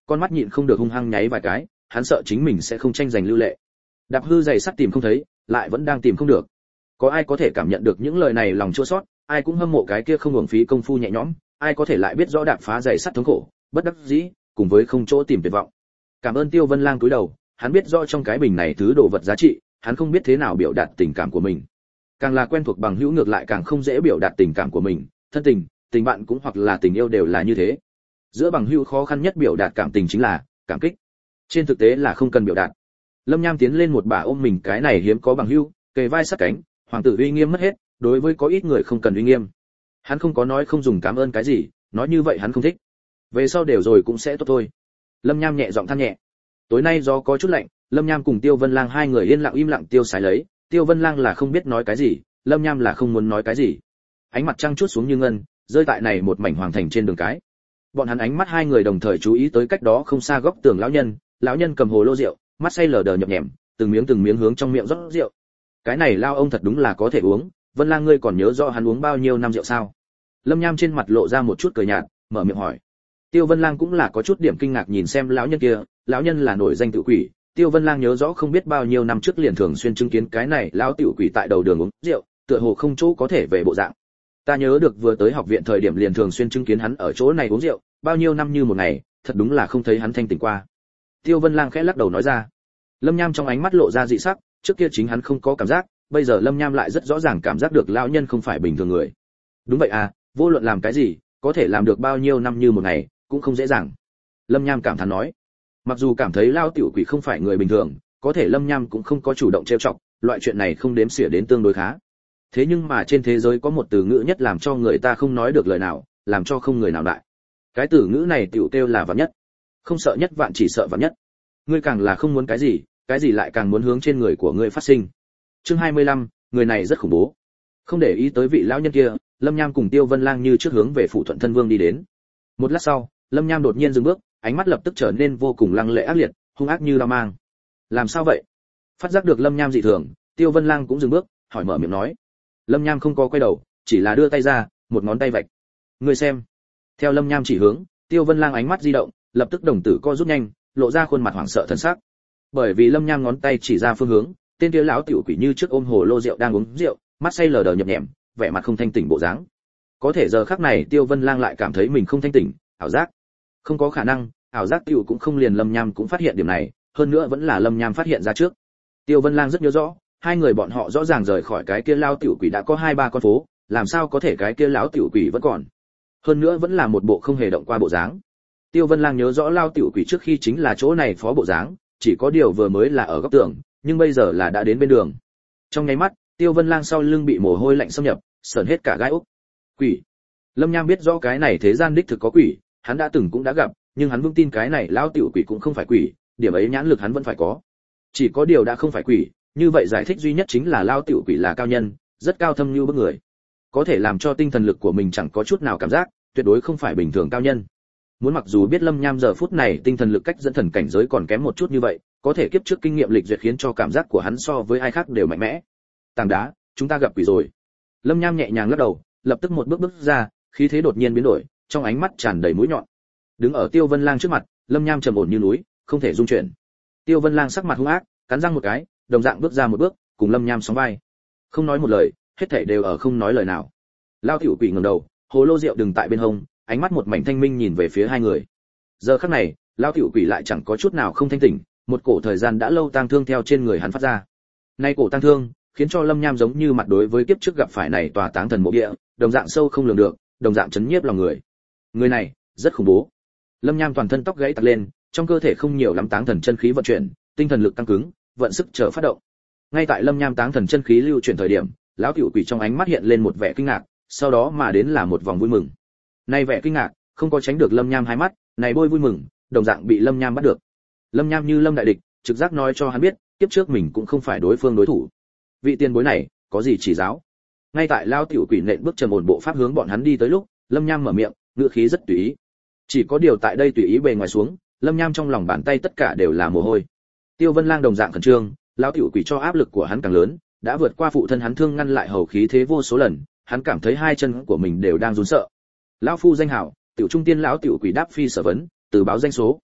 con mắt nhịn không được hung hăng nháy vài cái, hắn sợ chính mình sẽ không tranh giành lưu lệ. Đạp hư giày sắt tìm không thấy, lại vẫn đang tìm không được. Có ai có thể cảm nhận được những lời này lòng chua xót, ai cũng hâm mộ cái kia không uổng phí công phu nhẹ nhõm, ai có thể lại biết rõ đạp phá giày sắt thống khổ, bất đắc dĩ, cùng với không chỗ tìm tuyệt vọng. Cảm ơn Tiêu Vân Lang cúi đầu, hắn biết rõ trong cái bình này thứ đồ vật giá trị, hắn không biết thế nào biểu đạt tình cảm của mình. Càng là quen thuộc bằng hữu ngược lại càng không dễ biểu đạt tình cảm của mình, thân tình, tình bạn cũng hoặc là tình yêu đều là như thế. Giữa bằng hữu khó khăn nhất biểu đạt cảm tình chính là cảm kích. Trên thực tế là không cần biểu đạt. Lâm Nham tiến lên một bà ôm mình cái này hiếm có bằng hữu, kề vai sát cánh, hoàng tử uy nghiêm mất hết, đối với có ít người không cần uy nghiêm. Hắn không có nói không dùng cảm ơn cái gì, nói như vậy hắn không thích. Về sau đều rồi cũng sẽ tốt thôi. Lâm Nham nhẹ giọng than nhẹ. Tối nay do có chút lạnh, Lâm Nham cùng Tiêu Vân Lang hai người yên lặng im lặng tiêu sái lấy, Tiêu Vân Lang là không biết nói cái gì, Lâm Nham là không muốn nói cái gì. Ánh mặt trăng chút xuống như ngân, rơi tại này một mảnh hoàng thành trên đường cái. Bọn hắn ánh mắt hai người đồng thời chú ý tới cách đó không xa góc tường lão nhân, lão nhân cầm hồ lô rượu, mắt say lờ đờ nhập nhèm, từng miếng từng miếng hướng trong miệng rót rượu. Cái này lao ông thật đúng là có thể uống, Vân Lang ngươi còn nhớ rõ hắn uống bao nhiêu năm rượu sao? Lâm Nham trên mặt lộ ra một chút cười nhạt, mở miệng hỏi. Tiêu Vân Lang cũng là có chút điểm kinh ngạc nhìn xem lão nhân kia, lão nhân là nổi danh tự quỷ, Tiêu Vân Lang nhớ rõ không biết bao nhiêu năm trước liền thường xuyên chứng kiến cái này lão tiểu quỷ tại đầu đường uống rượu, tựa hồ không chỗ có thể về bộ dạng. Ta nhớ được vừa tới học viện thời điểm liền thường xuyên chứng kiến hắn ở chỗ này uống rượu, bao nhiêu năm như một ngày, thật đúng là không thấy hắn thanh tỉnh qua. Tiêu Vân Lang khẽ lắc đầu nói ra. Lâm Nham trong ánh mắt lộ ra dị sắc, trước kia chính hắn không có cảm giác, bây giờ Lâm Nham lại rất rõ ràng cảm giác được lão nhân không phải bình thường người. Đúng vậy à, vô luận làm cái gì, có thể làm được bao nhiêu năm như một ngày, cũng không dễ dàng. Lâm Nham cảm thán nói. Mặc dù cảm thấy lao tiểu quỷ không phải người bình thường, có thể Lâm Nham cũng không có chủ động trêu chọc, loại chuyện này không đếm xỉa đến tương đối khá. Thế nhưng mà trên thế giới có một từ ngữ nhất làm cho người ta không nói được lời nào, làm cho không người nào đại. Cái từ ngữ này tiểu kêu là vạn nhất. Không sợ nhất vạn chỉ sợ vạn nhất. Ngươi càng là không muốn cái gì, cái gì lại càng muốn hướng trên người của ngươi phát sinh. Chương hai mươi lăm, người này rất khủng bố. Không để ý tới vị lão nhân kia, Lâm Nham cùng Tiêu Vân Lang như trước hướng về Phủ Thuận Thân Vương đi đến. Một lát sau, Lâm Nham đột nhiên dừng bước, ánh mắt lập tức trở nên vô cùng lăng lệ ác liệt, hung ác như dao mang. Làm sao vậy? Phát giác được Lâm Nham dị thường, Tiêu Vân Lang cũng dừng bước, hỏi mở miệng nói. Lâm Nham không có quay đầu, chỉ là đưa tay ra, một ngón tay vạch. Ngươi xem. Theo Lâm Nham chỉ hướng, Tiêu Vân Lang ánh mắt di động, lập tức đồng tử co rút nhanh, lộ ra khuôn mặt hoảng sợ thần sắc. Bởi vì Lâm Nham ngón tay chỉ ra phương hướng, tên kia lão tiểu quỷ như trước ôm hồ lô rượu đang uống rượu, mắt say lờ đờ nhập nhèm, vẻ mặt không thanh tỉnh bộ dáng. Có thể giờ khắc này Tiêu Vân Lang lại cảm thấy mình không thanh tỉnh, ảo giác. Không có khả năng, ảo giác tiểu cũng không liền Lâm Nham cũng phát hiện điểm này, hơn nữa vẫn là Lâm Nham phát hiện ra trước. Tiêu Vân Lang rất nhớ rõ, hai người bọn họ rõ ràng rời khỏi cái kia lão tiểu quỷ đã có hai ba con phố, làm sao có thể cái kia lão tiểu quỷ vẫn còn. Hơn nữa vẫn là một bộ không hề động qua bộ dáng. Tiêu Vân Lang nhớ rõ lão tiểu quỷ trước khi chính là chỗ này phó bộ dáng, chỉ có điều vừa mới là ở góc tường, nhưng bây giờ là đã đến bên đường. Trong nháy mắt, Tiêu Vân Lang sau lưng bị mồ hôi lạnh xâm nhập, sởn hết cả gai ốc. Quỷ. Lâm Nham biết rõ cái này thế gian đích thực có quỷ, hắn đã từng cũng đã gặp, nhưng hắn vững tin cái này lão tiểu quỷ cũng không phải quỷ, điểm ấy nhãn lực hắn vẫn phải có. Chỉ có điều đã không phải quỷ, như vậy giải thích duy nhất chính là lão tiểu quỷ là cao nhân, rất cao thâm như bức người. Có thể làm cho tinh thần lực của mình chẳng có chút nào cảm giác, tuyệt đối không phải bình thường cao nhân. Muốn mặc dù biết Lâm Nham giờ phút này tinh thần lực cách dẫn thần cảnh giới còn kém một chút như vậy, có thể kiếp trước kinh nghiệm lịch duyệt khiến cho cảm giác của hắn so với ai khác đều mạnh mẽ. Tảng đá, chúng ta gặp quỷ rồi. Lâm Nham nhẹ nhàng lắc đầu, lập tức một bước bước ra, khí thế đột nhiên biến đổi, trong ánh mắt tràn đầy mũi nhọn. Đứng ở Tiêu Vân Lang trước mặt, Lâm Nham trầm ổn như núi, không thể dung chuyển. Tiêu Vân Lang sắc mặt hung ác, cắn răng một cái, đồng dạng bước ra một bước, cùng Lâm Nham sóng vai. Không nói một lời, hết thảy đều ở không nói lời nào. Lao tiểu quỷ ngẩng đầu, hồ lô rượu đừng tại bên hông, ánh mắt một mảnh thanh minh nhìn về phía hai người. Giờ khắc này, Lao tiểu quỷ lại chẳng có chút nào không thanh tỉnh, một cổ thời gian đã lâu tang thương theo trên người hắn phát ra. Nay cổ tang thương, khiến cho Lâm Nham giống như mặt đối với kiếp trước gặp phải này tòa táng thần mộ địa, đồng dạng sâu không lường được, đồng dạng chấn nhiếp lòng người. Người này, rất khủng bố. Lâm Nham toàn thân tóc gãy tạt lên, trong cơ thể không nhiều lắm táng thần chân khí vận chuyển, tinh thần lực tăng cứng, vận sức chờ phát động. Ngay tại Lâm Nham táng thần chân khí lưu chuyển thời điểm, lão tiểu quỷ trong ánh mắt hiện lên một vẻ kinh ngạc, sau đó mà đến là một vòng vui mừng. Nay vẻ kinh ngạc, không có tránh được Lâm Nham hai mắt, này bôi vui mừng, đồng dạng bị Lâm Nham bắt được. Lâm Nham như lâm đại địch, trực giác nói cho hắn biết, kiếp trước mình cũng không phải đối phương đối thủ. Vị tiền bối này, có gì chỉ giáo? Ngay tại lão tiểu quỷ nện bước trầm ổn bộ pháp hướng bọn hắn đi tới lúc, Lâm Nham mở miệng, ngữ khí rất tùy ý. Chỉ có điều tại đây tùy ý bề ngoài xuống, Lâm Nham trong lòng bàn tay tất cả đều là mồ hôi. Tiêu Vân Lang đồng dạng khẩn trương, lão tiểu quỷ cho áp lực của hắn càng lớn, đã vượt qua phụ thân hắn thương ngăn lại hầu khí thế vô số lần, hắn cảm thấy hai chân của mình đều đang run sợ. Lão phu danh hảo, tiểu trung tiên lão tiểu quỷ đáp phi sở vấn, từ báo danh số.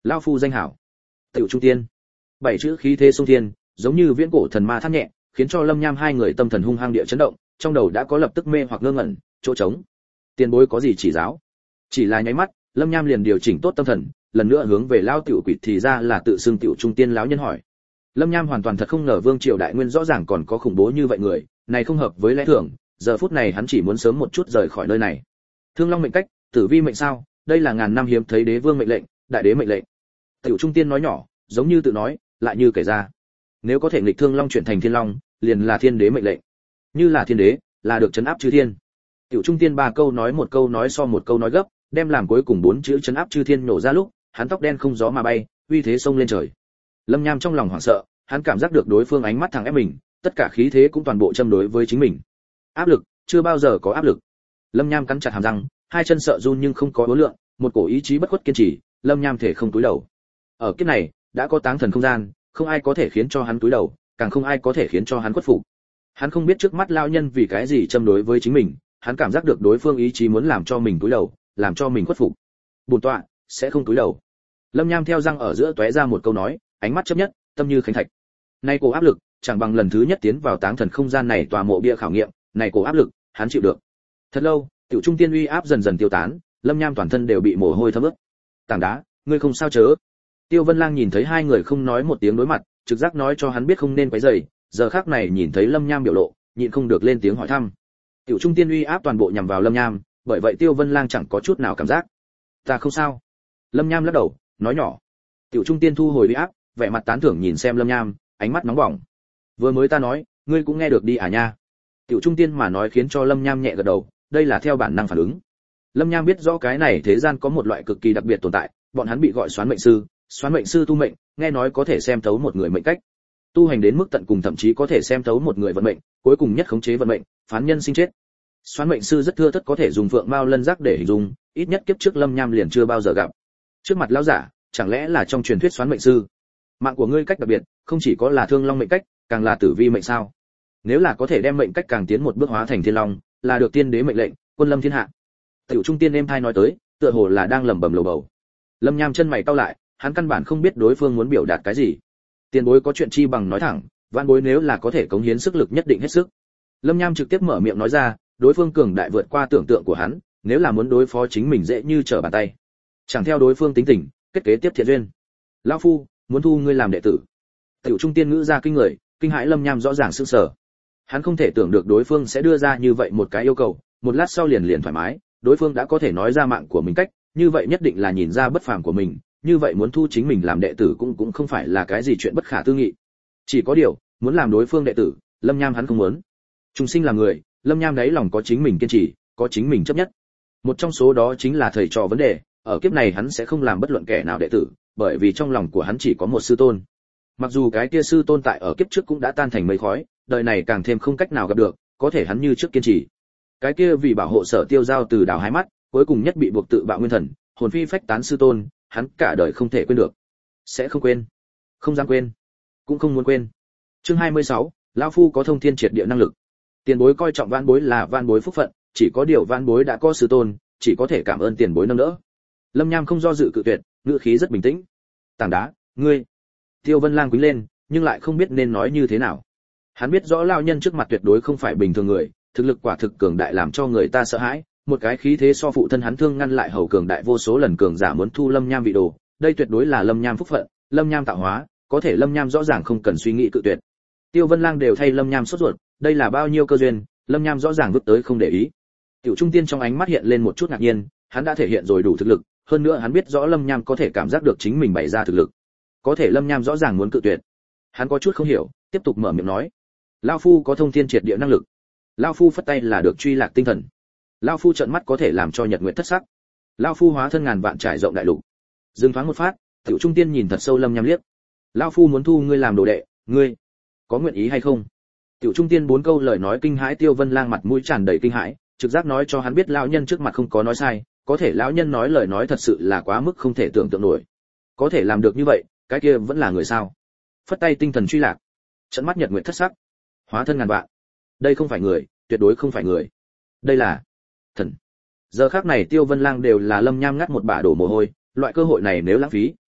Lão phu danh hảo Tiểu Trung Tiên. Bảy chữ khí thế sông thiên, giống như viễn cổ thần ma thắt nhẹ, khiến cho Lâm Nham hai người tâm thần hung hăng địa chấn động, trong đầu đã có lập tức mê hoặc ngơ ngẩn, chỗ trống. Tiền bối có gì chỉ giáo? Chỉ là nháy mắt, Lâm Nham liền điều chỉnh tốt tâm thần, lần nữa hướng về Lão tiểu quỷ thì ra là tự xưng Tiểu Trung Tiên lão nhân hỏi. Lâm Nham hoàn toàn thật không ngờ Vương Triều Đại Nguyên rõ ràng còn có khủng bố như vậy người, này không hợp với lẽ thường, giờ phút này hắn chỉ muốn sớm một chút rời khỏi nơi này. Thương Long mệnh cách, Tử Vi mệnh sao, đây là ngàn năm hiếm thấy đế vương mệnh lệnh, đại đế mệnh lệnh. Tiểu Trung Tiên nói nhỏ, giống như tự nói, lại như kể ra. Nếu có thể nghịch Thương Long chuyển thành Thiên Long, liền là thiên đế mệnh lệnh. Như là thiên đế, là được trấn áp chư thiên. Tiểu Trung Tiên ba câu nói một câu nói so một câu nói gấp, đem làm cuối cùng bốn chữ trấn áp chư thiên nổ ra lúc, hắn tóc đen không gió mà bay, uy thế xông lên trời. Lâm Nham trong lòng hoảng sợ, hắn cảm giác được đối phương ánh mắt thẳng ép mình, tất cả khí thế cũng toàn bộ châm đối với chính mình. Áp lực, chưa bao giờ có áp lực. Lâm Nham cắn chặt hàm răng, hai chân sợ run nhưng không có uốn lượn, một cổ ý chí bất khuất kiên trì, Lâm Nham thể không cúi đầu. Ở kiếp này, đã có táng thần không gian, không ai có thể khiến cho hắn cúi đầu, càng không ai có thể khiến cho hắn khuất phục. Hắn không biết trước mắt lão nhân vì cái gì châm đối với chính mình, hắn cảm giác được đối phương ý chí muốn làm cho mình cúi đầu, làm cho mình khuất phục. Bổn tọa sẽ không cúi đầu. Lâm Nham theo răng ở giữa tóe ra một câu nói, ánh mắt chấp nhất, tâm như khánh thạch. Nay cổ áp lực, chẳng bằng lần thứ nhất tiến vào táng thần không gian này tòa mộ bia khảo nghiệm, này cổ áp lực, hắn chịu được. Thật lâu, Tiểu Trung Tiên uy áp dần dần tiêu tán, Lâm Nham toàn thân đều bị mồ hôi thấm ướt. Tảng đá, ngươi không sao chớ? Tiêu Vân Lang nhìn thấy hai người không nói một tiếng đối mặt, trực giác nói cho hắn biết không nên quấy rầy, giờ khắc này nhìn thấy Lâm Nham biểu lộ, nhịn không được lên tiếng hỏi thăm. Tiểu Trung Tiên uy áp toàn bộ nhằm vào Lâm Nham, bởi vậy Tiêu Vân Lang chẳng có chút nào cảm giác. Ta không sao. Lâm Nham lắc đầu, nói nhỏ. Tiểu Trung Tiên thu hồi uy áp, vẻ mặt tán thưởng nhìn xem Lâm Nham, ánh mắt nóng bỏng. Vừa mới ta nói, ngươi cũng nghe được đi à nha. Tiểu Trung Tiên mà nói khiến cho Lâm Nham nhẹ gật đầu, đây là theo bản năng phản ứng. Lâm Nham biết rõ cái này thế gian có một loại cực kỳ đặc biệt tồn tại, bọn hắn bị gọi Xoán mệnh sư, Xoán mệnh sư tu mệnh, nghe nói có thể xem thấu một người mệnh cách. Tu hành đến mức tận cùng thậm chí có thể xem thấu một người vận mệnh, cuối cùng nhất khống chế vận mệnh, phán nhân sinh chết. Xoán mệnh sư rất thưa thớt có thể dùng phượng mao lân giác để hình dung, ít nhất kiếp trước Lâm Nham liền chưa bao giờ gặp. Trước mặt lão giả, chẳng lẽ là trong truyền thuyết Xoán mệnh sư? Mạng của ngươi cách đặc biệt, không chỉ có là Thương Long mệnh cách, càng là Tử Vi mệnh sao? Nếu là có thể đem mệnh cách càng tiến một bước hóa thành Thiên Long, là được tiên đế mệnh lệnh, quân lâm thiên hạ. Tiểu Trung Tiên êm thai nói tới, tựa hồ là đang lẩm bẩm lầu bầu. Lâm Nham chân mày cau lại, hắn căn bản không biết đối phương muốn biểu đạt cái gì. Tiền bối có chuyện chi bằng nói thẳng, vạn bối nếu là có thể cống hiến sức lực nhất định hết sức. Lâm Nham trực tiếp mở miệng nói ra, đối phương cường đại vượt qua tưởng tượng của hắn, nếu là muốn đối phó chính mình dễ như trở bàn tay. Chẳng theo đối phương tính tình, kết kế tiếp thiện duyên. Lão phu muốn thu ngươi làm đệ tử. Tiểu Trung Tiên ngữ ra kinh người, kinh hãi Lâm Nham rõ ràng sửng sở. Hắn không thể tưởng được đối phương sẽ đưa ra như vậy một cái yêu cầu, một lát sau liền liền thoải mái, đối phương đã có thể nói ra mạng của mình cách, như vậy nhất định là nhìn ra bất phàm của mình, như vậy muốn thu chính mình làm đệ tử cũng cũng không phải là cái gì chuyện bất khả tư nghị. Chỉ có điều, muốn làm đối phương đệ tử, Lâm Nham hắn không muốn. Trùng sinh là người, Lâm Nham đấy lòng có chính mình kiên trì, có chính mình chấp nhất. Một trong số đó chính là thầy trò vấn đề, ở kiếp này hắn sẽ không làm bất luận kẻ nào đệ tử, bởi vì trong lòng của hắn chỉ có một sư tôn. Mặc dù cái kia sư tôn tại ở kiếp trước cũng đã tan thành mây khói, đời này càng thêm không cách nào gặp được, có thể hắn như trước kiên trì. Cái kia vì bảo hộ Sở Tiêu Giao từ đào hai mắt, cuối cùng nhất bị buộc tự bạo nguyên thần, hồn phi phách tán sư tôn, hắn cả đời không thể quên được. Sẽ không quên, không dám quên, cũng không muốn quên. Chương hai mươi sáu, lão phu có thông thiên triệt địa năng lực. Tiền bối coi trọng vãn bối là vãn bối phúc phận, chỉ có điều vãn bối đã có sư tôn, chỉ có thể cảm ơn tiền bối nâng đỡ. Lâm Nham không do dự cự tuyệt, ngữ khí rất bình tĩnh. Tảng đá, ngươi. Tiêu Vân Lang quýnh lên, nhưng lại không biết nên nói như thế nào. Hắn biết rõ lão nhân trước mặt tuyệt đối không phải bình thường người, thực lực quả thực cường đại làm cho người ta sợ hãi, một cái khí thế so phụ thân hắn Thương ngăn lại hầu cường đại vô số lần cường giả muốn thu Lâm Nham vị đồ, đây tuyệt đối là Lâm Nham phúc phận, Lâm Nham tạo hóa, có thể Lâm Nham rõ ràng không cần suy nghĩ cự tuyệt. Tiêu Vân Lang đều thay Lâm Nham sốt ruột, đây là bao nhiêu cơ duyên, Lâm Nham rõ ràng vứt tới không để ý. Tiểu Trung Tiên trong ánh mắt hiện lên một chút ngạc nhiên, hắn đã thể hiện rồi đủ thực lực, hơn nữa hắn biết rõ Lâm Nham có thể cảm giác được chính mình bày ra thực lực. Có thể Lâm Nham rõ ràng muốn cự tuyệt. Hắn có chút không hiểu, tiếp tục mở miệng nói: "Lão phu có thông thiên triệt địa năng lực." Lão phu phất tay là được truy lạc tinh thần. Lão phu trợn mắt có thể làm cho nhật nguyệt thất sắc. Lão phu hóa thân ngàn vạn trải rộng đại lục. Dừng thoáng một phát, Tiểu Trung Tiên nhìn thật sâu Lâm Nham liếc. Lão phu muốn thu ngươi làm đồ đệ, ngươi có nguyện ý hay không? Tiểu Trung Tiên bốn câu lời nói kinh hãi Tiêu Vân Lang mặt mũi tràn đầy kinh hãi, trực giác nói cho hắn biết lão nhân trước mặt không có nói sai, có thể lão nhân nói lời nói thật sự là quá mức không thể tưởng tượng nổi. Có thể làm được như vậy, cái kia vẫn là người sao? Phất tay tinh thần truy lạc, trận mắt nhật nguyệt thất sắc, hóa thân ngàn vạn. Đây không phải người, tuyệt đối không phải người. Đây là thần. Giờ khắc này Tiêu Vân Lang đều là Lâm Nham ngắt một bả đổ mồ hôi, loại cơ hội này nếu lãng phí,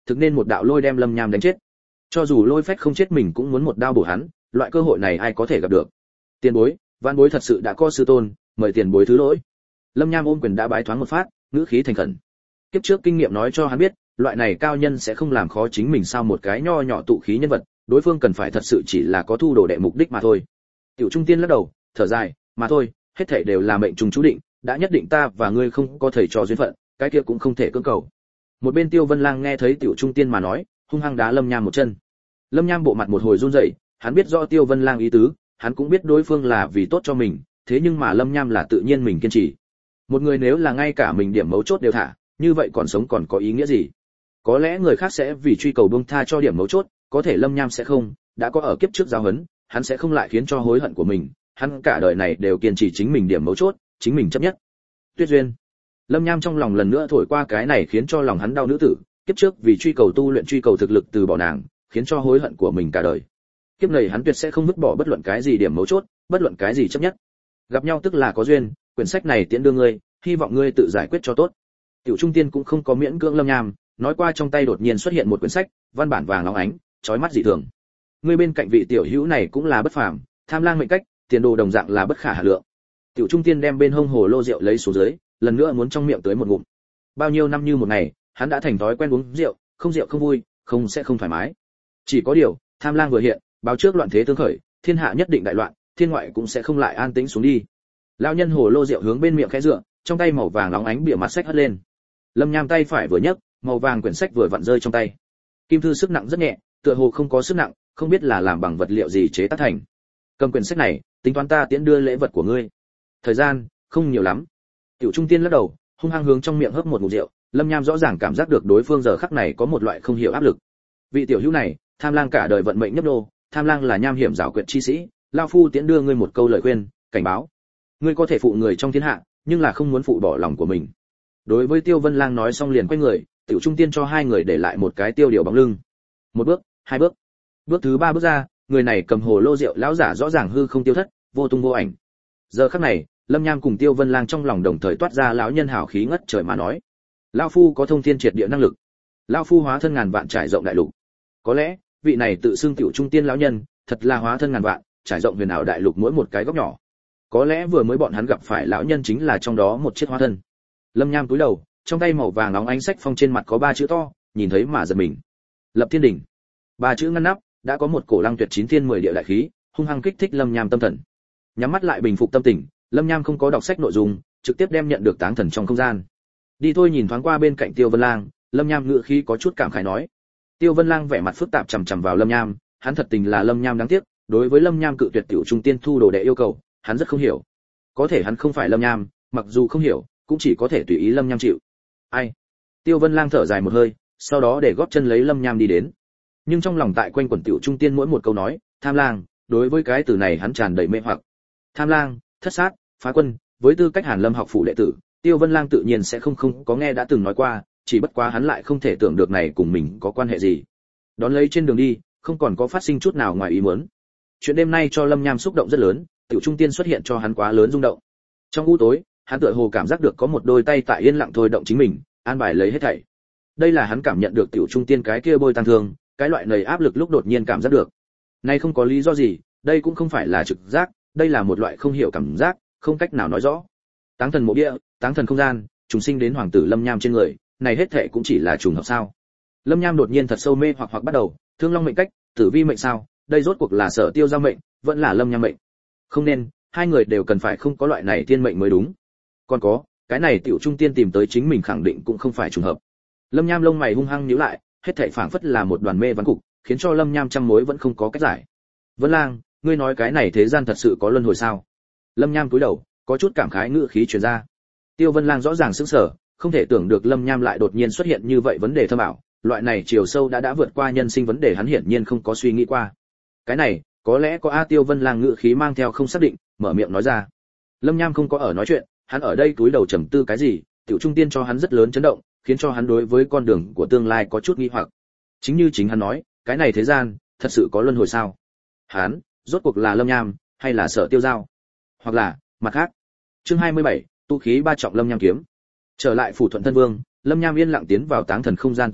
thực nên một đạo lôi đem Lâm Nham đánh chết. Cho dù lôi phách không chết mình cũng muốn một đao bổ hắn, loại cơ hội này ai có thể gặp được. Tiền bối, vãn bối thật sự đã có sư tôn, mời tiền bối thứ lỗi. Lâm Nham ôm quyền đã bái thoáng một phát, ngữ khí thành khẩn. Kiếp trước kinh nghiệm nói cho hắn biết, loại này cao nhân sẽ không làm khó chính mình sao một cái nho nhỏ tụ khí nhân vật, đối phương cần phải thật sự chỉ là có thu đồ đệ mục đích mà thôi. Tiểu Trung Tiên lắc đầu, thở dài, mà thôi, hết thảy đều là mệnh trùng chú định, đã nhất định ta và ngươi không có thầy trò duyên phận, cái kia cũng không thể cưỡng cầu. Một bên Tiêu Vân Lang nghe thấy Tiểu Trung Tiên mà nói, hung hăng đá Lâm Nham một chân. Lâm Nham bộ mặt một hồi run rẩy, hắn biết rõ Tiêu Vân Lang ý tứ, hắn cũng biết đối phương là vì tốt cho mình, thế nhưng mà Lâm Nham là tự nhiên mình kiên trì. Một người nếu là ngay cả mình điểm mấu chốt đều thả, như vậy còn sống còn có ý nghĩa gì? Có lẽ người khác sẽ vì truy cầu buông tha cho điểm mấu chốt, có thể Lâm Nham sẽ không, đã có ở kiếp trước giáo huấn, hắn sẽ không lại khiến cho hối hận của mình, hắn cả đời này đều kiên trì chính mình điểm mấu chốt, chính mình chấp nhất. Tuyết duyên. Lâm Nham trong lòng lần nữa thổi qua cái này khiến cho lòng hắn đau nữ tử, kiếp trước vì truy cầu tu luyện truy cầu thực lực từ bỏ nàng, khiến cho hối hận của mình cả đời. Kiếp này hắn tuyệt sẽ không vứt bỏ bất luận cái gì điểm mấu chốt, bất luận cái gì chấp nhất. Gặp nhau tức là có duyên, quyển sách này tiễn đưa ngươi, hy vọng ngươi tự giải quyết cho tốt. Tiểu Trung Tiên cũng không có miễn cưỡng Lâm Nham, nói qua trong tay đột nhiên xuất hiện một quyển sách, văn bản vàng óng ánh, chói mắt dị thường. Ngươi bên cạnh vị tiểu hữu này cũng là bất phàm, tham lang mệnh cách, tiền đồ đồng dạng là bất khả hà lượng. Tiểu Trung Tiên đem bên hông hồ lô rượu lấy xuống dưới, lần nữa muốn trong miệng tới một ngụm. Bao nhiêu năm như một ngày, hắn đã thành thói quen uống rượu, không rượu không vui, không sẽ không thoải mái. Chỉ có điều, tham lang vừa hiện, báo trước loạn thế tương khởi, thiên hạ nhất định đại loạn, thiên ngoại cũng sẽ không lại an tĩnh xuống đi. Lão nhân hồ lô rượu hướng bên miệng khẽ dựa, trong tay màu vàng nóng ánh bìa mặt sách hất lên. Lâm Nham tay phải vừa nhấc, màu vàng quyển sách vừa vặn rơi trong tay. Kim thư sức nặng rất nhẹ, tựa hồ không có sức nặng, không biết là làm bằng vật liệu gì chế tác thành. Cầm quyển sách này, tính toán ta tiễn đưa lễ vật của ngươi. Thời gian không nhiều lắm. Tiểu Trung Tiên lắc đầu, hung hăng hướng trong miệng hớp một ngụm rượu. Lâm Nham rõ ràng cảm giác được đối phương giờ khắc này có một loại không hiểu áp lực. Vị tiểu hữu này, tham lang cả đời vận mệnh nhấp nô, tham lang là nham hiểm giảo quyệt chi sĩ, lão phu tiễn đưa ngươi một câu lời khuyên, cảnh báo. Ngươi có thể phụ người trong thiên hạ, nhưng là không muốn phụ bỏ lòng của mình. Đối với Tiêu Vân Lang nói xong liền quay người, Tiểu Trung Tiên cho hai người để lại một cái tiêu điều bóng lưng. Một bước, hai bước. Bước thứ ba bước ra, người này cầm hồ lô rượu lão giả rõ ràng hư không tiêu thất, vô tung vô ảnh. Giờ khắc này, Lâm Nham cùng Tiêu Vân Lang trong lòng đồng thời toát ra lão nhân hào khí ngất trời mà nói: lão phu có thông thiên triệt địa năng lực, lão phu hóa thân ngàn vạn trải rộng đại lục. Có lẽ, vị này tự xưng Tiểu Trung Tiên lão nhân, thật là hóa thân ngàn vạn, trải rộng huyền ảo đại lục mỗi một cái góc nhỏ. Có lẽ vừa mới bọn hắn gặp phải lão nhân chính là trong đó một chiếc hóa thân. Lâm Nham cúi đầu, trong tay màu vàng nóng ánh sách phong trên mặt có ba chữ to, nhìn thấy mà giật mình. Lập Thiên Đỉnh. Ba chữ ngăn nắp, đã có một cổ lăng tuyệt chín thiên mười địa đại khí, hung hăng kích thích Lâm Nham tâm thần. Nhắm mắt lại bình phục tâm tình, Lâm Nham không có đọc sách nội dung, trực tiếp đem nhận được táng thần trong không gian. Đi thôi. Nhìn thoáng qua bên cạnh Tiêu Vân Lang, Lâm Nham ngựa khí có chút cảm khái nói. Tiêu Vân Lang vẻ mặt phức tạp chằm chằm vào Lâm Nham, hắn thật tình là Lâm Nham đáng tiếc, đối với Lâm Nham cự tuyệt Tiểu Trung Tiên thu đồ đệ yêu cầu, hắn rất không hiểu. Có thể hắn không phải Lâm Nham, mặc dù không hiểu, cũng chỉ có thể tùy ý Lâm Nham chịu. Ai? Tiêu Vân Lang thở dài một hơi, sau đó để góp chân lấy Lâm Nham đi đến. Nhưng trong lòng tại quanh quẩn Tiểu Trung Tiên mỗi một câu nói, tham lang, đối với cái từ này hắn tràn đầy mê hoặc. Tham lang, thất sát, phá quân, với tư cách Hàn Lâm học phủ đệ tử, Tiêu Vân Lang tự nhiên sẽ không không có nghe đã từng nói qua, chỉ bất quá hắn lại không thể tưởng được này cùng mình có quan hệ gì. Đón lấy trên đường đi, không còn có phát sinh chút nào ngoài ý muốn. Chuyện đêm nay cho Lâm Nham xúc động rất lớn, Tiểu Trung Tiên xuất hiện cho hắn quá lớn rung động. Trong u tối, hắn tựa hồ cảm giác được có một đôi tay tại yên lặng thôi động chính mình, an bài lấy hết thảy. Đây là hắn cảm nhận được Tiểu Trung Tiên cái kia bôi tăng thương, cái loại nầy áp lực lúc đột nhiên cảm giác được. Nay không có lý do gì, đây cũng không phải là trực giác, đây là một loại không hiểu cảm giác, không cách nào nói rõ. Táng thần mộ địa, táng thần không gian, trùng sinh đến hoàng tử Lâm Nham trên người, này hết thảy cũng chỉ là trùng hợp sao? Lâm Nham đột nhiên thật sâu mê hoặc hoặc bắt đầu, thương long mệnh cách, tử vi mệnh sao, đây rốt cuộc là Sở Tiêu giao mệnh, vẫn là Lâm Nham mệnh. Không nên, hai người đều cần phải không có loại này tiên mệnh mới đúng. Còn có, cái này Tiểu Trung Tiên tìm tới chính mình khẳng định cũng không phải trùng hợp. Lâm Nham lông mày hung hăng nhíu lại, hết thảy phảng phất là một đoàn mê vắn cục, khiến cho Lâm Nham trăm mối vẫn không có cách giải. Vân Lang, ngươi nói cái này thế gian thật sự có luân hồi sao? Lâm Nham cúi đầu, có chút cảm khái ngữ khí truyền ra. Tiêu Vân Lang rõ ràng sững sờ, không thể tưởng được Lâm Nham lại đột nhiên xuất hiện như vậy vấn đề thâm ảo, loại này chiều sâu đã đã vượt qua nhân sinh vấn đề hắn hiển nhiên không có suy nghĩ qua. Cái này, có lẽ có a Tiêu Vân Lang ngữ khí mang theo không xác định, mở miệng nói ra. Lâm Nham không có ở nói chuyện, hắn ở đây cúi đầu trầm tư cái gì, Tiểu Trung Tiên cho hắn rất lớn chấn động, khiến cho hắn đối với con đường của tương lai có chút nghi hoặc. Chính như chính hắn nói, cái này thế gian, thật sự có luân hồi sao? Hắn, rốt cuộc là Lâm Nham, hay là Sở Tiêu giao? Hoặc là, mặt khác. Chương hai mươi bảy, tu khí ba trọng Lâm Nham kiếm. Trở lại phủ Thuận Thân Vương, Lâm Nham yên lặng tiến vào táng thần không gian tu luyện,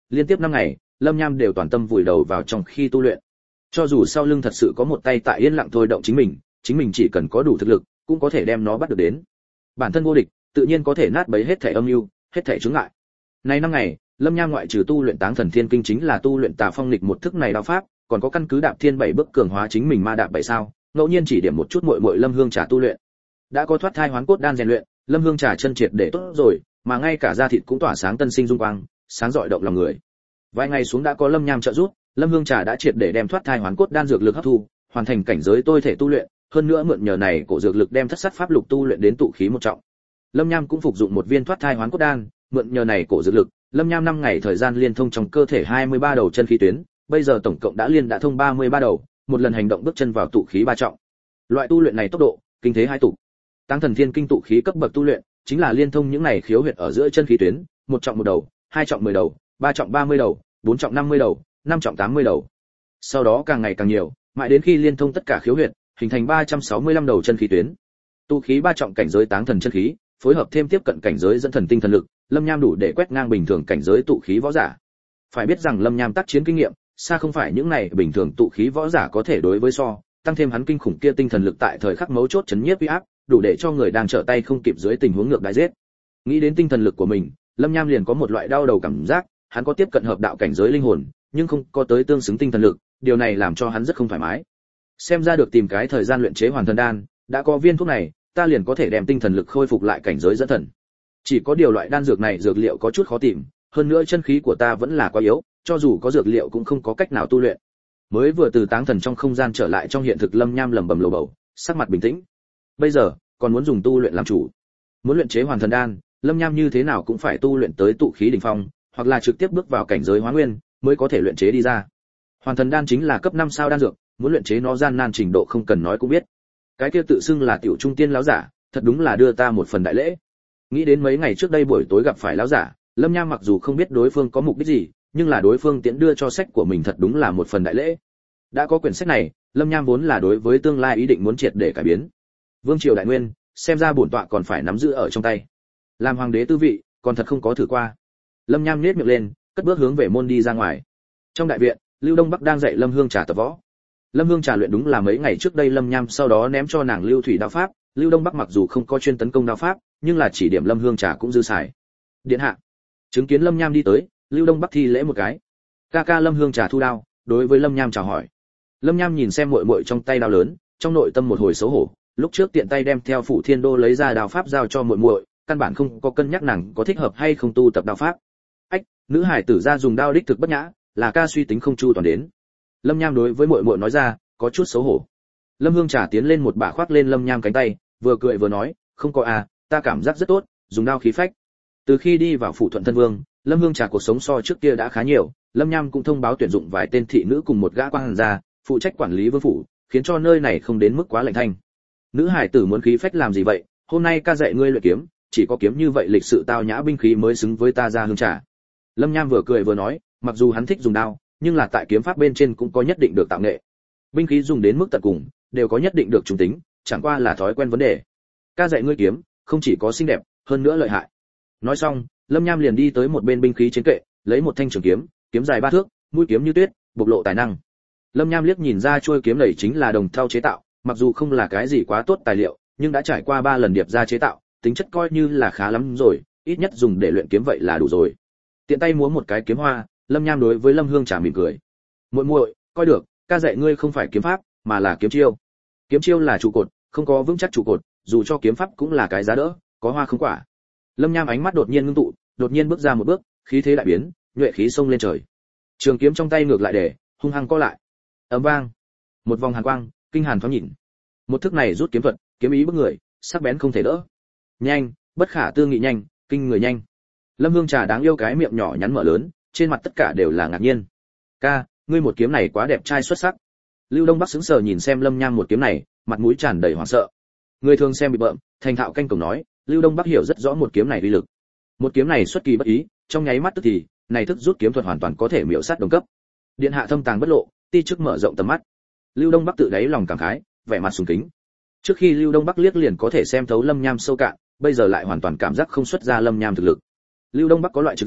liên tiếp năm ngày, Lâm Nham đều toàn tâm vùi đầu vào trong khi tu luyện. Cho dù sau lưng thật sự có một tay tại yên lặng thôi động chính mình, chính mình chỉ cần có đủ thực lực, cũng có thể đem nó bắt được đến. Bản thân vô địch, tự nhiên có thể nát bấy hết thảy âm mưu, hết thảy chướng ngại. Nay năm ngày, Lâm Nham ngoại trừ tu luyện Táng Thần Thiên Kinh chính là tu luyện Tà Phong Lịch một thức này đạo pháp, còn có căn cứ Đạp Thiên bảy bước cường hóa chính mình ma đạp bảy sao, ngẫu nhiên chỉ điểm một chút muội muội Lâm Hương Trà tu luyện. Đã có thoát thai hoán cốt đan rèn luyện, Lâm Hương Trà chân triệt để tốt rồi, mà ngay cả da thịt cũng tỏa sáng tân sinh dung quang, sáng rọi động lòng người. Vài ngày xuống đã có Lâm Nham trợ giúp, Lâm Hương Trà đã triệt để đem thoát thai hoán cốt đan dược lực hấp thu, hoàn thành cảnh giới tôi thể tu luyện, hơn nữa mượn nhờ này cổ dược lực đem thất sát pháp lục tu luyện đến tụ khí một trọng. Lâm Nham cũng phục dụng một viên thoát thai hoán cốt đan, mượn nhờ này cổ dược lực, Lâm Nham năm ngày thời gian liên thông trong cơ thể hai mươi ba đầu chân khí tuyến, bây giờ tổng cộng đã liên đã thông ba mươi ba đầu, một lần hành động bước chân vào tụ khí ba trọng. Loại tu luyện này tốc độ, kinh thế hai tụ. Táng Thần Thiên Kinh tụ khí cấp bậc tu luyện, chính là liên thông những này khiếu huyệt ở giữa chân khí tuyến, một trọng một đầu, hai trọng mười đầu, ba trọng ba mươi đầu, bốn trọng năm mươi đầu, năm trọng tám mươi đầu. Sau đó càng ngày càng nhiều, mãi đến khi liên thông tất cả khiếu huyệt, hình thành ba trăm sáu mươi lăm đầu chân khí tuyến. Tụ khí ba trọng cảnh giới táng thần chân khí, phối hợp thêm tiếp cận cảnh giới dẫn thần tinh thần lực, Lâm Nham đủ để quét ngang bình thường cảnh giới tụ khí võ giả. Phải biết rằng Lâm Nham tác chiến kinh nghiệm, xa không phải những này bình thường tụ khí võ giả có thể đối với so, tăng thêm hắn kinh khủng kia tinh thần lực tại thời khắc mấu chốt chấn nhiếp uy áp, đủ để cho người đang trở tay không kịp dưới tình huống ngược đãi giết. Nghĩ đến tinh thần lực của mình, Lâm Nham liền có một loại đau đầu cảm giác, hắn có tiếp cận hợp đạo cảnh giới linh hồn, nhưng không có tới tương xứng tinh thần lực, điều này làm cho hắn rất không thoải mái. Xem ra được tìm cái thời gian luyện chế hoàn thần đan, đã có viên thuốc này, ta liền có thể đem tinh thần lực khôi phục lại cảnh giới dẫn thần. Chỉ có điều loại đan dược này dược liệu có chút khó tìm, hơn nữa chân khí của ta vẫn là quá yếu, cho dù có dược liệu cũng không có cách nào tu luyện. Mới vừa từ táng thần trong không gian trở lại trong hiện thực, Lâm Nham lẩm bẩm lầu bầu, sắc mặt bình tĩnh. Bây giờ, còn muốn dùng tu luyện làm chủ. Muốn luyện chế hoàn thần đan, Lâm Nham như thế nào cũng phải tu luyện tới tụ khí đỉnh phong, hoặc là trực tiếp bước vào cảnh giới hóa nguyên, mới có thể luyện chế đi ra. Hoàn thần đan chính là cấp năm sao đan dược, muốn luyện chế nó gian nan trình độ không cần nói cũng biết. Cái kia tự xưng là tiểu trung tiên lão giả, thật đúng là đưa ta một phần đại lễ. Nghĩ đến mấy ngày trước đây buổi tối gặp phải lão giả, Lâm Nham mặc dù không biết đối phương có mục đích gì, nhưng là đối phương tiễn đưa cho sách của mình thật đúng là một phần đại lễ. Đã có quyển sách này, Lâm Nham vốn là đối với tương lai ý định muốn triệt để cải biến. Vương triều đại nguyên, xem ra bổn tọa còn phải nắm giữ ở trong tay. Làm hoàng đế tư vị, còn thật không có thử qua. Lâm Nham nhếch miệng lên, cất bước hướng về môn đi ra ngoài. Trong đại viện, Lưu Đông Bắc đang dạy Lâm Hương Trà tập võ. Lâm Hương Trà luyện đúng là mấy ngày trước đây Lâm Nham sau đó ném cho nàng Lưu Thủy đao pháp, Lưu Đông Bắc mặc dù không có chuyên tấn công đao pháp, nhưng là chỉ điểm Lâm Hương Trà cũng dư xài. Điện hạ. Chứng kiến Lâm Nham đi tới, Lưu Đông Bắc thi lễ một cái. Ca ca Lâm Hương Trà thu đao, đối với Lâm Nham chào hỏi. Lâm Nham nhìn xem muội muội trong tay đao lớn, trong nội tâm một hồi xấu hổ, lúc trước tiện tay đem theo phủ Thiên Đô lấy ra đao pháp giao cho muội muội, căn bản không có cân nhắc nàng có thích hợp hay không tu tập đao pháp. Ách, nữ hải tử ra dùng đao đích thực bất nhã, là ca suy tính không chu toàn đến. Lâm Nham đối với muội muội nói ra, có chút xấu hổ. Lâm Hương Trà tiến lên một bả khoác lên Lâm Nham cánh tay, vừa cười vừa nói, không có à, ta cảm giác rất tốt, dùng đao khí phách. Từ khi đi vào phủ Thuận Thân Vương, Lâm Hương Trà cuộc sống so trước kia đã khá nhiều, Lâm Nham cũng thông báo tuyển dụng vài tên thị nữ cùng một gã quan gia, phụ trách quản lý vương phủ, khiến cho nơi này không đến mức quá lạnh thanh. Nữ hải tử muốn khí phách làm gì vậy? Hôm nay ca dạy ngươi luyện kiếm, chỉ có kiếm như vậy lịch sự tao nhã binh khí mới xứng với ta ra Hương Trà. Lâm Nham vừa cười vừa nói, mặc dù hắn thích dùng đao, nhưng là tại kiếm pháp bên trên cũng có nhất định được tạo nghệ. Binh khí dùng đến mức tận cùng, đều có nhất định được trùng tính, chẳng qua là thói quen vấn đề. Ca dạy ngươi kiếm, không chỉ có xinh đẹp, hơn nữa lợi hại. Nói xong, Lâm Nham liền đi tới một bên binh khí trên kệ, lấy một thanh trường kiếm, kiếm dài ba thước, mũi kiếm như tuyết, bộc lộ tài năng. Lâm Nham liếc nhìn ra chuôi kiếm này chính là đồng thau chế tạo, mặc dù không là cái gì quá tốt tài liệu, nhưng đã trải qua ba lần điệp ra chế tạo, tính chất coi như là khá lắm rồi, ít nhất dùng để luyện kiếm vậy là đủ rồi. Tiện tay múa một cái kiếm hoa, Lâm Nham đối với Lâm Hương Trà mỉm cười. Muội muội, coi được, ca dạy ngươi không phải kiếm pháp, mà là kiếm chiêu. Kiếm chiêu là trụ cột, không có vững chắc trụ cột, dù cho kiếm pháp cũng là cái giá đỡ, có hoa không quả. Lâm Nham ánh mắt đột nhiên ngưng tụ, đột nhiên bước ra một bước, khí thế đại biến, nhuệ khí xông lên trời. Trường kiếm trong tay ngược lại để, hung hăng co lại. Ầm vang, một vòng hàn quang, kinh hàn thoáng nhìn. Một thức này rút kiếm thuật, kiếm ý bức người, sắc bén không thể đỡ. Nhanh, bất khả tư nghị nhanh, kinh người nhanh. Lâm Hương Trà đáng yêu cái miệng nhỏ nhắn mở lớn, trên mặt tất cả đều là ngạc nhiên. Ca, ngươi một kiếm này quá đẹp trai xuất sắc. Lưu Đông Bắc sững sờ nhìn xem Lâm Nham một kiếm này, mặt mũi tràn đầy hoảng sợ. Người thường xem bị bợm, thành thạo canh cổng nói, Lưu Đông Bắc hiểu rất rõ một kiếm này uy lực. Một kiếm này xuất kỳ bất ý, trong nháy mắt tức thì, này thức rút kiếm thuật hoàn toàn có thể miểu sát đồng cấp. Điện hạ thâm tàng bất lộ, ti chức mở rộng tầm mắt. Lưu Đông Bắc tự đáy lòng cảm khái, vẻ mặt sùng kính. Trước khi Lưu Đông Bắc liếc liền có thể xem thấu Lâm Nham sâu cạn, bây giờ lại hoàn toàn cảm giác không xuất ra Lâm Nham thực lực. Lưu Đông Bắc có loại trực giác,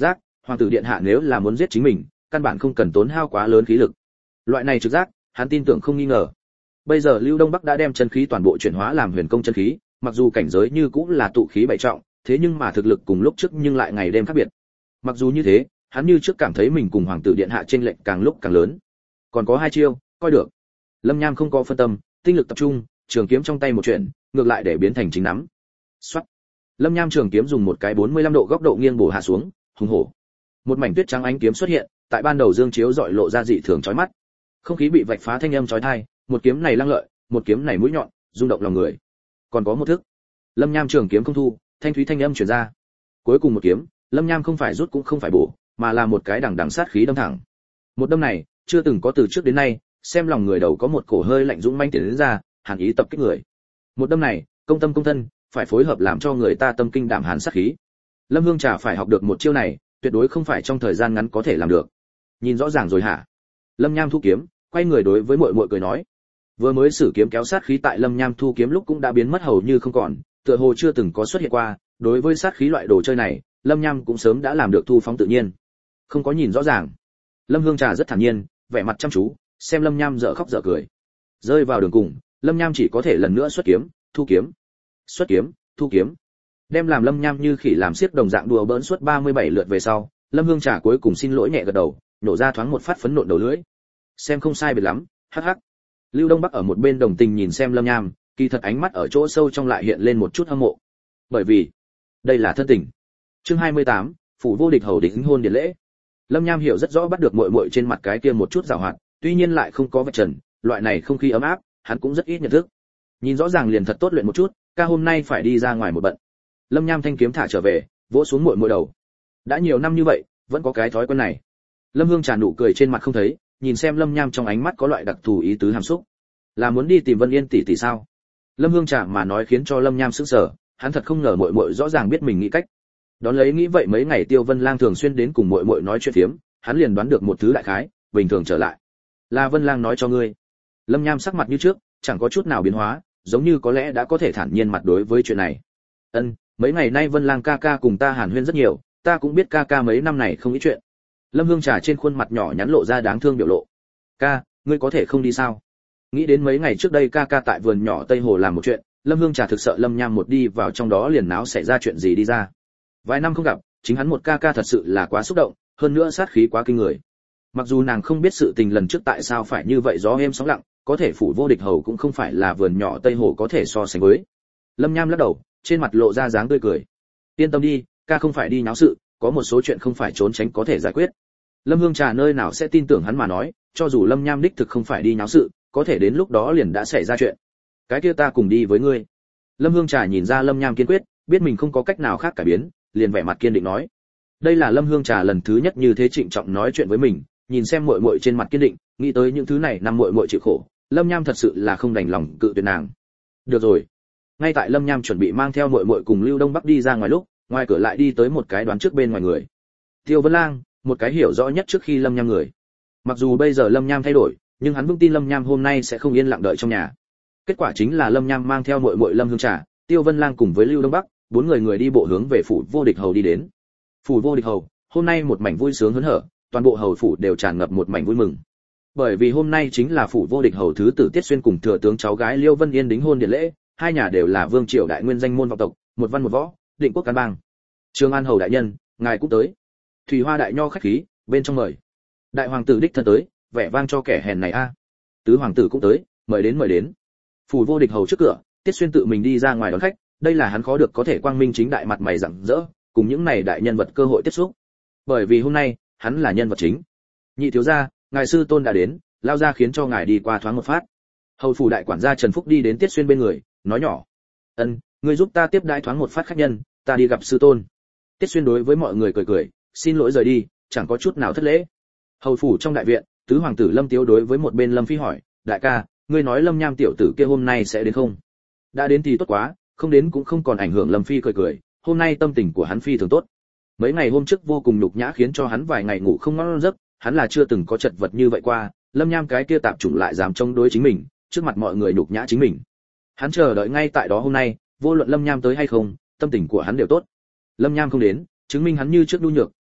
hoàng tử điện hạ nếu là muốn giết chính mình, căn bản không cần tốn hao quá lớn khí lực. Loại này trực giác, hắn tin tưởng không nghi ngờ. Bây giờ Lưu Đông Bắc đã đem chân khí toàn bộ chuyển hóa làm huyền công chân khí, mặc dù cảnh giới như cũng là tụ khí bảy trọng, thế nhưng mà thực lực cùng lúc trước nhưng lại ngày đêm khác biệt. Mặc dù như thế, hắn như trước cảm thấy mình cùng hoàng tử điện hạ chênh lệch càng lúc càng lớn. Còn có hai chiêu, coi được. Lâm Nham không có phân tâm, tinh lực tập trung, trường kiếm trong tay một chuyện, ngược lại để biến thành chính nắm. Soát. Lâm Nham trường kiếm dùng một cái bốn mươi lăm độ góc độ nghiêng bổ hạ xuống, hùng hổ. Một mảnh tuyết trắng ánh kiếm xuất hiện, tại ban đầu dương chiếu dọi lộ ra dị thường chói mắt. Không khí bị vạch phá thanh âm chói tai, một kiếm này lăng lợi, một kiếm này mũi nhọn, rung động lòng người. Còn có một thức. Lâm Nham trường kiếm không thu, thanh thúy thanh âm truyền ra. Cuối cùng một kiếm, Lâm Nham không phải rút cũng không phải bổ, mà là một cái đằng đằng sát khí đâm thẳng. Một đâm này, chưa từng có từ trước đến nay, xem lòng người đầu có một cổ hơi lạnh dũng manh tiến đến ra, hàn ý tập kích người. Một đâm này, công tâm công thân, phải phối hợp làm cho người ta tâm kinh đảm hàn sát khí. Lâm Hương Trà phải học được một chiêu này, tuyệt đối không phải trong thời gian ngắn có thể làm được. Nhìn rõ ràng rồi hả? Lâm Nham thu kiếm, quay người đối với muội muội cười nói. Vừa mới sử kiếm kéo sát khí tại Lâm Nham thu kiếm lúc cũng đã biến mất hầu như không còn, tựa hồ chưa từng có xuất hiện qua, đối với sát khí loại đồ chơi này, Lâm Nham cũng sớm đã làm được thu phóng tự nhiên. Không có nhìn rõ ràng. Lâm Hương Trà rất thản nhiên, vẻ mặt chăm chú, xem Lâm Nham dở khóc dở cười. Rơi vào đường cùng, Lâm Nham chỉ có thể lần nữa xuất kiếm, thu kiếm. Xuất kiếm, thu kiếm. Đem làm Lâm Nham như khỉ làm xiếc đồng dạng đùa bỡn suốt ba mươi bảy lượt về sau, Lâm Hương Trà cuối cùng xin lỗi nhẹ gật đầu, nổ ra thoáng một phát phấn nộn đầu lưỡi. Xem không sai biệt lắm, hắc hắc. Lưu Đông Bắc ở một bên đồng tình nhìn xem Lâm Nham, kỳ thật ánh mắt ở chỗ sâu trong lại hiện lên một chút hâm mộ. Bởi vì, đây là thân tình. Chương hai mươi tám, phủ vô địch hầu đính hôn điển lễ. Lâm Nham hiểu rất rõ bắt được muội muội trên mặt cái kia một chút giảo hoạt, tuy nhiên lại không có vạch trần, loại này không khí ấm áp, hắn cũng rất ít nhận thức. Nhìn rõ ràng liền thật tốt luyện một chút, ca hôm nay phải đi ra ngoài một bận. Lâm Nham thanh kiếm thả trở về, vỗ xuống muội muội đầu. Đã nhiều năm như vậy, vẫn có cái thói quen này. Lâm Hương tràn nụ cười trên mặt không thấy, nhìn xem Lâm Nham trong ánh mắt có loại đặc thù ý tứ hàm xúc. Là muốn đi tìm Vân Yên tỷ tỷ sao? Lâm Hương Trà mà nói khiến cho Lâm Nham sững sờ, hắn thật không ngờ muội muội rõ ràng biết mình nghĩ cách. Đón lấy nghĩ vậy mấy ngày Tiêu Vân Lang thường xuyên đến cùng muội muội nói chuyện phiếm, hắn liền đoán được một thứ đại khái, bình thường trở lại. Là Vân Lang nói cho ngươi. Lâm Nham sắc mặt như trước, chẳng có chút nào biến hóa, giống như có lẽ đã có thể thản nhiên mặt đối với chuyện này. Ân, mấy ngày nay Vân Lang ca ca cùng ta hàn huyên rất nhiều, ta cũng biết ca ca mấy năm này không ý chuyện. Lâm Hương Trà trên khuôn mặt nhỏ nhắn lộ ra đáng thương biểu lộ. Ca, ngươi có thể không đi sao? Nghĩ đến mấy ngày trước đây ca ca tại vườn nhỏ Tây Hồ làm một chuyện, Lâm Hương Trà thực sợ Lâm Nham một đi vào trong đó liền náo xảy ra chuyện gì đi ra. Vài năm không gặp, chính hắn một ca ca thật sự là quá xúc động, hơn nữa sát khí quá kinh người. Mặc dù nàng không biết sự tình lần trước tại sao phải như vậy gió êm sóng lặng, có thể phủ vô địch hầu cũng không phải là vườn nhỏ Tây Hồ có thể so sánh với. Lâm Nham lắc đầu, trên mặt lộ ra dáng tươi cười. Yên tâm đi, ca không phải đi náo sự, có một số chuyện không phải trốn tránh có thể giải quyết. Lâm Hương Trà nơi nào sẽ tin tưởng hắn mà nói, cho dù Lâm Nham đích thực không phải đi náo sự, có thể đến lúc đó liền đã xảy ra chuyện. Cái kia ta cùng đi với ngươi. Lâm Hương Trà nhìn ra Lâm Nham kiên quyết, biết mình không có cách nào khác cải biến, liền vẻ mặt kiên định nói. Đây là Lâm Hương Trà lần thứ nhất như thế trịnh trọng nói chuyện với mình, nhìn xem muội muội trên mặt kiên định, nghĩ tới những thứ này năm muội muội chịu khổ, Lâm Nham thật sự là không đành lòng cự tuyệt nàng. Được rồi. Ngay tại Lâm Nham chuẩn bị mang theo muội muội cùng Lưu Đông Bắc đi ra ngoài lúc, ngoài cửa lại đi tới một cái đoán trước bên ngoài người. Tiêu Vân Lang, một cái hiểu rõ nhất trước khi Lâm Nham người. Mặc dù bây giờ Lâm Nham thay đổi, nhưng hắn vững tin Lâm Nham hôm nay sẽ không yên lặng đợi trong nhà. Kết quả chính là Lâm Nham mang theo muội muội Lâm Hương Trà, Tiêu Vân Lang cùng với Lưu Đông Bắc, bốn người người đi bộ hướng về phủ vô địch hầu đi đến. Phủ vô địch hầu, hôm nay một mảnh vui sướng hớn hở, toàn bộ hầu phủ đều tràn ngập một mảnh vui mừng. Bởi vì hôm nay chính là phủ vô địch hầu thứ tử Tiết Xuyên cùng thừa tướng cháu gái Liêu Vân Yên đính hôn điển lễ, hai nhà đều là vương triều đại nguyên danh môn vọng tộc, một văn một võ, định quốc căn bang. Trương An hầu đại nhân, ngài cũng tới. Thủy Hoa đại nho khách khí, bên trong mời. Đại hoàng tử đích thân tới, vẻ vang cho kẻ hèn này a. Tứ hoàng tử cũng tới, mời đến mời đến. Phủ vô địch hầu trước cửa, Tiết Xuyên tự mình đi ra ngoài đón khách, đây là hắn khó được có thể quang minh chính đại mặt mày rạng rỡ, cùng những này đại nhân vật cơ hội tiếp xúc. Bởi vì hôm nay, hắn là nhân vật chính. Nhị thiếu gia, ngài sư tôn đã đến, lao ra khiến cho ngài đi qua thoáng một phát. Hầu phủ đại quản gia Trần Phúc đi đến Tiết Xuyên bên người, nói nhỏ: "Ân, ngươi giúp ta tiếp đãi thoáng một phát khách nhân, ta đi gặp sư tôn." Tiết Xuyên đối với mọi người cười cười, xin lỗi rời đi, chẳng có chút nào thất lễ. Hầu phủ trong đại viện, tứ hoàng tử Lâm Tiếu đối với một bên Lâm Phi hỏi: "Đại ca, ngươi nói Lâm Nham tiểu tử kia hôm nay sẽ đến không?" "Đã đến thì tốt quá, không đến cũng không còn ảnh hưởng." Lâm Phi cười cười, hôm nay tâm tình của hắn phi thường tốt. Mấy ngày hôm trước vô cùng nhục nhã khiến cho hắn vài ngày ngủ không ngon giấc, hắn là chưa từng có chật vật như vậy qua, Lâm Nham cái kia tạp chủng lại dám chống đối chính mình, trước mặt mọi người nhục nhã chính mình. Hắn chờ đợi ngay tại đó hôm nay, vô luận Lâm Nham tới hay không, tâm tình của hắn đều tốt. Lâm Nham không đến, chứng minh hắn như trước nhu nhược,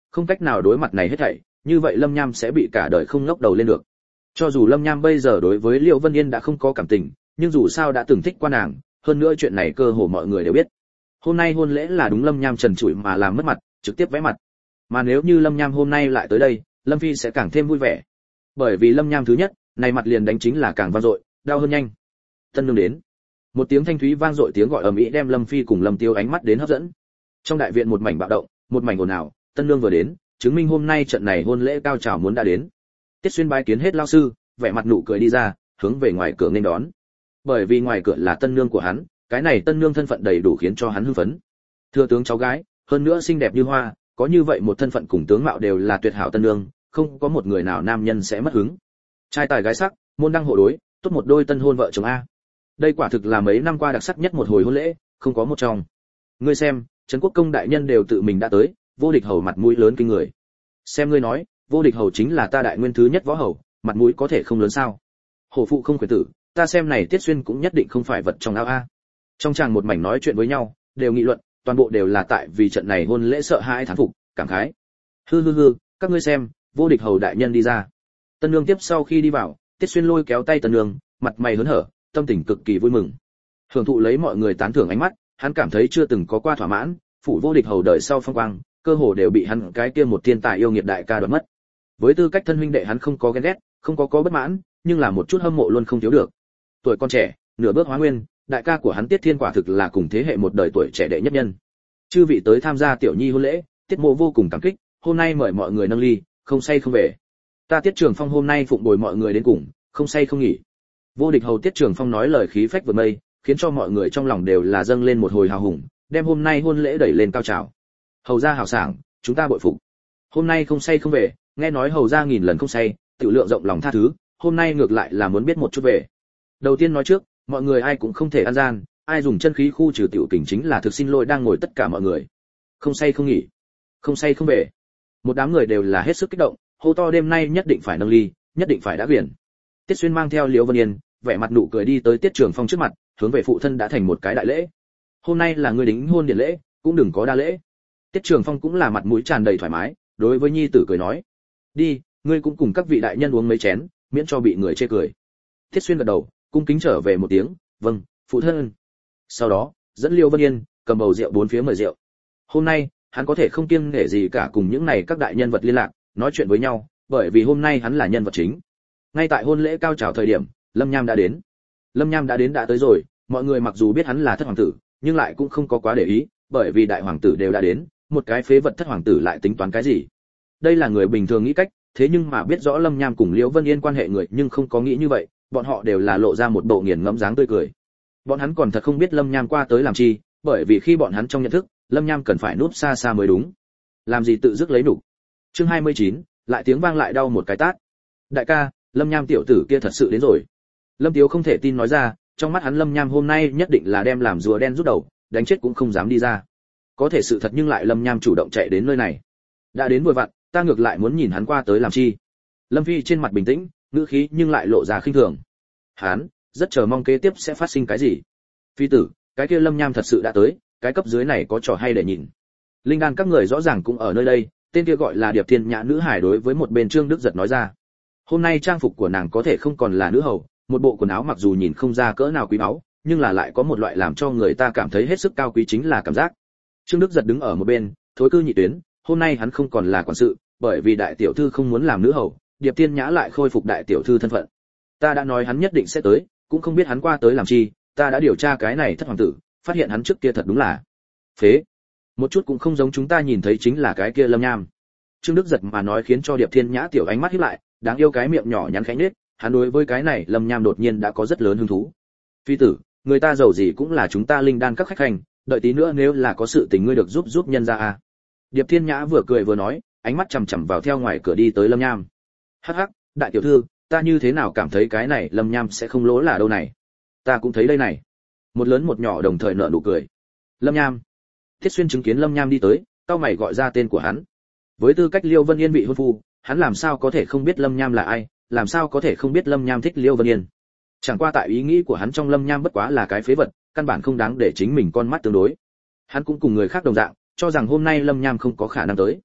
không cách nào đối mặt này hết thảy, như vậy Lâm Nham sẽ bị cả đời không ngóc đầu lên được. Cho dù Lâm Nham bây giờ đối với Liễu Vân Yên đã không có cảm tình, nhưng dù sao đã từng thích qua nàng, hơn nữa chuyện này cơ hồ mọi người đều biết. Hôm nay hôn lễ là đúng Lâm Nham trần trụi mà làm mất mặt, trực tiếp vẽ mặt. Mà nếu như Lâm Nham hôm nay lại tới đây, Lâm Phi sẽ càng thêm vui vẻ. Bởi vì Lâm Nham thứ nhất, này mặt liền đánh chính là càng vang dội, đau hơn nhanh. Tân nương đến. Một tiếng thanh thúy vang dội tiếng gọi ầm ĩ đem Lâm Phi cùng Lâm Tiêu ánh mắt đến hấp dẫn. Trong đại viện một mảnh bạo động, một mảnh ồn ào, tân nương vừa đến, chứng minh hôm nay trận này hôn lễ cao trào muốn đã đến. Tiết Xuyên bái kiến hết lao sư, vẻ mặt nụ cười đi ra, hướng về ngoài cửa nghênh đón. Bởi vì ngoài cửa là tân nương của hắn, cái này tân nương thân phận đầy đủ khiến cho hắn hưng phấn. Thừa tướng cháu gái, hơn nữa xinh đẹp như hoa, có như vậy một thân phận cùng tướng mạo đều là tuyệt hảo tân nương, không có một người nào nam nhân sẽ mất hứng. Trai tài gái sắc, môn đăng hộ đối, tốt một đôi tân hôn vợ chồng a. Đây quả thực là mấy năm qua đặc sắc nhất một hồi hôn lễ, không có một trong. Ngươi xem, Trấn Quốc công đại nhân đều tự mình đã tới, Vô Địch hầu mặt mũi lớn kinh người. Xem ngươi nói, Vô Địch hầu chính là ta đại nguyên thứ nhất võ hầu, mặt mũi có thể không lớn sao? Hổ phụ không quyền tử, ta xem này Tiết Xuyên cũng nhất định không phải vật trong ao a. Trong chàng một mảnh nói chuyện với nhau, đều nghị luận, toàn bộ đều là tại vì trận này hôn lễ sợ hãi thán phục, cảm khái. Hư hư hư, các ngươi xem, Vô Địch hầu đại nhân đi ra. Tân nương tiếp sau khi đi vào, Tiết Xuyên lôi kéo tay tân nương, mặt mày hớn hở, tâm tình cực kỳ vui mừng. Hưởng thụ lấy mọi người tán thưởng ánh mắt, hắn cảm thấy chưa từng có qua thỏa mãn, phủ Vô Địch hầu đời sau phong quang, cơ hồ đều bị hắn cái kia một thiên tài yêu nghiệt đại ca đoạt mất. Với tư cách thân huynh đệ hắn không có ghen ghét, không có có bất mãn, nhưng là một chút hâm mộ luôn không thiếu được. Tuổi con trẻ, nửa bước hóa nguyên, đại ca của hắn Tiết Thiên quả thực là cùng thế hệ một đời tuổi trẻ đệ nhất nhân. Chư vị tới tham gia tiểu nhi hôn lễ, Tiết Mộ vô cùng cảm kích, hôm nay mời mọi người nâng ly, không say không về. Ta Tiết Trường Phong hôm nay phụng bồi mọi người đến cùng, không say không nghỉ. Vô Địch hầu Tiết Trường Phong nói lời khí phách vượt mây, khiến cho mọi người trong lòng đều là dâng lên một hồi hào hùng, đem hôm nay hôn lễ đẩy lên cao trào. Hầu gia hào sảng, chúng ta bội phục. Hôm nay không say không về, nghe nói hầu gia nghìn lần không say, tự lượng rộng lòng tha thứ, hôm nay ngược lại là muốn biết một chút về. Đầu tiên nói trước, mọi người ai cũng không thể ăn gian, ai dùng chân khí khu trừ tiểu kình chính là thực xin lỗi đang ngồi tất cả mọi người. Không say không nghỉ, không say không về. Một đám người đều là hết sức kích động, hô to đêm nay nhất định phải nâng ly, nhất định phải đã quyển. Tiết Xuyên mang theo Liễu Vân Yên, vẻ mặt nụ cười đi tới Tiết Trường Phong trước mặt, hướng về phụ thân đã thành một cái đại lễ. Hôm nay là ngươi đính hôn điện lễ, cũng đừng có đa lễ. Tiết Trường Phong cũng là mặt mũi tràn đầy thoải mái, đối với nhi tử cười nói: "Đi, ngươi cũng cùng các vị đại nhân uống mấy chén, miễn cho bị người chê cười." Tiết Xuyên gật đầu, cung kính trở về một tiếng: "Vâng, phụ thân." Sau đó, dẫn Liễu Vân Yên cầm bầu rượu bốn phía mời rượu. Hôm nay, hắn có thể không kiêng nể gì cả cùng những này các đại nhân vật liên lạc, nói chuyện với nhau, bởi vì hôm nay hắn là nhân vật chính. Ngay tại hôn lễ cao trào thời điểm, Lâm Nham đã đến. Lâm Nham đã đến đã tới rồi, mọi người mặc dù biết hắn là thất hoàng tử, nhưng lại cũng không có quá để ý, bởi vì đại hoàng tử đều đã đến, một cái phế vật thất hoàng tử lại tính toán cái gì? Đây là người bình thường nghĩ cách, thế nhưng mà biết rõ Lâm Nham cùng Liễu Vân Yên quan hệ người nhưng không có nghĩ như vậy, bọn họ đều là lộ ra một bộ nghiền ngẫm dáng tươi cười. Bọn hắn còn thật không biết Lâm Nham qua tới làm chi, bởi vì khi bọn hắn trong nhận thức, Lâm Nham cần phải núp xa xa mới đúng. Làm gì tự dứt lấy đủ. Chương hai mươi chín, lại tiếng vang lại đau một cái tát. Đại ca, Lâm Nham tiểu tử kia thật sự đến rồi. Lâm Tiếu không thể tin nói ra, trong mắt hắn Lâm Nham hôm nay nhất định là đem làm rùa đen rút đầu, đánh chết cũng không dám đi ra. Có thể sự thật nhưng lại Lâm Nham chủ động chạy đến nơi này. Đã đến vừa vặn, ta ngược lại muốn nhìn hắn qua tới làm chi. Lâm Phi trên mặt bình tĩnh, ngữ khí nhưng lại lộ ra khinh thường. Hắn rất chờ mong kế tiếp sẽ phát sinh cái gì. Phi tử, cái kia Lâm Nham thật sự đã tới, cái cấp dưới này có trò hay để nhìn. Linh đan các người rõ ràng cũng ở nơi đây, tên kia gọi là Điệp Thiên Nhã nữ hải đối với một bên Trương Đức Giật nói ra. Hôm nay trang phục của nàng có thể không còn là nữ hầu, một bộ quần áo mặc dù nhìn không ra cỡ nào quý báu, nhưng là lại có một loại làm cho người ta cảm thấy hết sức cao quý chính là cảm giác. Trương Đức Giật đứng ở một bên, thối cư nhị tuyến, hôm nay hắn không còn là quản sự, bởi vì đại tiểu thư không muốn làm nữ hầu, Điệp Thiên Nhã lại khôi phục đại tiểu thư thân phận. Ta đã nói hắn nhất định sẽ tới, cũng không biết hắn qua tới làm chi, ta đã điều tra cái này thất hoàng tử, phát hiện hắn trước kia thật đúng là phế, một chút cũng không giống chúng ta nhìn thấy chính là cái kia Lâm Nham. Trương Đức Giật mà nói khiến cho Điệp Thiên Nhã tiểu ánh mắt híp lại, đáng yêu cái miệng nhỏ nhắn khẽ nhếch, hắn đối với cái này Lâm Nham đột nhiên đã có rất lớn hứng thú. Phi tử, người ta giàu gì cũng là chúng ta linh đan các khách hành, đợi tí nữa nếu là có sự tình ngươi được giúp giúp nhân ra à. Điệp Thiên Nhã vừa cười vừa nói, ánh mắt chằm chằm vào theo ngoài cửa đi tới Lâm Nham. Hắc hắc, đại tiểu thư, ta như thế nào cảm thấy cái này Lâm Nham sẽ không lỗ là đâu này. Ta cũng thấy đây này. Một lớn một nhỏ đồng thời nở nụ cười. Lâm Nham. Thiết Xuyên chứng kiến Lâm Nham đi tới, cau mày gọi ra tên của hắn. Với tư cách Liêu Vân Yên vị hôn phu, hắn làm sao có thể không biết Lâm Nham là ai, làm sao có thể không biết Lâm Nham thích Liêu Vân Yên. Chẳng qua tại ý nghĩ của hắn trong Lâm Nham bất quá là cái phế vật, căn bản không đáng để chính mình con mắt tương đối. Hắn cũng cùng người khác đồng dạng, cho rằng hôm nay Lâm Nham không có khả năng tới.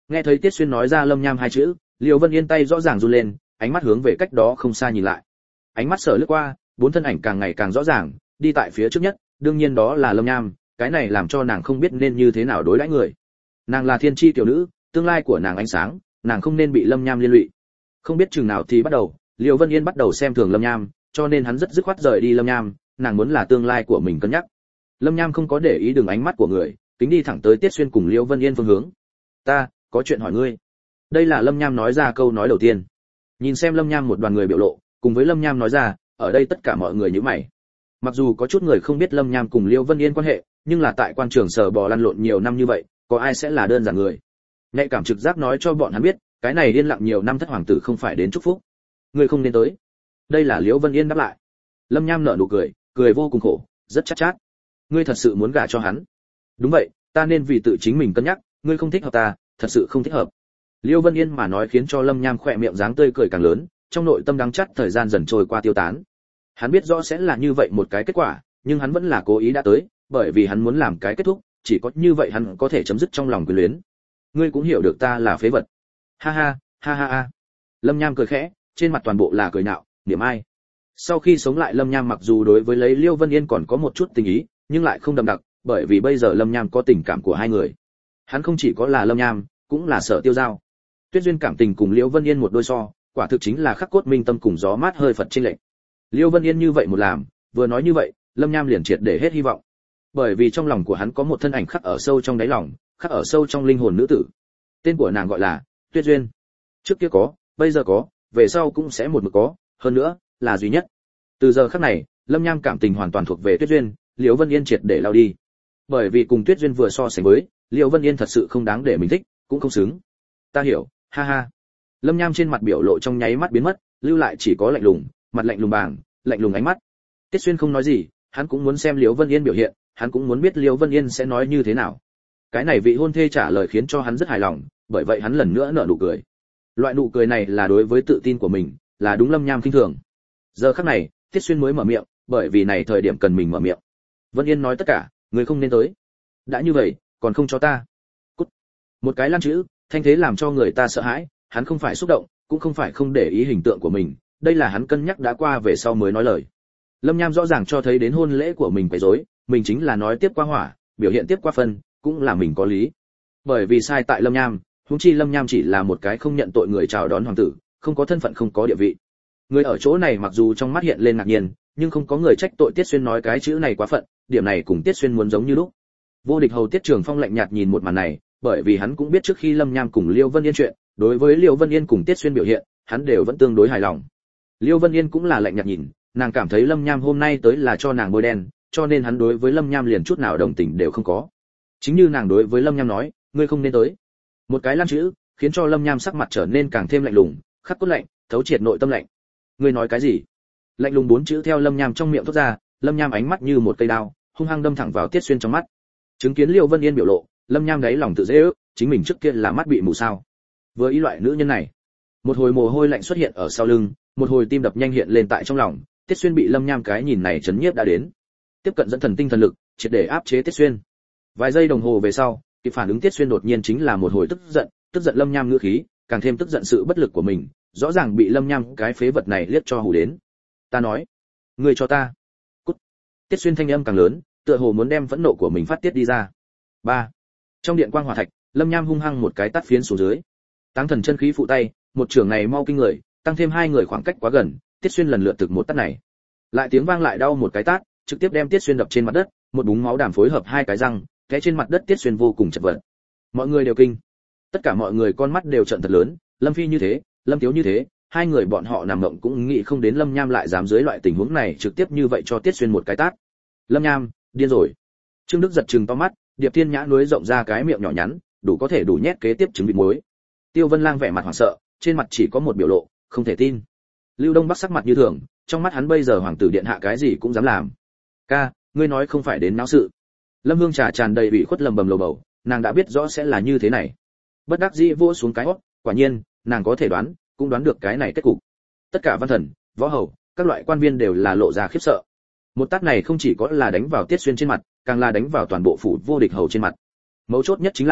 Nghe thấy Tiết Xuyên nói ra Lâm Nham hai chữ, Liêu Vân Yên tay rõ ràng run lên, ánh mắt hướng về cách đó không xa nhìn lại. Ánh mắt sở lướt qua, bốn thân ảnh càng ngày càng rõ ràng, đi tại phía trước nhất, đương nhiên đó là Lâm Nham, cái này làm cho nàng không biết nên như thế nào đối đãi người. Nàng là thiên chi tiểu nữ, tương lai của nàng ánh sáng, nàng không nên bị Lâm Nham liên lụy. Không biết chừng nào thì bắt đầu, Liêu Vân Yên bắt đầu xem thường Lâm Nham, cho nên hắn rất dứt khoát rời đi Lâm Nham, nàng muốn là tương lai của mình cân nhắc. Lâm Nham không có để ý đường ánh mắt của người, kính đi thẳng tới Tiết Xuyên cùng Liêu Vân Yên phương hướng. "Ta, có chuyện hỏi ngươi." Đây là Lâm Nham nói ra câu nói đầu tiên. Nhìn xem Lâm Nham một đoàn người biểu lộ, cùng với Lâm Nham nói ra, ở đây tất cả mọi người nhíu mày. Mặc dù có chút người không biết Lâm Nham cùng Liêu Vân Yên quan hệ, nhưng là tại quan trường sở bò lăn lộn nhiều năm như vậy, có ai sẽ là đơn giản người. Nhạy cảm trực giác nói cho bọn hắn biết, cái này điên lặng nhiều năm thất hoàng tử không phải đến chúc phúc. Ngươi không nên tới. Đây là Liêu Vân Yên đáp lại. Lâm Nham nở nụ cười, cười vô cùng khổ, rất chát chát. Ngươi thật sự muốn gả cho hắn? Đúng vậy, ta nên vì tự chính mình cân nhắc, ngươi không thích hợp ta, thật sự không thích hợp. Liêu Vân Yên mà nói khiến cho Lâm Nham khỏe miệng dáng tươi cười càng lớn, trong nội tâm đắng chát thời gian dần trôi qua tiêu tán. Hắn biết rõ sẽ là như vậy một cái kết quả, nhưng hắn vẫn là cố ý đã tới, bởi vì hắn muốn làm cái kết thúc, chỉ có như vậy hắn có thể chấm dứt trong lòng quyến luyến. Ngươi cũng hiểu được ta là phế vật. Ha ha, ha ha ha. Lâm Nham cười khẽ, trên mặt toàn bộ là cười nhạo, niệm ai. Sau khi sống lại Lâm Nham mặc dù đối với lấy Liêu Vân Yên còn có một chút tình ý, nhưng lại không đậm đặc, bởi vì bây giờ Lâm Nham có tình cảm của hai người. Hắn không chỉ có là Lâm Nham, cũng là Sở Tiêu Giao. Tuyết duyên cảm tình cùng Liêu Vân Yên một đôi so, quả thực chính là khắc cốt minh tâm cùng gió mát hơi phật chênh lệch. Liêu Vân Yên như vậy một làm, vừa nói như vậy, Lâm Nham liền triệt để hết hy vọng. Bởi vì trong lòng của hắn có một thân ảnh khắc ở sâu trong đáy lòng, khắc ở sâu trong linh hồn nữ tử. Tên của nàng gọi là Tuyết Duyên. Trước kia có, bây giờ có, về sau cũng sẽ một mực có, hơn nữa là duy nhất. Từ giờ khắc này, Lâm Nham cảm tình hoàn toàn thuộc về Tuyết Duyên, Liêu Vân Yên triệt để lao đi. Bởi vì cùng Tuyết Duyên vừa so sánh với, Liêu Vân Yên thật sự không đáng để mình thích, cũng không xứng. Ta hiểu, ha ha. Lâm Nham trên mặt biểu lộ trong nháy mắt biến mất, lưu lại chỉ có lạnh lùng, mặt lạnh lùng bàng, lạnh lùng ánh mắt. Tiết Xuyên không nói gì, hắn cũng muốn xem Liễu Vân Yên biểu hiện, hắn cũng muốn biết Liễu Vân Yên sẽ nói như thế nào. Cái này vị hôn thê trả lời khiến cho hắn rất hài lòng, bởi vậy hắn lần nữa nở nụ cười. Loại nụ cười này là đối với tự tin của mình, là đúng Lâm Nham khinh thường. Giờ khắc này, Tiết Xuyên mới mở miệng, bởi vì này thời điểm cần mình mở miệng. Vân Yên nói tất cả, người không nên tới. Đã như vậy, còn không cho ta. Cút. Một cái lăng chữ, thanh thế làm cho người ta sợ hãi, hắn không phải xúc động, cũng không phải không để ý hình tượng của mình, đây là hắn cân nhắc đã qua về sau mới nói lời. Lâm Nham rõ ràng cho thấy đến hôn lễ của mình quấy rối, mình chính là nói tiếp qua hỏa, biểu hiện tiếp qua phân, cũng là mình có lý. Bởi vì sai tại Lâm Nham, huống chi Lâm Nham chỉ là một cái không nhận tội người chào đón hoàng tử, không có thân phận không có địa vị. Người ở chỗ này mặc dù trong mắt hiện lên ngạc nhiên, nhưng không có người trách tội Tiết Xuyên nói cái chữ này quá phận, điểm này cùng Tiết Xuyên muốn giống như lúc. Vô địch hầu Tiết Trường Phong lạnh nhạt nhìn một màn này, bởi vì hắn cũng biết trước khi Lâm Nham cùng Liêu Vân Yên chuyện, đối với Liêu Vân Yên cùng Tiết Xuyên biểu hiện, hắn đều vẫn tương đối hài lòng. Liêu Vân Yên cũng là lạnh nhạt nhìn, nàng cảm thấy Lâm Nham hôm nay tới là cho nàng bôi đen, cho nên hắn đối với Lâm Nham liền chút nào đồng tình đều không có. Chính như nàng đối với Lâm Nham nói, ngươi không nên tới. Một cái lăng chữ, khiến cho Lâm Nham sắc mặt trở nên càng thêm lạnh lùng, khắc cốt lạnh, thấu triệt nội tâm lạnh. Ngươi nói cái gì? Lạnh lùng bốn chữ theo Lâm Nham trong miệng thoát ra, Lâm Nham ánh mắt như một cây đao, hung hăng đâm thẳng vào Tiết Xuyên trong mắt. Chứng kiến Liêu Vân Yên biểu lộ, Lâm Nham đáy lòng tự dễ ước, chính mình trước kia là mắt bị mù sao? Với ý loại nữ nhân này, một hồi mồ hôi lạnh xuất hiện ở sau lưng, một hồi tim đập nhanh hiện lên tại trong lòng. Tiết Xuyên bị Lâm Nham cái nhìn này chấn nhiếp đã đến, tiếp cận dẫn thần tinh thần lực, triệt để áp chế Tiết Xuyên. Vài giây đồng hồ về sau, kịp phản ứng Tiết Xuyên đột nhiên chính là một hồi tức giận, tức giận Lâm Nham ngữ khí, càng thêm tức giận sự bất lực của mình, rõ ràng bị Lâm Nham cái phế vật này liếc cho hù đến. Ta nói, ngươi cho ta cút. Tiết Xuyên thanh âm càng lớn, tựa hồ muốn đem phẫn nộ của mình phát tiết đi ra. Ba. Trong điện quang hỏa thạch, Lâm Nham hung hăng một cái tát phiến xuống dưới. Táng thần chân khí phụ tay, một trường này mau kinh người, tăng thêm hai người khoảng cách quá gần, Tiết Xuyên lần lượt thực một tát này. Lại tiếng vang lại đau một cái tát, trực tiếp đem Tiết Xuyên đập trên mặt đất, một búng máu đàm phối hợp hai cái răng, té trên mặt đất Tiết Xuyên vô cùng chật vật. Mọi người đều kinh. Tất cả mọi người con mắt đều trợn thật lớn, Lâm Phi như thế, Lâm Tiếu như thế, hai người bọn họ nằm mộng cũng nghĩ không đến Lâm Nham lại dám dưới loại tình huống này trực tiếp như vậy cho Tiết Xuyên một cái tát. Lâm Nham, điên rồi. Trương Đức giật trừng to mắt, Điệp Thiên Nhã nuối rộng ra cái miệng nhỏ nhắn, đủ có thể đủ nhét kế tiếp trứng vịt muối. Tiêu Vân Lang vẻ mặt hoảng sợ, trên mặt chỉ có một biểu lộ, không thể tin. Lưu Đông Bắc sắc mặt như thường, trong mắt hắn bây giờ hoàng tử điện hạ cái gì cũng dám làm. Ca, ngươi nói không phải đến náo sự. Lâm Hương trà tràn đầy ủy khuất lầm bầm lầu bầu, nàng đã biết rõ sẽ là như thế này. Bất đắc dĩ vỗ xuống cái hót, quả nhiên, nàng có thể đoán, cũng đoán được cái này kết cục. Tất cả văn thần, võ hầu, các loại quan viên đều là lộ ra khiếp sợ. Một tát này không chỉ có là đánh vào Tiết Xuyên trên mặt, càng là đánh vào toàn bộ phủ vô địch hầu trên mặt. Mấu chốt nhất chính là,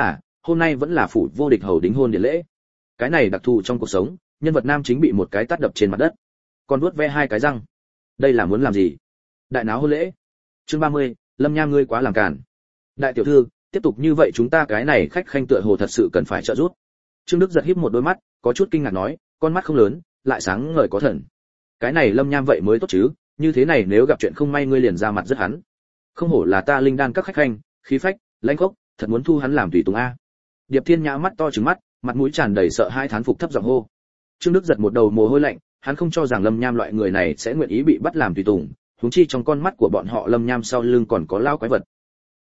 hôm nay vẫn là phủ vô địch hầu đính hôn điện lễ. Cái này đặc thù trong cuộc sống, nhân vật nam chính bị một cái tát đập trên mặt đất, còn vuốt ve hai cái răng. Đây là muốn làm gì? Đại náo hôn lễ. Chương ba mươi, Lâm Nham ngươi quá làm cản. Đại tiểu thư, tiếp tục như vậy chúng ta cái này khách khanh tựa hồ thật sự cần phải trợ giúp. Trương Đức giật híp một đôi mắt, có chút kinh ngạc nói, con mắt không lớn, lại sáng ngời có thần. Cái này Lâm Nham vậy mới tốt chứ, như thế này nếu gặp chuyện không may ngươi liền ra mặt rất hắn. Không hổ là ta linh đan các khách khanh, khí phách, lãnh khốc, thật muốn thu hắn làm tùy tùng a. Điệp Thiên Nhã mắt to trừng mắt, mặt mũi tràn đầy sợ hãi thán phục thấp giọng hô. Trương Đức giật một đầu mồ hôi lạnh, hắn không cho rằng Lâm Nham loại người này sẽ nguyện ý bị bắt làm tùy tùng, huống chi trong con mắt của bọn họ Lâm Nham sau lưng còn có lao quái vật.